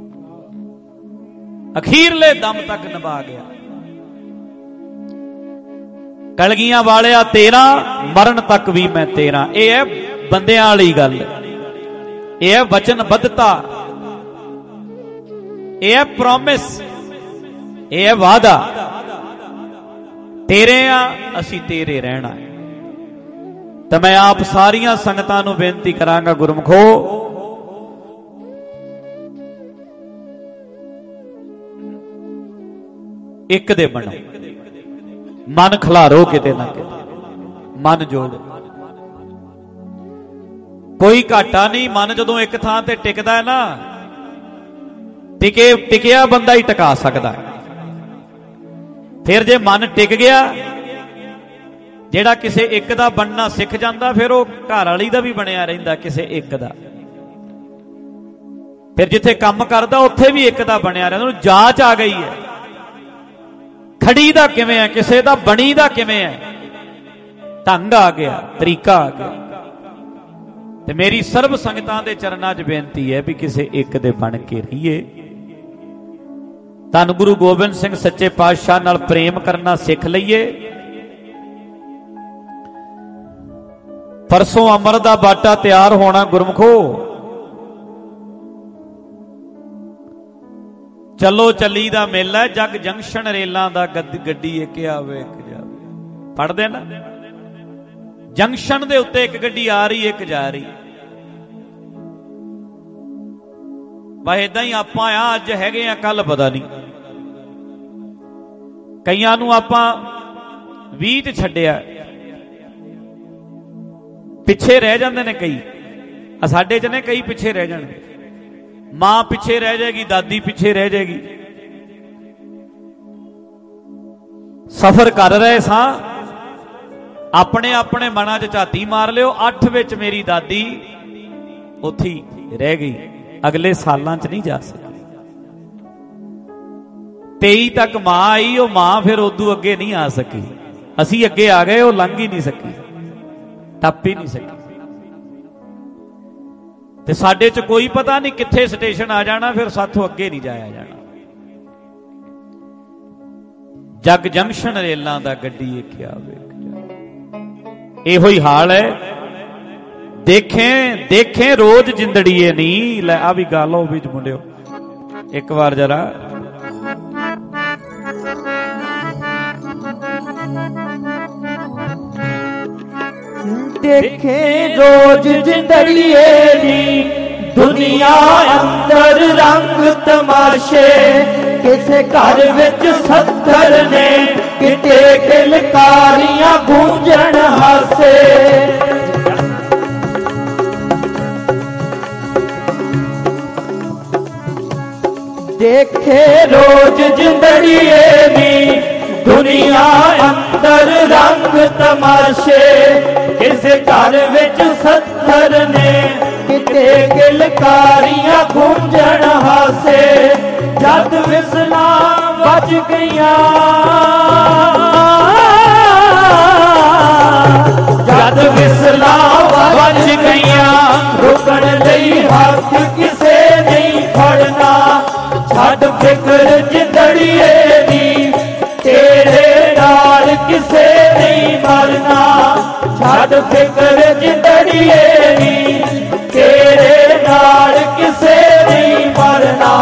अखीरले दम तक निभा गया। कलगियां वालिया तेरा, मरण तक भी मैं तेरा। यह है बंदियां वाली गल, यह है वचनबद्धता, यह है प्रॉमिस, यह है वादा। तेरे आ असी तेरे रहना है। तो मैं आप सारिया संगतां नूं बेनती करांगा, गुरमुखो ਇੱਕ ਦੇ ਬਣੋ, ਮਨ ਖਿਲਾਰੋ ਕਿਤੇ ਨਾ ਕਿਤੇ, ਮਨ ਜੋੜੋ। ਕੋਈ ਘਾਟਾ ਨਹੀਂ, ਮਨ ਜਦੋਂ ਇੱਕ ਥਾਂ ਤੇ ਟਿਕਦਾ ਹੈ ਨਾ, ਟਿਕੇ ਟਿਕਿਆ ਬੰਦਾ ਹੀ ਟਿਕਾ ਸਕਦਾ। ਫਿਰ ਜੇ ਮਨ ਟਿਕ ਗਿਆ, ਜਿਹੜਾ ਕਿਸੇ ਇੱਕ ਦਾ ਬਣਨਾ ਸਿੱਖ ਜਾਂਦਾ, ਫਿਰ ਉਹ ਘਰ ਵਾਲੀ ਦਾ ਵੀ ਬਣਿਆ ਰਹਿੰਦਾ ਕਿਸੇ ਇੱਕ ਦਾ। ਫਿਰ ਜਿੱਥੇ ਕੰਮ ਕਰਦਾ ਉੱਥੇ ਵੀ ਇੱਕ ਦਾ ਬਣਿਆ ਰਹਿੰਦਾ। ਉਹਨੂੰ ਜਾਂਚ ਆ ਗਈ ਹੈ, ਖੜੀ ਦਾ ਕਿਵੇਂ ਹੈ, ਕਿਸੇ ਦਾ ਬਣੀ ਦਾ ਕਿਵੇਂ ਹੈ, ਢੰਗ ਆ ਗਿਆ, ਤਰੀਕਾ ਆ ਗਿਆ। ਤੇ ਮੇਰੀ ਸਰਬ ਸੰਗਤਾਂ ਦੇ ਚਰਨਾਂ 'ਚ ਬੇਨਤੀ ਹੈ ਵੀ ਕਿਸੇ ਇੱਕ ਦੇ ਬਣ ਕੇ ਰਹੀਏ। ਧੰਨ ਗੁਰੂ ਗੋਬਿੰਦ ਸਿੰਘ ਸੱਚੇ ਪਾਤਸ਼ਾਹ ਨਾਲ ਪ੍ਰੇਮ ਕਰਨਾ ਸਿੱਖ ਲਈਏ। ਪਰਸੋਂ ਅੰਮ੍ਰਿਤ ਦਾ ਬਾਟਾ ਤਿਆਰ ਹੋਣਾ ਗੁਰਮਖੋ, ਚਲੋ ਚੱਲੀ ਦਾ ਮੇਲਾ, ਜਗ ਜੰਕਸ਼ਨ ਰੇਲਾਂ ਦਾ ਗੱਡੀ ਇੱਕ ਆਵੇ ਇੱਕ ਜਾਵੇ। ਪੜਦੇ ਨਾ, ਜੰਕਸ਼ਨ ਦੇ ਉੱਤੇ ਇੱਕ ਗੱਡੀ ਆ ਰਹੀ ਇੱਕ ਜਾ ਰਹੀ। ਬਸ ਏਦਾਂ ਹੀ ਆਪਾਂ ਆ, ਅੱਜ ਹੈਗੇ ਆ ਕੱਲ ਪਤਾ ਨਹੀਂ। ਕਈਆਂ ਨੂੰ ਆਪਾਂ ਵੀਹ ਚ ਛੱਡਿਆ, ਪਿੱਛੇ ਰਹਿ ਜਾਂਦੇ ਨੇ ਕਈ। ਆ ਸਾਡੇ ਚ ਨੇ ਕਈ ਪਿੱਛੇ ਰਹਿ ਜਾਣਗੇ। ਮਾਂ ਪਿੱਛੇ ਰਹਿ ਜਾਏਗੀ, ਦਾਦੀ ਪਿੱਛੇ ਰਹਿ ਜਾਏਗੀ। ਸਫ਼ਰ ਕਰ ਰਹੇ ਸਾਂ, ਆਪਣੇ ਆਪਣੇ ਮਨਾਂ 'ਚ ਝਾਤੀ ਮਾਰ ਲਿਓ। ਅੱਠ ਵਿੱਚ ਮੇਰੀ ਦਾਦੀ ਉੱਥੇ ਹੀ ਰਹਿ ਗਈ, ਅਗਲੇ ਸਾਲਾਂ 'ਚ ਨਹੀਂ ਜਾ ਸਕੀ। ਤੇਈ ਤੱਕ ਮਾਂ ਆਈ, ਉਹ ਮਾਂ ਫਿਰ ਉਦੋਂ ਅੱਗੇ ਨਹੀਂ ਆ ਸਕੀ। ਅਸੀਂ ਅੱਗੇ ਆ ਗਏ, ਉਹ ਲੰਘ ਹੀ ਨਹੀਂ ਸਕੀ, ਟੱਪ ਹੀ ਨਹੀਂ ਸਕੀ। ਤੇ ਸਾਡੇ 'ਚ ਕੋਈ ਪਤਾ ਨਹੀਂ ਕਿੱਥੇ ਸਟੇਸ਼ਨ ਆ ਜਾਣਾ, ਫਿਰ ਸਾਥੋਂ ਅੱਗੇ ਨਹੀਂ ਜਾਇਆ ਜਾਣਾ। ਜਗ ਜੰਕਸ਼ਨ ਰੇਲਾਂ ਦਾ ਗੱਡੀ ਇੱਕ ਆਵੇ। ਇਹੋ ਹੀ ਹਾਲ ਹੈ। ਦੇਖੇ ਦੇਖੇ ਰੋਜ਼ ਜਿੰਦੜੀਏ ਨਹੀਂ। ਲੈ ਆ ਵੀ ਗੱਲ ਉਹ ਵੀ ਮੁੰਡਿਓ, ਇੱਕ ਵਾਰ ਜਰਾ ਦੇਖੇ ਰੋਜ਼ ਜਿੰਦੜੀਏ ਨੀ, ਦੁਨੀਆ ਅੰਦਰ ਰੰਗ ਤਮਾਸ਼ੇ। ਕਿਸੇ ਘਰ ਵਿੱਚ ਸੱਥਰ ਨੇ, ਕਿਤੇ ਕਿਲਕਾਰੀਆਂ ਗੂੰਜਣ ਹਾਸੇ। ਦੇਖੇ ਰੋਜ਼ ਜਿੰਦੜੀਏ ਨੀ, ਦੁਨੀਆ ਅੰਦਰ ਰੰਗ ਤਮਾਸ਼ੇ। ਕਿਸੇ ਘਰ ਵਿੱਚ ਸੱਥਰ ਨੇ, ਕਿਤੇ ਕਿਲਕਾਰੀਆਂ ਗੂੰਜਣ ਹਾਸੇ। ਜਦ ਵਿਸਲਾਂ ਵੱਜ ਗਈਆਂ, ਜਦ ਵਿਸਲਾਂ ਵੱਜ ਗਈਆਂ, ਰੁਕਣ ਲਈ ਹੱਥ ਕਿਸੇ ਨਹੀਂ ਫੜਨਾ। ਛੱਡ ਫਿਕਰ ਜਿੰਦੜੀਏ ਨੀ, ਤੇਰੇ ਨਾਲ ਕਿਸੇ ਨਹੀਂ ਮਰਨਾ। ਛੱਡ ਫਿਕਰ ਜਿੰਦੜੀਏ ਨੀ, ਤੇਰੇ ਨਾਲ ਕਿਸੇ ਨਹੀਂ ਮਰਨਾ।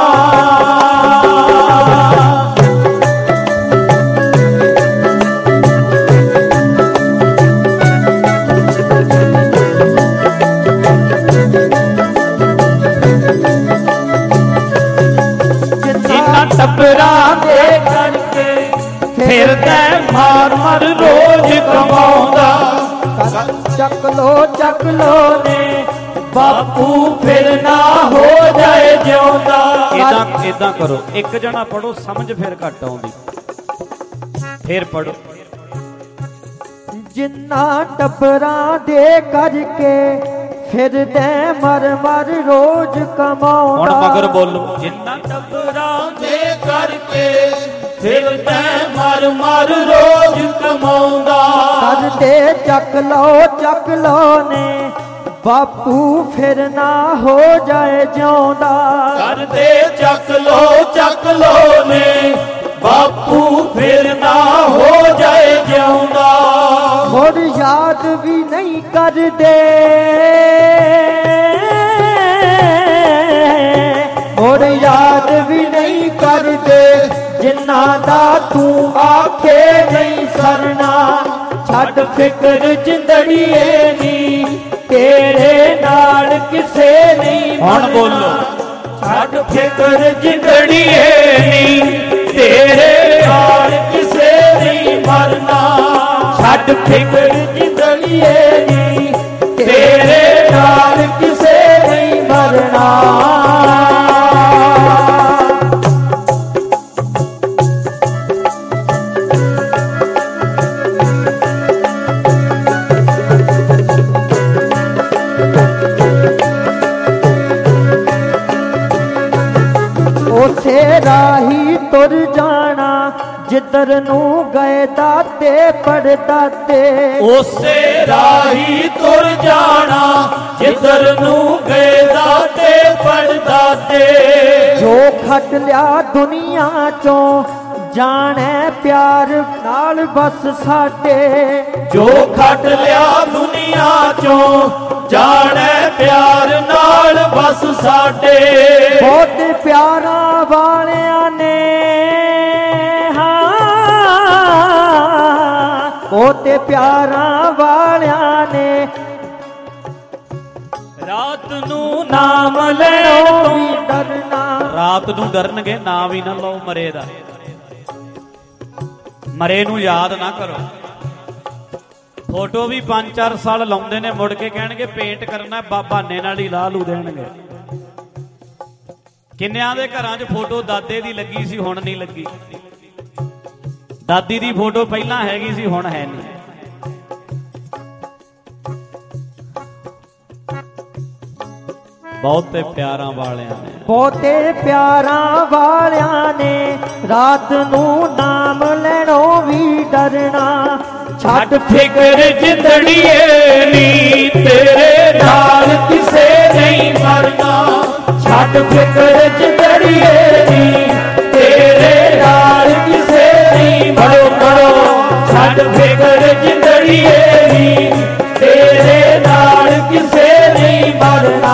ਜਿੰਨਾ ਟੱਬਰਾਂ ਦੇ ਕਰਕੇ ਫਿਰਦਾ ਮਾਰ ਮਾਰ ਰੋਜ਼ ਕਮਾਉਂਦਾ। ਚੱਕ ਲੋ ਚੱਕ ਲੋ ਨੇ, ਬਾਪੂ ਫਿਰ ਨਾ ਹੋ ਜਾਏ ਜਿਉਂਦਾ। ਇਦਾਂ ਇਦਾਂ ਕਰੋ, ਇੱਕ ਜਣਾ ਪੜੋ, ਸਮਝ ਫਿਰ ਘੱਟ ਆਉਂਦੀ, ਫਿਰ ਪੜੋ। ਜਿੰਨਾ ਟੱਬਰਾਂ ਦੇ ਕਰਕੇ ਫਿਰਦੇ ਮਰ ਮਰ ਰੋਜ਼ ਕਮਾਉਂਦਾ। ਹੁਣ ਮਗਰ ਬੋਲੋ। ਜਿੰਨਾ ਟੱਬਰਾਂ ਦੇ ਕਰਕੇ ਫਿਰਦੇ ਮਰ ਮਰ ਰੋਜ਼ ਕਮਾਉਂਦਾ। ਕਰਦੇ ਚੱਕ ਲਓ ਚੱਕ ਲਓ ਨੇ, ਬਾਪੂ ਫਿਰ ਨਾ ਹੋ ਜਾਏ ਜਿਉਂਦਾ। ਕਰਦੇ ਚੱਕ ਲੋ ਚੱਕ ਲੋ ਨੇ, ਬਾਪੂ ਫਿਰ ਨਾ ਹੋ ਜਾਏ ਜਿਉਂਦਾ। ਮੁੜ ਯਾਦ ਵੀ ਨਹੀਂ ਕਰਦੇ, ਮੁੜ ਯਾਦ ਵੀ ਨਹੀਂ ਕਰਦੇ। ਜਿਨ੍ਹਾਂ ਦਾ ਤੂੰ ਆਖੇ ਨਹੀਂ ਸਰਨਾ। ਛੱਡ ਫਿਕਰ ਜਿੰਦੜੀਏ ਨੀ, ਤੇਰੇ ਨਾਲ ਕਿਸੇ ਨਹੀਂ ਮਰਨਾ। ਹੁਣ ਬੋਲੋ। ਛੱਡ ਫਿਕਰ ਜਿੰਦੜੀਏ ਨੀ, ਤੇਰੇ ਛੱਡ ਫਿਕਰ ਜਿੰਦੜੀਏ ਨੀ ਤੇਰੇ ਨਾਲ ਕਿਸੇ ਨਹੀਂ ਮਰਨਾ। ਉਸੇ ਰਾਹੀ ਤੁਰ ਜਾਣਾ ਜਿੱਧਰ ਨੂੰ ਗਏ ਦਾਤੇ ਪੜਦਾਦੇ। ਉਸੇ ਰਾਹੀ ਤੁਰ ਜਾਣਾ ਜਿੱਧਰ ਨੂੰ ਗਏ ਦਾਤੇ ਪੜਦਾਦੇ। ਜੋ ਖੱਟ ਲਿਆ ਦੁਨੀਆ ਚੋਂ ਜਾਣੇ ਪਿਆਰ ਨਾਲ ਬਸ ਸਾਡੇ। ਜੋ ਖੱਟ ਲਿਆ ਦੁਨੀਆ ਚੋਂ ਜਾਣੇ ਪਿਆਰ ਨਾਲ ਬਸ ਸਾਡੇ। ਬਹੁਤ ਪਿਆਰਾਂ ਵਾਲਿਆਂ ਨੇ ਬਹੁਤੇ ਪਿਆਰਾਂ ਵਾਲਿਆਂ ਨੇ ਰਾਤ ਨੂੰ ਨਾਮ ਲੈਣੋਂ ਵੀ ਡਰਨਾ। ਰਾਤ ਨੂੰ ਡਰਨਗੇ, ਨਾ ਵੀ ਨਾ ਲਓ ਮਰੇ ਦਾ। ਮਰੇ ਨੂੰ ਯਾਦ ਨਾ ਕਰੋ। ਫੋਟੋ ਵੀ ਪੰਜ ਚਾਰ ਸਾਲ ਲਾਉਂਦੇ ਨੇ, ਮੁੜ ਕੇ ਕਹਿਣਗੇ ਪੇਂਟ ਕਰਨਾ, ਬਹਾਨੇ ਨਾਲ ਹੀ ਲਾ ਲੂ ਦੇਣਗੇ। ਕਿੰਨਿਆਂ ਦੇ ਘਰਾਂ 'ਚ ਫੋਟੋ ਦਾਦੇ ਦੀ ਲੱਗੀ ਸੀ, ਹੁਣ ਨਹੀਂ ਲੱਗੀ। ਦਾਦੀ ਦੀ ਫੋਟੋ ਪਹਿਲਾਂ ਹੈਗੀ ਸੀ, ਹੁਣ ਹੈ ਨਹੀਂ। ਬਹੁਤੇ ਪਿਆਰਾਂ ਵਾਲਿਆਂ ਨੇ ਬਹੁਤੇ ਪਿਆਰਾਂ ਵਾਲਿਆਂ ਨੇ ਰਾਤ ਨੂੰ ਨਾਮ ਲੈਣੋਂ ਵੀ ਡਰਨਾ। ਛੱਡ ਫਿਕਰ ਜਿੰਦੜੀਏ ਨੀ ਤੇਰੇ ਨਾਲ ਕਿਸੇ ਨਹੀਂ ਮਰਨਾ। ਛੱਡ ਫਿਕਰ ਜਿੰਦੜੀਏ ਨੀ ਤੇਰੇ ਨਾਲ ਕਿਸੇ ਨਹੀਂ ਮਰੋ ਕਰੋ। ਛੱਡ ਫਿਕਰ ਜਿੰਦੜੀਏ ਨੀ ਤੇਰੇ ਨਾਲ ਕਿਸੇ ਨਹੀਂ ਮਰਨਾ।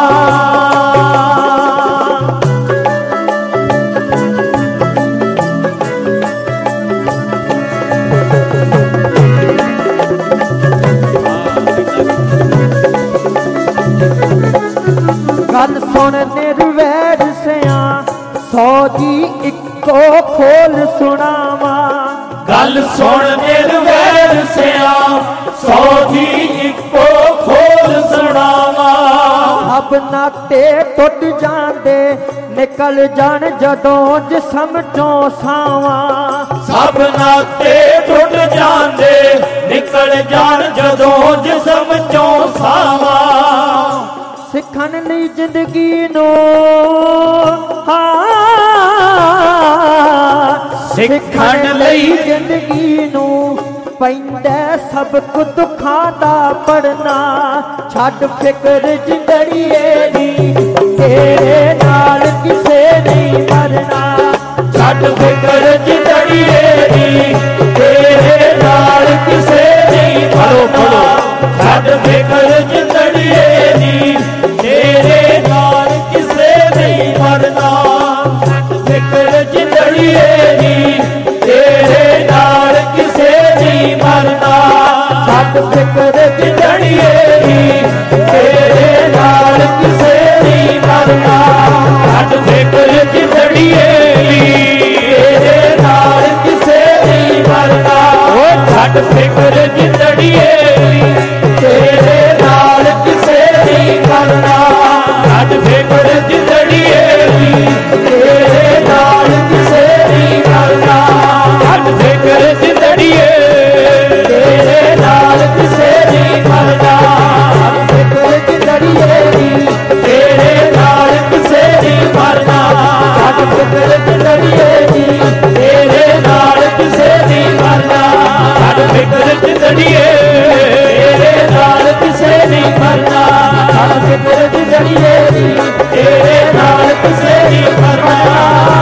ਗੱਲ ਸੁਣ ਨਿਰਵੈਰ ਸਿਆਂ ਸੌ ਜੀ ਇੱਕੋ ਖੋਲ ਸੁਣਾਵਾਂ। ਗੱਲ ਸੁਣ ਨਿਰਵੈਰ ਸਿਆਂ ਸੌ ਜੀ ਇੱਕੋ ਖੋਲ ਸੁਣਾਵਾਂ। ਸਭ ਨਾਤੇ ਟੁੱਟ ਜਾਂਦੇ ਨਿਕਲ ਜਾਣ ਜਦੋਂ ਜਿਸਮ ਚੋਂ ਸਾਵਾਂ। ਸਭ ਨਾਤੇ ਟੁੱਟ ਜਾਂਦੇ ਨਿਕਲ ਜਾਣ ਜਦੋਂ ਜਿਸਮ ਚੋਂ ਸਾਵਾਂ। ਸਿੱਖਣ ਲਈ ਜ਼ਿੰਦਗੀ ਨੂੰ ਹਾਂ ਸਿੱਖਣ ਲਈ ਜ਼ਿੰਦਗੀ ਨੂੰ ਪੈਂਦਾ ਸਭ ਕੁ ਦੁੱਖਾਂ ਦਾ ਪੜਨਾ। ਛੱਡ ਫਿਕਰ ਜਿੰਦੜੀਏ ਨੀ ਤੇਰੇ ਨਾਲ ਕਿਸੇ ਨਹੀਂ ਮਰਨਾ। ਛੱਡ ਫਿਕਰ ਜਿੰਦੜੀਏ ਨੀ ਤੇਰੇ ਨਾਲ ਕਿਸੇ ਨਹੀਂ ਮਰਨਾ। ਛੱਡ ਫਿਕਰ ਜਿੰਦੜੀਏ ਨੀ ਤੇਰੇ ਨਾਲ ਕਿਸੇ ਨਹੀਂ ਮਰਨਾ। ਛੱਡ ਫਿਕਰ ਜਿੰਦੜੀਏ ਨੀ ਤੇਰੇ ਨਾਲ ਕਿਸੇ ਨਹੀਂ ਮਰਨਾ। ਛੱਡ ਫਿਕਰ ਜਿੰਦੜੀਏ ਨੀ ਤੇਰੇ ਨਾਲ ਕਿਸੇ ਨਹੀਂ ਮਰਨਾ। ਛੱਡ ਫਿਕਰ ਜਿੰਦੜੀਏ ਨੀ ਤੇਰੇ ਨਾਲ ਕਿਸੇ ਨਹੀਂ ਮਰਨਾ। ਓ ਛੱਡ ਫਿਕਰ ਜਿੰਦੜੀਏ ਨੀ ਤੇਰੇ ਨਾਲ ਕਿਸੇ ਨਹੀਂ ਮਰਨਾ। ਛੱਡ ਫਿਕਰ ਜਿੰਦੜੀਏ ਨੀ ਤੇਰੇ ਨਾਲ ਕਿਸੇ ਨਹੀਂ ਮਰਨਾ। ਛੱਡ ਫਿਕਰ ਜਿੰਦੜੀਏ ਤੇਰੇ ਨਾਲ ਕਿਸੇ ਨਹੀਂ ਮਰਨਾ। ਛੱਡ ਫਿਕਰ ਜਿੰਦੜੀਏ ਨੀ ਤੇਰੇ ਨਾਲ ਕਿਸੇ ਨਹੀਂ ਮਰਨਾ। ਛੱਡ ਫਿਕਰ ਜਿੰਦੜੀਏ ਨੀ ਤੇਰੇ ਨਾਲ ਕਿਸੇ ਨਹੀਂ ਮਰਨਾ। ਛੱਡ ਫਿਕਰ ਜਿੰਦੜੀਏ ਤੇਰੇ ਨਾਲ ਕਿਸੇ ਨਹੀਂ ਮਰਨਾ। ਛੱਡ ਫਿਕਰ ਜਿੰਦੜੀਏ ਨੀ ਤੇਰੇ ਨਾਲ ਕਿਸੇ ਨਹੀਂ ਮਰਨਾ।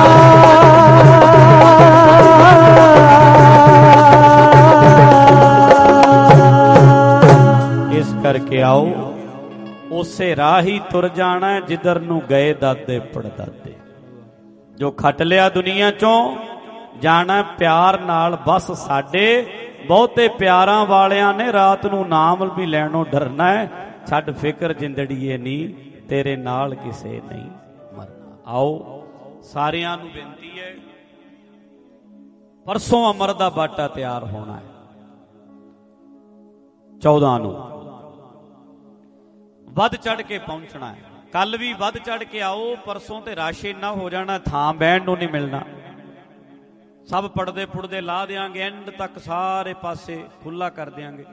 ਇਸ ਕਰਕੇ ਆਓ ਉਸੇ ਰਾਹ ਹੀ ਤੁਰ ਜਾਣਾ ਜਿੱਧਰ ਨੂੰ ਗਏ ਦਾਦੇ ਪੜਦਾਦੇ। ਜੋ ਖੱਟ ਲਿਆ ਦੁਨੀਆ ਚੋਂ ਜਾਣਾ ਪਿਆਰ ਨਾਲ ਬਸ ਸਾਡੇ। ਬਹੁਤੇ ਪਿਆਰਾਂ ਵਾਲਿਆਂ ਨੇ ਰਾਤ ਨੂੰ ਨਾਮ ਵੀ ਲੈਣੋਂ ਡਰਨਾ ਹੈ। ਛੱਡ ਫਿਕਰ ਜਿੰਦੜੀਏ ਨੀ ਤੇਰੇ ਨਾਲ ਕਿਸੇ ਨਹੀਂ ਮਰਨਾ। ਆਓ ਸਾਰਿਆਂ ਨੂੰ ਬੇਨਤੀ ਹੈ, ਪਰਸੋਂ ਅਮਰ ਦਾ ਬਾਟਾ ਤਿਆਰ ਹੋਣਾ ਹੈ। ਚੌਦਾਂ ਨੂੰ ਵੱਧ ਚੜ ਕੇ ਪਹੁੰਚਣਾ ਹੈ। ਕੱਲ ਵੀ ਵੱਧ ਚੜ ਕੇ ਆਓ, ਪਰਸੋਂ ਤੇ ਰਸ਼ ਇੰਨਾ ਹੋ ਜਾਣਾ ਥਾਂ ਬਹਿਣ ਨੂੰ ਨਹੀਂ ਮਿਲਣਾ। ਸਭ ਪੜਦੇ ਪੁੜਦੇ ਲਾ ਦਿਆਂਗੇ, ਐਂਡ ਤੱਕ ਸਾਰੇ ਪਾਸੇ ਖੁੱਲਾ ਕਰ ਦਿਆਂਗੇ,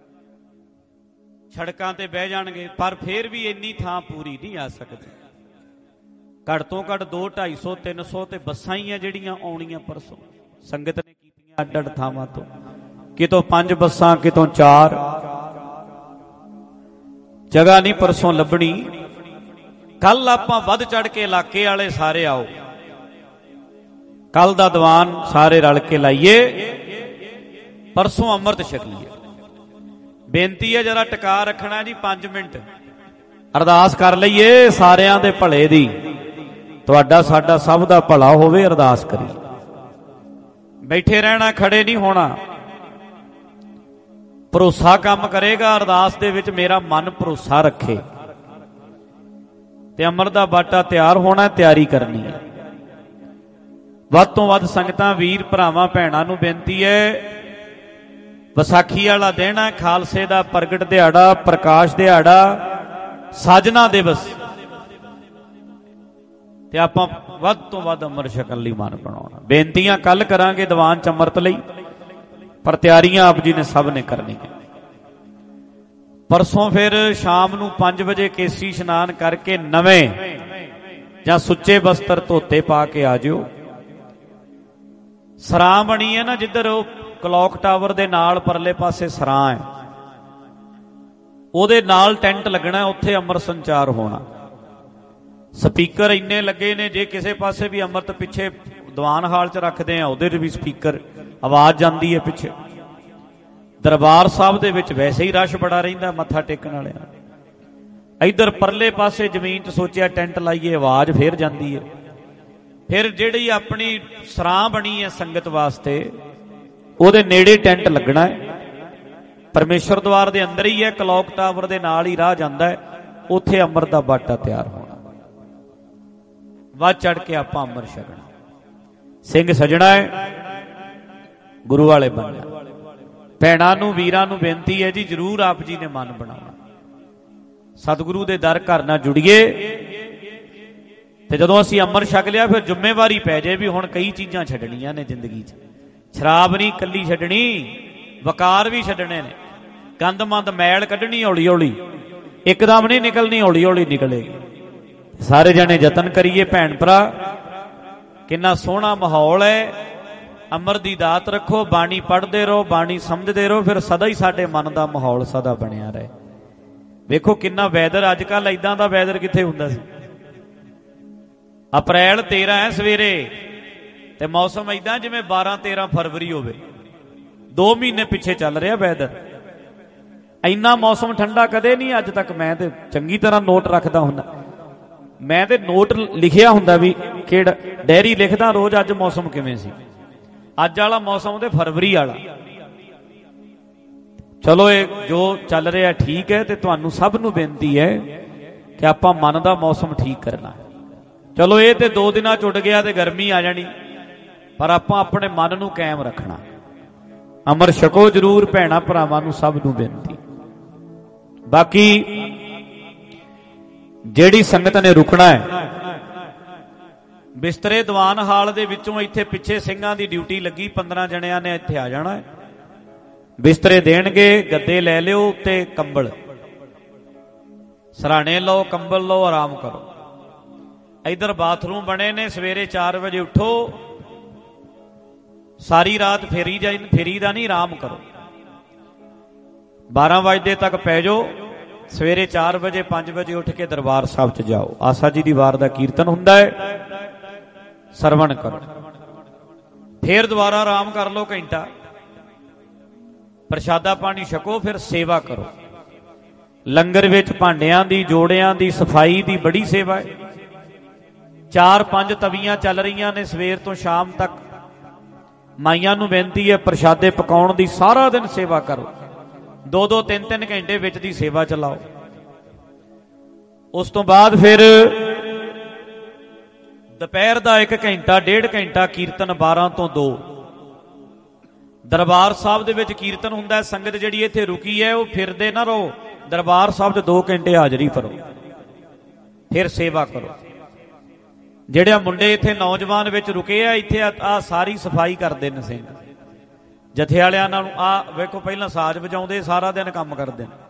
ਸੜਕਾਂ ਤੇ ਬਹਿ ਜਾਣਗੇ। ਪਰ ਫੇਰ ਵੀ ਇੰਨੀ ਥਾਂ ਪੂਰੀ ਨਹੀਂ ਆ ਸਕਦੀ। ਘੱਟ ਤੋਂ ਘੱਟ ਦੋ ਢਾਈ ਸੌ ਤਿੰਨ ਸੌ ਤੇ ਬੱਸਾਂ ਹੀ ਆ ਜਿਹੜੀਆਂ ਆਉਣੀਆਂ ਪਰਸੋਂ। ਸੰਗਤ ਨੇ ਕੀਤੀਆਂ ਅੱਡ ਅੱਡ ਥਾਵਾਂ ਤੋਂ, ਕਿਤੋਂ ਪੰਜ ਬੱਸਾਂ, ਕਿਤੋਂ ਚਾਰ। ਜਗ੍ਹਾ ਨਹੀਂ ਪਰਸੋਂ ਲੱਭਣੀ। ਕੱਲ ਆਪਾਂ ਵੱਧ ਚੜ ਕੇ ਇਲਾਕੇ ਵਾਲੇ ਸਾਰੇ ਆਓ, ਕੱਲ ਦਾ ਦੀਵਾਨ ਸਾਰੇ ਰਲ ਕੇ ਲਾਈਏ, ਪਰਸੋਂ ਅੰਮ੍ਰਿਤ ਛਕੀਏ। ਬੇਨਤੀ ਹੈ ਜਰਾ ਟਿਕਾ ਰੱਖਣਾ ਜੀ, ਪੰਜ ਮਿੰਟ ਅਰਦਾਸ ਕਰ ਲਈਏ ਸਾਰਿਆਂ ਦੇ ਭਲੇ ਦੀ। ਤੁਹਾਡਾ ਸਾਡਾ ਸਭ ਦਾ ਭਲਾ ਹੋਵੇ, ਅਰਦਾਸ ਕਰੀ। ਬੈਠੇ ਰਹਿਣਾ, ਖੜੇ ਨਹੀਂ ਹੋਣਾ। ਭਰੋਸਾ ਕੰਮ ਕਰੇਗਾ। ਅਰਦਾਸ ਦੇ ਵਿੱਚ ਮੇਰਾ ਮਨ ਭਰੋਸਾ ਰੱਖੇ ਤੇ ਅੰਮ੍ਰਿਤ ਦਾ ਬਾਟਾ ਤਿਆਰ ਹੋਣਾ, ਤਿਆਰੀ ਕਰਨੀ ਹੈ। ਵੱਧ ਤੋਂ ਵੱਧ ਸੰਗਤਾਂ, ਵੀਰ ਭਰਾਵਾਂ, ਭੈਣਾਂ ਨੂੰ ਬੇਨਤੀ ਹੈ, ਵਿਸਾਖੀ ਵਾਲਾ ਦਿਨ ਹੈ, ਖਾਲਸੇ ਦਾ ਪ੍ਰਗਟ ਦਿਹਾੜਾ, ਪ੍ਰਕਾਸ਼ ਦਿਹਾੜਾ, ਸਾਜਨਾ ਦਿਵਸ, ਤੇ ਆਪਾਂ ਵੱਧ ਤੋਂ ਵੱਧ ਅੰਮ੍ਰਿਤ ਛਕਣ ਲਈ ਮਨ ਬਣਾਉਣਾ। ਬੇਨਤੀਆਂ ਕੱਲ ਕਰਾਂਗੇ ਦੀਵਾਨ ਚ ਅੰਮ੍ਰਿਤ ਲਈ, ਪਰ ਤਿਆਰੀਆਂ ਆਪ ਜੀ ਨੇ ਸਭ ਨੇ ਕਰਨੀਆਂ। ਪਰਸੋਂ ਫਿਰ ਸ਼ਾਮ ਨੂੰ ਪੰਜ ਵਜੇ ਕੇਸੀ ਇਸ਼ਨਾਨ ਕਰਕੇ ਨਵੇਂ ਜਾਂ ਸੁੱਚੇ ਬਸਤਰ ਧੋਤੇ ਪਾ ਕੇ ਆ ਜਿਓ। ਸਰਾਂ ਬਣੀ ਹੈ ਨਾ ਜਿੱਧਰ, ਉਹ ਕਲੌਕ ਟਾਵਰ ਦੇ ਨਾਲ ਪਰਲੇ ਪਾਸੇ ਸਰਾਂ ਹੈ, ਉਹਦੇ ਨਾਲ ਟੈਂਟ ਲੱਗਣਾ, ਉੱਥੇ ਅੰਮ੍ਰਿਤ ਸੰਚਾਰ ਹੋਣਾ। ਸਪੀਕਰ ਇੰਨੇ ਲੱਗੇ ਨੇ, ਜੇ ਕਿਸੇ ਪਾਸੇ ਵੀ ਅੰਮ੍ਰਿਤ ਪਿੱਛੇ ਦੀਵਾਨ ਹਾਲ ਚ ਰੱਖਦੇ ਆ, ਉਹਦੇ ਚ ਵੀ ਸਪੀਕਰ, ਆਵਾਜ਼ ਜਾਂਦੀ ਹੈ ਪਿੱਛੇ। ਦਰਬਾਰ ਸਾਹਿਬ ਦੇ ਵਿੱਚ ਵੈਸੇ ਹੀ ਰਸ਼ ਬੜਾ ਰਹਿੰਦਾ ਮੱਥਾ ਟੇਕਣ ਵਾਲਿਆਂ। ਇੱਧਰ ਪਰਲੇ ਪਾਸੇ ਜ਼ਮੀਨ 'ਚ ਸੋਚਿਆ ਟੈਂਟ ਲਾਈਏ, ਆਵਾਜ਼ ਫੇਰ ਜਾਂਦੀ ਹੈ। ਫਿਰ ਜਿਹੜੀ ਆਪਣੀ ਸਰਾਂ ਬਣੀ ਹੈ ਸੰਗਤ ਵਾਸਤੇ, ਉਹਦੇ ਨੇੜੇ ਟੈਂਟ ਲੱਗਣਾ ਹੈ। ਪਰਮੇਸ਼ਰ ਦੁਆਰ ਦੇ ਅੰਦਰ ਹੀ ਹੈ, ਕਲੌਕ ਟਾਵਰ ਦੇ ਨਾਲ ਹੀ ਰਾਹ ਜਾਂਦਾ ਹੈ, ਉੱਥੇ ਅੰਮ੍ਰਿਤ ਦਾ ਬਾਟਾ ਤਿਆਰ ਹੋਣਾ। ਵੱਧ ਚੜ ਕੇ ਆਪਾਂ ਅੰਮ੍ਰਿਤ ਛਕਣਾ। ਸਿੰਘ ਸਜਣਾ ਹੈ, ਗੁਰੂ ਵਾਲੇ ਬਣਨਾ। ਭੈਣਾਂ ਨੂੰ, ਵੀਰਾਂ ਨੂੰ ਬੇਨਤੀ ਹੈ ਜੀ, ਜਰੂਰ ਆਪ ਜੀ ਨੇ ਮਨ ਬਣਾਉਣਾ। ਸਤਿਗੁਰੂ ਦੇ ਦਰ ਘਰ ਨਾਲ ਜੁੜੀਏ, ਤੇ ਜਦੋਂ ਅਸੀਂ ਅੰਮ੍ਰਿਤ ਛਕ ਲਿਆ ਫਿਰ ਜ਼ਿੰਮੇਵਾਰੀ ਪੈ ਜਾਏ ਵੀ ਹੁਣ ਕਈ ਚੀਜ਼ਾਂ ਛੱਡਣੀਆਂ ਨੇ ਜ਼ਿੰਦਗੀ 'ਚ। ਸ਼ਰਾਬ ਨਹੀਂ ਕੱਲੀ ਛੱਡਣੀ, ਵਕਾਰ ਵੀ ਛੱਡਣੇ ਨੇ। ਗੰਦ ਮੰਦ ਮੈਲ ਕੱਢਣੀ ਹੌਲੀ ਹੌਲੀ, ਇੱਕਦਮ ਨਹੀਂ ਨਿਕਲਣੀ, ਹੌਲੀ ਹੌਲੀ ਨਿਕਲੇਗੀ। ਸਾਰੇ ਜਣੇ ਯਤਨ ਕਰੀਏ ਭੈਣ ਭਰਾ। ਕਿੰਨਾ ਸੋਹਣਾ ਮਾਹੌਲ ਹੈ। ਅੰਮ੍ਰਿਤ ਦੀ ਦਾਤ ਰੱਖੋ, ਬਾਣੀ ਪੜ੍ਹਦੇ ਰਹੋ, ਬਾਣੀ ਸਮਝਦੇ ਰਹੋ, ਫਿਰ ਸਦਾ ਹੀ ਸਾਡੇ ਮਨ ਦਾ ਮਾਹੌਲ ਸਦਾ ਬਣਿਆ ਰਹੇ। ਵੇਖੋ ਕਿੰਨਾ ਵੈਦਰ ਅੱਜ ਕੱਲ, ਏਦਾਂ ਦਾ ਵੈਦਰ ਕਿੱਥੇ ਹੁੰਦਾ ਸੀ। ਅਪ੍ਰੈਲ ਤੇਰਾਂ ਹੈ ਸਵੇਰੇ, ਤੇ ਮੌਸਮ ਏਦਾਂ ਜਿਵੇਂ ਬਾਰਾਂ ਤੇਰਾਂ ਫਰਵਰੀ ਹੋਵੇ। ਦੋ ਮਹੀਨੇ ਪਿੱਛੇ ਚੱਲ ਰਿਹਾ ਵੈਦਰ। ਇੰਨਾ ਮੌਸਮ ਠੰਡਾ ਕਦੇ ਨਹੀਂ ਅੱਜ ਤੱਕ। ਮੈਂ ਤੇ ਚੰਗੀ ਤਰ੍ਹਾਂ ਨੋਟ ਰੱਖਦਾ ਹੁੰਦਾ, ਮੈਂ ਤੇ ਨੋਟ ਲਿਖਿਆ ਹੁੰਦਾ ਵੀ ਕਿਹੜਾ, ਡੈਰੀ ਲਿਖਦਾ ਰੋਜ਼ ਅੱਜ ਮੌਸਮ ਕਿਵੇਂ ਸੀ। ਅੱਜ ਵਾਲਾ ਮੌਸਮ ਤੇ ਫਰਵਰੀ ਵਾਲਾ। ਚਲੋ ਇਹ ਜੋ ਚੱਲ ਰਿਹਾ ਠੀਕ ਹੈ, ਤੇ ਤੁਹਾਨੂੰ ਸਭ ਨੂੰ ਬੇਨਤੀ ਹੈ ਕਿ ਆਪਾਂ ਮਨ ਦਾ ਮੌਸਮ ਠੀਕ ਕਰਨਾ। ਚਲੋ ਇਹ ਤੇ ਦੋ ਦਿਨਾਂ ਚ ਉੱਡ ਗਿਆ ਤੇ ਗਰਮੀ ਆ ਜਾਣੀ, ਪਰ ਆਪਾਂ ਆਪਣੇ ਮਨ ਨੂੰ ਕਾਇਮ ਰੱਖਣਾ। ਅੰਮ੍ਰਿਤ ਛਕੋ ਜਰੂਰ ਭੈਣਾਂ ਭਰਾਵਾਂ ਨੂੰ, ਸਭ ਨੂੰ ਬੇਨਤੀ। ਬਾਕੀ ਜਿਹੜੀ ਸੰਗਤ ਨੇ ਰੁਕਣਾ ਹੈ, ਬਿਸਤਰੇ ਦੀਵਾਨ ਹਾਲ ਦੇ ਵਿੱਚੋਂ ਇੱਥੇ ਪਿੱਛੇ ਸਿੰਘਾਂ ਦੀ ਡਿਊਟੀ ਲੱਗੀ, ਪੰਦਰਾਂ ਜਣਿਆਂ ਨੇ ਇੱਥੇ ਆ ਜਾਣਾ ਹੈ। ਬਿਸਤਰੇ ਦੇਣਗੇ, ਗੱਦੇ ਲੈ ਲਿਓ, ਉੱਤੇ ਕੰਬਲ, ਸਰਾਣੇ ਲਓ, ਕੰਬਲ ਲਓ, ਆਰਾਮ ਕਰੋ। ਇਧਰ ਬਾਥਰੂਮ ਬਣੇ ਨੇ, ਸਵੇਰੇ ਚਾਰ ਵਜੇ ਉੱਠੋ, ਸਾਰੀ ਰਾਤ ਫੇਰੀ ਜਾ ਫੇਰੀ ਦਾ ਨਹੀਂ, ਆਰਾਮ ਕਰੋ। ਬਾਰਾਂ ਵਜੇ ਤੱਕ ਪੈ ਜਾਓ, ਸਵੇਰੇ ਚਾਰ ਵਜੇ ਪੰਜ ਵਜੇ ਉੱਠ ਕੇ ਦਰਬਾਰ ਸਾਹਿਬ ਚ ਜਾਓ। ਆਸਾ ਜੀ ਦੀ ਵਾਰ ਦਾ ਕੀਰਤਨ ਹੁੰਦਾ ਹੈ, ਸਰਵਣ ਕਰੋ। ਫੇਰ ਦੁਬਾਰਾ ਆਰਾਮ ਕਰ ਲਓ ਘੰਟਾ, ਪ੍ਰਸ਼ਾਦਾ ਪਾਣੀ ਛਕੋ, ਫਿਰ ਸੇਵਾ ਕਰੋ। ਲੰਗਰ ਵਿੱਚ ਭਾਂਡਿਆਂ ਦੀ, ਜੋੜਿਆਂ ਦੀ, ਸਫਾਈ ਦੀ ਬੜੀ ਸੇਵਾ ਹੈ। ਚਾਰ ਪੰਜ ਤਵੀਆਂ ਚੱਲ ਰਹੀਆਂ ਨੇ ਸਵੇਰ ਤੋਂ ਸ਼ਾਮ ਤੱਕ। ਮਾਈਆਂ ਨੂੰ ਬੇਨਤੀ ਹੈ ਪ੍ਰਸ਼ਾਦੇ ਪਕਾਉਣ ਦੀ, ਸਾਰਾ ਦਿਨ ਸੇਵਾ ਕਰੋ। ਦੋ ਦੋ ਤਿੰਨ ਤਿੰਨ ਘੰਟੇ ਵਿੱਚ ਦੀ ਸੇਵਾ ਚਲਾਓ। ਉਸ ਤੋਂ ਬਾਅਦ ਫਿਰ ਦੁਪਹਿਰ ਦਾ ਇੱਕ ਘੰਟਾ, ਡੇਢ ਘੰਟਾ ਕੀਰਤਨ, ਬਾਰਾਂ ਤੋਂ ਦੋ। ਦਰਬਾਰ ਸਾਹਿਬ ਦੇ ਵਿੱਚ ਕੀਰਤਨ ਹੁੰਦਾ, ਸੰਗਤ ਜਿਹੜੀ ਇੱਥੇ ਰੁਕੀ ਹੈ ਉਹ ਫਿਰਦੇ ਨਾ ਰਹੋ, ਦਰਬਾਰ ਸਾਹਿਬ 'ਚ ਦੋ ਘੰਟੇ ਹਾਜ਼ਰੀ ਭਰੋ, ਫਿਰ ਸੇਵਾ ਕਰੋ। ਜਿਹੜੇ ਮੁੰਡੇ ਇੱਥੇ ਨੌਜਵਾਨ ਵਿੱਚ ਰੁਕੇ ਆ, ਇੱਥੇ ਆ ਸਾਰੀ ਸਫਾਈ ਕਰਦੇ ਨੇ ਸਿੰਘ ਜਥੇ ਵਾਲਿਆਂ ਨਾਲ। ਆ ਵੇਖੋ ਪਹਿਲਾਂ ਸਾਜ਼ ਵਜਾਉਂਦੇ, ਸਾਰਾ ਦਿਨ ਕੰਮ ਕਰਦੇ ਨੇ,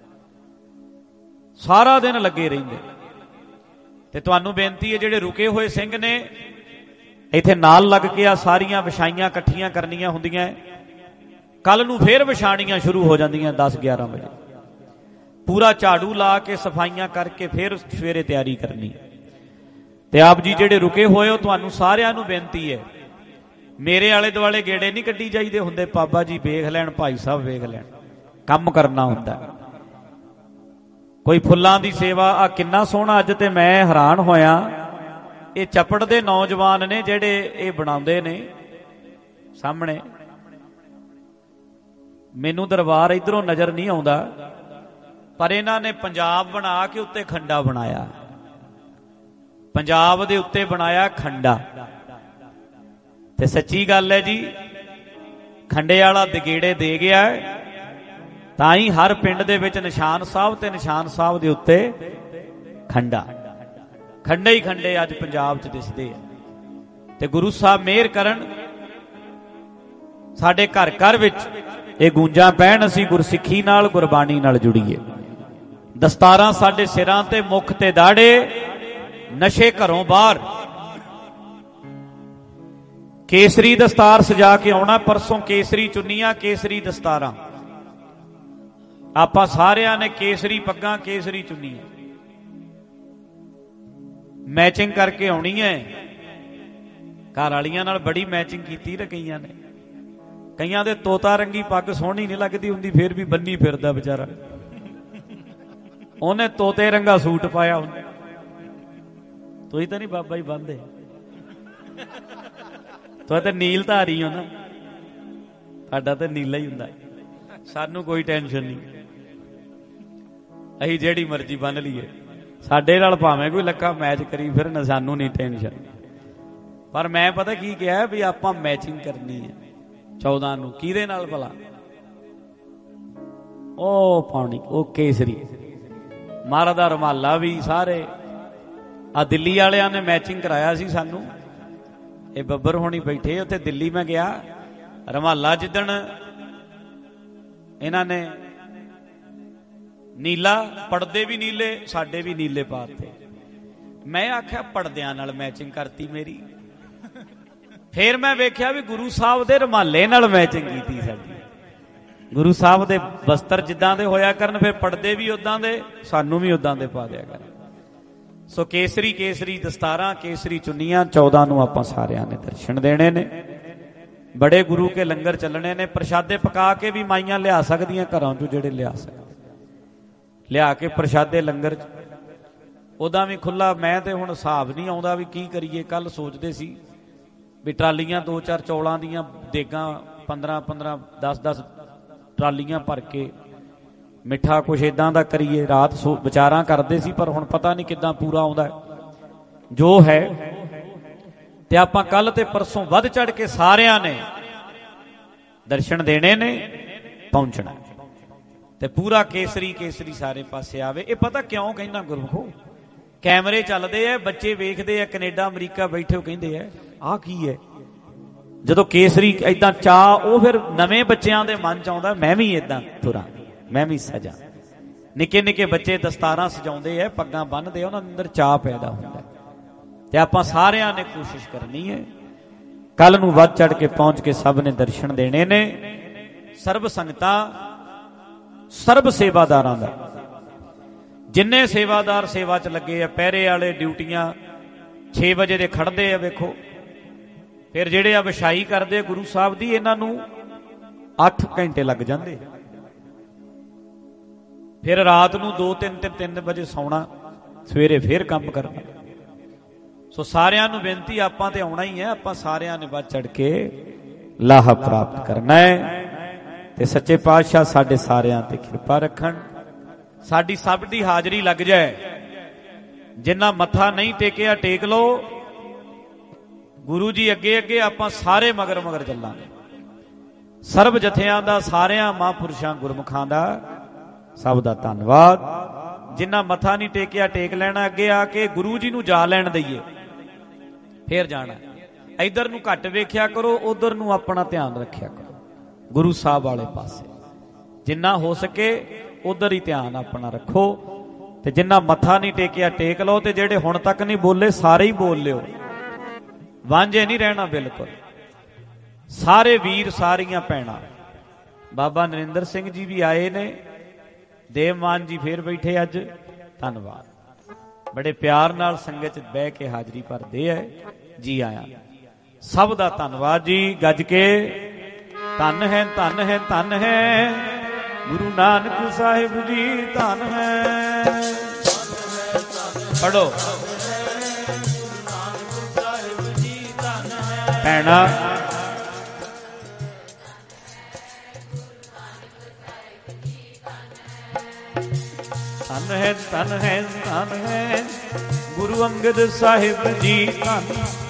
ਸਾਰਾ ਦਿਨ ਲੱਗੇ ਰਹਿੰਦੇ। ਤੇ ਤੁਹਾਨੂੰ ਬੇਨਤੀ ਹੈ, ਜਿਹੜੇ ਰੁਕੇ ਹੋਏ ਸਿੰਘ ਨੇ ਇੱਥੇ ਨਾਲ ਲੱਗ ਕੇ ਆ ਸਾਰੀਆਂ ਵਿਛਾਈਆਂ ਇਕੱਠੀਆਂ ਕਰਨੀਆਂ ਹੁੰਦੀਆਂ। ਕੱਲ ਨੂੰ ਫੇਰ ਵਿਛਾਣੀਆਂ ਸ਼ੁਰੂ ਹੋ ਜਾਂਦੀਆਂ ਦਸ ਗਿਆਰਾਂ ਵਜੇ, ਪੂਰਾ ਝਾੜੂ ਲਾ ਕੇ ਸਫਾਈਆਂ ਕਰਕੇ ਫਿਰ ਸਵੇਰੇ ਤਿਆਰੀ ਕਰਨੀ। ਤੇ ਆਪ ਜੀ ਜਿਹੜੇ ਰੁਕੇ ਹੋਏ ਹੋ, ਤੁਹਾਨੂੰ ਸਾਰਿਆਂ ਨੂੰ ਬੇਨਤੀ ਹੈ, ਮੇਰੇ ਆਲੇ ਦੁਆਲੇ ਗੇੜੇ ਨਹੀਂ ਕੱਢੀ ਜਾਈਦੇ ਹੁੰਦੇ, ਬਾਬਾ ਜੀ ਵੇਖ ਲੈਣ, ਭਾਈ ਸਾਹਿਬ ਵੇਖ ਲੈਣ, ਕੰਮ ਕਰਨਾ ਹੁੰਦਾ। ਕੋਈ ਫੁੱਲਾਂ ਦੀ ਸੇਵਾ, ਆ ਕਿੰਨਾ ਸੋਹਣਾ, ਅੱਜ ਤੇ ਮੈਂ ਹੈਰਾਨ ਹੋਇਆ, ਇਹ ਚੱਪੜ ਦੇ ਨੌਜਵਾਨ ਨੇ ਜਿਹੜੇ ਇਹ ਬਣਾਉਂਦੇ ਨੇ ਸਾਹਮਣੇ। ਮੈਨੂੰ ਦਰਬਾਰ ਇਧਰੋਂ ਨਜ਼ਰ ਨਹੀਂ ਆਉਂਦਾ, ਪਰ ਇਹਨਾਂ ਨੇ ਪੰਜਾਬ ਬਣਾ ਕੇ ਉੱਤੇ ਖੰਡਾ ਬਣਾਇਆ, ਪੰਜਾਬ ਦੇ ਉੱਤੇ ਬਣਾਇਆ ਖੰਡਾ। ਤੇ ਸੱਚੀ ਗੱਲ ਹੈ ਜੀ, ਖੰਡੇ ਵਾਲਾ ਦਗੇੜੇ ਦੇ ਗਿਆ, ਤਾਂ ਹੀ ਹਰ ਪਿੰਡ ਦੇ ਵਿੱਚ ਨਿਸ਼ਾਨ ਸਾਹਿਬ ਤੇ ਨਿਸ਼ਾਨ ਸਾਹਿਬ ਦੇ ਉੱਤੇ ਖੰਡਾ, ਖੰਡੇ ਹੀ ਖੰਡੇ ਅੱਜ ਪੰਜਾਬ 'ਚ ਦਿਸਦੇ ਆ। ਤੇ ਗੁਰੂ ਸਾਹਿਬ ਮਿਹਰ ਕਰਨ, ਸਾਡੇ ਘਰ ਘਰ ਵਿੱਚ ਇਹ ਗੂੰਜਾਂ ਪੈਣ, ਅਸੀਂ ਗੁਰਸਿੱਖੀ ਨਾਲ, ਗੁਰਬਾਣੀ ਨਾਲ ਜੁੜੀਏ। ਦਸਤਾਰਾਂ ਸਾਡੇ ਸਿਰਾਂ ਤੇ, ਮੁੱਖ ਤੇ ਦਾੜੇ, ਨਸ਼ੇ ਘਰੋਂ ਬਾਹਰ। ਕੇਸਰੀ ਦਸਤਾਰ ਸਜਾ ਕੇ ਆਉਣਾ ਪਰਸੋਂ, ਕੇਸਰੀ ਚੁੰਨੀਆਂ, ਕੇਸਰੀ ਦਸਤਾਰਾਂ। ਆਪਾਂ ਸਾਰਿਆਂ ਨੇ ਕੇਸਰੀ ਪੱਗਾਂ, ਕੇਸਰੀ ਚੁੰਨੀਆਂ ਮੈਚਿੰਗ ਕਰਕੇ ਆਉਣੀ ਹੈ। ਘਰ ਵਾਲੀਆਂ ਨਾਲ ਬੜੀ ਮੈਚਿੰਗ ਕੀਤੀ ਨਾ ਕਈਆਂ ਨੇ, ਕਈਆਂ ਦੇ ਤੋਤਾ ਰੰਗੀ ਪੱਗ ਸੋਹਣੀ ਨਹੀਂ ਲੱਗਦੀ ਹੁੰਦੀ, ਫਿਰ ਵੀ ਬੰਨੀ ਫਿਰਦਾ ਵਿਚਾਰਾ, ਉਹਨੇ ਤੋਤੇ ਰੰਗਾ ਸੂਟ ਪਾਇਆ ਹੁੰਦਾ। ਤੁਸੀਂ ਤਾਂ ਨਹੀਂ ਬਾਬਾ ਜੀ ਬੰਨਦੇ, ਤੁਸੀਂ ਤਾਂ ਨੀਲ ਧਾਰੀ ਹੋ ਨਾ, ਸਾਡਾ ਤਾਂ ਨੀਲਾ ਹੀ ਹੁੰਦਾ, ਸਾਨੂੰ ਕੋਈ ਟੈਨਸ਼ਨ ਨਹੀਂ, ਅਸੀਂ ਜਿਹੜੀ ਮਰਜ਼ੀ ਬੰਨ ਲਈਏ, ਸਾਡੇ ਨਾਲ ਭਾਵੇਂ ਕੋਈ ਲੱਖਾਂ ਮੈਚ ਕਰੀ ਫਿਰਨ, ਸਾਨੂੰ ਨਹੀਂ ਟੈਨਸ਼ਨ। ਪਰ ਮੈਂ ਪਤਾ ਕੀ ਕਿਹਾ ਵੀ ਆਪਾਂ ਮੈਚਿੰਗ ਕਰਨੀ ਹੈ ਚੌਦਾਂ ਨੂੰ। ਕਿਹਦੇ ਨਾਲ ਭਲਾ? ਉਹ ਪਾਉਣੀ ਉਹ ਕੇਸਰੀ, ਮਾਰਾ ਦਾ ਰੁਮਾਲਾ ਵੀ ਸਾਰੇ। ਆ ਦਿੱਲੀ ਵਾਲਿਆਂ ਨੇ ਮੈਚਿੰਗ ਕਰਾਇਆ ਸੀ ਸਾਨੂੰ, ਇਹ ਬੱਬਰ ਹੋਣੀ ਬੈਠੇ ਉੱਥੇ ਦਿੱਲੀ। ਮੈਂ ਗਿਆ, ਰੁਮਾਲਾ ਜਿੱਦਣ ਇਹਨਾਂ ਨੇ ਨੀਲਾ, ਪੜਦੇ ਵੀ ਨੀਲੇ, ਸਾਡੇ ਵੀ ਨੀਲੇ ਪਾਤੇ। ਮੈਂ ਆਖਿਆ ਪੜਦਿਆਂ ਨਾਲ ਮੈਚਿੰਗ ਕਰਤੀ ਮੇਰੀ। ਫਿਰ ਮੈਂ ਵੇਖਿਆ ਵੀ ਗੁਰੂ ਸਾਹਿਬ ਦੇ ਰੁਮਾਲੇ ਨਾਲ ਮੈਚਿੰਗ ਕੀਤੀ ਸਾਡੀ। ਗੁਰੂ ਸਾਹਿਬ ਦੇ ਵਸਤਰ ਜਿੱਦਾਂ ਦੇ ਹੋਇਆ ਕਰਨ, ਫਿਰ ਪੜਦੇ ਵੀ ਉਦਾਂ ਦੇ, ਸਾਨੂੰ ਵੀ ਉਦਾਂ ਦੇ ਪਾ ਦਿਆ ਕਰਨ। ਸੋ ਕੇਸਰੀ ਕੇਸਰੀ ਦਸਤਾਰਾਂ, ਕੇਸਰੀ ਚੁੰਨੀਆਂ, ਚੌਦਾਂ ਨੂੰ ਆਪਾਂ ਸਾਰਿਆਂ ਨੇ ਦਰਸ਼ਨ ਦੇਣੇ ਨੇ। ਬੜੇ ਗੁਰੂ ਕੇ ਲੰਗਰ ਚੱਲਣੇ ਨੇ, ਪ੍ਰਸ਼ਾਦੇ ਪਕਾ ਕੇ ਵੀ ਮਾਈਆਂ ਲਿਆ ਸਕਦੀਆਂ ਘਰਾਂ ਚੋਂ, ਜਿਹੜੇ ਲਿਆ ਸਕਦੇ ਲਿਆ ਕੇ ਪ੍ਰਸ਼ਾਦੇ ਲੰਗਰ ਚ। ਉਹਦਾ ਵੀ ਖੁੱਲਾ, ਮੈਂ ਤੇ ਹੁਣ ਹਿਸਾਬ ਨਹੀਂ ਆਉਂਦਾ ਵੀ ਕੀ ਕਰੀਏ। ਕੱਲ ਸੋਚਦੇ ਸੀ ਵੀ ਟਰਾਲੀਆਂ ਦੋ ਚਾਰ ਚੌਲਾਂ ਦੀਆਂ ਦੇਗਾਂ, ਪੰਦਰਾਂ ਪੰਦਰਾਂ ਦਸ ਦਸ ਟਰਾਲੀਆਂ ਭਰ ਕੇ ਮਿੱਠਾ ਕੁਛ ਏਦਾਂ ਦਾ ਕਰੀਏ। ਰਾਤ ਸੋ ਵਿਚਾਰਾਂ ਕਰਦੇ ਸੀ, ਪਰ ਹੁਣ ਪਤਾ ਨਹੀਂ ਕਿੱਦਾਂ ਪੂਰਾ ਆਉਂਦਾ ਜੋ ਹੈ। ਤੇ ਆਪਾਂ ਕੱਲ ਤੇ ਪਰਸੋਂ ਵੱਧ ਚੜ ਕੇ ਸਾਰਿਆਂ ਨੇ ਦਰਸ਼ਨ ਦੇਣੇ ਨੇ, ਪਹੁੰਚਣਾ ਤੇ ਪੂਰਾ ਕੇਸਰੀ ਕੇਸਰੀ ਸਾਰੇ ਪਾਸੇ ਆਵੇ। ਇਹ ਪਤਾ ਕਿਉਂ ਕਹਿੰਦਾ ਗੁਰਮੁਖੋ? ਕੈਮਰੇ ਚੱਲਦੇ ਆ, ਬੱਚੇ ਵੇਖਦੇ ਆ, ਕੈਨੇਡਾ ਅਮਰੀਕਾ ਬੈਠੇ, ਕਹਿੰਦੇ ਆ ਆਹ ਕੀ ਹੈ। ਜਦੋਂ ਕੇਸਰੀ ਏਦਾਂ ਚਾਹ, ਉਹ ਫਿਰ ਨਵੇਂ ਬੱਚਿਆਂ ਦੇ ਮਨ ਚ ਆਉਂਦਾ, ਮੈਂ ਵੀ ਏਦਾਂ ਤੁਰਾਂ, ਮੈਂ ਵੀ ਸਜਾਂ। ਨਿੱਕੇ ਨਿੱਕੇ ਬੱਚੇ ਦਸਤਾਰਾਂ ਸਜਾਉਂਦੇ ਆ, ਪੱਗਾਂ ਬੰਨ੍ਹਦੇ ਆ, ਉਹਨਾਂ ਅੰਦਰ ਚਾਹ ਪੈਦਾ ਹੁੰਦਾ। ਤੇ ਆਪਾਂ ਸਾਰਿਆਂ ਨੇ ਕੋਸ਼ਿਸ਼ ਕਰਨੀ ਹੈ ਕੱਲ ਨੂੰ ਵੱਧ ਚੜ ਕੇ ਪਹੁੰਚ ਕੇ ਸਭ ਨੇ ਦਰਸ਼ਨ ਦੇਣੇ ਨੇ। ਸਰਬ ਸੰਗਤਾਂ, ਸਰਬ ਸੇਵਾਦਾਰਾਂ ਦਾ, ਜਿੰਨੇ ਸੇਵਾਦਾਰ ਸੇਵਾ ਚ ਲੱਗੇ ਆ, ਪਹਿਰੇ ਵਾਲੇ ਡਿਊਟੀਆਂ ਛੇ ਵਜੇ ਦੇ ਖੜਦੇ ਆ ਵੇਖੋ। ਫਿਰ ਜਿਹੜੇ ਆ ਵਿਛਾਈ ਕਰਦੇ ਗੁਰੂ ਸਾਹਿਬ ਦੀ, ਇਹਨਾਂ ਨੂੰ ਅੱਠ ਘੰਟੇ ਲੱਗ ਜਾਂਦੇ। ਫਿਰ ਰਾਤ ਨੂੰ ਦੋ ਤਿੰਨ ਤਿੰਨ ਤਿੰਨ ਵਜੇ ਸੌਣਾ, ਸਵੇਰੇ ਫੇਰ ਕੰਮ ਕਰਨਾ। ਸੋ ਸਾਰਿਆਂ ਨੂੰ ਬੇਨਤੀ, ਆਪਾਂ ਤੇ ਆਉਣਾ ਹੀ ਹੈ, ਆਪਾਂ ਸਾਰਿਆਂ ਨੇ ਵੱਧ ਚੜ ਕੇ ਲਾਹਾ ਪ੍ਰਾਪਤ ਕਰਨਾ ਹੈ। ਤੇ ਸੱਚੇ ਪਾਤਸ਼ਾਹ ਸਾਡੇ ਸਾਰਿਆਂ ਤੇ ਕਿਰਪਾ ਰੱਖਣ, ਸਾਡੀ ਸਭ ਦੀ ਹਾਜ਼ਰੀ ਲੱਗ ਜਾਏ। ਜਿੰਨਾ ਮੱਥਾ ਨਹੀਂ ਟੇਕਿਆ ਟੇਕ ਲਓ, ਗੁਰੂ ਜੀ ਅੱਗੇ ਅੱਗੇ, ਆਪਾਂ ਸਾਰੇ ਮਗਰ ਮਗਰ ਚੱਲਾਂਗੇ। ਸਰਬ ਜਥਿਆਂ ਦਾ, ਸਾਰਿਆਂ ਮਹਾਂਪੁਰਸ਼ਾਂ ਗੁਰਮੁਖਾਂ ਦਾ ਸਭ ਦਾ ਧੰਨਵਾਦ। ਜਿਨ੍ਹਾਂ ਮੱਥਾ ਨਹੀਂ ਟੇਕਿਆ ਟੇਕ ਲੈਣਾ, ਅੱਗੇ ਆ ਕੇ ਗੁਰੂ ਜੀ ਨੂੰ ਜਾ ਲੈਣ ਦਈਏ ਫੇਰ ਜਾਣਾ। ਇੱਧਰ ਨੂੰ ਘੱਟ ਵੇਖਿਆ ਕਰੋ, ਉਧਰ ਨੂੰ ਆਪਣਾ ਧਿਆਨ ਰੱਖਿਆ ਕਰੋ, ਗੁਰੂ ਸਾਹਿਬ ਵਾਲੇ ਪਾਸੇ ਜਿੰਨਾ ਹੋ ਸਕੇ ਉਧਰ ਹੀ ਧਿਆਨ ਆਪਣਾ ਰੱਖੋ। ਤੇ ਜਿੰਨਾ ਮੱਥਾ ਨਹੀਂ ਟੇਕਿਆ ਟੇਕ ਲਓ, ਤੇ ਜਿਹੜੇ ਹੁਣ ਤੱਕ ਨਹੀਂ ਬੋਲੇ ਸਾਰੇ ਹੀ ਬੋਲ ਲਿਓ, ਵਾਂਝੇ ਨਹੀਂ ਰਹਿਣਾ ਬਿਲਕੁਲ। ਸਾਰੇ ਵੀਰ ਸਾਰੀਆਂ ਭੈਣਾਂ, ਬਾਬਾ ਨਰਿੰਦਰ ਸਿੰਘ ਜੀ ਵੀ ਆਏ ਨੇ, ਦੇਵਮਾਨ ਜੀ ਫੇਰ ਬੈਠੇ ਅੱਜ, ਧੰਨਵਾਦ। ਬੜੇ ਪਿਆਰ ਨਾਲ ਸੰਗਤ ਚ ਬਹਿ ਕੇ ਹਾਜ਼ਰੀ ਭਰਦੇ ਹੈ, ਜੀ ਆਇਆ। ਸਭ ਦਾ ਧੰਨਵਾਦ ਜੀ। ਗੱਜ ਕੇ ਧੰਨ ਹੈ, ਧੰਨ ਹੈ, ਧੰਨ ਹੈ ਗੁਰੂ ਨਾਨਕ ਸਾਹਿਬ ਜੀ, ਧੰਨ ਹੈ। ਪੜੋ ਭੈਣਾ, ਧੰਨ ਹੈ, ਧੰਨ ਹੈ, ਧੰਨ ਹੈ ਗੁਰੂ ਅੰਗਦ ਸਾਹਿਬ ਜੀ, ਧੰਨ।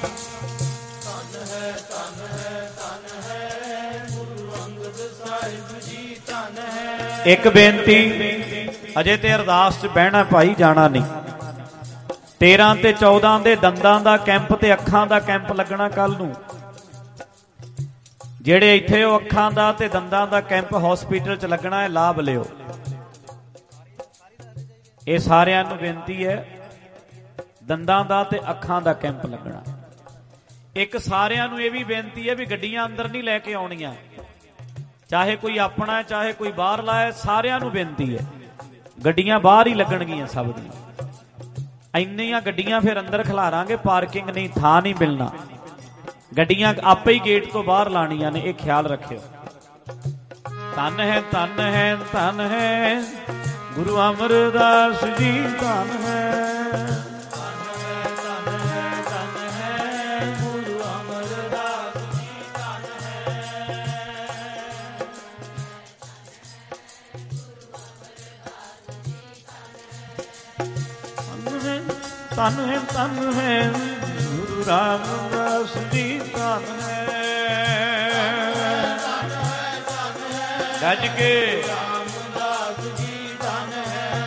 ਇੱਕ ਬੇਨਤੀ, ਅਜੇ ਤੇ ਅਰਦਾਸ ਚ ਬਹਿਣਾ ਭਾਈ, ਜਾਣਾ ਨਹੀਂ। ਤੇਰਾਂ ਤੇ ਚੌਦਾਂ ਦੇ ਦੰਦਾਂ ਦਾ ਕੈਂਪ ਤੇ ਅੱਖਾਂ ਦਾ ਕੈਂਪ ਲੱਗਣਾ ਕੱਲ ਨੂੰ। ਜਿਹੜੇ ਇੱਥੇ ਉਹ ਅੱਖਾਂ ਦਾ ਤੇ ਦੰਦਾਂ ਦਾ ਕੈਂਪ ਹਸਪੀਟਲ ਚ ਲੱਗਣਾ ਹੈ, ਲਾਭ ਲਿਓ। ਇਹ ਸਾਰਿਆਂ ਨੂੰ ਬੇਨਤੀ ਹੈ, ਦੰਦਾਂ ਦਾ ਤੇ ਅੱਖਾਂ ਦਾ ਕੈਂਪ ਲੱਗਣਾ। ਇੱਕ ਸਾਰਿਆਂ ਨੂੰ ਇਹ ਵੀ ਬੇਨਤੀ ਹੈ ਵੀ ਗੱਡੀਆਂ ਅੰਦਰ ਨਹੀਂ ਲੈ ਕੇ ਆਉਣੀਆਂ, ਚਾਹੇ ਕੋਈ ਆਪਣਾ ਚਾਹੇ ਕੋਈ ਬਾਹਰ ਲਾਏ, ਸਾਰਿਆਂ ਨੂੰ ਬੇਨਤੀ ਹੈ ਗੱਡੀਆਂ ਬਾਹਰ ਹੀ ਲੱਗਣਗੀਆਂ ਸਭ ਦੀਆਂ। ਇੰਨੀਆਂ ਗੱਡੀਆਂ ਫਿਰ ਅੰਦਰ ਖਿਲਾਰਾਂਗੇ, ਪਾਰਕਿੰਗ ਨਹੀਂ, ਥਾਂ ਨਹੀਂ ਮਿਲਣਾ। ਗੱਡੀਆਂ ਆਪੇ ਹੀ ਗੇਟ ਤੋਂ ਬਾਹਰ ਲਾਣੀਆਂ ਨੇ, ਇਹ ਖਿਆਲ ਰੱਖਿਓ। ਧੰਨ ਹੈ, ਧੰਨ ਹੈ, ਧੰਨ ਹੈ ਗੁਰੂ ਅਮਰਦਾਸ ਜੀ, ਧੰਨ ਹੈ। ਧੰਨ ਹੈ, ਧੰਨ ਹੈ ਗੁਰੂ ਰਾਮਦਾਸ ਜੀ, ਧੰਨ ਹੈ। ਗੱਜ ਕੇ ਰਾਮਦਾਸ ਜੀ, ਧੰਨ ਹੈ।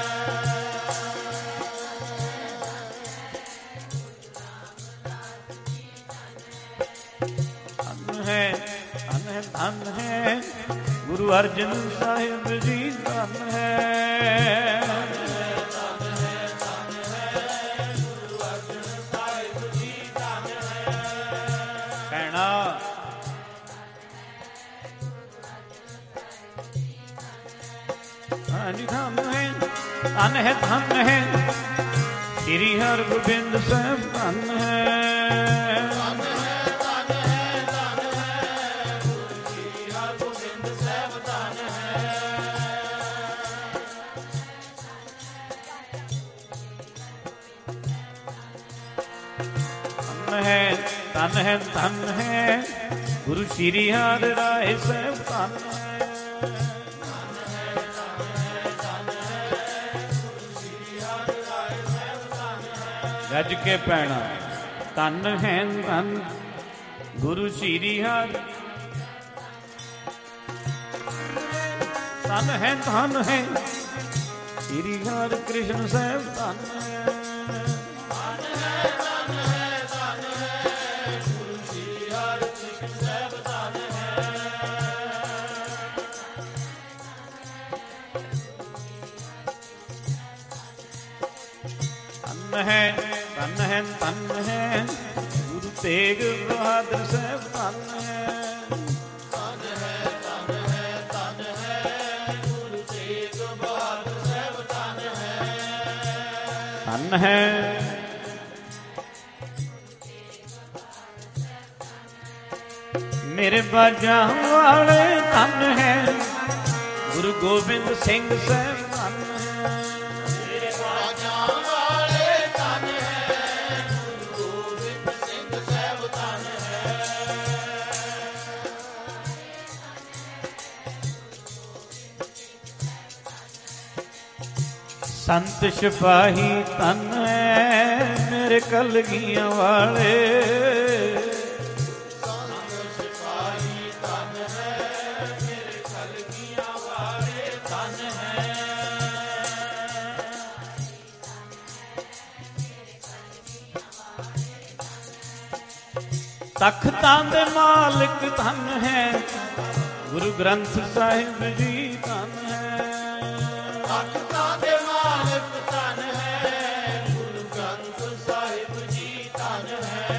ਧੰਨ ਹੈ, ਧੰਨ ਹੈ, ਧੰਨ ਹੈ ਗੁਰੂ ਅਰਜਨ ਸਾਹਿਬ ਜੀ, ਧੰਨ ਹੈ। ਧੰਨ ਹੈ, ਧੰਨ ਹੈ ਸ੍ਰੀ ਹਰਗੋਬਿੰਦ ਸਾਹਿਬ, ਧੰਨ ਹੈ। ਧੰਨ ਹੈ, ਧੰਨ ਹੈ, ਧੰਨ ਹੈ ਸ੍ਰੀ ਹਰਗੋਬਿੰਦ ਸਾਹਿਬ, ਧੰਨ ਹੈ। ਧੰਨ ਹੈ, ਧੰਨ ਹੈ, ਧੰਨ ਹੈ ਗੁਰੂ ਸ੍ਰੀ ਹਰਿ ਰਾਏ ਸਾਹਿਬ, ਧੰਨ ਹੈ। ਗੱਜ ਕੇ ਪੈਣਾ, ਧੰਨ ਹੈ, ਧੰਨ ਗੁਰੂ ਸ੍ਰੀ ਹਰਿ, ਧੰਨ ਹੈ, ਧੰਨ ਹੈ ਸ੍ਰੀ ਹਰਿ ਕ੍ਰਿਸ਼ਨ ਸਾਹਿਬ, ਧੰਨ ਹੈ। ਧੰਨ ਹੈ, ਧੰਨ ਹੈ, ਧੰਨ ਹੈ ਗੁਰੂ ਸ੍ਰੀ ਹਰਿ ਕ੍ਰਿਸ਼ਨ ਸਾਹਿਬ, ਧੰਨ ਹੈ। ਧੰਨ ਹੈ, ਧੰਨ ਹੈ, ਧੰਨ ਹੈ ਗੁਰੂ ਤੇਗ ਬਹਾਦਰ ਸਾਹਿਬ, ਧੰਨ ਹੈ। ਧੰਨ ਹੈ, ਧੰਨ ਹੈ, ਧੰਨ ਹੈ ਗੁਰੂ ਤੇਗ ਬਹਾਦਰ ਸਾਹਿਬ, ਧੰਨ ਹੈ। ਧੰਨ ਹੈ, ਮੇਰੇ ਬਾਜਾਂ ਵਾਲੇ, ਧੰਨ ਹੈ ਗੁਰੂ ਗੋਬਿੰਦ ਸਿੰਘ ਸਾਹਿਬ, ਧੰਨ ਹੈ। ਮੇਰੇ ਬਾਜਾਂ ਵਾਲੇ, ਧੰਨ ਹੈ ਗੁਰੂ ਗੋਬਿੰਦ ਸਿੰਘ ਸਾਹਿਬ, ਧੰਨ ਹੈ। ਸੰਤ ਸਿਪਾਹੀ, ਧੰਨ ਹੈ ਮੇਰੇ ਕਲਗੀਆਂ ਵਾਲੇ। ਸੰਤ ਸਿਪਾਹੀ, ਧੰਨ ਹੈ ਤਖਤਾਂ ਦੇ ਮਾਲਕ ਧਨ ਹੈ, ਗੁਰੂ ਗ੍ਰੰਥ ਸਾਹਿਬ ਜੀ ਧਨ ਹੈ। ਤਖਤਾਂ ਦੇ ਮਾਲਕ ਧਨ ਹੈ, ਗੁਰੂ ਗ੍ਰੰਥ ਸਾਹਿਬ ਜੀ ਧਨ ਹੈ।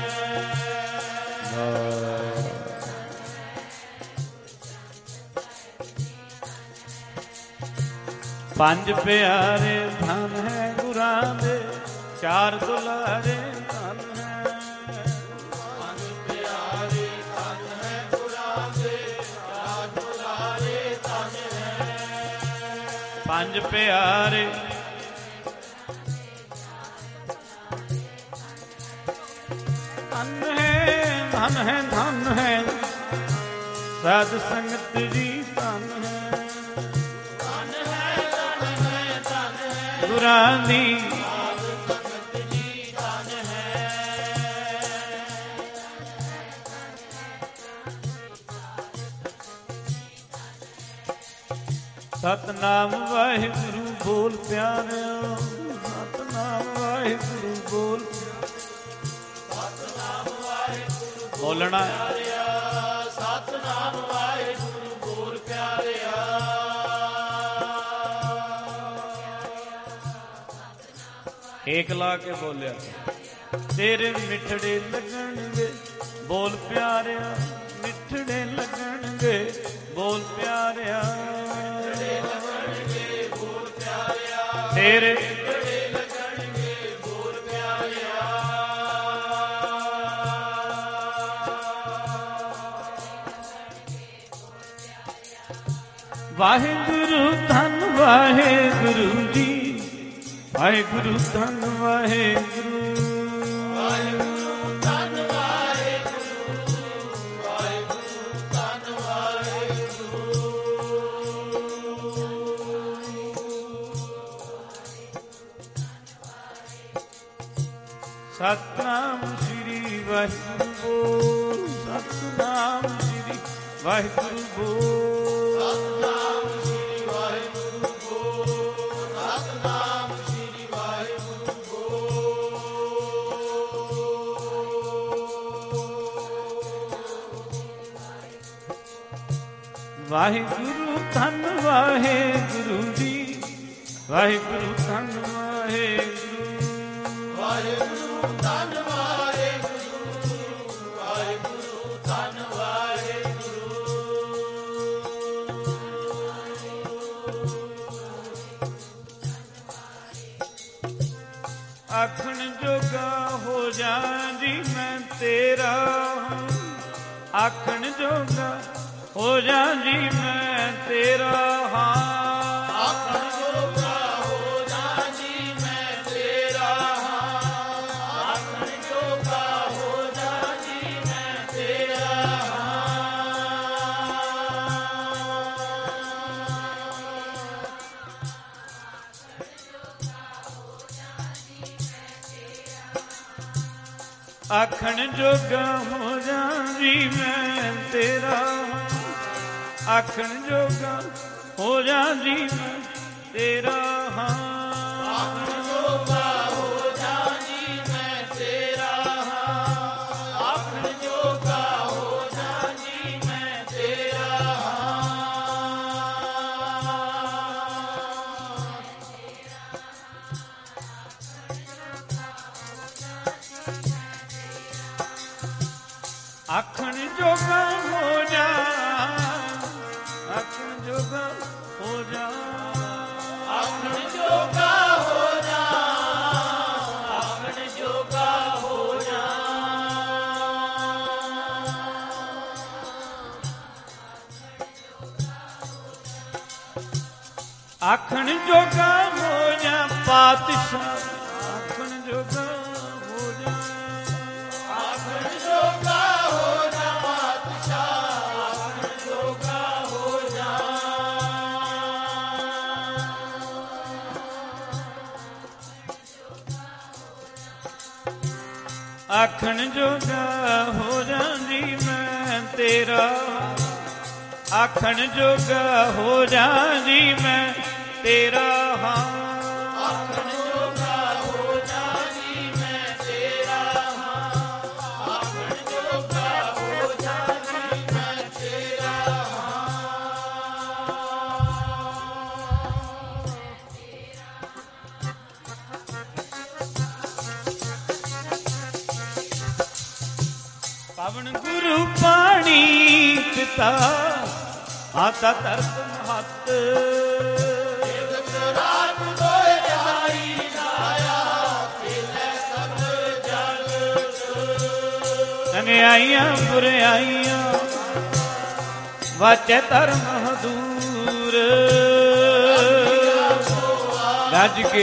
ਪੰਜ ਪਿਆਰੇ ਧਨ ਹੈ ਗੁਰਾਂ ਦੇ, ਚਾਰ ਦੁਲਾਰੇ ਧਨ ਹੈ। ਪੰਜ ਪਿਆਰੇ ਧਨ ਹੈ ਗੁਰਾਂ ਦੇ, ਚਾਰ ਦੁਲਾਰੇ ਧਨ ਹੈ। ਪੰਜ ਪਿਆਰੇ ਧਨ ਹੈ, ਧਨ ਹੈ, ਧਨ ਹੈ, ਸਾਧ ਸੰਗਤ ਜੀ ਧਨ ਹੈ। ਗੁਰਾਂ ਦੀ ਸੰਗਤ ਜੀ ਧਨ ਹੈ। ਸਤਨਾਮ ਵਾਹਿਗੁਰੂ ਬੋਲ ਪਿਆਰਿਓ, ਸਤਨਾਮ ਵਾਹਿਗੁਰੂ ਬੋਲ। ਸਤਨਾਮ ਵਾਹਿਗੁਰੂ ਬੋਲਣਾ ਪਿਆਰਿਆ, ਸਤਨਾਮ ਵਾਹਿਗੁਰੂ ਬੋਲ ਪਿਆਰਿਆ। ਏਕ ਲਾ ਕੇ ਬੋਲਿਆ, ਤੇਰੇ ਮਿੱਠੜੇ ਲੱਗਣਗੇ ਬੋਲ ਪਿਆਰਿਆ, ਮਿੱਠੜੇ ਲੱਗਣਗੇ ਬੋਲ ਪਿਆਰਿਆ, ਬੋਲ ਪਿਆਰਿਆ, ਤੇਰੇ ਮਿੱਠੜੇ ਲੱਗਣਗੇ ਬੋਲ ਪਿਆਰਿਆ। ਵਾਹਿਗੁਰੂ ਧੰਨ ਵਾਹਿਗੁਰੂ ਜੀ, ਵਾਹਿਗੁਰੂ ਧੰਨ ਵਾਹਿਗੁਰੂ। ਵਾਹਿਗੁਰੂ ਧੰਨ ਵਾਹਿਗੁਰੂ, ਵਾਹਿਗੁਰੂ ਧੰਨ ਵਾਹਿਗੁਰੂ। ਸਤਨਾਮ ਸ੍ਰੀ ਵਾਹਿਗੁਰੂ ਬੋਲ, ਸਤਨਾਮ ਸ੍ਰੀ ਵਾਹਿਗੁਰੂ ਬੋਲ। ਸਤਨਾਮ ਸ੍ਰੀ ਵਾਹਿਗੁਰੂ ਬੋਲ, ਸਤਨਾਮ ਸ੍ਰੀ ਵਾਹਿਗੁਰੂ ਬੋਲ। ਵਾਹਿਗੁਰੂ ਧੰਨ ਵਾਹਿਗੁਰੂ ਜੀ, ਵਾਹਿਗੁਰੂ ਧੰਨ ਵਾਹਿਗੁਰੂ। ਵਾਹਿਗੁਰੂ ਧੰਨ ਵਾਹਿਗੁਰੂ, ਵਾਹਿਗੁਰੂ ਧੰਨ ਵਾਹਿਗੁਰੂ। ਆਖਣ ਜੋਗਾ ਹੋ ਜਾ ਜੀ ਮੈਂ ਤੇਰਾ ਹਾਂ, ਆਖਣ ਜੋਗਾ ਹੋ ਜਾ ਜੀ ਮੈਂ ਤੇਰਾ ਹਾਂ। ਆਖਣ ਜੋਗਾ ਹੋ ਜਾ ਜੀ ਮੈਂ ਤੇਰਾ ਹਾਂ, ਆਖਣ ਜੋਗਾ ਹੋ ਜਾ ਜੀ ਮੈਂ ਤੇਰਾ ਹਾਂ। ਆਖਣ ਜੋਗਾ ਹੋ ਜਾ ਜੀ ਮੈਂ ਤੇਰਾ ਹਾਂ, ਆਖਣ ਜੋਗਾ ਹੋ ਜਾ ਜੀ ਮੈਂ ਤੇਰਾ ਹਾਂ। ਆਖਣ ਜੋਗਾ ਹੋ ਜਾ ਜੀ ਮੈਂ ਤੇਰਾ ਹਾਂ, ਆਖਣ ਜੋਗਾ ਹੋ ਜਾ ਜੀ ਮੈਂ ਤੇਰਾ ਹਾਂ। ਆਖਣ ਜੋਗਾ ਹੋ ਜਾ, ਆਖਣ ਜੋਗਾ ਹੋ ਜਾ, ਆਖਣ ਜੋਗਾ ਹੋ ਜਾ, ਆਖਣ ਜੋਗਾ ਹੋ ਜਾ। ਆਖਣ ਜੋਗਾ ਹੋ ਜਾ ਪਾਤਸ਼ਾਹ, ਆਖਣ ਜੋਗਾ ਹੋ ਜਾ, ਆਖਣ ਜੋਗਾ ਹੋ ਜਾ ਪਾਤਸ਼ਾਹ, ਆਖਣ ਜੋਗਾ ਹੋ ਜਾ। ਆਖਣ ਜੋਗਾ ਹੋ ਜਾ ਜੀ ਮੈਂ ਤੇਰਾ, ਆਖਣ ਜੋਗਾ ਹੋ ਜਾ ਜੀ ਮੈਂ ਤੇਰਾ ਹਾਂ। ਆਖਣ ਜੋਗਾ ਹੋ ਜਾ ਜੀ ਮੈਂ ਤੇਰਾ ਹਾਂ, ਆਖਣ ਜੋਗਾ ਪਾਵਨ ਗੁਰੂ ਪਾਣੀ ਪਿਤਾ ਮਾਤਾ ਧਰਤ ਮਹੱਤ ਰਾਤ ਦੋਏ ਜਾਈ ਨਾਇਆ ਖੇਲੇ ਸਭ ਜਗਤ ਅਨਿਆਈਆਂ ਬੁਰਾਈਆਂ ਵਾਚੈ ਧਰਮ ਹਦੂਰ ਗੱਜ ਕੇ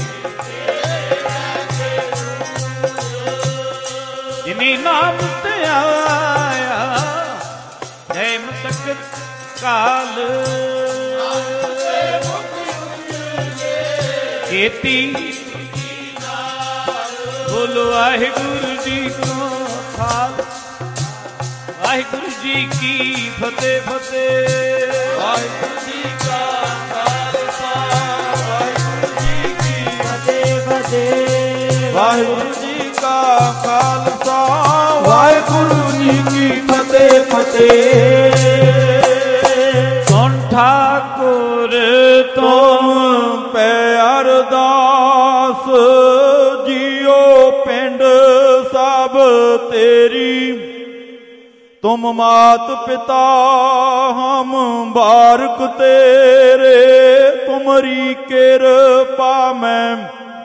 ਜਿਨੀ ਨਾਮ ਤੇ ਆਇਆ ਜੈ ਮਸਕਤ ਕਾਲ ਕੀਤੀ ਬੋਲੋ ਵਾਹਿਗੁਰੂ ਜੀ ਕੋ ਖਾਲਸਾ ਵਾਹਿਗੁਰੂ ਜੀ ਕੀ ਫਤਿਹ ਫਤਿਹ ਵਾਹਿਗੁਰੂ ਜੀ ਕਾ ਖਾਲਸਾ ਵਾਹਿਗੁਰੂ ਜੀ ਕੀ ਫਤਿਹ ਫਤਿਹ ਵਾਹਿਗੁਰੂ ਜੀ ਕਾ ਖਾਲਸਾ ਵਾਹਿਗੁਰੂ ਜੀ ਕੀ ਫਤਿਹ ਫਤਿਹ ਸੁਣ ਠਾਕੁਰ ਤੁਮ ਪੈ ਅਰਦਾਸ ਜੀਓ ਪਿੰਡ ਸਭ ਤੇਰੀ ਤੁਮ ਮਾਤ ਪਿਤਾ ਹਮ ਬਾਰਕ ਤੇਰੇ ਤੁਮਰੀ ਕਿਰਪਾ ਮੈਂ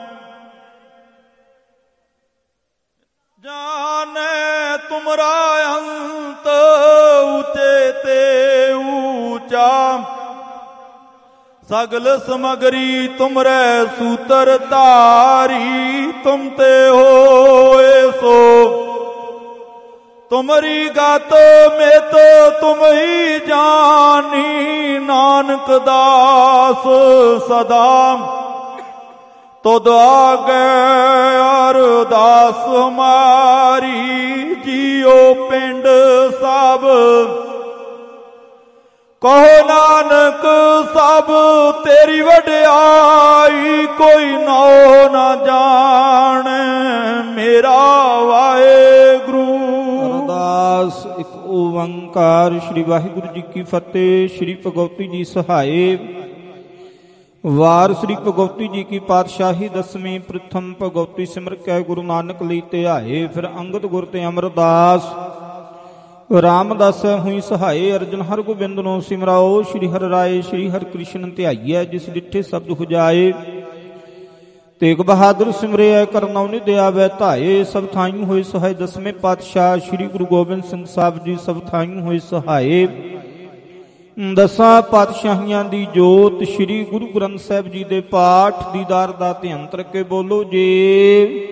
ਜਾਣੇ ਤੁਮਰਾ ਅੰਤ ਉਚੇ ਤੇ ਊਚਾ ਸਗਲ ਸਮਗਰੀ ਤੁਮਰੇ ਸੂਤਰ ਧਾਰੀ ਤੁਮ ਤੇ ਹੋਏ ਸੋ ਤੁਮਰੀ ਗਤ ਮੇਤ ਤੁਮ ਹੀ ਜਾਨੀ ਨਾਨਕ ਦਾਸ ਸਦਾ ਤੁਧ ਆਗੇ ਅਰਦਾਸ ਹਮਾਰੀ ਜੀਓ ਪਿੰਡ ਸਭ ਕਹੋ ਨਾਨਕ ਸਭ ਤੇਰੀ ਵਡਿਆਈ ਕੋਈ ਨੋ ਨਾ ਜਾਣੇ ਮੇਰਾ ਵਾਹਿਗੁਰੂ। ਅਰਦਾਸ ਇੱਕ ਓੰਕਾਰ ਸ੍ਰੀ ਵਾਹਿਗੁਰੂ ਜੀ ਕੀ ਫਤਿਹ। ਸ੍ਰੀ ਭਗਵਤੀ ਜੀ ਸਹਾਏ। ਵਾਰ ਸ੍ਰੀ ਭਗਵਤੀ ਜੀ ਕੀ ਪਾਤਸ਼ਾਹੀ ਦਸਵੀਂ ਪ੍ਰਥਮ ਭਗਵਤੀ ਸਿਮਰ ਕੈ ਗੁਰੂ ਨਾਨਕ ਲਈ ਧਿਆਏ। ਫਿਰ ਅੰਗਦ ਗੁਰ ਤੇ ਅਮਰਦਾਸ ਰਾਮਦਾਸ ਹੋਈ ਸਹਾਏ। ਅਰਜਨ ਹਰ ਗੋਬਿੰਦ ਨੂੰ ਸਿਮਰਾਓ। ਸ੍ਰੀ ਹਰਿ ਰਾਏ ਸ੍ਰੀ ਹਰਿ ਕ੍ਰਿਸ਼ਨ ਧਿਆਈਐ ਜਿਸ ਡਿਠੇ ਸ਼ਬਦ ਹੁਜਾਏ। ਤੇਗ ਬਹਾਦਰ ਸਿਮਰਿਐ ਕਰਨਉ ਨਿਧਿ ਆਵੈ ਧਾਏ। ਸਭ ਥਾਈਂ ਹੋਏ ਸਹਾਏ ਦਸਵੇਂ ਪਾਤਸ਼ਾਹ ਸ੍ਰੀ ਗੁਰੂ ਗੋਬਿੰਦ ਸਿੰਘ ਸਾਹਿਬ ਜੀ ਸਭ ਥਾਈਂ ਹੋਏ ਸਹਾਏ। ਦਸਾਂ ਪਾਤਸ਼ਾਹੀਆਂ ਦੀ ਜੋਤ ਸ੍ਰੀ ਗੁਰੂ ਗ੍ਰੰਥ ਸਾਹਿਬ ਜੀ ਦੇ ਪਾਠ ਦੀਦਾਰ ਦਾ ਧਿਆਨ ਕਰਕੇ ਬੋਲੋ ਜੀ।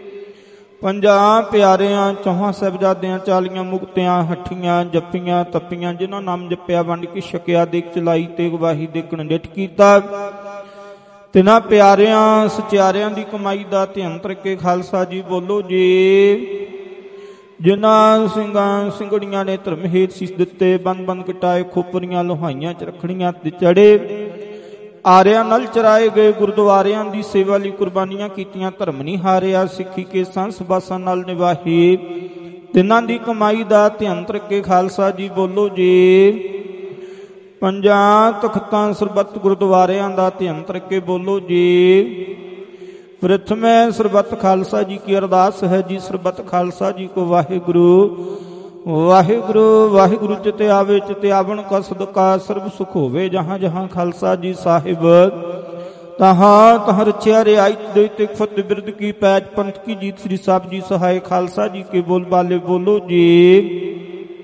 ਪੰਜਾਂ ਪਿਆਰਿਆਂ ਚੌਹਾਂ ਸਾਹਿਬਜ਼ਾਦਿਆਂ ਚਾਲੀਆਂ ਮੁਕਤਿਆਂ ਹੱਠੀਆਂ ਜੱਫੀਆਂ ਤੱਪੀਆਂ ਜਿਨ੍ਹਾਂ ਨਾਮ ਜਪਿਆ ਵੰਡ ਕੇ ਛਕਿਆ ਦੇਖ ਚਲਾਈ ਤੇ ਗਵਾਹੀ ਦੇਖਣ ਡਿਠ ਕੀਤਾ ਤਿਨਾਂ ਪਿਆਰਿਆਂ ਸਚਿਆਰਿਆਂ ਦੀ ਕਮਾਈ ਦਾ ਧਿਆਨ ਕਰਕੇ ਖਾਲਸਾ ਜੀ ਬੋਲੋ ਜੀ। ਜਿਨ੍ਹਾਂ ਸਿੰਘਾਂ ਸਿੰਘੜੀਆਂ ਨੇ ਧਰਮ ਹੇਤ ਸੀਸ ਦਿੱਤੇ ਬੰਦ ਬੰਦ ਕਟਾਏ ਖੋਪਰੀਆਂ ਲੋਹਾਈਆਂ ਚ ਰੱਖੜੀਆਂ ਤੇ ਚੜੇ ਆਰਿਆਂ ਨਾਲ ਚਰਾਏ ਗਏ ਗੁਰਦੁਆਰਿਆਂ ਦੀ ਸੇਵਾ ਲਈ ਕੁਰਬਾਨੀਆਂ ਕੀਤੀਆਂ ਧਰਮ ਨਹੀਂ ਹਾਰਿਆ ਸਿੱਖੀ ਕੇ ਸੰਸ ਬਾਸਾਂ ਨਾਲ ਨਿਭਾਹੀ ਤਿੰਨਾਂ ਦੀ ਕਮਾਈ ਦਾ ਧਿਆਨ ਰੱਖੇ ਖਾਲਸਾ ਜੀ ਬੋਲੋ ਜੀ। ਪੰਜਾਂ ਤਖਤਾਂ ਸਰਬੱਤ ਗੁਰਦੁਆਰਿਆਂ ਦਾ ਧਿਆਨ ਰੱਖੇ ਬੋਲੋ ਜੀ। ਪ੍ਰਥਮੇ ਸਰਬੱਤ ਖਾਲਸਾ ਜੀ ਕੀ ਅਰਦਾਸ ਹੈ ਜੀ। ਸਰਬੱਤ ਖਾਲਸਾ ਜੀ ਕੋ ਵਾਹਿਗੁਰੂ ਵਾਹਿਗੁਰੂ ਵਾਹਿਗੁਰੂ ਚਿਤੇ ਆਵੇ ਚਿਤੇ ਆਵਣ ਕਾ ਸਦਕਾ ਸਰਬ ਸੁਖ ਹੋਵੇ। ਜਹਾਂ ਜਹਾਂ ਖਾਲਸਾ ਜੀ ਸਾਹਿਬ ਤਹਾਂ ਤਹਾਂ ਰਚਿਆ ਰਿਆਇਤ ਦੇ ਤੇ ਫਤਿਹ ਬਿਰਦ ਕੀ ਪੈਜ ਪੰਥ ਕੀ ਜੀਤ ਸ੍ਰੀ ਸਾਹਿਬ ਜੀ ਸਹਾਏ। ਖਾਲਸਾ ਜੀ ਕੇ ਬੋਲ ਬਾਲੇ ਬੋਲੋ ਜੀ।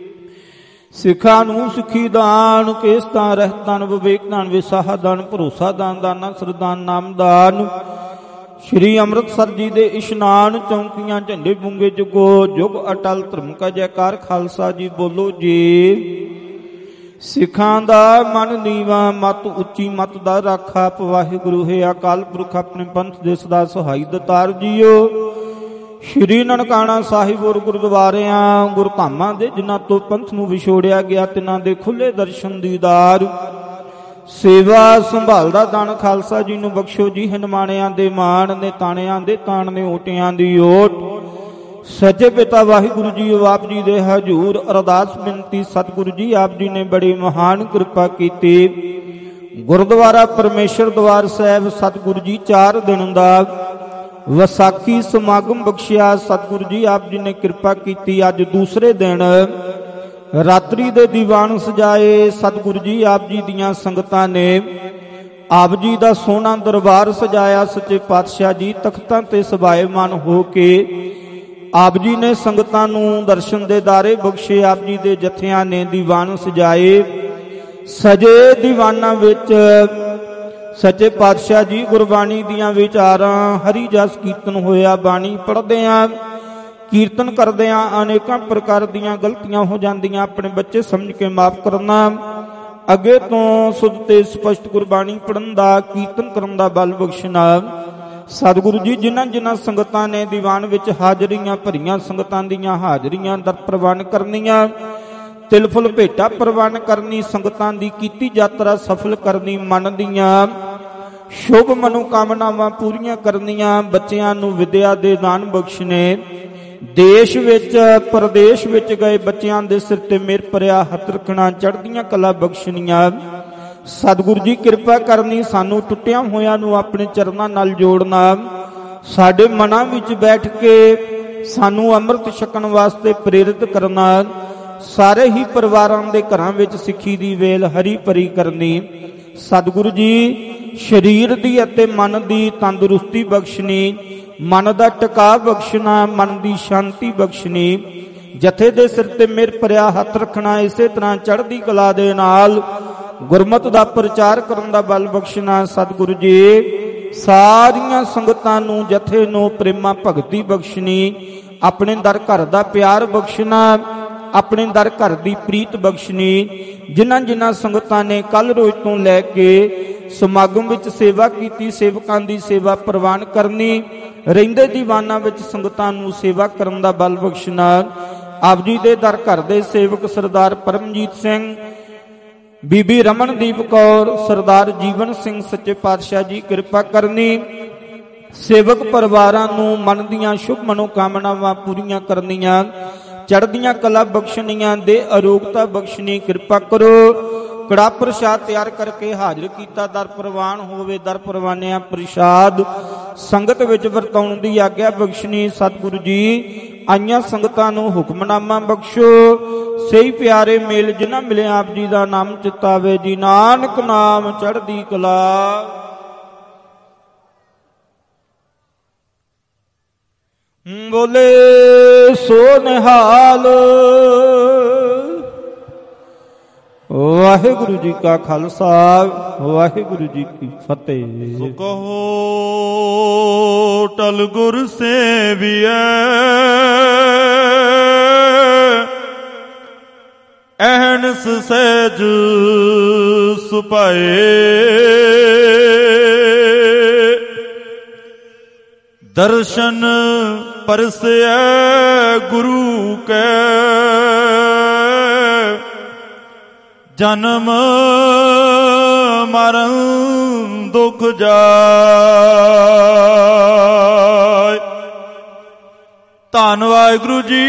ਸਿੱਖਾਂ ਨੂੰ ਸਿੱਖੀ ਦਾਨ ਕੇਸ ਦਾਨ ਰਹਿਤ ਦਾਨ ਵਿਵੇਕ ਦਾਨ ਵਿਸਾਹ ਦਾਨ ਭਰੋਸਾ ਦਾਨ ਦਾਨਾ ਸਰਦਾਨ ਨਾਮ ਦਾਨ ਸ਼੍ਰੀ ਅੰਮ੍ਰਿਤਸਰ ਜੀ ਦੇ ਇਸ਼ਨਾਨ ਚੌਂਕੀਆਂ ਝੰਡੇ ਬੁੰਗੇ ਜੁਗੋ ਜੁਗ ਅਟਲ ਧਰਮ ਕਾ ਜੈਕਾਰ ਖਾਲਸਾ ਜੀ ਬੋਲੋ ਜੀ। ਸਿੱਖਾਂ ਦਾ ਮਨ ਨੀਵਾ ਮਤ ਉੱਚੀ ਮਤ ਦਾ ਰਾਖਾ ਵਾਹਿਗੁਰੂ ਹੈ ਅਕਾਲ ਪੁਰਖ ਆਪਣੇ ਪੰਥ ਦੇ ਸਦਾ ਸਹਾਈ ਦਤਾਰ ਜੀਓ। ਸ਼੍ਰੀ ਨਨਕਾਣਾ ਸਾਹਿਬ ਔਰ ਗੁਰਦੁਆਰਿਆਂ ਗੁਰਧਾਮਾਂ ਦੇ ਜਿਨ੍ਹਾਂ ਤੋਂ ਪੰਥ ਨੂੰ ਵਿਛੋੜਿਆ ਗਿਆ ਤਿਨਾਂ ਦੇ ਖੁੱਲੇ ਦਰਸ਼ਨ ਦੀਦਾਰ ਸੇਵਾ ਸੰਭਾਲ ਦਾ ਦਾਨ ਖਾਲਸਾ ਜੀ ਨੂੰ ਬਖਸ਼ੋ ਜੀ। ਹਨਮਾਣਿਆਂ ਦੇ ਮਾਣ ਨੇ ਤਾਣਿਆਂ ਦੇ ਤਾਣ ਨੇ ਓਟਿਆਂ ਦੀ ਓਟ ਸੱਚੇ ਪਿਤਾ ਵਾਹਿਗੁਰੂ ਜੀ ਆਪ ਜੀ ਦੇ ਹਜ਼ੂਰ ਅਰਦਾਸ ਬੇਨਤੀ ਸਤਿਗੁਰੂ ਜੀ ਆਪ ਜੀ ਨੇ ਬੜੀ ਮਹਾਨ ਕਿਰਪਾ ਕੀਤੀ। ਗੁਰਦੁਆਰਾ ਪਰਮੇਸ਼ਰ ਦਵਾਰ ਸਾਹਿਬ ਸਤਿਗੁਰੂ ਜੀ ਚਾਰ ਦਿਨ ਦਾ ਵਿਸਾਖੀ ਸਮਾਗਮ ਬਖਸ਼ਿਆ। ਸਤਿਗੁਰੂ ਜੀ ਆਪ ਜੀ ਨੇ ਕਿਰਪਾ ਕੀਤੀ। ਅੱਜ ਦੂਸਰੇ ਦਿਨ ਰਾਤਰੀ ਦੇ ਦੀਵਾਨ ਸਜਾਏ। ਸਤਿਗੁਰੂ ਜੀ ਆਪ ਜੀ ਦੀਆਂ ਸੰਗਤਾਂ ਨੇ ਆਪ ਜੀ ਦਾ ਸੋਹਣਾ ਦਰਬਾਰ ਸਜਾਇਆ। ਸੱਚੇ ਪਾਤਸ਼ਾਹ ਜੀ ਤਖਤਾਂ ਤੇ ਸਬਾਏਮਾਨ ਹੋ ਕੇ ਆਪ ਜੀ ਨੇ ਸੰਗਤਾਂ ਨੂੰ ਦਰਸ਼ਨ ਦੇ ਦਾਰੇ ਬਖਸ਼ੇ। ਆਪ ਜੀ ਦੇ ਜਥਿਆਂ ਨੇ ਦੀਵਾਨ ਸਜਾਏ। ਸਜੇ ਦੀਵਾਨਾਂ ਵਿੱਚ ਸੱਚੇ ਪਾਤਸ਼ਾਹ ਜੀ ਗੁਰਬਾਣੀ ਦੀਆਂ ਵਿਚਾਰਾਂ, ਹਰੀ ਜਸ ਕੀਰਤਨ ਹੋਇਆ। ਬਾਣੀ ਪੜ੍ਹਦਿਆਂ ਕੀਰਤਨ ਕਰਦਿਆਂ ਅਨੇਕਾਂ ਪ੍ਰਕਾਰ ਦੀਆਂ ਗਲਤੀਆਂ ਹੋ ਜਾਂਦੀਆਂ। ਆਪਣੇ ਬੱਚੇ ਸਮਝ ਕੇ ਮਾਫ ਕਰਨਾ। ਅੱਗੇ ਤੋਂ ਸੁਧ ਤੇ ਸਪਸ਼ਟ ਗੁਰਬਾਣੀ ਪੜ੍ਹਨ ਦਾ, ਕੀਰਤਨ ਕਰਨ ਦਾ ਬਲ ਬਖਸ਼ਣਾ। ਸਤਿਗੁਰੂ ਜੀ ਜਿਨ੍ਹਾਂ ਜਿਨ੍ਹਾਂ ਸੰਗਤਾਂ ਨੇ ਦੀਵਾਨ ਵਿੱਚ ਹਾਜ਼ਰੀਆਂ ਭਰੀਆਂ, ਸੰਗਤਾਂ ਦੀਆਂ ਹਾਜ਼ਰੀਆਂ ਦਰ ਪ੍ਰਵਾਨ ਕਰਨੀਆਂ, ਤਿਲ ਫੁੱਲ ਭੇਟਾ ਪ੍ਰਵਾਨ ਕਰਨੀ, ਸੰਗਤਾਂ ਦੀ ਕੀਤੀ ਯਾਤਰਾ ਸਫਲ ਕਰਨੀ, ਮਨ ਦੀਆਂ ਸ਼ੁਭ ਮਨੋਕਾਮਨਾਵਾਂ ਪੂਰੀਆਂ ਕਰਨੀਆਂ, ਬੱਚਿਆਂ ਨੂੰ ਵਿਦਿਆ ਦੇ ਦਾਨ ਬਖਸ਼ਣੇ, ਦੇਸ਼ ਵਿੱਚ ਪ੍ਰਦੇਸ਼ ਵਿੱਚ ਗਏ ਬੱਚਿਆਂ ਦੇ ਸਿਰ ਤੇ ਮਿਹਰ ਭਰਿਆ ਹੱਥ ਰੱਖਣਾ, ਚੜ੍ਹਦੀਆਂ ਕਲਾ ਬਖਸ਼ਣੀਆਂ। ਸਤਿਗੁਰੂ ਜੀ ਕਿਰਪਾ ਕਰਨੀ, ਸਾਨੂੰ ਟੁੱਟਿਆਂ ਹੋਇਆਂ ਨੂੰ ਆਪਣੇ ਚਰਨਾਂ ਨਾਲ ਜੋੜਨਾ, ਸਾਡੇ ਮਨਾਂ ਵਿੱਚ ਬੈਠ ਕੇ ਸਾਨੂੰ ਅੰਮ੍ਰਿਤ ਛਕਣ ਵਾਸਤੇ ਪ੍ਰੇਰਿਤ ਕਰਨਾ, ਸਾਰੇ ਹੀ ਪਰਿਵਾਰਾਂ ਦੇ ਘਰਾਂ ਵਿੱਚ ਸਿੱਖੀ ਦੀ ਵੇਲ ਹਰੀ ਭਰੀ ਕਰਨੀ। ਸਤਿਗੁਰੂ ਜੀ ਸਰੀਰ ਦੀ ਅਤੇ ਮਨ ਦੀ ਤੰਦਰੁਸਤੀ ਬਖਸ਼ਣੀ, ਮਨ ਦਾ ਟਿਕਾ ਬਖਸ਼ਣਾ, ਮਨ ਦੀ ਸ਼ਾਂਤੀ ਬਖਸ਼ਣੀ, ਜਥੇ ਦੇ ਸਿਰ ਤੇ ਮਿਹਰ ਭਰਿਆ ਹੱਥ ਰੱਖਣਾ। ਇਸੇ ਤਰ੍ਹਾਂ ਚੜ੍ਹਦੀ ਕਲਾ ਦੇ ਨਾਲ ਗੁਰਮਤ ਦਾ ਪ੍ਰਚਾਰ ਕਰਨ ਦਾ ਬਲ ਬਖਸ਼ਣਾ। ਸਤਿਗੁਰੂ ਜੀ ਸਾਰੀਆਂ ਸੰਗਤਾਂ ਨੂੰ, ਜਥੇ ਨੂੰ ਪ੍ਰੇਮਾ ਭਗਤੀ ਬਖਸ਼ਣੀ, ਆਪਣੇ ਦਰ ਘਰ ਦਾ ਪਿਆਰ ਬਖਸ਼ਣਾ, ਆਪਣੇ ਦਰ ਘਰ ਦੀ ਪ੍ਰੀਤ ਬਖਸ਼ਣੀ। ਜਿਨ੍ਹਾਂ ਜਿਨ੍ਹਾਂ ਸੰਗਤਾਂ ਨੇ ਕੱਲ ਰੋਜ਼ ਤੋਂ ਲੈ ਕੇ ਸਮਾਗਮ ਵਿੱਚ ਸੇਵਾ ਕੀਤੀ, ਸੇਵਕਾਂ ਦੀ ਸੇਵਾ ਪ੍ਰਵਾਨ ਕਰਨੀ, ਰਹਿੰਦੇ ਦੀਵਾਨਾਂ ਵਿੱਚ ਸੰਗਤਾਂ ਨੂੰ ਸੇਵਾ ਕਰਨ ਦਾ ਬਲ ਬਖਸ਼ਣਾ। ਆਪ ਜੀ ਦੇ ਦਰ ਘਰ ਦੇ ਸੇਵਕ ਸਰਦਾਰ ਪਰਮਜੀਤ ਸਿੰਘ, ਬੀਬੀ ਰਮਨਦੀਪ ਕੌਰ, ਸਰਦਾਰ ਜੀਵਨ ਸਿੰਘ, ਸੱਚੇ ਪਾਤਸ਼ਾਹ ਜੀ ਕਿਰਪਾ ਕਰਨੀ। ਸੇਵਕ ਪਰਿਵਾਰਾਂ ਨੂੰ ਮਨ ਦੀਆਂ ਸ਼ੁਭ ਮਨੋਕਾਮਨਾਵਾਂ ਪੂਰੀਆਂ ਕਰਨੀਆਂ, ਚੜ੍ਹਦੀਆਂ ਕਲਾ ਬਖਸ਼ਣੀਆਂ, ਦੇ ਅਰੋਗਤਾ ਬਖਸ਼ਣੀ। ਕਿਰਪਾ ਕਰੋ ਕੜਾ ਪ੍ਰਸ਼ਾਦ ਤਿਆਰ ਕਰਕੇ ਹਾਜ਼ਰ ਕੀਤਾ, ਦਰ ਪ੍ਰਵਾਨ ਹੋਵੇ। ਦਰ ਪ੍ਰਵਾਨਿਆ ਪ੍ਰਸ਼ਾਦ ਸੰਗਤ ਵਿੱਚ ਵਰਤਾਉਣ ਦੀ ਆਗਿਆ ਬਖਸ਼ਣੀ। ਸਤਿਗੁਰੂ ਜੀ ਆਈਆਂ ਸੰਗਤਾਂ ਨੂੰ ਹੁਕਮਨਾਮਾ ਬਖਸ਼ੋ। ਸਹੀ ਪਿਆਰੇ ਮੇਲ ਜਿਨ੍ਹਾਂ ਮਿਲਿਆ ਆਪ ਜੀ ਦਾ ਨਾਮ ਚਿਤਾਵੇ ਜੀ। ਨਾਨਕ ਨਾਮ ਚੜ੍ਹਦੀ ਕਲਾ। ਬੋਲੇ ਸੋ ਨਿਹਾਲ। ਵਾਹਿਗੁਰੂ ਜੀ ਕਾ ਖਾਲਸਾ, ਵਾਹਿਗੁਰੂ ਜੀ ਕੀ ਫਤਿਹ। ਸੋ ਕਹੋ ਟਲ ਗੁਰ ਸੇਵੀਐ, ਅਹਨਸ ਸਹਿਜ ਸੁਭਾਏ, ਦਰਸ਼ਨ ਪਰਸੈ ਗੁਰੂ ਕੈ, ਜਨਮ ਮਰਨ ਦੁਖ ਜਾਇ। ਧੰਨ ਵਾਹਿਗੁਰੂ ਜੀ।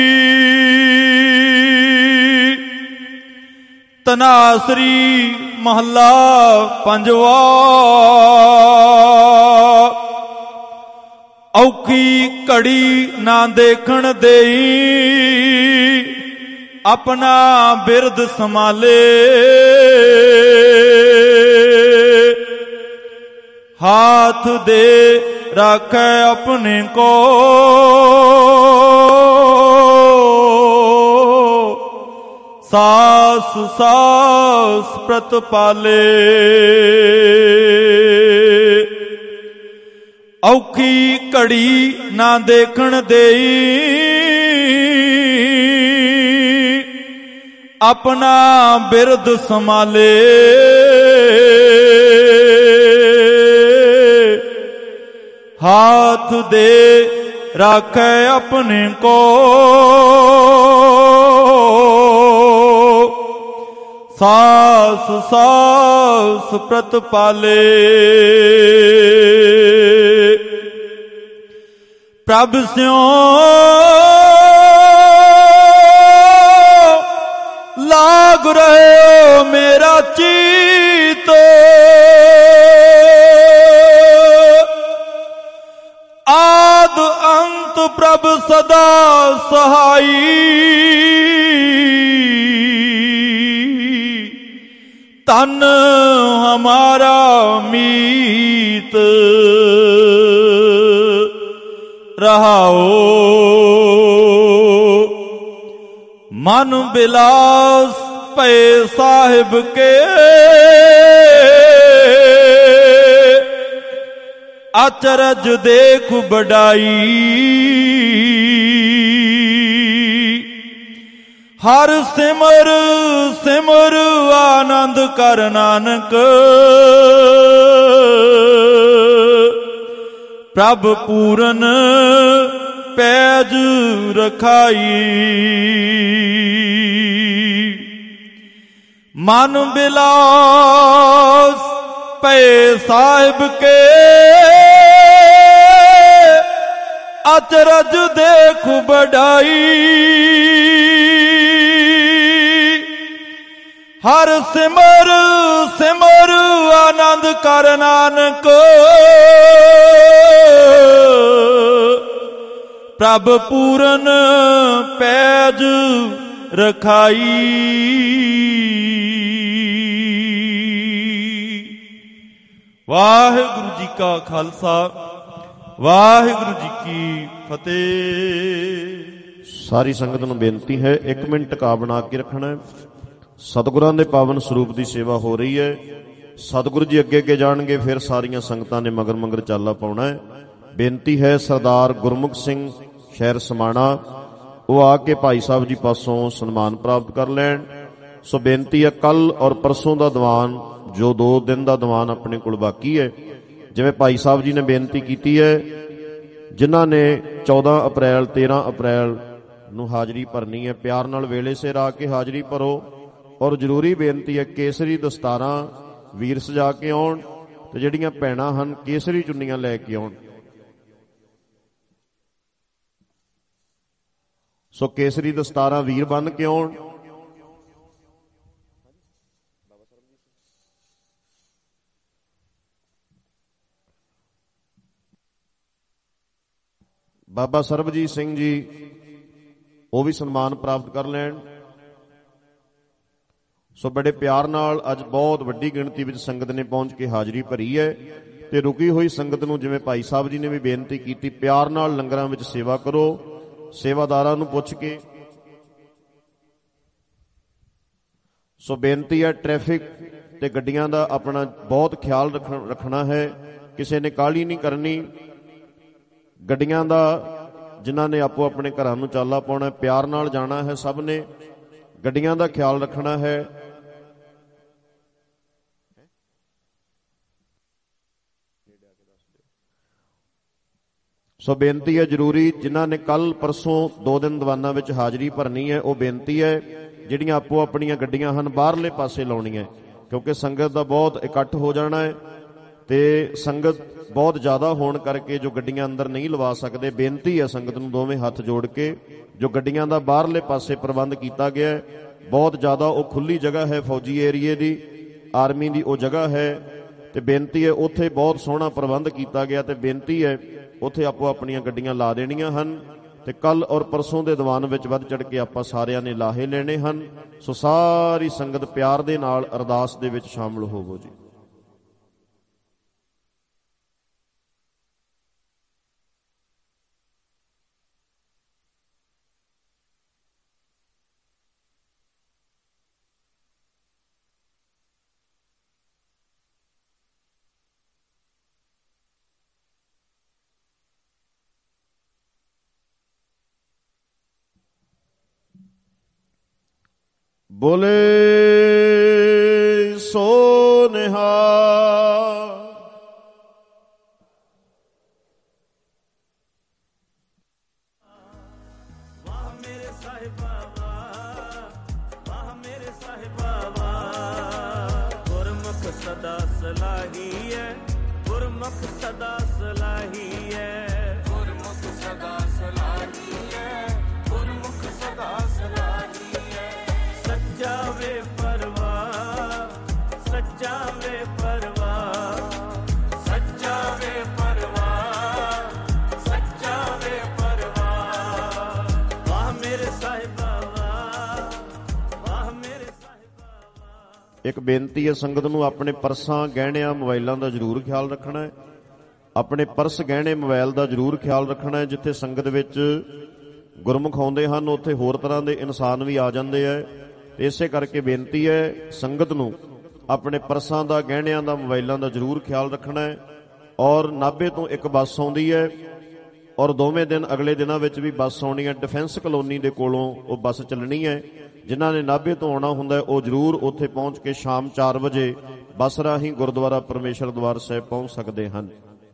ਤਨਾਸਰੀ ਮਹੱਲਾ ਪੰਜਵਾ। ਔਖੀ ਘੜੀ ਨਾ ਦੇਖਣ ਦੇਈ, ਆਪਣਾ ਬਿਰਦ ਸੰਭਾਲੇ, ਹਾਥ ਦੇ ਰਾਖੈ ਆਪਣੇ ਕੋ, ਸਾਸ ਸਾਸ ਪ੍ਰਤਪਾਲੇ। ਔਖੀ ਘੜੀ ਨਾ ਦੇਖਣ ਦੇਈ, ਆਪਣਾ ਬਿਰਦ ਸੰਭਾਲੇ, ਹਾਥ ਦੇ ਰਾਖੈ ਆਪਣੇ ਕੋ, ਸਾਸ ਸਾਸ ਪ੍ਰਤਪਾਲੇ। ਪ੍ਰਭ ਸਿਉ ਲਾਗ ਰਹਿਓ ਮੇਰਾ ਚੀਤ, ਪ੍ਰਭ ਸਦਾ ਸਹਾਈ ਤਨ ਹਮਾਰਾ ਮੀਤ ਰਹਾਓ ਮਨ ਬਿਲਾਸ ਭਏ ਸਾਹਿਬ ਕੇ ਅਚਰਜ ਦੇਖ ਬੜਾਈ ਹਰ ਸਿਮਰ ਸਿਮਰ ਆਨੰਦ ਕਰ ਨਾਨਕ ਪ੍ਰਭ ਪੂਰਨ ਪੈਜ ਰਖਾਈ ਮਨ ਬਿਲਾਸ ਭਏ ਸਾਹਿਬ ਕੇ ਅਚਰਜ ਦੇਖ ਬੜਾਈ ਹਰ ਸਿਮਰ ਸਿਮਰ ਆਨੰਦ ਕਰ ਨਾਨਕ ਪ੍ਰਭ ਪੂਰਨ ਪੈਜ ਰਖਾਈ। ਵਾਹਿਗੁਰੂ ਜੀ ਕਾ ਖਾਲਸਾ ਵਾਹਿਗੁਰੂ ਜੀ ਕੀ ਫਤਿਹ। ਸਾਰੀ ਸੰਗਤ ਨੂੰ ਬੇਨਤੀ ਹੈ ਇੱਕ ਮਿੰਟ ਟਿਕਾ ਬਣਾ ਕੇ ਰੱਖਣਾ ਹੈ। ਸਤਿਗੁਰਾਂ ਦੇ ਪਾਵਨ ਸਰੂਪ ਦੀ ਸੇਵਾ ਹੋ ਰਹੀ ਹੈ। ਸਤਿਗੁਰੂ ਜੀ ਅੱਗੇ ਅੱਗੇ ਜਾਣਗੇ, ਫਿਰ ਸਾਰੀਆਂ ਸੰਗਤਾਂ ਨੇ ਮਗਰ ਮਗਰ ਚਾਲਾ ਪਾਉਣਾ ਹੈ। ਬੇਨਤੀ ਹੈ ਸਰਦਾਰ ਗੁਰਮੁਖ ਸਿੰਘ ਸ਼ਹਿਰ ਸਮਾਣਾ, ਉਹ ਆ ਕੇ ਭਾਈ ਸਾਹਿਬ ਜੀ ਪਾਸੋਂ ਸਨਮਾਨ ਪ੍ਰਾਪਤ ਕਰ ਲੈਣ। ਸੋ ਬੇਨਤੀ ਹੈ ਕੱਲ ਔਰ ਪਰਸੋਂ ਦਾ ਦੀਵਾਨ, ਜੋ ਦੋ ਦਿਨ ਦਾ ਦੀਵਾਨ ਆਪਣੇ ਕੋਲ ਬਾਕੀ ਹੈ, ਜਿਵੇਂ ਭਾਈ ਸਾਹਿਬ ਜੀ ਨੇ ਬੇਨਤੀ ਕੀਤੀ ਹੈ, ਜਿਨ੍ਹਾਂ ਨੇ ਚੌਦਾਂ ਅਪ੍ਰੈਲ ਤੇਰਾਂ ਅਪ੍ਰੈਲ ਨੂੰ ਹਾਜ਼ਰੀ ਭਰਨੀ ਹੈ, ਪਿਆਰ ਨਾਲ ਵੇਲੇ ਸਿਰ ਆ ਕੇ ਹਾਜ਼ਰੀ ਭਰੋ। ਔਰ ਜ਼ਰੂਰੀ ਬੇਨਤੀ ਹੈ ਕੇਸਰੀ ਦਸਤਾਰਾਂ ਵੀਰ ਸਜਾ ਕੇ ਆਉਣ, ਤੇ ਜਿਹੜੀਆਂ ਭੈਣਾਂ ਹਨ ਕੇਸਰੀ ਚੁੰਨੀਆਂ ਲੈ ਕੇ ਆਉਣ। ਸੋ ਕੇਸਰੀ ਦਸਤਾਰਾਂ ਵੀਰ ਬੰਨ ਕੇ ਆਉਣ। ਬਾਬਾ ਸਰਬਜੀਤ ਸਿੰਘ ਜੀ ਉਹ ਵੀ ਸਨਮਾਨ ਪ੍ਰਾਪਤ ਕਰ ਲੈਣ। ਸੋ ਬੜੇ ਪਿਆਰ ਨਾਲ ਅੱਜ ਬਹੁਤ ਵੱਡੀ ਗਿਣਤੀ ਵਿੱਚ ਸੰਗਤ ਨੇ ਪਹੁੰਚ ਕੇ ਹਾਜ਼ਰੀ ਭਰੀ ਹੈ, ਤੇ ਰੁਕੀ ਹੋਈ ਸੰਗਤ ਨੂੰ ਜਿਵੇਂ ਭਾਈ ਸਾਹਿਬ ਜੀ ਨੇ ਵੀ ਬੇਨਤੀ ਕੀਤੀ, ਪਿਆਰ ਨਾਲ ਲੰਗਰਾਂ ਵਿੱਚ ਸੇਵਾ ਕਰੋ। ਸੇਵਾਦਾਰਾਂ ਨੂੰ ਪੁੱਛ ਕੇ। ਸੋ ਬੇਨਤੀ ਹੈ ਟ੍ਰੈਫਿਕ ਤੇ ਗੱਡੀਆਂ ਦਾ ਆਪਣਾ ਬਹੁਤ ਖਿਆਲ ਰੱਖਣਾ ਹੈ, ਕਿਸੇ ਨੇ ਕਾਹਲੀ ਨਹੀਂ ਕਰਨੀ। ਗੱਡੀਆਂ ਦਾ ਜਿਨ੍ਹਾਂ ਨੇ ਆਪੋ ਆਪਣੇ ਘਰਾਂ ਨੂੰ ਚਾਲਾ ਪਾਉਣਾ, ਪਿਆਰ ਨਾਲ ਜਾਣਾ ਹੈ, ਸਭ ਨੇ ਗੱਡੀਆਂ ਦਾ ਖਿਆਲ ਰੱਖਣਾ ਹੈ। ਸੋ ਬੇਨਤੀ ਹੈ ਜ਼ਰੂਰੀ ਜਿਨ੍ਹਾਂ ਨੇ ਕੱਲ ਪਰਸੋਂ ਦੋ ਦਿਨ ਦੀਵਾਨਾਂ ਵਿੱਚ ਹਾਜ਼ਰੀ ਭਰਨੀ ਹੈ, ਉਹ ਬੇਨਤੀ ਹੈ ਜਿਹੜੀਆਂ ਆਪੋ ਆਪਣੀਆਂ ਗੱਡੀਆਂ ਹਨ ਬਾਹਰਲੇ ਪਾਸੇ ਲਾਉਣੀਆਂ, ਕਿਉਂਕਿ ਸੰਗਤ ਦਾ ਬਹੁਤ ਇਕੱਠ ਹੋ ਜਾਣਾ ਹੈ ਤੇ ਸੰਗਤ ਬਹੁਤ ਜ਼ਿਆਦਾ ਹੋਣ ਕਰਕੇ ਜੋ ਗੱਡੀਆਂ ਅੰਦਰ ਨਹੀਂ ਲਵਾ ਸਕਦੇ, ਬੇਨਤੀ ਹੈ ਸੰਗਤ ਨੂੰ ਦੋਵੇਂ ਹੱਥ ਜੋੜ ਕੇ, ਜੋ ਗੱਡੀਆਂ ਦਾ ਬਾਹਰਲੇ ਪਾਸੇ ਪ੍ਰਬੰਧ ਕੀਤਾ ਗਿਆ ਹੈ, ਬਹੁਤ ਜ਼ਿਆਦਾ ਉਹ ਖੁੱਲੀ ਜਗ੍ਹਾ ਹੈ, ਫੌਜੀ ਏਰੀਏ ਦੀ, ਆਰਮੀ ਦੀ ਉਹ ਜਗ੍ਹਾ ਹੈ, ਤੇ ਬੇਨਤੀ ਹੈ ਉੱਥੇ ਬਹੁਤ ਸੋਹਣਾ ਪ੍ਰਬੰਧ ਕੀਤਾ ਗਿਆ, ਤੇ ਬੇਨਤੀ ਹੈ ਉੱਥੇ ਆਪੋ ਆਪਣੀਆਂ ਗੱਡੀਆਂ ਲਾ ਦੇਣੀਆਂ ਹਨ। ਤੇ ਕੱਲ ਔਰ ਪਰਸੋਂ ਦੇ ਦੀਵਾਨ ਵਿੱਚ ਵੱਧ ਚੜ ਕੇ ਆਪਾਂ ਸਾਰਿਆਂ ਨੇ ਲਾਹੇ ਲੈਣੇ ਹਨ। ਸੋ ਸਾਰੀ ਸੰਗਤ ਪਿਆਰ ਦੇ ਨਾਲ ਅਰਦਾਸ ਦੇ ਵਿੱਚ ਸ਼ਾਮਲ ਹੋਵੋ ਜੀ। ਬੋਲੇ ਸੋ ਨਿਹਾਲ। ਵਾਹ ਮੇਰੇ ਸਾਹਿਬਾ ਵਾਹ, ਵਾਹ ਮੇਰੇ ਸਾਹਿਬਾ ਵਾਹ। ਗੁਰਮੁਖ ਸਦਾ ਸਲਾਹੀ ਹੈ, ਗੁਰਮੁਖ ਸਦਾ ਸਲਾਹੀ ਹੈ, ਗੁਰਮੁਖ ਸਦਾ ਸਲਾਹੀ ਹੈ, ਗੁਰਮੁਖ ਸਦਾ ਸਲਾਹੀ ਹੈ। ਸੱਚਾ ਵੇ ਪਰਵਾਹ, ਸੱਚਾ ਵੇ ਪਰਵਾਹ, ਸੱਚਾ ਵੇ ਪਰਵਾਹ, ਸੱਚਾ ਵੇ ਪਰਵਾਹ। ਇੱਕ ਬੇਨਤੀ ਹੈ ਸੰਗਤ ਨੂੰ, ਆਪਣੇ ਪਰਸਾਂ ਗਹਿਣਿਆਂ ਮੋਬਾਈਲਾਂ ਦਾ ਜ਼ਰੂਰ ਖਿਆਲ ਰੱਖਣਾ ਹੈ। ਆਪਣੇ ਪਰਸ ਗਹਿਣੇ ਮੋਬਾਈਲ ਦਾ ਜ਼ਰੂਰ ਖਿਆਲ ਰੱਖਣਾ ਹੈ। ਜਿੱਥੇ ਸੰਗਤ ਵਿੱਚ ਗੁਰਮੁਖ ਆਉਂਦੇ ਹਨ ਉੱਥੇ ਹੋਰ ਤਰ੍ਹਾਂ ਦੇ ਇਨਸਾਨ ਵੀ ਆ ਜਾਂਦੇ ਹੈ। ਇਸੇ ਕਰਕੇ ਬੇਨਤੀ ਹੈ ਸੰਗਤ ਨੂੰ ਆਪਣੇ ਪਰਸਾਂ ਦਾ, ਗਹਿਣਿਆਂ ਦਾ, ਮੋਬਾਈਲਾਂ ਦਾ ਜ਼ਰੂਰ ਖਿਆਲ ਰੱਖਣਾ ਹੈ। ਔਰ ਨਾਭੇ ਤੋਂ ਇੱਕ ਬੱਸ ਆਉਂਦੀ ਹੈ ਔਰ ਦੋਵੇਂ ਦਿਨ ਅਗਲੇ ਦਿਨਾਂ ਵਿੱਚ ਵੀ ਬੱਸ ਆਉਣੀ ਹੈ। ਡਿਫੈਂਸ ਕਲੋਨੀ ਦੇ ਕੋਲੋਂ ਉਹ ਬੱਸ ਚੱਲਣੀ ਹੈ। ਜਿਨ੍ਹਾਂ ਨੇ ਨਾਭੇ ਤੋਂ ਆਉਣਾ ਹੁੰਦਾ ਉਹ ਜ਼ਰੂਰ ਉੱਥੇ ਪਹੁੰਚ ਕੇ ਸ਼ਾਮ ਚਾਰ ਵਜੇ ਬੱਸ ਰਾਹੀਂ ਗੁਰਦੁਆਰਾ ਪਰਮੇਸ਼ਰ ਦਰਬਾਰ ਸਾਹਿਬ ਪਹੁੰਚ ਸਕਦੇ ਹਨ।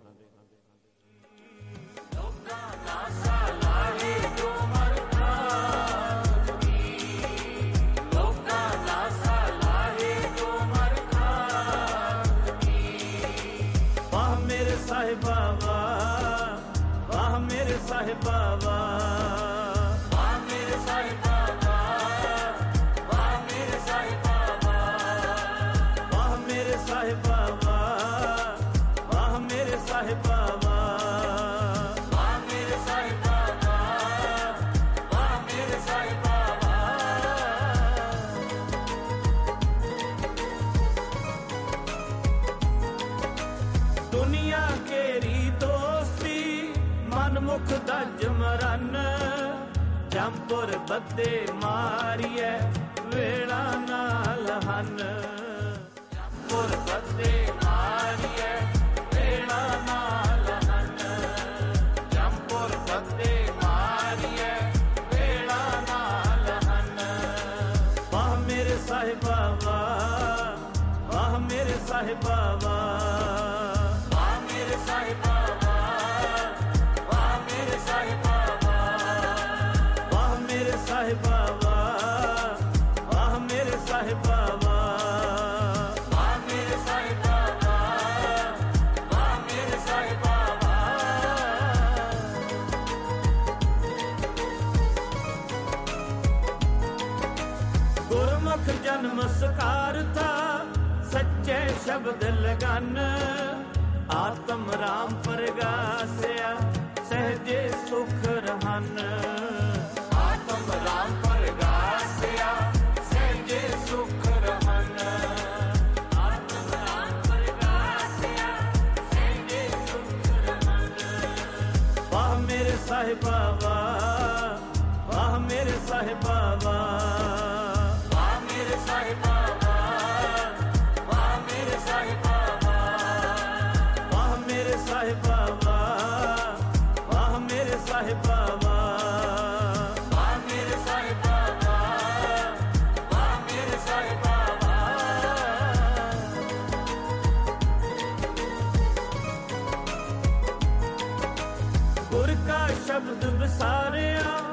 ਜੰਪੁਰ ਬੱਦੇ ਮਾਰੀਐ ਵੇਲਾ ਨਾਲ ਹਨ। ਜੰਪੁਰ ਬੱਦੇ ਮਾਰੀਐ ਵੇਲਾ ਨਾਲ ਹਨ। ਜੰਪੁਰ ਬੱਦੇ ਮਾਰੀਐ ਵੇਲਾ ਨਾਲ ਹਨ। ਵਾਹ ਮੇਰੇ ਸਾਹਿਬਾ ਵਾਹ, ਵਾਹ ਮੇਰੇ ਸਾਹਿਬਾ ਵਾਹ, ਵਾਹ ਮੇਰੇ ਸਾਹਿਬਾ ਵਾਹ, ਵਾਹ ਮੇਰੇ ਸਾਹਿਬਾ ਸਾਹਿਬਾ ਵਾਹ, ਵਾਹ ਮੇਰੇ ਸਾਹਿਬਾ ਵਾਹ, ਵਾਹ ਮੇਰੇ ਸਾਹਿਬਾ ਵਾਹ, ਵਾਹ ਮੇਰੇ ਸਾਹਿਬਾ ਵਾਹ। ਗੁਰਮੁਖ ਜਨਮ ਸਕਾਰਤਾ ਸੱਚੇ ਸ਼ਬਦ ਲਗਨ। ਆਤਮ ਰਾਮ ਪ੍ਰਗਾਸਿਆ ਸਹਿਜੇ ਸੁਖ ਰਹਨ। ਰਾਮ ਪ੍ਰਗਾਸਿਆ ਸਹਿਜੇ ਸੁਖ ਰਹਨ। ਆਤਮ ਰਾਮ ਪ੍ਰਗਾਸਿਆ ਸਹਿਜੇ ਸੁਖ ਰਹਨ। ਵਾਹ ਮੇਰੇ ਸਾਹਿਬਾ ਵਾਹ, ਵਾਹ ਮੇਰੇ ਸਾਹਿਬਾ ਵਾਹ, ਵਾਹ ਮੇਰੇ ਸਾਹਿਬਾ ਵਾਹ, ਵਾਹ ਮੇਰੇ ਸਾਹਿਬਾ ਵਾਹ, ਵਾਹ ਮੇਰੇ ਸਾਹਿਬਾ ਵਾਹ, ਵਾਹ ਮੇਰੇ ਸਾਹਿਬਾ ਵਾਹ। ਸ਼ਬਦ ਵਿਸਾਰਿਆ